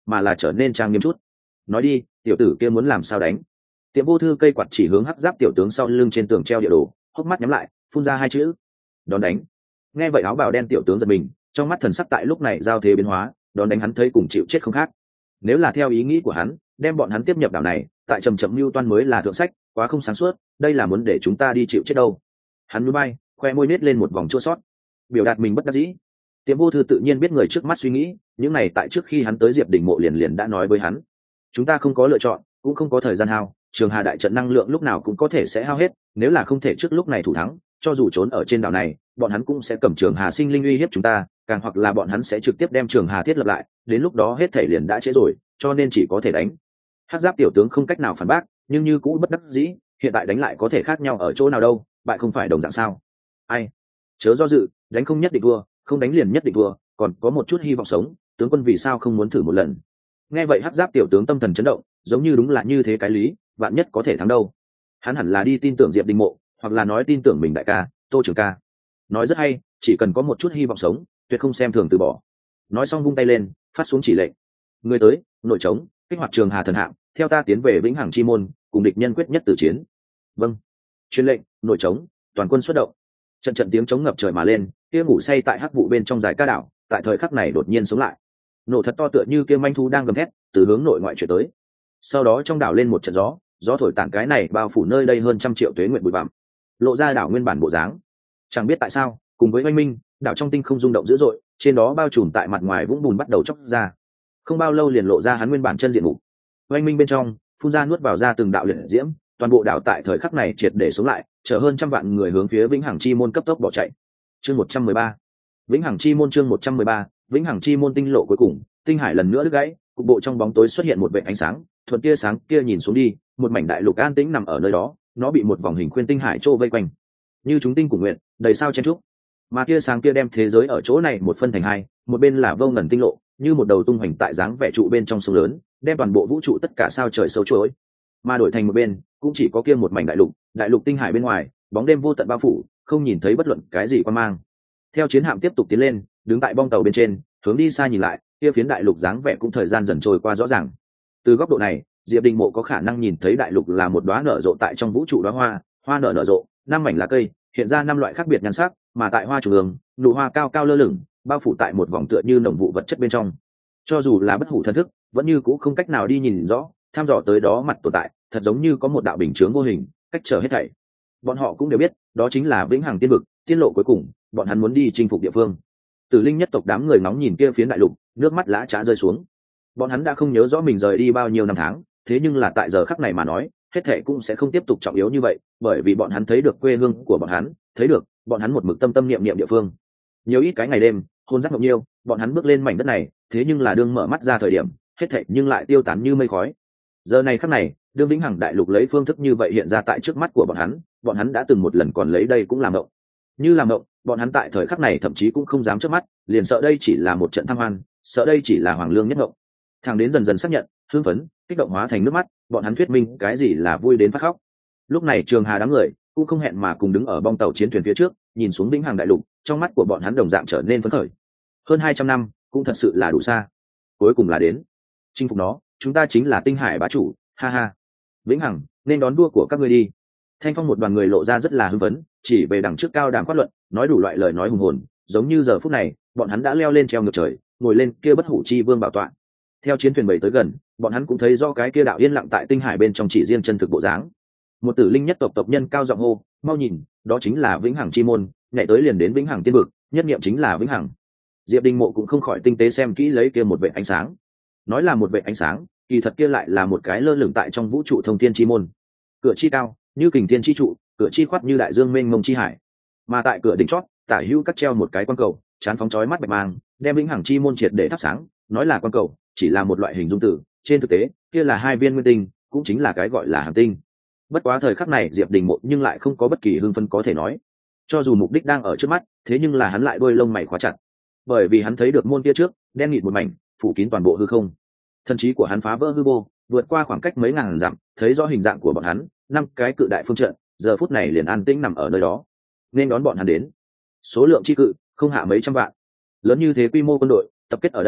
mà là trở nên trang nghiêm chút. Nói đi, tiểu tử kia muốn làm sao đánh? Tiệm Vô Thư cây quạt chỉ hướng hắc giáp tiểu tướng sau lưng trên tường treo địa đồ, hốc mắt nhắm lại, phun ra hai chữ: đón đánh. Nghe vậy áo bào đen tiểu tướng giật mình, trong mắt thần sắc tại lúc này giao thế biến hóa, đón đánh hắn thấy cùng chịu chết không khác. Nếu là theo ý nghĩ của hắn, đem bọn hắn tiếp nhập đảo này, tại trầm chậm mưu toan mới là thượng sách, quá không sáng suốt, đây là muốn để chúng ta đi chịu chết đâu. Hắn nhún vai, khoe môi nết lên một vòng chua xót, biểu đạt mình bất đắc dĩ. Tiệm Vô Thư tự nhiên biết người trước mắt suy nghĩ, những này tại trước khi hắn tới Diệp Đình mộ liền đã nói với hắn. Chúng ta không có lựa chọn, cũng không có thời gian hao, Trường Hà đại trận năng lượng lúc nào cũng có thể sẽ hao hết, nếu là không thể trước lúc này thủ thắng, cho dù trốn ở trên đảo này, bọn hắn cũng sẽ cầm Trường Hà sinh linh uy hiếp chúng ta, càng hoặc là bọn hắn sẽ trực tiếp đem Trường Hà thiết lập lại, đến lúc đó hết thể liền đã trễ rồi, cho nên chỉ có thể đánh. Hắc giáp tiểu tướng không cách nào phản bác, nhưng như cũ bất đắc dĩ, hiện tại đánh lại có thể khác nhau ở chỗ nào đâu, bại không phải đồng dạng sao? Ai? Chớ do dự, đánh không nhất định thua, không đánh liền nhất định thua, còn có một chút hy vọng sống, tướng quân vì sao không muốn thử một lần? Nghe vậy hắc giáp tiểu tướng tâm thần chấn động, giống như đúng là như thế cái lý, vạn nhất có thể thắng đâu. Hắn hẳn là đi tin tưởng Diệp Đình mộ, hoặc là nói tin tưởng mình đại ca Tô Trường ca. Nói rất hay, chỉ cần có một chút hy vọng sống, tuyệt không xem thường từ bỏ. Nói xong vung tay lên, phát xuống chỉ lệnh: người tới, nội trống, kích hoạt Trường Hà thần hạng, theo ta tiến về vĩnh hằng chi môn, cùng địch nhân quyết nhất tử chiến. Vâng. Truyền lệnh, nội trống, toàn quân xuất động. Trận trận tiếng trống ngập trời mà lên, kia ngủ say tại hắc vụ bên trong dài ca đảo, tại thời khắc này đột nhiên sống lại, nổ thật to tựa như kia manh thú đang gầm thét từ hướng nội ngoại chuyển tới. Sau đó trong đảo lên một trận gió, gió thổi tản cái này bao phủ nơi đây hơn 100 triệu tuế nguyện bụi bặm, lộ ra đảo nguyên bản bộ dáng. Chẳng biết tại sao, cùng với oanh minh, đảo trong tinh không rung động dữ dội, trên đó bao trùm tại mặt ngoài vũng bùn bắt đầu chóc ra. Không bao lâu liền lộ ra hắn nguyên bản chân diện mục. Oanh minh bên trong, phun ra nuốt vào ra từng đạo liệt diễm, toàn bộ đảo tại thời khắc này triệt để sống lại, chở hơn 100 vạn người hướng phía vĩnh hằng chi môn cấp tốc bỏ chạy. Chương 113. Vĩnh hằng chi môn chương 113, vĩnh hằng chi môn tinh lộ cuối cùng, tinh hải lần nữa đứt gãy, cục bộ trong bóng tối xuất hiện một vệt ánh sáng, thuận tia sáng kia nhìn xuống đi, một mảnh đại lục an tĩnh nằm ở nơi đó, nó bị một vòng hình khuyên tinh hải trô vây quanh, như chúng tinh của nguyện, đầy sao chen trúc. Mà tia sáng kia đem thế giới ở chỗ này một phân thành hai, một bên là vô ngần tinh lộ, như một đầu tung hoành tại dáng vẻ trụ bên trong sông lớn, đem toàn bộ vũ trụ tất cả sao trời sâu chuỗi. Mà đổi thành một bên, cũng chỉ có kia một mảnh đại lục tinh hải bên ngoài, bóng đêm vô tận bao phủ, không nhìn thấy bất luận cái gì quan mang. Theo chiến hạm tiếp tục tiến lên, đứng tại bong tàu bên trên, hướng đi xa nhìn lại, kia phiến đại lục dáng vẻ cũng thời gian dần trôi qua rõ ràng. Từ góc độ này, Diệp Đình mộ có khả năng nhìn thấy đại lục là một đóa nở rộ tại trong vũ trụ đóa hoa, hoa nở rộ, 5 mảnh lá cây, hiện ra 5 loại khác biệt nhan sắc, mà tại hoa trung ương, nụ hoa cao cao lơ lửng, bao phủ tại một vòng tựa như nồng vụ vật chất bên trong. Cho dù là bất hủ thần thức, vẫn như cũ không cách nào đi nhìn rõ, tham dò tới đó mặt tồn tại, thật giống như có một đạo bình chướng vô hình, cách trở hết thảy. Bọn họ cũng đều biết, đó chính là vĩnh hằng tiên vực, tiên lộ cuối cùng, bọn hắn muốn đi chinh phục địa phương. Tử linh nhất tộc đám người ngóng nhìn kia phiến đại lục, nước mắt lã chã rơi xuống. Bọn hắn đã không nhớ rõ mình rời đi bao nhiêu năm tháng, thế nhưng là tại giờ khắc này mà nói, hết thảy cũng sẽ không tiếp tục trọng yếu như vậy, bởi vì bọn hắn thấy được quê hương của bọn hắn, thấy được bọn hắn một mực tâm tâm niệm niệm địa phương. Nhiều ít cái ngày đêm, hôn giác ngọc nhiêu, bọn hắn bước lên mảnh đất này, thế nhưng là đương mở mắt ra thời điểm, hết thảy nhưng lại tiêu tán như mây khói. Giờ này khắc này, đương vĩnh hằng đại lục lấy phương thức như vậy hiện ra tại trước mắt của bọn hắn đã từng một lần còn lấy đây cũng làm mộng. Như làm mộng, bọn hắn tại thời khắc này thậm chí cũng không dám chớp mắt, liền sợ đây chỉ là một trận tham hoan, sợ đây chỉ là hoàng lương nhất mộng. Thằng đến dần dần xác nhận, hưng phấn, kích động hóa thành nước mắt, bọn hắn thuyết minh cái gì là vui đến phát khóc. Lúc này Trường Hà đám người cũng không hẹn mà cùng đứng ở bong tàu chiến thuyền phía trước, nhìn xuống vĩnh hằng đại lục, trong mắt của bọn hắn đồng dạng trở nên phấn khởi. Hơn 200 năm, cũng thật sự là đủ xa. Cuối cùng là đến. Chinh phục nó, chúng ta chính là tinh hải bá chủ, ha ha. Vĩnh hằng, nên đón đua của các ngươi đi. Thanh Phong một đoàn người lộ ra rất là hưng phấn, chỉ về đằng trước cao đàm phát luận, nói đủ loại lời nói hùng hồn, giống như giờ phút này, bọn hắn đã leo lên treo ngược trời, ngồi lên kia bất hủ chi vương bảo tọa. Theo chiến thuyền bầy tới gần, bọn hắn cũng thấy do cái kia đạo yên lặng tại tinh hải bên trong chỉ riêng chân thực bộ dáng. Một tử linh nhất tộc tộc nhân cao giọng hô, mau nhìn, đó chính là vĩnh hằng chi môn, nhảy tới liền đến vĩnh hằng tiên vực, nhất niệm chính là vĩnh hằng. Diệp Đình mộ cũng không khỏi tinh tế xem kỹ lấy kia một vệt ánh sáng. Nói là một vệt ánh sáng, kỳ thật kia lại là một cái lơ lửng tại trong vũ trụ thông thiên chi môn. Cửa chi cao, như kình thiên chi trụ, cửa chi khoát như đại dương mênh mông chi hải. Mà tại cửa đỉnh chót, tả hữu cắt treo một cái quan cầu, chán phóng chói mắt bạch mang, đem vĩnh hằng chi môn triệt để thắp sáng. Nói là quan cầu, chỉ là một loại hình dung từ, trên thực tế, kia là 2 viên nguyên tinh, cũng chính là cái gọi là hành tinh. Bất quá thời khắc này Diệp Đình mộ nhưng lại không có bất kỳ hưng phấn có thể nói. Cho dù mục đích đang ở trước mắt, thế nhưng là hắn lại đôi lông mày khóa chặt, bởi vì hắn thấy được môn kia trước, đen nghịt một mảnh, phủ kín toàn bộ hư không. Thần trí của hắn phá vỡ hư vô, vượt qua khoảng cách mấy ngàn dặm, thấy rõ hình dạng của bọn hắn, 5 cái cự đại phương trận, giờ phút này liền an tĩnh nằm ở nơi đó, nên đón bọn hắn đến. Số lượng chi cự, không hạ mấy trăm vạn. Lớn như thế quy mô quân đội, tập kết ở đây,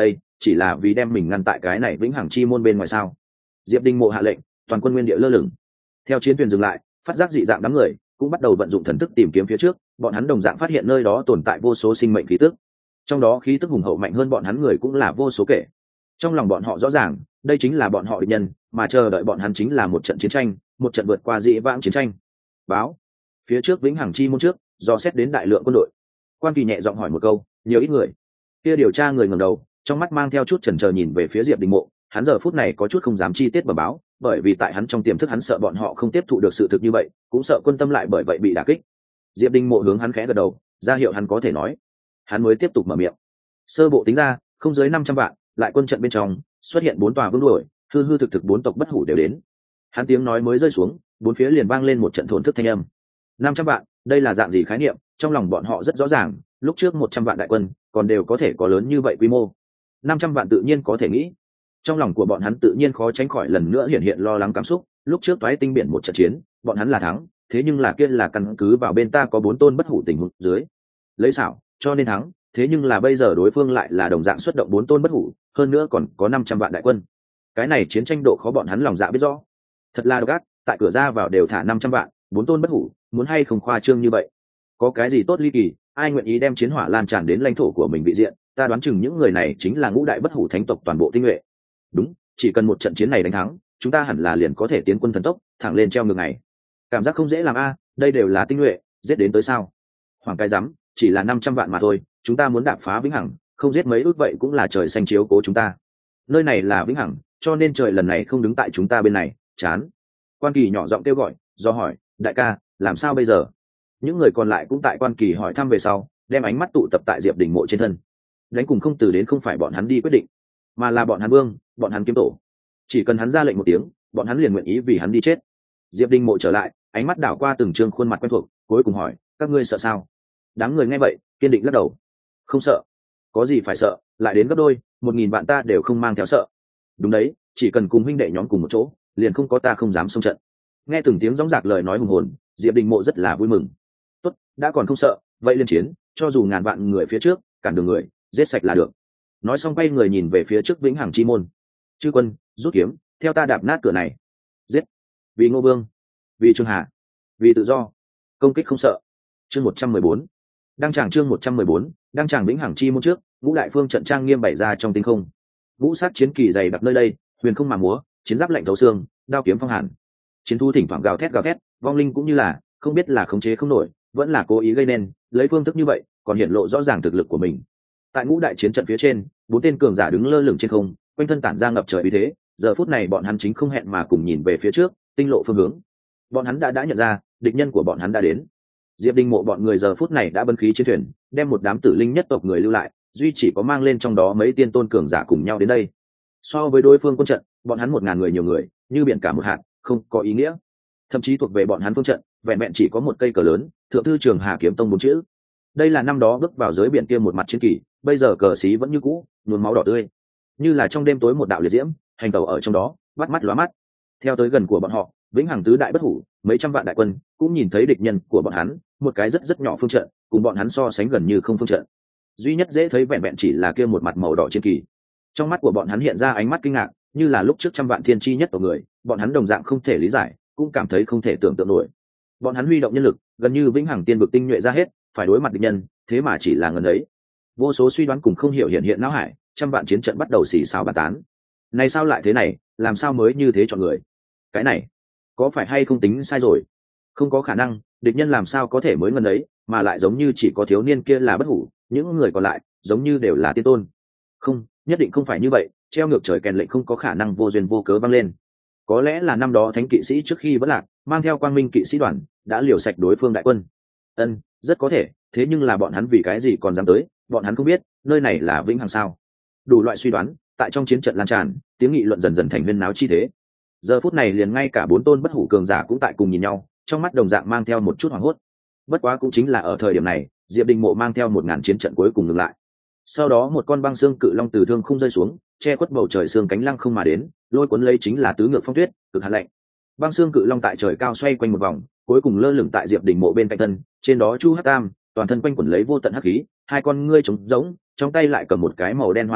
chỉ là vì đem mình ngăn tại cái này vĩnh hằng chi môn bên ngoài sao? Diệp Đình Mộ hạ lệnh, toàn quân nguyên địa lơ lửng. Theo chiến thuyền dừng lại, phát giác dị dạng đám người cũng bắt đầu vận dụng thần thức tìm kiếm phía trước, bọn hắn đồng dạng phát hiện nơi đó tồn tại vô số sinh mệnh khí tức. Trong đó khí tức hùng hậu mạnh hơn bọn hắn người cũng là vô số kể. Trong lòng bọn họ rõ ràng, đây chính là bọn họ địch nhân, mà chờ đợi bọn hắn chính là một trận chiến tranh, một trận vượt qua dị vãng chiến tranh. Báo, phía trước vĩnh hằng chi môn trước, do xét đến đại lượng quân đội. Quan Kỳ nhẹ giọng hỏi một câu, nhiều ít người? Kia điều tra người ngẩng đầu, trong mắt mang theo chút chần chờ nhìn về phía Diệp Đình Mộ, hắn giờ phút này có chút không dám chi tiết bẩm báo, bởi vì tại hắn trong tiềm thức hắn sợ bọn họ không tiếp thụ được sự thực như vậy, cũng sợ quân tâm lại bởi vậy bị đả kích. Diệp Đình Mộ hướng hắn khẽ gật đầu, ra hiệu hắn có thể nói. Hắn mới tiếp tục mở miệng. Sơ bộ tính ra, không dưới 500 vạn, lại quân trận bên trong xuất hiện 4 tòa vương đuổi, hư hư thực thực 4 tộc bất hủ đều đến. Hắn tiếng nói mới rơi xuống, bốn phía liền vang lên một trận thổn thức thanh âm. 500 vạn, đây là dạng gì khái niệm? Trong lòng bọn họ rất rõ ràng, lúc trước 100 vạn đại quân, còn đều có thể có lớn như vậy quy mô. 500 vạn tự nhiên có thể nghĩ. Trong lòng của bọn hắn tự nhiên khó tránh khỏi lần nữa hiện hiện lo lắng cảm xúc, lúc trước toái tinh biển một trận chiến, bọn hắn là thắng, thế nhưng là kia là căn cứ vào bên ta có 4 tôn bất hủ tình huống dưới. Lấy xảo, cho nên thắng, thế nhưng là bây giờ đối phương lại là đồng dạng xuất động 4 tôn bất hủ, hơn nữa còn có 500 vạn đại quân. Cái này chiến tranh độ khó bọn hắn lòng dạ biết rõ. Thật là độc ác, tại cửa ra vào đều thả 500 vạn, 4 tôn bất hủ, muốn hay không khoa trương như vậy. Có cái gì tốt ly kỳ, ai nguyện ý đem chiến hỏa lan tràn đến lãnh thổ của mình bị diện, ta đoán chừng những người này chính là ngũ đại bất hủ thánh tộc toàn bộ tinh nhuệ. Đúng, chỉ cần một trận chiến này đánh thắng, chúng ta hẳn là liền có thể tiến quân thần tốc, thẳng lên treo ngược ngày. Cảm giác không dễ làm a, đây đều là tinh nhuệ, giết đến tới sao? Hoàng cái rắm, chỉ là 500 vạn mà thôi, chúng ta muốn đạp phá vĩnh hằng, không giết mấy ước vậy cũng là trời xanh chiếu cố chúng ta. Nơi này là vĩnh hằng, cho nên trời lần này không đứng tại chúng ta bên này, chán. Quan Kỳ nhỏ giọng kêu gọi, do hỏi, đại ca, làm sao bây giờ? Những người còn lại cũng tại Quan Kỳ hỏi thăm về sau, đem ánh mắt tụ tập tại Diệp Đình Mộ trên thân. Đánh cùng không từ đến không phải bọn hắn đi quyết định, mà là bọn hắn vương, bọn hắn kiếm tổ. Chỉ cần hắn ra lệnh một tiếng, bọn hắn liền nguyện ý vì hắn đi chết. Diệp Đình Mộ trở lại, ánh mắt đảo qua từng trương khuôn mặt quen thuộc, cuối cùng hỏi, các ngươi sợ sao? Đám người nghe vậy, kiên định lắc đầu. Không sợ. Có gì phải sợ, lại đến gấp đôi, 1000 vạn ta đều không mang theo sợ. Đúng đấy, chỉ cần cùng huynh đệ nhóm cùng một chỗ, liền không có ta không dám xông trận. Nghe từng tiếng gióng giạc lời nói hùng hồn, Diệp Đình Mộ rất là vui mừng. Tốt, đã còn không sợ, vậy liên chiến, cho dù ngàn vạn người phía trước, cản đường người, giết sạch là được. Nói xong quay người nhìn về phía trước vĩnh hằng chi môn. Chư quân, rút kiếm, theo ta đạp nát cửa này. Giết. Vì Ngô Vương, vì Trương Hà, vì tự do. Công kích không sợ. Chương 114. Đăng tràng chương 114, đăng tràng vĩnh hằng chi môn trước, ngũ đại phương trận trang nghiêm bày ra trong tinh không. Ngũ sát chiến kỳ dày đặc nơi đây, huyền không mà múa, chiến giáp lạnh thấu xương, đao kiếm phong hàn. Chiến thu thỉnh thoảng gào thét, vong linh cũng như là không biết là khống chế không nổi, vẫn là cố ý gây nên, lấy phương thức như vậy, còn hiển lộ rõ ràng thực lực của mình. Tại ngũ đại chiến trận phía trên, 4 tên cường giả đứng lơ lửng trên không, quanh thân tản ra ngập trời uy thế, giờ phút này bọn hắn chính không hẹn mà cùng nhìn về phía trước, tinh lộ phương hướng. Bọn hắn đã nhận ra, địch nhân của bọn hắn đã đến. Diệp Đình Mộ bọn người giờ phút này đã bấn khí chiến thuyền, đem một đám tử linh nhất tộc người lưu lại, duy chỉ có mang lên trong đó mấy tiên tôn cường giả cùng nhau đến đây. So với đối phương quân trận, bọn hắn 1000 người nhiều người, như biển cả một hạt, không có ý nghĩa. Thậm chí thuộc về bọn hắn phương trận, vẹn vẹn chỉ có một cây cờ lớn, thượng thư Trường Hà kiếm tông 4 chữ. Đây là năm đó bước vào giới biển kia một mặt chiến kỳ, bây giờ cờ xí vẫn như cũ, nhuốm máu đỏ tươi, như là trong đêm tối một đạo liệt diễm, hành tẩu ở trong đó, bắt mắt lóa mắt. Theo tới gần của bọn họ, vĩnh hằng tứ đại bất hủ, mấy trăm vạn đại quân, cũng nhìn thấy địch nhân của bọn hắn, một cái rất nhỏ phương trận, cùng bọn hắn so sánh gần như không phương trận. Duy nhất dễ thấy vẹn vẹn chỉ là kia một mặt màu đỏ chiến kỳ. Trong mắt của bọn hắn hiện ra ánh mắt kinh ngạc, như là lúc trước trăm vạn thiên chi nhất của người, bọn hắn đồng dạng không thể lý giải, cũng cảm thấy không thể tưởng tượng nổi. Bọn hắn huy động nhân lực, gần như vĩnh hằng tiên vực tinh nhuệ ra hết, phải đối mặt địch nhân, thế mà chỉ là ngần ấy. Vô số suy đoán cùng không hiểu hiện não hải, trăm vạn chiến trận bắt đầu xì xào bàn tán. Này sao lại thế này, làm sao mới như thế chọn người? Cái này, có phải hay không tính sai rồi? Không có khả năng, địch nhân làm sao có thể mới ngần ấy, mà lại giống như chỉ có thiếu niên kia là bất hủ, những người còn lại giống như đều là tiên tôn. Không, nhất định không phải như vậy, treo ngược trời kèn lệnh không có khả năng vô duyên vô cớ vang lên. Có lẽ là năm đó thánh kỵ sĩ trước khi vẫn lạc, mang theo quang minh kỵ sĩ đoàn, đã liều sạch đối phương đại quân. Rất có thể, thế nhưng là bọn hắn vì cái gì còn dám tới, bọn hắn không biết, nơi này là vĩnh hằng sao? Đủ loại suy đoán, tại trong chiến trận lan tràn, tiếng nghị luận dần dần thành huyên náo chi thế. Giờ phút này liền ngay cả 4 tôn bất hủ cường giả cũng tại cùng nhìn nhau, trong mắt đồng dạng mang theo một chút hoảng hốt. Bất quá cũng chính là ở thời điểm này, Diệp Đình Mộ mang theo 1000 chiến trận cuối cùng ngừng lại. Sau đó một con băng xương cự long từ thương không rơi xuống, che khuất bầu trời xương cánh lăng không mà đến, lôi cuốn lấy chính là tứ ngược phong tuyết, cực hạn lạnh. Băng xương cự long tại trời cao xoay quanh một vòng, cuối cùng lơ lửng tại Diệp Đình Mộ bên cạnh thân, trên đó Chu Hắc Tam, toàn thân quanh quẩn lấy vô tận hắc khí, hai con ngươi trống rỗng, trong tay lại cầm một cái màu đen hoa sen,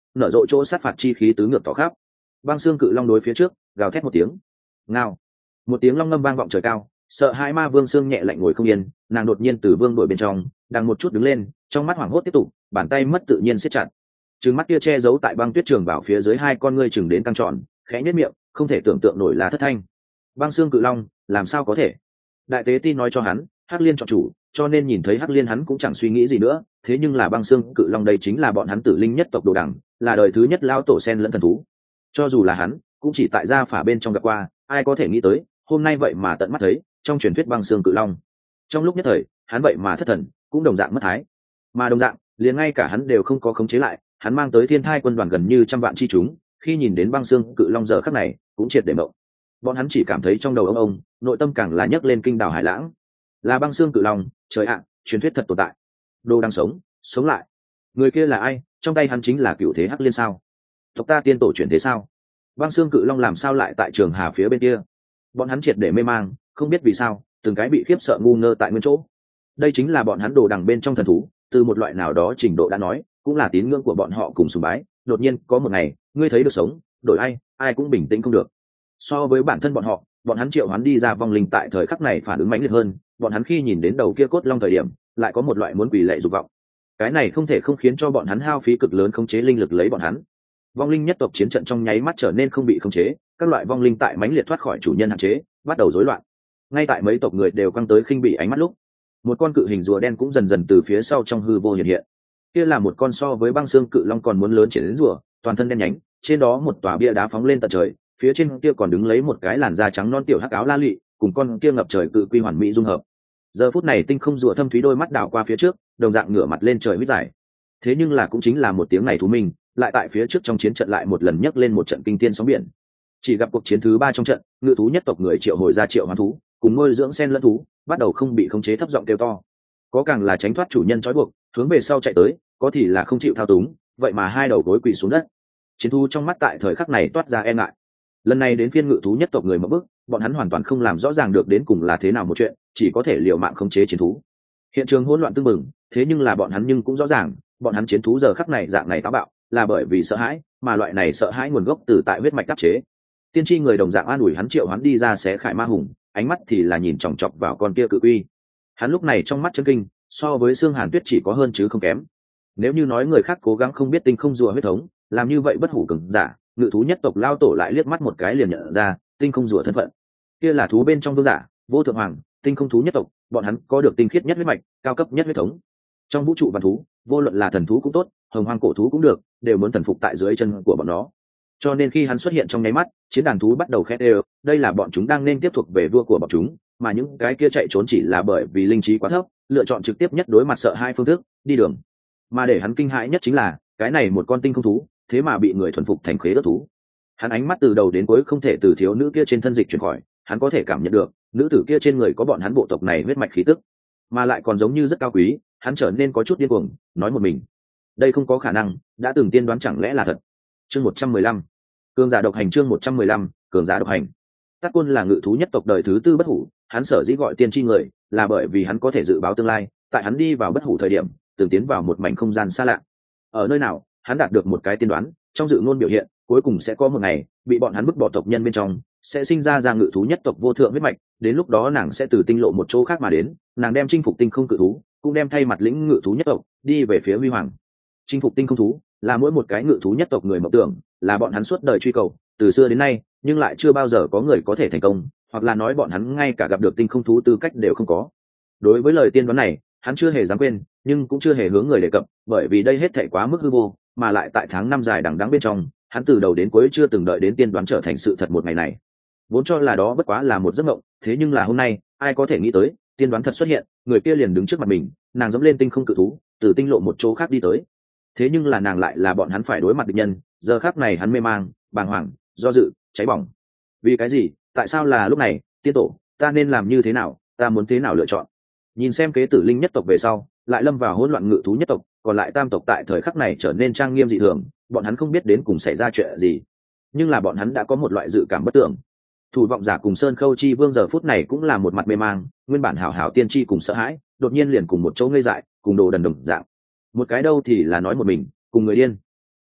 nở rộ chỗ sát phạt chi khí tứ ngược tỏ khắp. Băng xương cự long đối phía trước gào thét một tiếng, ngao, một tiếng long ngâm vang vọng trời cao. Sợ hai ma vương xương nhẹ lạnh ngồi không yên, nàng đột nhiên từ vương đội bên trong đang một chút đứng lên, trong mắt hoảng hốt tiếp tục, bàn tay mất tự nhiên siết chặt, trừng mắt kia che giấu tại băng tuyết trường bảo phía dưới hai con ngươi chừng đến căng tròn, khẽ nhếch miệng, không thể tưởng tượng nổi là thất thanh. Băng xương cự long làm sao có thể? Đại tế ti nói cho hắn hắc liên chọn chủ, cho nên nhìn thấy hắc liên hắn cũng chẳng suy nghĩ gì nữa. Thế nhưng là băng xương cự long đây chính là bọn hắn tử linh nhất tộc đồ đẳng, là đời thứ nhất lão tổ sen lẫn thần thú. Cho dù là hắn cũng chỉ tại gia phả bên trong gặp qua, ai có thể nghĩ tới hôm nay vậy mà tận mắt thấy trong truyền thuyết băng xương cự long. Trong lúc nhất thời hắn vậy mà thất thần, cũng đồng dạng mất thái. Mà đồng dạng liền ngay cả hắn đều không có khống chế lại, hắn mang tới thiên thai quân đoàn gần như trăm vạn chi chúng, khi nhìn đến băng xương cự long giờ khắc này cũng triệt để mộng. Bọn hắn chỉ cảm thấy trong đầu ông nội tâm càng là nhấc lên kinh đảo hải lãng. Là băng xương cự long, trời ạ, truyền thuyết thật tồn tại. Đồ đang sống lại. Người kia là ai? Trong tay hắn chính là cựu thế hắc liên sao? Tộc ta tiên tổ chuyển thế sao? Băng xương cự long làm sao lại tại trường hà phía bên kia? Bọn hắn triệt để mê mang, không biết vì sao từng cái bị khiếp sợ ngu ngơ tại nguyên chỗ. Đây chính là bọn hắn đồ đằng bên trong thần thú, từ một loại nào đó trình độ đã nói cũng là tín ngưỡng của bọn họ cùng sùng bái. Đột nhiên có một ngày ngươi thấy được sống, đổi ai cũng bình tĩnh không được. So với bản thân bọn hắn triệu hoán đi ra vong linh tại thời khắc này phản ứng mãnh liệt hơn. Bọn hắn khi nhìn đến đầu kia cốt long thời điểm lại có một loại muốn quỳ lệ dục vọng. Cái này không thể không khiến cho bọn hắn hao phí cực lớn khống chế linh lực lấy bọn hắn. Vong linh nhất tộc chiến trận trong nháy mắt trở nên không bị khống chế, các loại vong linh tại mãnh liệt thoát khỏi chủ nhân hạn chế, bắt đầu rối loạn. Ngay tại mấy tộc người đều căng tới khinh bỉ ánh mắt lúc, một con cự hình rùa đen cũng dần dần từ phía sau trong hư vô hiện hiện. Kia là một con so với băng xương cự long còn muốn lớn triển đến rùa, toàn thân đen nhánh, trên đó một tòa bia đá phóng lên tận trời, phía trên kia còn đứng lấy một cái làn da trắng non tiểu hắc áo la lị, cùng con kia ngập trời cự quy hoàn mỹ dung hợp. Giờ phút này tinh không rùa thâm thúy đôi mắt đảo qua phía trước, đồng dạng ngửa mặt lên trời huýt dài. Thế nhưng là cũng chính là một tiếng này thú mình, lại tại phía trước trong chiến trận lại một lần nhấc lên một trận kinh thiên sóng biển. Chỉ gặp cuộc chiến thứ 3 trong trận, ngự thú nhất tộc người triệu hồi ra triệu hoán thú, cùng nuôi dưỡng sen lẫn thú, bắt đầu không bị khống chế thấp giọng kêu to. Có càng là tránh thoát chủ nhân trói buộc, hướng về sau chạy tới, có thì là không chịu thao túng, vậy mà hai đầu gối quỳ xuống đất. Chiến thú trong mắt tại thời khắc này toát ra e ngại. Lần này đến phiên ngự thú nhất tộc người mở bức, bọn hắn hoàn toàn không làm rõ ràng được đến cùng là thế nào một chuyện, chỉ có thể liều mạng khống chế chiến thú. Hiện trường hỗn loạn tương mừng, thế nhưng là bọn hắn nhưng cũng rõ ràng, bọn hắn chiến thú giờ khắc này dạng này táo bạo, là bởi vì sợ hãi, mà loại này sợ hãi nguồn gốc từ tại huyết mạch đắc chế. Tiên tri người đồng dạng an ủi hắn triệu hắn đi ra xé khải ma hùng, ánh mắt thì là nhìn chòng chọc vào con kia cự uy. Hắn lúc này trong mắt chấn kinh, so với xương hàn tuyết chỉ có hơn chứ không kém. Nếu như nói người khác cố gắng không biết tinh không rùa huyết thống, làm như vậy bất hủ cường giả, ngự thú nhất tộc lao tổ lại liếc mắt một cái liền nhận ra tinh không rùa thân phận. Kia là thú bên trong vương giả, vô thượng hoàng, tinh không thú nhất tộc, bọn hắn có được tinh khiết nhất huyết mạch, cao cấp nhất huyết thống. Trong vũ trụ vạn thú, vô luận là thần thú cũng tốt, hồng hoang cổ thú cũng được, đều muốn thần phục tại dưới chân của bọn nó. Cho nên khi hắn xuất hiện trong nháy mắt, chiến đàn thú bắt đầu khét đều, đây là bọn chúng đang nên tiếp thuộc về vua của bọn chúng, mà những cái kia chạy trốn chỉ là bởi vì linh trí quá thấp, lựa chọn trực tiếp nhất đối mặt sợ hai phương thức, đi đường. Mà để hắn kinh hãi nhất chính là, cái này một con tinh không thú, thế mà bị người thuần phục thành khế ớt thú. Hắn ánh mắt từ đầu đến cuối không thể từ thiếu nữ kia trên thân dịch chuyển khỏi, hắn có thể cảm nhận được, nữ tử kia trên người có bọn hắn bộ tộc này huyết mạch khí tức, mà lại còn giống như rất cao quý, hắn trở nên có chút điên cuồng, nói một mình. Đây không có khả năng, đã từng tiên đoán chẳng lẽ là thật. Chương 115. Cường giả độc hành, chương 115, cường giả độc hành. Tát Côn là ngự thú nhất tộc đời thứ 4 bất hủ, hắn sở dĩ gọi tiên tri người, là bởi vì hắn có thể dự báo tương lai, tại hắn đi vào bất hủ thời điểm, từng tiến vào một mảnh không gian xa lạ. Ở nơi nào, hắn đạt được một cái tiên đoán, trong dự ngôn biểu hiện, cuối cùng sẽ có một ngày, bị bọn hắn bức bỏ tộc nhân bên trong, sẽ sinh ra ngự thú nhất tộc vô thượng huyết mạch, đến lúc đó nàng sẽ từ tinh lộ một chỗ khác mà đến, nàng đem chinh phục tinh không cự thú, cũng đem thay mặt lĩnh ngự thú nhất tộc, đi về phía huy hoàng. Chinh phục tinh không thú, là mỗi một cái ngự thú nhất tộc người mộng tưởng, là bọn hắn suốt đời truy cầu, từ xưa đến nay, nhưng lại chưa bao giờ có người có thể thành công, hoặc là nói bọn hắn ngay cả gặp được tinh không thú tư cách đều không có. Đối với lời tiên đoán này, hắn chưa hề dám quên, nhưng cũng chưa hề hướng người đề cập, bởi vì đây hết thảy quá mức hư vô, mà lại tại tháng 5 dài đằng đẵng bên trong, hắn từ đầu đến cuối chưa từng đợi đến tiên đoán trở thành sự thật một ngày này. Vốn cho là đó bất quá là một giấc mộng, thế nhưng là hôm nay, ai có thể nghĩ tới, tiên đoán thật xuất hiện, người kia liền đứng trước mặt mình, nàng dẫm lên tinh không cự thú, từ tinh lộ một chỗ khác đi tới. Thế nhưng là nàng lại là bọn hắn phải đối mặt địch nhân, giờ khắc này hắn mê mang, bàng hoàng, do dự, cháy bỏng. Vì cái gì? Tại sao là lúc này? Tiên tổ, ta nên làm như thế nào? Ta muốn thế nào lựa chọn? Nhìn xem kế tử linh nhất tộc về sau, lại lâm vào hỗn loạn ngự thú nhất tộc, còn lại tam tộc tại thời khắc này trở nên trang nghiêm dị thường, bọn hắn không biết đến cùng xảy ra chuyện gì, nhưng là bọn hắn đã có một loại dự cảm bất tưởng. Thủ vọng giả cùng Sơn Khâu Chi Vương giờ phút này cũng là một mặt mê mang, nguyên bản hảo hảo tiên tri cùng sợ hãi, đột nhiên liền cùng một chỗ ngây dại, cùng đồ đần đồng dạng. Một cái đâu thì là nói một mình, cùng người điên.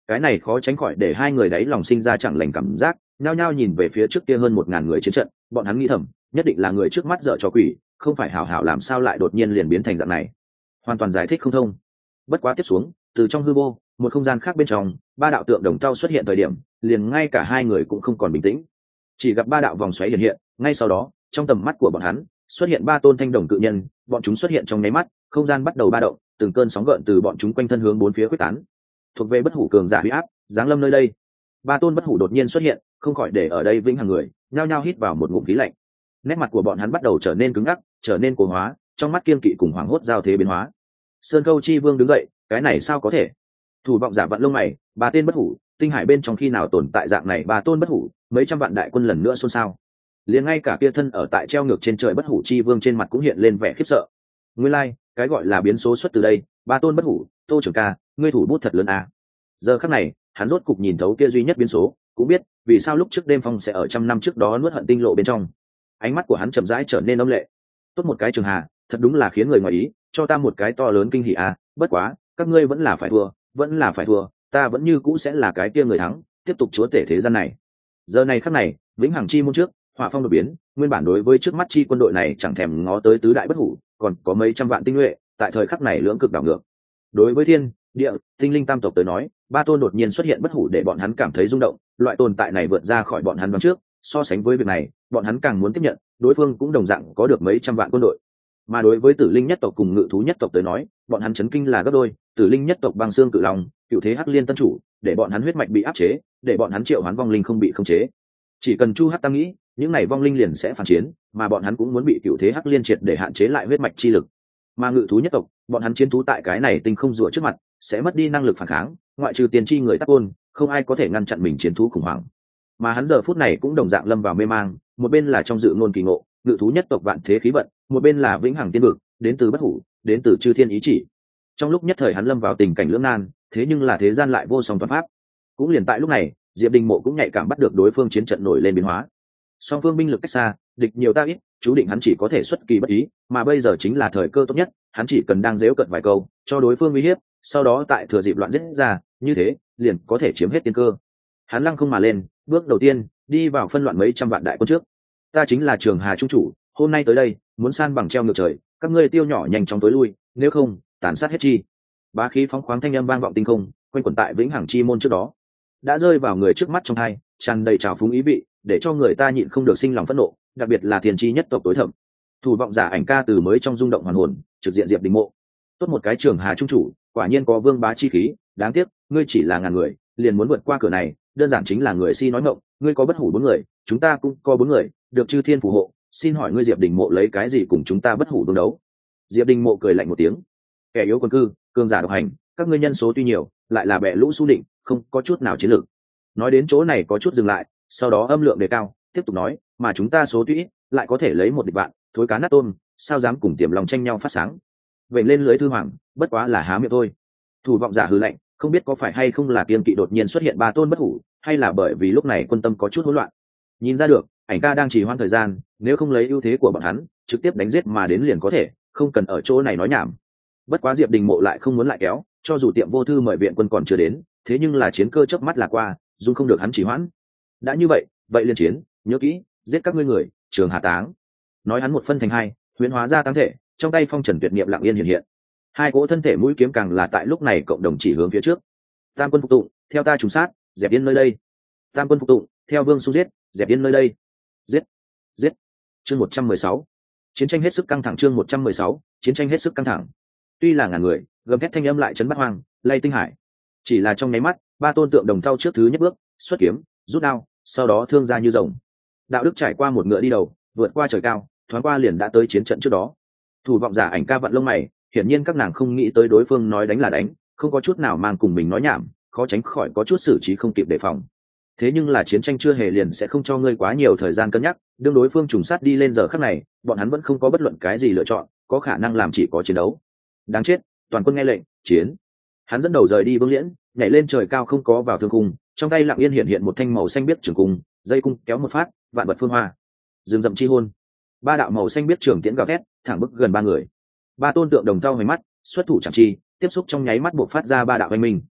cái này khó tránh khỏi để hai người đấy lòng sinh ra chẳng lành cảm giác, nhao nhao nhìn về phía trước kia hơn 1000 người chiến trận. Bọn hắn nghĩ thầm, nhất định là người trước mắt dở trò quỷ, không phải hảo hảo làm sao lại đột nhiên liền biến thành dạng này, hoàn toàn giải thích không thông. Bất quá tiếp xuống, từ trong hư vô, một không gian khác bên trong, ba đạo tượng đồng tao xuất hiện thời điểm, liền ngay cả hai người cũng không còn bình tĩnh. Chỉ gặp ba đạo vòng xoáy hiện hiện, ngay sau đó, trong tầm mắt của bọn hắn, xuất hiện ba tôn thanh đồng cự nhân, bọn chúng xuất hiện trong nháy mắt, không gian bắt đầu ba động, từng cơn sóng gợn từ bọn chúng quanh thân hướng bốn phía quyết tán. Thuộc về bất hủ cường giả uy áp, giáng lâm nơi đây. Ba tôn bất hủ đột nhiên xuất hiện, không khỏi để ở đây vĩnh hằng người nhao nhao hít vào một ngụm khí lạnh. Nét mặt của bọn hắn bắt đầu trở nên cứng ngắc, trở nên cổ hóa, trong mắt kiên kỵ cùng hoảng hốt giao thế biến hóa. Sơn Câu Chi Vương đứng dậy, cái này sao có thể? Thủ vọng giả vặn lông mày, ba tên bất hủ, tinh hải bên trong khi nào tồn tại dạng này ba tôn bất hủ, mấy trăm vạn đại quân lần nữa xôn xao. Liền ngay cả kia thân ở tại treo ngược trên trời bất hủ chi vương trên mặt cũng hiện lên vẻ khiếp sợ. Nguyên lai, cái gọi là biến số xuất từ đây, ba tôn bất hủ, Tô trưởng ca, ngươi thủ bút thật lớn à. Giờ khắc này, hắn rốt cục nhìn thấu kia duy nhất biến số, cũng biết vì sao lúc trước đêm phong sẽ ở 100 năm trước đó nuốt hận tinh lộ bên trong. Ánh mắt của hắn chậm rãi trở nên âm lệ. Tốt một cái Trường Hà, thật đúng là khiến người ngoài ý, cho ta một cái to lớn kinh hỉ à, bất quá, các ngươi vẫn là phải thua, vẫn là phải thua, ta vẫn như cũ sẽ là cái kia người thắng, tiếp tục chúa tể thế gian này. Giờ này khắc này, vĩnh hằng chi môn trước, hỏa phong đột biến, nguyên bản đối với trước mắt chi quân đội này chẳng thèm ngó tới tứ đại bất hủ, còn có mấy trăm vạn tinh nhuệ, tại thời khắc này lưỡng cực đảo ngược. Đối với thiên, địa, tinh linh tam tộc tới nói, ba tôn đột nhiên xuất hiện bất hủ để bọn hắn cảm thấy rung động, loại tồn tại này vượt ra khỏi bọn hắn đoán trước, so sánh với việc này, bọn hắn càng muốn tiếp nhận, đối phương cũng đồng dạng có được mấy trăm vạn quân đội. Mà đối với tử linh nhất tộc cùng ngự thú nhất tộc tới nói, bọn hắn chấn kinh là gấp đôi, tử linh nhất tộc băng xương cự long, cựu thế hắc liên tân chủ, để bọn hắn huyết mạch bị áp chế, để bọn hắn triệu hoán vong linh không bị khống chế. Chỉ cần Chu Hắc Tam nghĩ, những này vong linh liền sẽ phản chiến, mà bọn hắn cũng muốn bị cựu thế hắc liên triệt để hạn chế lại huyết mạch chi lực. Mà ngự thú nhất tộc, bọn hắn chiến thú tại cái này tinh không rùa trước mặt, sẽ mất đi năng lực phản kháng, ngoại trừ tiền chi người tắc ôn, không ai có thể ngăn chặn mình chiến thú khủng hoảng. Mà hắn giờ phút này cũng đồng dạng lâm vào mê mang, một bên là trong dự ngôn kỳ ngộ, ngự thú nhất tộc vạn thế khí vận, một bên là vĩnh hằng tiên vực, đến từ bất hủ, đến từ chư thiên ý chỉ. Trong lúc nhất thời hắn lâm vào tình cảnh lưỡng nan, thế nhưng là thế gian lại vô song toàn pháp. Cũng liền tại lúc này, Diệp Đình Mộ cũng nhạy cảm bắt được đối phương chiến trận nổi lên biến hóa. Song phương binh lực cách xa, địch nhiều ta ít, chú định hắn chỉ có thể xuất kỳ bất ý, mà bây giờ chính là thời cơ tốt nhất, hắn chỉ cần đang giễu cợt vài câu, cho đối phương uy hiếp, sau đó tại thừa dịp loạn giết ra, như thế, liền có thể chiếm hết tiên cơ. Hắn lăng không mà lên, bước đầu tiên, đi vào phân loạn mấy trăm vạn đại quân trước. Ta chính là Trường Hà trung chủ, hôm nay tới đây, muốn san bằng treo ngược trời, các ngươi tiêu nhỏ nhanh chóng tối lui, nếu không, tàn sát hết chi. Bá khí phóng khoáng thanh âm vang vọng tinh không, quanh quẩn tại vĩnh hằng chi môn trước đó, đã rơi vào người trước mắt trong hai, tràn đầy trào phúng ý vị, để cho người ta nhịn không được sinh lòng phẫn nộ, đặc biệt là thiên chi nhất tộc tối thẩm. Thủ vọng giả ảnh ca từ mới trong rung động hoàn hồn, trực diện Diệp Đình Mộ. Tốt một cái Trường Hà trung chủ, quả nhiên có vương bá chi khí, đáng tiếc, ngươi chỉ là ngàn người, liền muốn vượt qua cửa này, đơn giản chính là người si nói ngọng, ngươi có bất hủ 4 người, chúng ta cũng có 4 người, được chư thiên phù hộ, xin hỏi ngươi Diệp Đình Mộ lấy cái gì cùng chúng ta bất hủ tương đấu? Diệp Đình Mộ cười lạnh một tiếng, kẻ yếu quân cư, cường giả độc hành, các ngươi nhân số tuy nhiều, lại là bè lũ xu định, không có chút nào chiến lược. Nói đến chỗ này có chút dừng lại, sau đó âm lượng đề cao, tiếp tục nói, mà chúng ta số tuy ít, lại có thể lấy một địch bạn, thối cá nát tôm, sao dám cùng Tiềm Long tranh nhau phát sáng? Vậy lên lưới thư hoàng, bất quá là há miệng thôi. Thủ vọng giả hừ lạnh, không biết có phải hay không là kiên kỵ đột nhiên xuất hiện ba tôn bất hủ, hay là bởi vì lúc này quân tâm có chút hỗn loạn. Nhìn ra được, ảnh ca đang trì hoãn thời gian, nếu không lấy ưu thế của bọn hắn, trực tiếp đánh giết mà đến liền có thể, không cần ở chỗ này nói nhảm. Bất quá Diệp Đình Mộ lại không muốn lại kéo, cho dù Tiệm Vô Thư mời viện quân còn chưa đến, thế nhưng là chiến cơ chớp mắt là qua, dù không được hắn trì hoãn. Đã như vậy, vậy liên chiến, nhớ kỹ, giết các ngươi người, Trường Hà táng. Nói hắn một phân thành hai, huyễn hóa ra tăng thể, trong tay phong trần tuyệt niệm lặng yên hiện hiện. Hai cỗ thân thể mũi kiếm càng là tại lúc này cộng đồng chỉ hướng phía trước. Tam quân phục tụng, theo ta trùng sát, dẹp yên nơi đây. Tam quân phục tụng, theo Vương Xu giết, dẹp yên nơi đây. Giết, giết. Chương 116. Chiến tranh hết sức căng thẳng, chương 116, chiến tranh hết sức căng thẳng. Tuy là ngàn người, gầm thét thanh âm lại chấn bắt hoang, lay tinh hải. Chỉ là trong nháy mắt, ba tôn tượng đồng thau trước thứ nhất bước, xuất kiếm, rút đao, sau đó thương ra như rồng. Đạo đức trải qua một ngựa đi đầu, vượt qua trời cao, thoáng qua liền đã tới chiến trận trước đó. Thủ vọng giả ảnh ca vận lông mày, hiển nhiên các nàng không nghĩ tới đối phương nói đánh là đánh, không có chút nào mang cùng mình nói nhảm, khó tránh khỏi có chút xử trí không kịp đề phòng. Thế nhưng là chiến tranh chưa hề liền sẽ không cho ngươi quá nhiều thời gian cân nhắc, đương đối phương trùng sát đi lên giờ khắc này, bọn hắn vẫn không có bất luận cái gì lựa chọn, có khả năng làm chỉ có chiến đấu. Đáng chết, toàn quân nghe lệnh, chiến. Hắn dẫn đầu rời đi Vương Liễn, nhảy lên trời cao không có vào thương cung, trong tay lặng yên hiện hiện một thanh màu xanh biếc trường cung, dây cung kéo một phát, vạn vật phương hoa. Rừng rậm chi hôn. Ba đạo màu xanh biếc trường tiễn gào thét, thẳng bức gần ba người. Ba tôn tượng đồng thau hoành mắt, xuất thủ chẳng chi, tiếp xúc trong nháy mắt buộc phát ra ba đạo anh minh.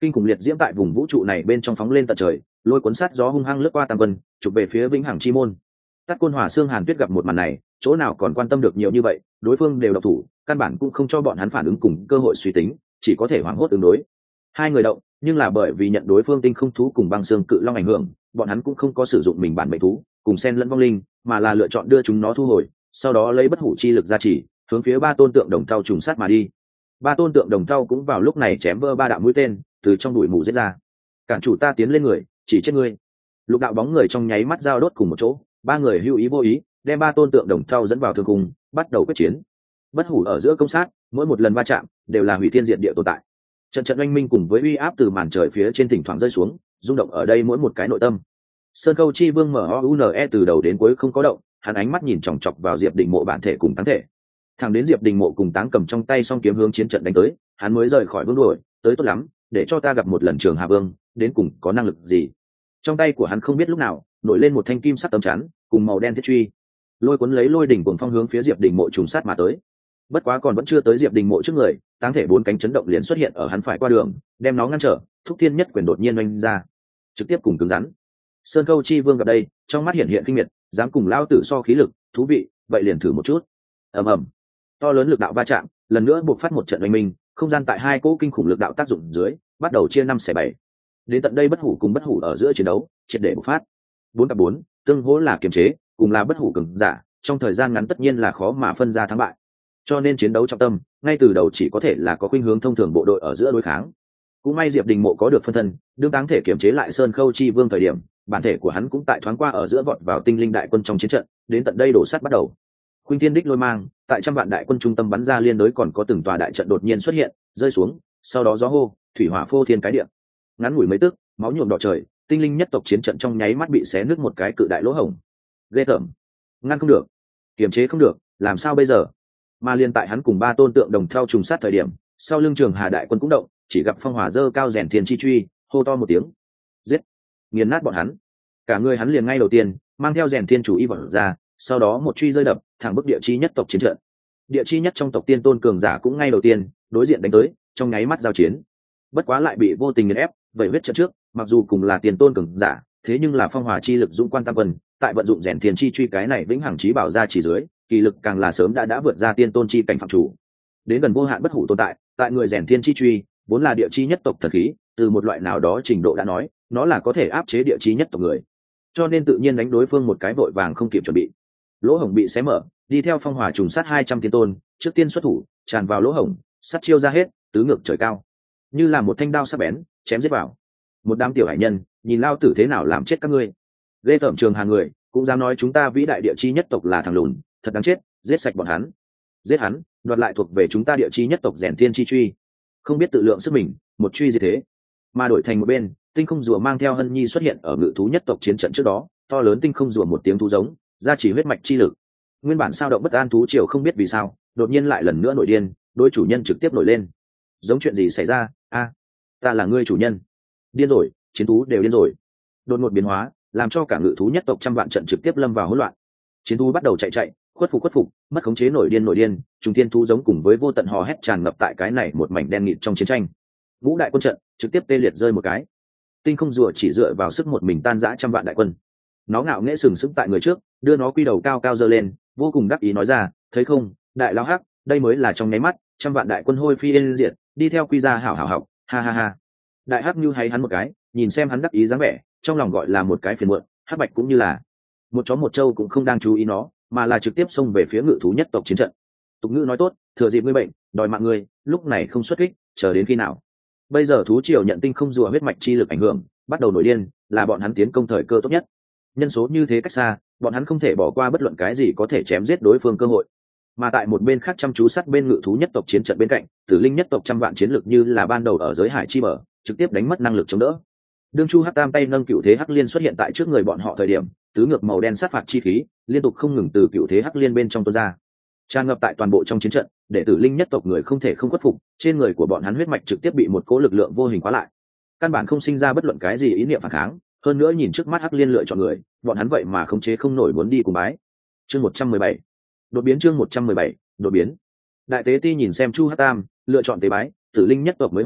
Kinh khủng liệt diễm tại vùng vũ trụ này bên trong phóng lên tận trời, lôi cuốn sát gió hung hăng lướt qua tam quân, chụp về phía vĩnh hằng chi môn. Tát Côn Hỏa Xương Hàn Tuyết gặp một màn này, chỗ nào còn quan tâm được nhiều như vậy, đối phương đều độc thủ, căn bản cũng không cho bọn hắn phản ứng cùng cơ hội suy tính, chỉ có thể hoảng hốt ứng đối. Hai người động, nhưng là bởi vì nhận đối phương tinh không thú cùng băng xương cự long ảnh hưởng, bọn hắn cũng không có sử dụng mình bản mệnh thú cùng sen lẫn vong linh, mà là lựa chọn đưa chúng nó thu hồi, sau đó lấy bất hủ chi lực gia trì, hướng phía ba tôn tượng đồng thau trùng sát mà đi. Ba tôn tượng đồng thau cũng vào lúc này chém vỡ ba đạo mũi tên từ trong đùi mù giết ra. Cản chủ ta tiến lên người, chỉ chết ngươi. Lục đạo bóng người trong nháy mắt giao đốt cùng một chỗ, ba người hữu ý vô ý đem ba tôn tượng đồng thau dẫn vào thương cung, bắt đầu quyết chiến. Bất hủ ở giữa công sát, mỗi một lần va chạm đều là hủy thiên diệt địa tồn tại. Trận trận oanh minh cùng với uy áp từ màn trời phía trên thỉnh thoảng rơi xuống, rung động ở đây mỗi một cái nội tâm. Sơn Khâu Chi Vương MOUNE từ đầu đến cuối không có động, hắn ánh mắt nhìn chòng chọc vào Diệp Đình Mộ bản thể cùng táng thể. Thẳng đến Diệp Đình Mộ cùng táng cầm trong tay song kiếm hướng chiến trận đánh tới, hắn mới rời khỏi vương đuổi, tới tốt lắm, để cho ta gặp một lần Trường Hà Vương, đến cùng có năng lực gì. Trong tay của hắn không biết lúc nào nổi lên một thanh kim sắc tấm chắn cùng màu đen thiết truy, lôi cuốn lấy lôi đỉnh cuồng phong hướng phía Diệp Đình Mộ trùng sát mà tới. Bất quá còn vẫn chưa tới Diệp Đình Mộ trước người, táng thể bốn cánh chấn động liền xuất hiện ở hắn phải qua đường, đem nó ngăn trở. Thúc Thiên Nhất Quyền đột nhiên oanh ra, trực tiếp cùng cứng rắn. Sơn Khâu Chi Vương gặp đây, trong mắt hiện hiện kinh miệt, dám cùng lao tử so khí lực, thú vị, vậy liền thử một chút. Ầm ầm, to lớn lực đạo va chạm, lần nữa buộc phát một trận oanh minh, không gian tại hai cỗ kinh khủng lực đạo tác dụng dưới, bắt đầu chia năm xẻ bảy. Đến tận đây bất hủ cùng bất hủ ở giữa chiến đấu, triệt để bộc phát. 4-4, tương hỗ là kiềm chế, cùng là bất hủ cường giả, trong thời gian ngắn tất nhiên là khó mà phân ra thắng bại. Cho nên chiến đấu trọng tâm, ngay từ đầu chỉ có thể là có khuynh hướng thông thường bộ đội ở giữa đối kháng. Cũng may Diệp Đình Mộ có được phân thân, đương táng thể kiểm chế lại Sơn Khâu Chi Vương thời điểm, bản thể của hắn cũng tại thoáng qua ở giữa vọt vào tinh linh đại quân trong chiến trận, đến tận đây đổ sát bắt đầu. Khuynh Thiên Đích lôi mang, tại trăm vạn đại quân trung tâm bắn ra liên đối, còn có từng tòa đại trận đột nhiên xuất hiện, rơi xuống, sau đó gió hô, thủy hỏa phô thiên cái địa. Ngắn ngủi mấy tức, máu nhuộm đỏ trời, tinh linh nhất tộc chiến trận trong nháy mắt bị xé nứt một cái cự đại lỗ hổng. Ghê tởm, ngăn không được, kiềm chế không được, làm sao bây giờ? Mà liên tại hắn cùng ba tôn tượng đồng theo trùng sát thời điểm, sau lưng Trường Hà đại quân cũng động, chỉ gặp phong hỏa dơ cao rèn thiên chi truy, hô to một tiếng, giết, nghiền nát bọn hắn. Cả người hắn liền ngay đầu tiên mang theo rèn thiên chủ y vật ra, sau đó một truy rơi đập thẳng bức địa chi nhất tộc chiến trận. Địa chi nhất trong tộc tiên tôn cường giả cũng ngay đầu tiên đối diện đánh tới, trong nháy mắt giao chiến. Bất quá lại bị vô tình nghiền ép, vậy huyết trận trước, mặc dù cùng là tiền tôn cường giả, thế nhưng là phong hỏa chi lực dũng quan tam quân, tại vận dụng rèn thiên chi truy cái này vĩnh hằng chí bảo ra chỉ dưới, kỳ lực càng là sớm đã vượt ra tiên tôn chi cảnh phạm chủ, đến gần vô hạn bất hủ tồn tại. Tại người rèn thiên chi truy vốn là địa chi nhất tộc thần khí, từ một loại nào đó trình độ đã nói, nó là có thể áp chế địa chi nhất tộc người, cho nên tự nhiên đánh đối phương một cái vội vàng không kịp chuẩn bị. Lỗ hổng bị xé mở, đi theo phong hỏa trùng sát 200 tiên tôn, trước tiên xuất thủ, tràn vào lỗ hổng, sát chiêu ra hết, tứ ngược trời cao, như là một thanh đao sắc bén, chém giết vào. Một đám tiểu hải nhân, nhìn lao tử thế nào làm chết các ngươi. Ghê tởm Trường Hà người, cũng dám nói chúng ta vĩ đại địa chi nhất tộc là thằng lùn, thật đáng chết, giết sạch bọn hắn. Giết hắn, đoạt lại thuộc về chúng ta địa chi nhất tộc rèn thiên chi truy. Không biết tự lượng sức mình, một truy gì thế. Mà đổi thành một bên, tinh không rùa mang theo Hân Nhi xuất hiện ở ngự thú nhất tộc chiến trận trước đó, to lớn tinh không rùa một tiếng thú giống, ra chỉ huyết mạch chi lực. Nguyên bản sao động bất an thú triều không biết vì sao, đột nhiên lại lần nữa nổi điên, đối chủ nhân trực tiếp nổi lên. Giống chuyện gì xảy ra? A, ta là ngươi chủ nhân. Điên rồi, chiến thú đều điên rồi. Đột ngột biến hóa, làm cho cả ngự thú nhất tộc trăm vạn trận trực tiếp lâm vào hỗn loạn. Chiến thú bắt đầu chạy, khuất phục, mất khống chế nổi điên, trùng thiên thú giống cùng với vô tận hò hét tràn ngập tại cái này một mảnh đen nghịt trong chiến tranh. Ngũ đại quân trận trực tiếp tê liệt rơi một cái. Tinh không rùa chỉ dựa vào sức một mình tan rã trăm vạn đại quân. Nó ngạo nghễ sừng sững tại người trước, đưa nó quy đầu cao cao giơ lên, vô cùng đắc ý nói ra, thấy không, đại lão hắc, đây mới là trong nháy mắt trăm vạn đại quân hôi phi yên diệt, đi theo quy gia hảo hảo học, ha ha ha. Đại hắc như hay hắn một cái, nhìn xem hắn đắc ý dáng vẻ, trong lòng gọi là một cái phiền muộn. Hắc bạch cũng như là một chó một trâu cũng không đang chú ý nó, mà là trực tiếp xông về phía ngự thú nhất tộc chiến trận. Tục ngữ nói tốt, thừa dịp ngươi bệnh, đòi mạng ngươi, lúc này không xuất kích, chờ đến khi nào? Bây giờ thú triều nhận tinh không rùa huyết mạch chi lực ảnh hưởng, bắt đầu nổi điên, là bọn hắn tiến công thời cơ tốt nhất. Nhân số như thế cách xa, bọn hắn không thể bỏ qua bất luận cái gì có thể chém giết đối phương cơ hội. Mà tại một bên khác chăm chú sát bên ngự thú nhất tộc chiến trận bên cạnh, Tử Linh nhất tộc trăm vạn chiến lực như là ban đầu ở giới hải chi bờ, trực tiếp đánh mất năng lực chống đỡ. Đương Chu Hắc Tam tay nâng cựu thế Hắc Liên xuất hiện tại trước người bọn họ thời điểm, tứ ngược màu đen sát phạt chi khí liên tục không ngừng từ cựu thế Hắc Liên bên trong tuôn ra, tràn ngập tại toàn bộ trong chiến trận, để Tử Linh nhất tộc người không thể không khuất phục. Trên người của bọn hắn huyết mạch trực tiếp bị một cỗ lực lượng vô hình khóa lại, căn bản không sinh ra bất luận cái gì ý niệm phản kháng. Hơn nữa nhìn trước mắt Hắc Liên lựa chọn người, bọn hắn vậy mà khống chế không nổi muốn đi cùng bái. Chương 117 đột biến. Chương 117 đột biến. Đại tế ti nhìn xem Chu Hắc Tam lựa chọn tế bái, Tử Linh nhất tộc mới hoàng,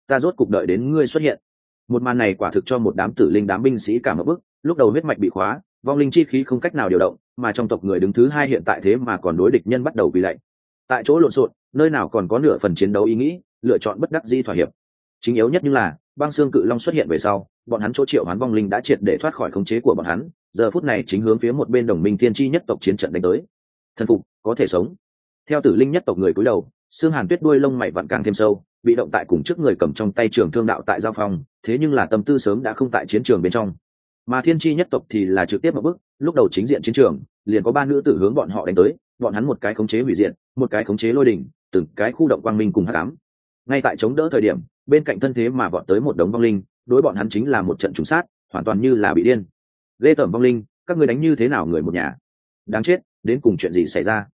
ta rốt cục đợi đến ngươi xuất hiện. Một màn này quả thực cho một đám tử linh đám binh sĩ cả một bức, lúc đầu huyết mạch bị khóa, vong linh chi khí không cách nào điều động, mà trong tộc người đứng thứ hai hiện tại thế mà còn đối địch nhân bắt đầu quỳ lạy. Tại chỗ lộn xộn, nơi nào còn có nửa phần chiến đấu ý nghĩ, lựa chọn bất đắc dĩ thỏa hiệp. Chính yếu nhất như là băng xương cự long xuất hiện về sau, bọn hắn chỗ triệu hoán vong linh đã triệt để thoát khỏi khống chế của bọn hắn, giờ phút này chính hướng phía một bên đồng minh thiên chi nhất tộc chiến trận đánh tới. Thần phục, có thể sống. Theo tử linh nhất tộc người cúi đầu, xương hàn tuyết đuôi lông mày vặn càng thêm sâu, bị động tại cùng trước người cầm trong tay trường thương đạo tại giao phong, thế nhưng là tâm tư sớm đã không tại chiến trường bên trong. Mà thiên chi nhất tộc thì là trực tiếp một bước, lúc đầu chính diện chiến trường, liền có ba nữ tử hướng bọn họ đánh tới, bọn hắn một cái khống chế hủy diệt, một cái khống chế lôi đỉnh, từng cái khu động quang minh cùng hắc ám. Ngay tại chống đỡ thời điểm, bên cạnh thân thế mà vọt tới một đống vong linh, đối bọn hắn chính là một trận trùng sát, hoàn toàn như là bị điên. Ghê tởm vong linh, các ngươi đánh như thế nào người một nhà? Đáng chết, đến cùng chuyện gì xảy ra?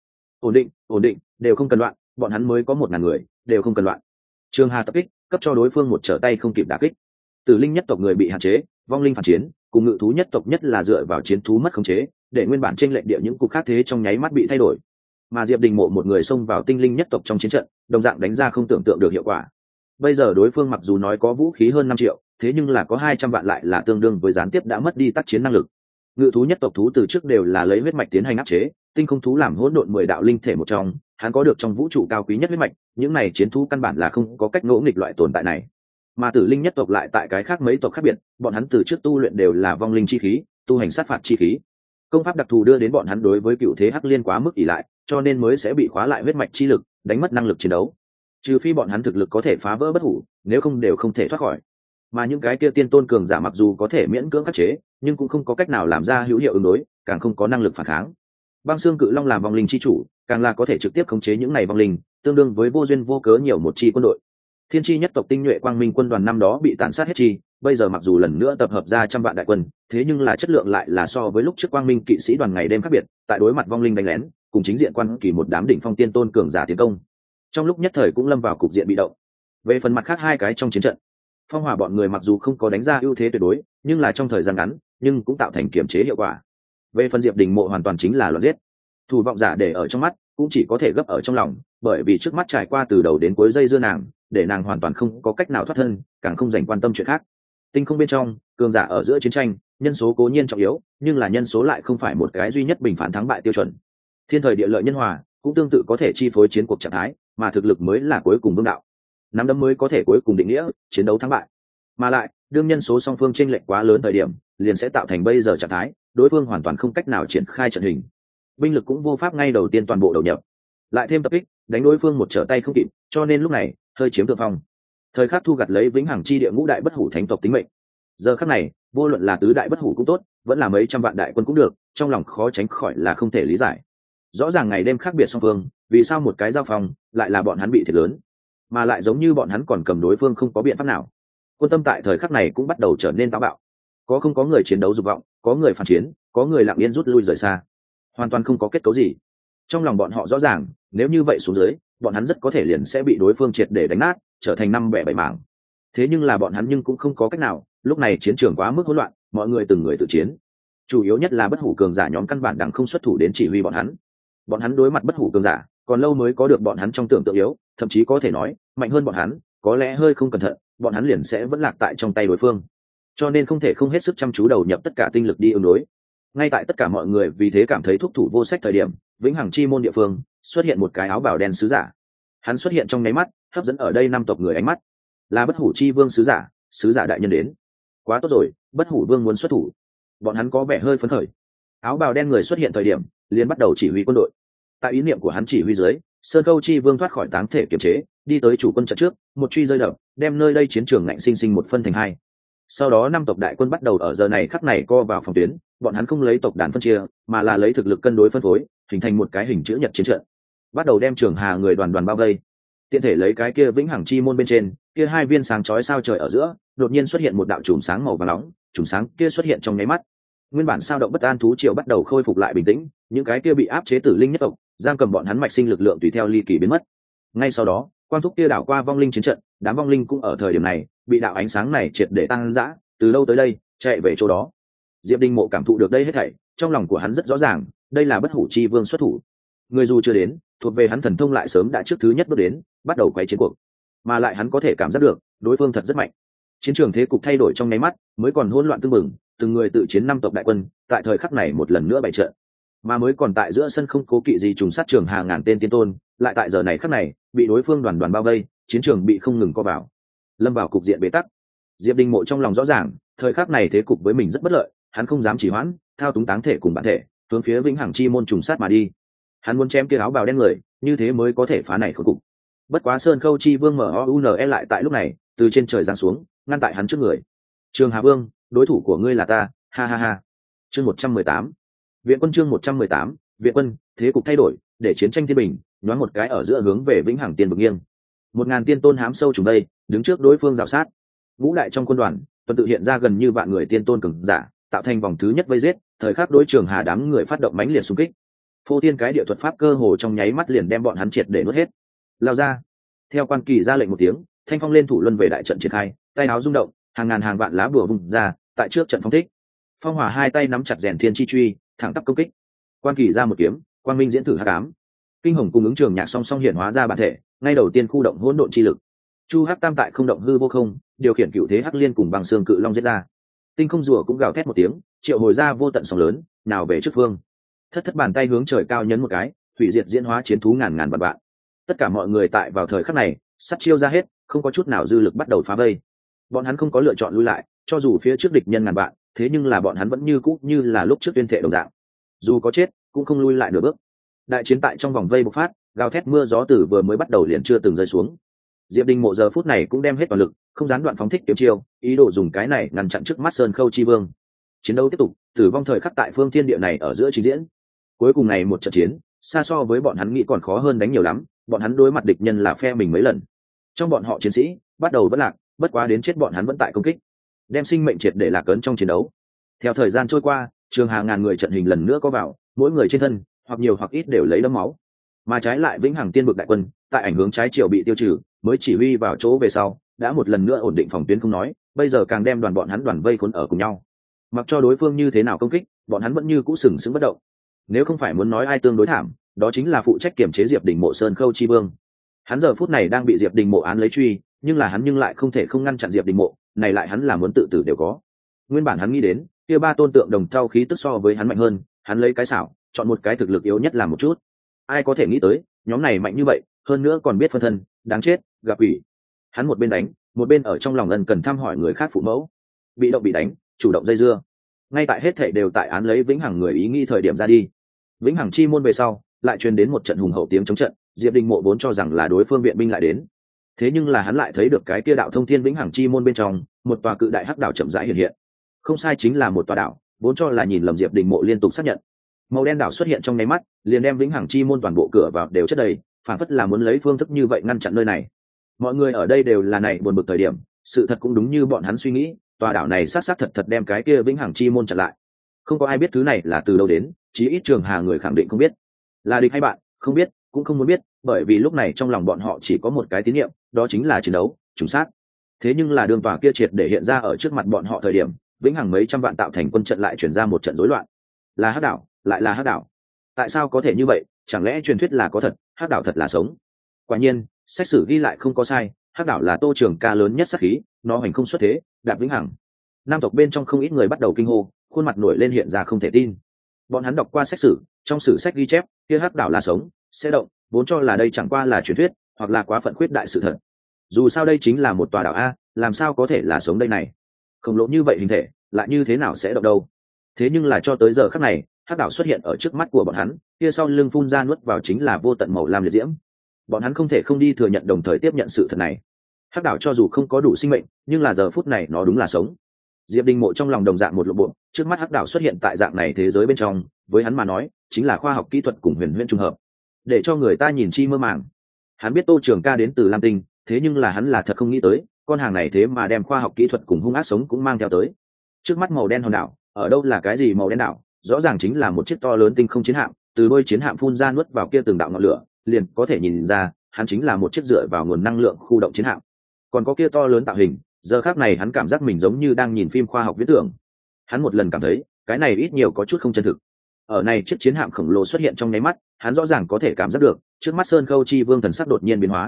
Ổn định, đều không cần loạn, bọn hắn mới có 1000 người, đều không cần loạn. Trường Hà tập kích, cấp cho đối phương một trở tay không kịp đả kích. Tử linh nhất tộc người bị hạn chế, vong linh phản chiến, cùng ngự thú nhất tộc nhất là dựa vào chiến thú mất khống chế, để nguyên bản trên lệnh địa những cục khác thế trong nháy mắt bị thay đổi. Mà Diệp Đình Mộ một người xông vào tinh linh nhất tộc trong chiến trận, đồng dạng đánh ra không tưởng tượng được hiệu quả. Bây giờ đối phương mặc dù nói có vũ khí hơn 5 triệu, thế nhưng là có 200 vạn lại là tương đương với gián tiếp đã mất đi tác chiến năng lực. Ngự thú nhất tộc thú từ trước đều là lấy huyết mạch tiến hành áp chế, tinh không thú làm hỗn độn 10 đạo linh thể một trong, hắn có được trong vũ trụ cao quý nhất huyết mạch, những này chiến thú căn bản là không có cách ngỗ nghịch loại tồn tại này. Mà tử linh nhất tộc lại tại cái khác mấy tộc khác biệt, bọn hắn từ trước tu luyện đều là vong linh chi khí, tu hành sát phạt chi khí. Công pháp đặc thù đưa đến bọn hắn đối với cựu thế hắc liên quá mức ỷ lại, cho nên mới sẽ bị khóa lại huyết mạch chi lực, đánh mất năng lực chiến đấu. Trừ phi bọn hắn thực lực có thể phá vỡ bất hủ, nếu không đều không thể thoát khỏi. Mà những cái kia tiên tôn cường giả mặc dù có thể miễn cưỡng khắc chế, nhưng cũng không có cách nào làm ra hữu hiệu ứng đối, càng không có năng lực phản kháng. Băng xương cự long làm vong linh chi chủ, càng là có thể trực tiếp khống chế những này vong linh, tương đương với vô duyên vô cớ nhiều một chi quân đội. Thiên chi nhất tộc tinh nhuệ quang minh quân đoàn năm đó bị tàn sát hết chi, bây giờ mặc dù lần nữa tập hợp ra 100 vạn đại quân, thế nhưng là chất lượng lại là so với lúc trước quang minh kỵ sĩ đoàn ngày đêm khác biệt, tại đối mặt vong linh đánh lén, cùng chính diện quan kỳ một đám đỉnh phong tiên tôn cường giả tiến công. Trong lúc nhất thời cũng lâm vào cục diện bị động. Về phần mặt khác hai cái trong chiến trận, phong hỏa bọn người mặc dù không có đánh ra ưu thế tuyệt đối, nhưng là trong thời gian ngắn, nhưng cũng tạo thành kiểm chế hiệu quả. Về phần Diệp Đình Mộ hoàn toàn chính là loạn giết. Thủ vọng giả để ở trong mắt, cũng chỉ có thể gấp ở trong lòng, bởi vì trước mắt trải qua từ đầu đến cuối dây dưa nàng, để nàng hoàn toàn không có cách nào thoát thân, càng không dành quan tâm chuyện khác. Tinh không bên trong, cường giả ở giữa chiến tranh, nhân số cố nhiên trọng yếu, nhưng là nhân số lại không phải một cái duy nhất bình phán thắng bại tiêu chuẩn. Thiên thời địa lợi nhân hòa, cũng tương tự có thể chi phối chiến cuộc trạng thái, mà thực lực mới là cuối cùng vương đạo. Nắm đấm mới có thể cuối cùng định nghĩa chiến đấu thắng bại. Mà lại, đương nhân số song phương chênh lệch quá lớn thời điểm, liền sẽ tạo thành bây giờ trạng thái, đối phương hoàn toàn không cách nào triển khai trận hình. Binh lực cũng vô pháp ngay đầu tiên toàn bộ đầu nhập. Lại thêm tập kích, đánh đối phương một trở tay không kịp, cho nên lúc này, hơi chiếm thượng phong. Thời khắc thu gặt lấy vĩnh hằng chi địa ngũ đại bất hủ thánh tộc tính mệnh. Giờ khắc này, vô luận là tứ đại bất hủ cũng tốt, vẫn là mấy trăm vạn đại quân cũng được, trong lòng khó tránh khỏi là không thể lý giải. Rõ ràng ngày đêm khác biệt song phương, vì sao một cái giao phòng lại là bọn hắn bị thiệt lớn, mà lại giống như bọn hắn còn cầm đối phương không có biện pháp nào. Quân tâm tại thời khắc này cũng bắt đầu trở nên táo bạo. Có không có người chiến đấu dục vọng, có người phản chiến, có người lặng yên rút lui rời xa, hoàn toàn không có kết cấu gì. Trong lòng bọn họ rõ ràng, nếu như vậy xuống dưới, bọn hắn rất có thể liền sẽ bị đối phương triệt để đánh nát, trở thành năm bẻ bảy mảng. Thế nhưng là bọn hắn nhưng cũng không có cách nào, lúc này chiến trường quá mức hỗn loạn, mọi người từng người tự chiến. Chủ yếu nhất là bất hủ cường giả nhóm căn bản đẳng không xuất thủ đến chỉ huy bọn hắn. Bọn hắn đối mặt bất hủ cường giả, còn lâu mới có được bọn hắn trong tưởng tượng yếu, thậm chí có thể nói, mạnh hơn bọn hắn, có lẽ hơi không cẩn thận, bọn hắn liền sẽ vẫn lạc tại trong tay đối phương. Cho nên không thể không hết sức chăm chú đầu nhập tất cả tinh lực đi ứng đối. Ngay tại tất cả mọi người vì thế cảm thấy thúc thủ vô sách thời điểm, vĩnh hằng chi môn địa phương xuất hiện một cái áo bào đen sứ giả. Hắn xuất hiện trong nháy mắt, hấp dẫn ở đây 5 tộc người ánh mắt. Là bất hủ chi vương sứ giả đại nhân đến. Quá tốt rồi, bất hủ vương muốn xuất thủ. Bọn hắn có vẻ hơi phấn khởi. Áo bào đen người xuất hiện thời điểm, liền bắt đầu chỉ huy quân đội. Tại ý niệm của hắn chỉ huy dưới, Sơn Câu chi vương thoát khỏi táng thể kiềm chế, đi tới chủ quân trận trước, một truy rơi đập, đem nơi đây chiến trường ngạnh sinh sinh một phân thành hai. Sau đó 5 tộc đại quân bắt đầu ở giờ này khắc này co vào phòng tuyến, bọn hắn không lấy tộc đàn phân chia, mà là lấy thực lực cân đối phân phối, hình thành một cái hình chữ nhật chiến trận. Bắt đầu đem Trường Hà người đoàn đoàn bao vây. Tiện thể lấy cái kia vĩnh hằng chi môn bên trên, kia 2 viên sáng chói sao trời ở giữa, đột nhiên xuất hiện một đạo chùm sáng màu vàng nóng, chùm sáng kia xuất hiện trong nháy mắt. Nguyên bản sao động bất an thú triều bắt đầu khôi phục lại bình tĩnh, những cái kia bị áp chế tử linh nhất tộc, giam cầm bọn hắn mạch sinh lực lượng tùy theo ly kỳ biến mất. Ngay sau đó, quang thúc kia đảo qua vong linh chiến trận, đám vong linh cũng ở thời điểm này bị đạo ánh sáng này triệt để tăng dã, từ đâu tới đây, chạy về chỗ đó. Diệp Đình Mộ cảm thụ được đây hết thảy, trong lòng của hắn rất rõ ràng, đây là bất hủ chi vương xuất thủ. Người dù chưa đến, thuộc về hắn thần thông lại sớm đã trước thứ nhất bước đến, bắt đầu quấy chiến cuộc. mà lại hắn có thể cảm giác được đối phương thật rất mạnh. Chiến trường thế cục thay đổi trong nháy mắt, mới còn hỗn loạn tưng bừng, từng người tự chiến năm tộc đại quân tại thời khắc này một lần nữa bày trận, mà mới còn tại giữa sân không cố kỵ gì trùng sát trường hàng ngàn tên tiên tôn, lại tại giờ này khắc này bị đối phương đoàn đoàn bao vây, chiến trường bị không ngừng co vào, lâm vào cục diện bế tắc. Diệp Đình Mộ trong lòng rõ ràng, thời khắc này thế cục với mình rất bất lợi, hắn không dám chỉ hoãn, thao túng táng thể cùng bản thể, hướng phía Vĩnh Hằng Chi môn trùng sát mà đi. Hắn muốn chém kia áo bào đen người, như thế mới có thể phá này khốn cục. Bất quá Sơn Khâu Chi Vương MOUNE lại tại lúc này từ trên trời giáng xuống, ngăn tại hắn trước người. Trường Hà Vương, đối thủ của ngươi là ta, ha ha ha. Chương 118. Viện quân chương 118, viện quân, thế cục thay đổi, để chiến tranh thiên bình, nhoáng một cái ở giữa hướng về Vĩnh Hằng Tiên vực nghiêng. 1000 tiên tôn hám sâu trùng đây, đứng trước đối phương rào sát. Ngũ đại trong quân đoàn, tuần tự hiện ra gần như vạn người tiên tôn cường giả, tạo thành vòng thứ nhất vây giết, thời khắc đối Trường Hà đám người phát động mãnh liệt xung kích. Phô tiên cái địa thuật pháp cơ hồ trong nháy mắt liền đem bọn hắn triệt để nuốt hết. Lao ra. Theo quan kỳ ra lệnh một tiếng, thanh phong lên thủ luân về đại trận triển khai, tay áo rung động, hàng ngàn hàng vạn lá bùa vung ra, tại trước trận phong thích. Phong hỏa hai tay nắm chặt rèn thiên chi truy, thẳng tắp công kích. Quan kỳ ra một kiếm, quang minh diễn thử hắc ám. Kinh hồng cùng ứng trường nhạc song song hiện hóa ra bản thể, ngay đầu tiên khu động hỗn độn chi lực. Chu hắc tam tại không động hư vô không, điều khiển cựu thế hắc liên cùng bằng xương cự long giết ra. Tinh không rùa cũng gào thét một tiếng, triệu hồi ra vô tận sóng lớn, nào về trước phương. Thất bàn tay hướng trời cao nhấn một cái, hủy diệt diễn hóa chiến thú ngàn ngàn vạn vạn. Tất cả mọi người tại vào thời khắc này sắt chiêu ra hết, không có chút nào dư lực bắt đầu phá vây. Bọn hắn không có lựa chọn lui lại, cho dù phía trước địch nhân ngàn vạn, thế nhưng là bọn hắn vẫn như cũ như là lúc trước tuyên thệ đồng dạng, dù có chết cũng không lui lại nửa bước. Đại chiến tại trong vòng vây bộc phát, gào thét mưa gió từ vừa mới bắt đầu liền chưa từng rơi xuống. Diệp Đình Mộ giờ phút này cũng đem hết toàn lực, không gián đoạn phóng thích kiếm chiêu, ý đồ dùng cái này ngăn chặn trước mắt Sơn Khâu Chi Vương. Chiến đấu tiếp tục, tử vong thời khắc tại phương thiên địa này ở giữa trình diễn. Cuối cùng này một trận chiến, xa so với bọn hắn nghĩ còn khó hơn đánh nhiều lắm, bọn hắn đối mặt địch nhân là phe mình mấy lần. Trong bọn họ chiến sĩ bắt đầu vẫn lạc, bất quá đến chết bọn hắn vẫn tại công kích, đem sinh mệnh triệt để lạc ấn trong chiến đấu. Theo thời gian trôi qua, trường hàng ngàn người trận hình lần nữa có vào, mỗi người trên thân hoặc nhiều hoặc ít đều lấy đẫm máu. Mà trái lại Vĩnh Hằng Tiên vực đại quân, tại ảnh hướng trái chiều bị tiêu trừ, mới chỉ huy vào chỗ về sau, đã một lần nữa ổn định phòng tuyến không nói, bây giờ càng đem đoàn bọn hắn đoàn vây khốn ở cùng nhau. Mặc cho đối phương như thế nào công kích, bọn hắn vẫn như cũ sừng sững bất động. Nếu không phải muốn nói ai tương đối thảm, đó chính là phụ trách kiểm chế Diệp Đình Mộ Sơn Khâu Chi Vương. Hắn giờ phút này đang bị Diệp Đình Mộ án lấy truy, nhưng là hắn lại không thể không ngăn chặn Diệp Đình Mộ, này lại hắn là muốn tự tử đều có. Nguyên bản hắn nghĩ đến, kia ba tôn tượng đồng thau khí tức so với hắn mạnh hơn, hắn lấy cái xảo, chọn một cái thực lực yếu nhất làm một chút. Ai có thể nghĩ tới, nhóm này mạnh như vậy, hơn nữa còn biết phân thân, đáng chết, gặp ủy. Hắn một bên đánh, một bên ở trong lòng ân cần thăm hỏi người khác phụ mẫu. Bị động bị đánh, chủ động dây dưa. Ngay tại hết thảy đều tại án lấy Vĩnh Hằng người ý nghĩ thời điểm ra đi. Vĩnh Hằng chi môn về sau, lại truyền đến một trận hùng hậu tiếng chống trận, Diệp Đình Mộ vốn cho rằng là đối phương viện binh lại đến. Thế nhưng là hắn lại thấy được cái kia đạo thông thiên Vĩnh Hằng chi môn bên trong, một tòa cự đại hắc đảo chậm rãi hiện hiện. Không sai, chính là một tòa đảo, vốn cho là nhìn lầm Diệp Đình Mộ liên tục xác nhận. Màu đen đảo xuất hiện trong nháy mắt, liền đem Vĩnh Hằng chi môn toàn bộ cửa vào đều chất đầy, phản phất là muốn lấy phương thức như vậy ngăn chặn nơi này. Mọi người ở đây đều là này buồn bực thời điểm, sự thật cũng đúng như bọn hắn suy nghĩ, tòa đảo này xác thật đem cái kia Vĩnh Hằng chi môn chặn lại. Không có ai biết thứ này là từ đâu đến, chí ít Trường Hà người khẳng định không biết. Là địch hay bạn, không biết, cũng không muốn biết, bởi vì lúc này trong lòng bọn họ chỉ có một cái tín niệm, đó chính là chiến đấu, trùng sát. Thế nhưng là đường tòa kia triệt để hiện ra ở trước mặt bọn họ thời điểm, Vĩnh Hằng mấy trăm vạn tạo thành quân trận lại chuyển ra một trận rối loạn. Là hắc đảo, lại là hắc đảo. Tại sao có thể như vậy? Chẳng lẽ truyền thuyết là có thật, hắc đảo thật là sống? Quả nhiên, sách sử ghi lại không có sai, hắc đảo là Tô Trường Ca lớn nhất sát khí, nó hành không xuất thế, đạp Vĩnh Hằng. Nam tộc bên trong không ít người bắt đầu kinh hô, khuôn mặt nổi lên hiện ra không thể tin. Bọn hắn đọc qua sách sử, trong sử sách ghi chép, kia hắc đảo là sống, sẽ động, vốn cho là đây chẳng qua là truyền thuyết, hoặc là quá phận khuyết đại sự thật. Dù sao đây chính là một tòa đảo a, làm sao có thể là sống đây này? Khổng lồ như vậy hình thể, lại như thế nào sẽ động đâu? Thế nhưng là cho tới giờ khắc này, hắc đảo xuất hiện ở trước mắt của bọn hắn, kia sau lưng phun ra nuốt vào chính là vô tận màu lam liệt diễm. Bọn hắn không thể không đi thừa nhận đồng thời tiếp nhận sự thật này. Hắc đảo cho dù không có đủ sinh mệnh, nhưng là giờ phút này nó đúng là sống. Diệp Đình Mộ trong lòng đồng dạng một lộ bộ, trước mắt hắc đảo xuất hiện tại dạng này thế giới bên trong, với hắn mà nói, chính là khoa học kỹ thuật cùng huyền huyễn trùng hợp, để cho người ta nhìn chi mơ màng. Hắn biết Tô Trường Ca đến từ Lam Tinh, thế nhưng là hắn là thật không nghĩ tới, con hàng này thế mà đem khoa học kỹ thuật cùng hung ác sống cũng mang theo tới. Trước mắt màu đen hòn đảo, ở đâu là cái gì màu đen đảo, rõ ràng chính là một chiếc to lớn tinh không chiến hạm, từ đôi chiến hạm phun ra nuốt vào kia từng đạo ngọn lửa, liền có thể nhìn ra, hắn chính là một chiếc dựa vào nguồn năng lượng khu động chiến hạm. Còn có kia to lớn tạo hình, giờ khác này hắn cảm giác mình giống như đang nhìn phim khoa học viễn tưởng. Hắn một lần cảm thấy, cái này ít nhiều có chút không chân thực. Ở này chiếc chiến hạm khổng lồ xuất hiện trong nháy mắt, hắn rõ ràng có thể cảm giác được, trước mắt Sơn Khâu Chi Vương thần sắc đột nhiên biến hóa.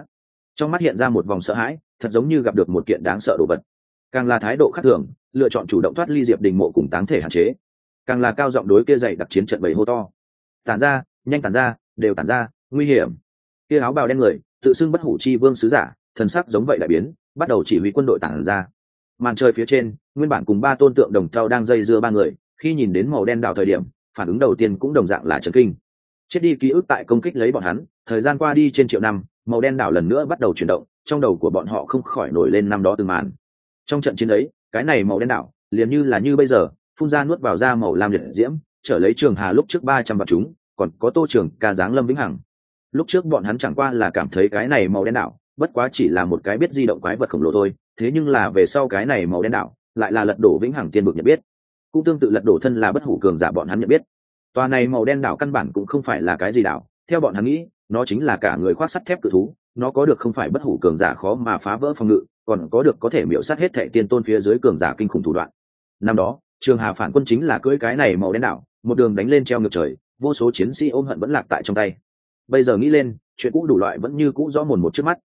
trong mắt hiện ra một vòng sợ hãi, thật giống như gặp được một kiện đáng sợ đồ vật. Càng là thái độ khác thường, lựa chọn chủ động thoát ly Diệp Đình Mộ cùng táng thể hạn chế, càng là cao giọng đối kia dậy đặc chiến trận bầy hô to: tản ra, nhanh tản ra, đều tản ra, nguy hiểm. Kia áo bào đen người tự xưng bất hủ chi vương sứ giả, thần sắc giống vậy đại biến, bắt đầu chỉ huy quân đội tản ra. Màn trời phía trên, nguyên bản cùng ba tôn tượng đồng trao đang dây dưa ba người, khi nhìn đến màu đen đảo thời điểm, phản ứng đầu tiên cũng đồng dạng là chấn kinh. Chết đi ký ức tại công kích lấy bọn hắn, thời gian qua đi trên triệu năm, màu đen đảo lần nữa bắt đầu chuyển động, trong đầu của bọn họ không khỏi nổi lên năm đó từng màn. Trong trận chiến ấy, cái này màu đen đảo liền như bây giờ, phun ra nuốt vào ra màu lam liệt diễm, trở lấy Trường Hà lúc trước 300 vạn chúng, còn có Tô Trường Ca dáng Lâm Vĩnh Hằng. Lúc trước bọn hắn chẳng qua là cảm thấy cái này màu đen đảo bất quá chỉ là một cái biết di động quái vật khổng lồ thôi, thế nhưng là về sau cái này màu đen đảo lại là lật đổ Vĩnh Hằng tiên vực nhận biết, cũng tương tự lật đổ thân là bất hủ cường giả bọn hắn nhận biết. Tòa này màu đen đảo căn bản cũng không phải là cái gì đảo, theo bọn hắn nghĩ, nó chính là cả người khoác sắt thép cự thú, nó có được không phải bất hủ cường giả khó mà phá vỡ phòng ngự, còn có được có thể miểu sát hết thệ tiên tôn phía dưới cường giả kinh khủng thủ đoạn. Năm đó, Trường Hà phản quân chính là cưỡi cái này màu đen đảo, một đường đánh lên treo ngược trời, vô số chiến sĩ ôm hận vẫn lạc tại trong tay. Bây giờ nghĩ lên, chuyện cũ đủ loại vẫn như cũ rõ mồn một trước mắt,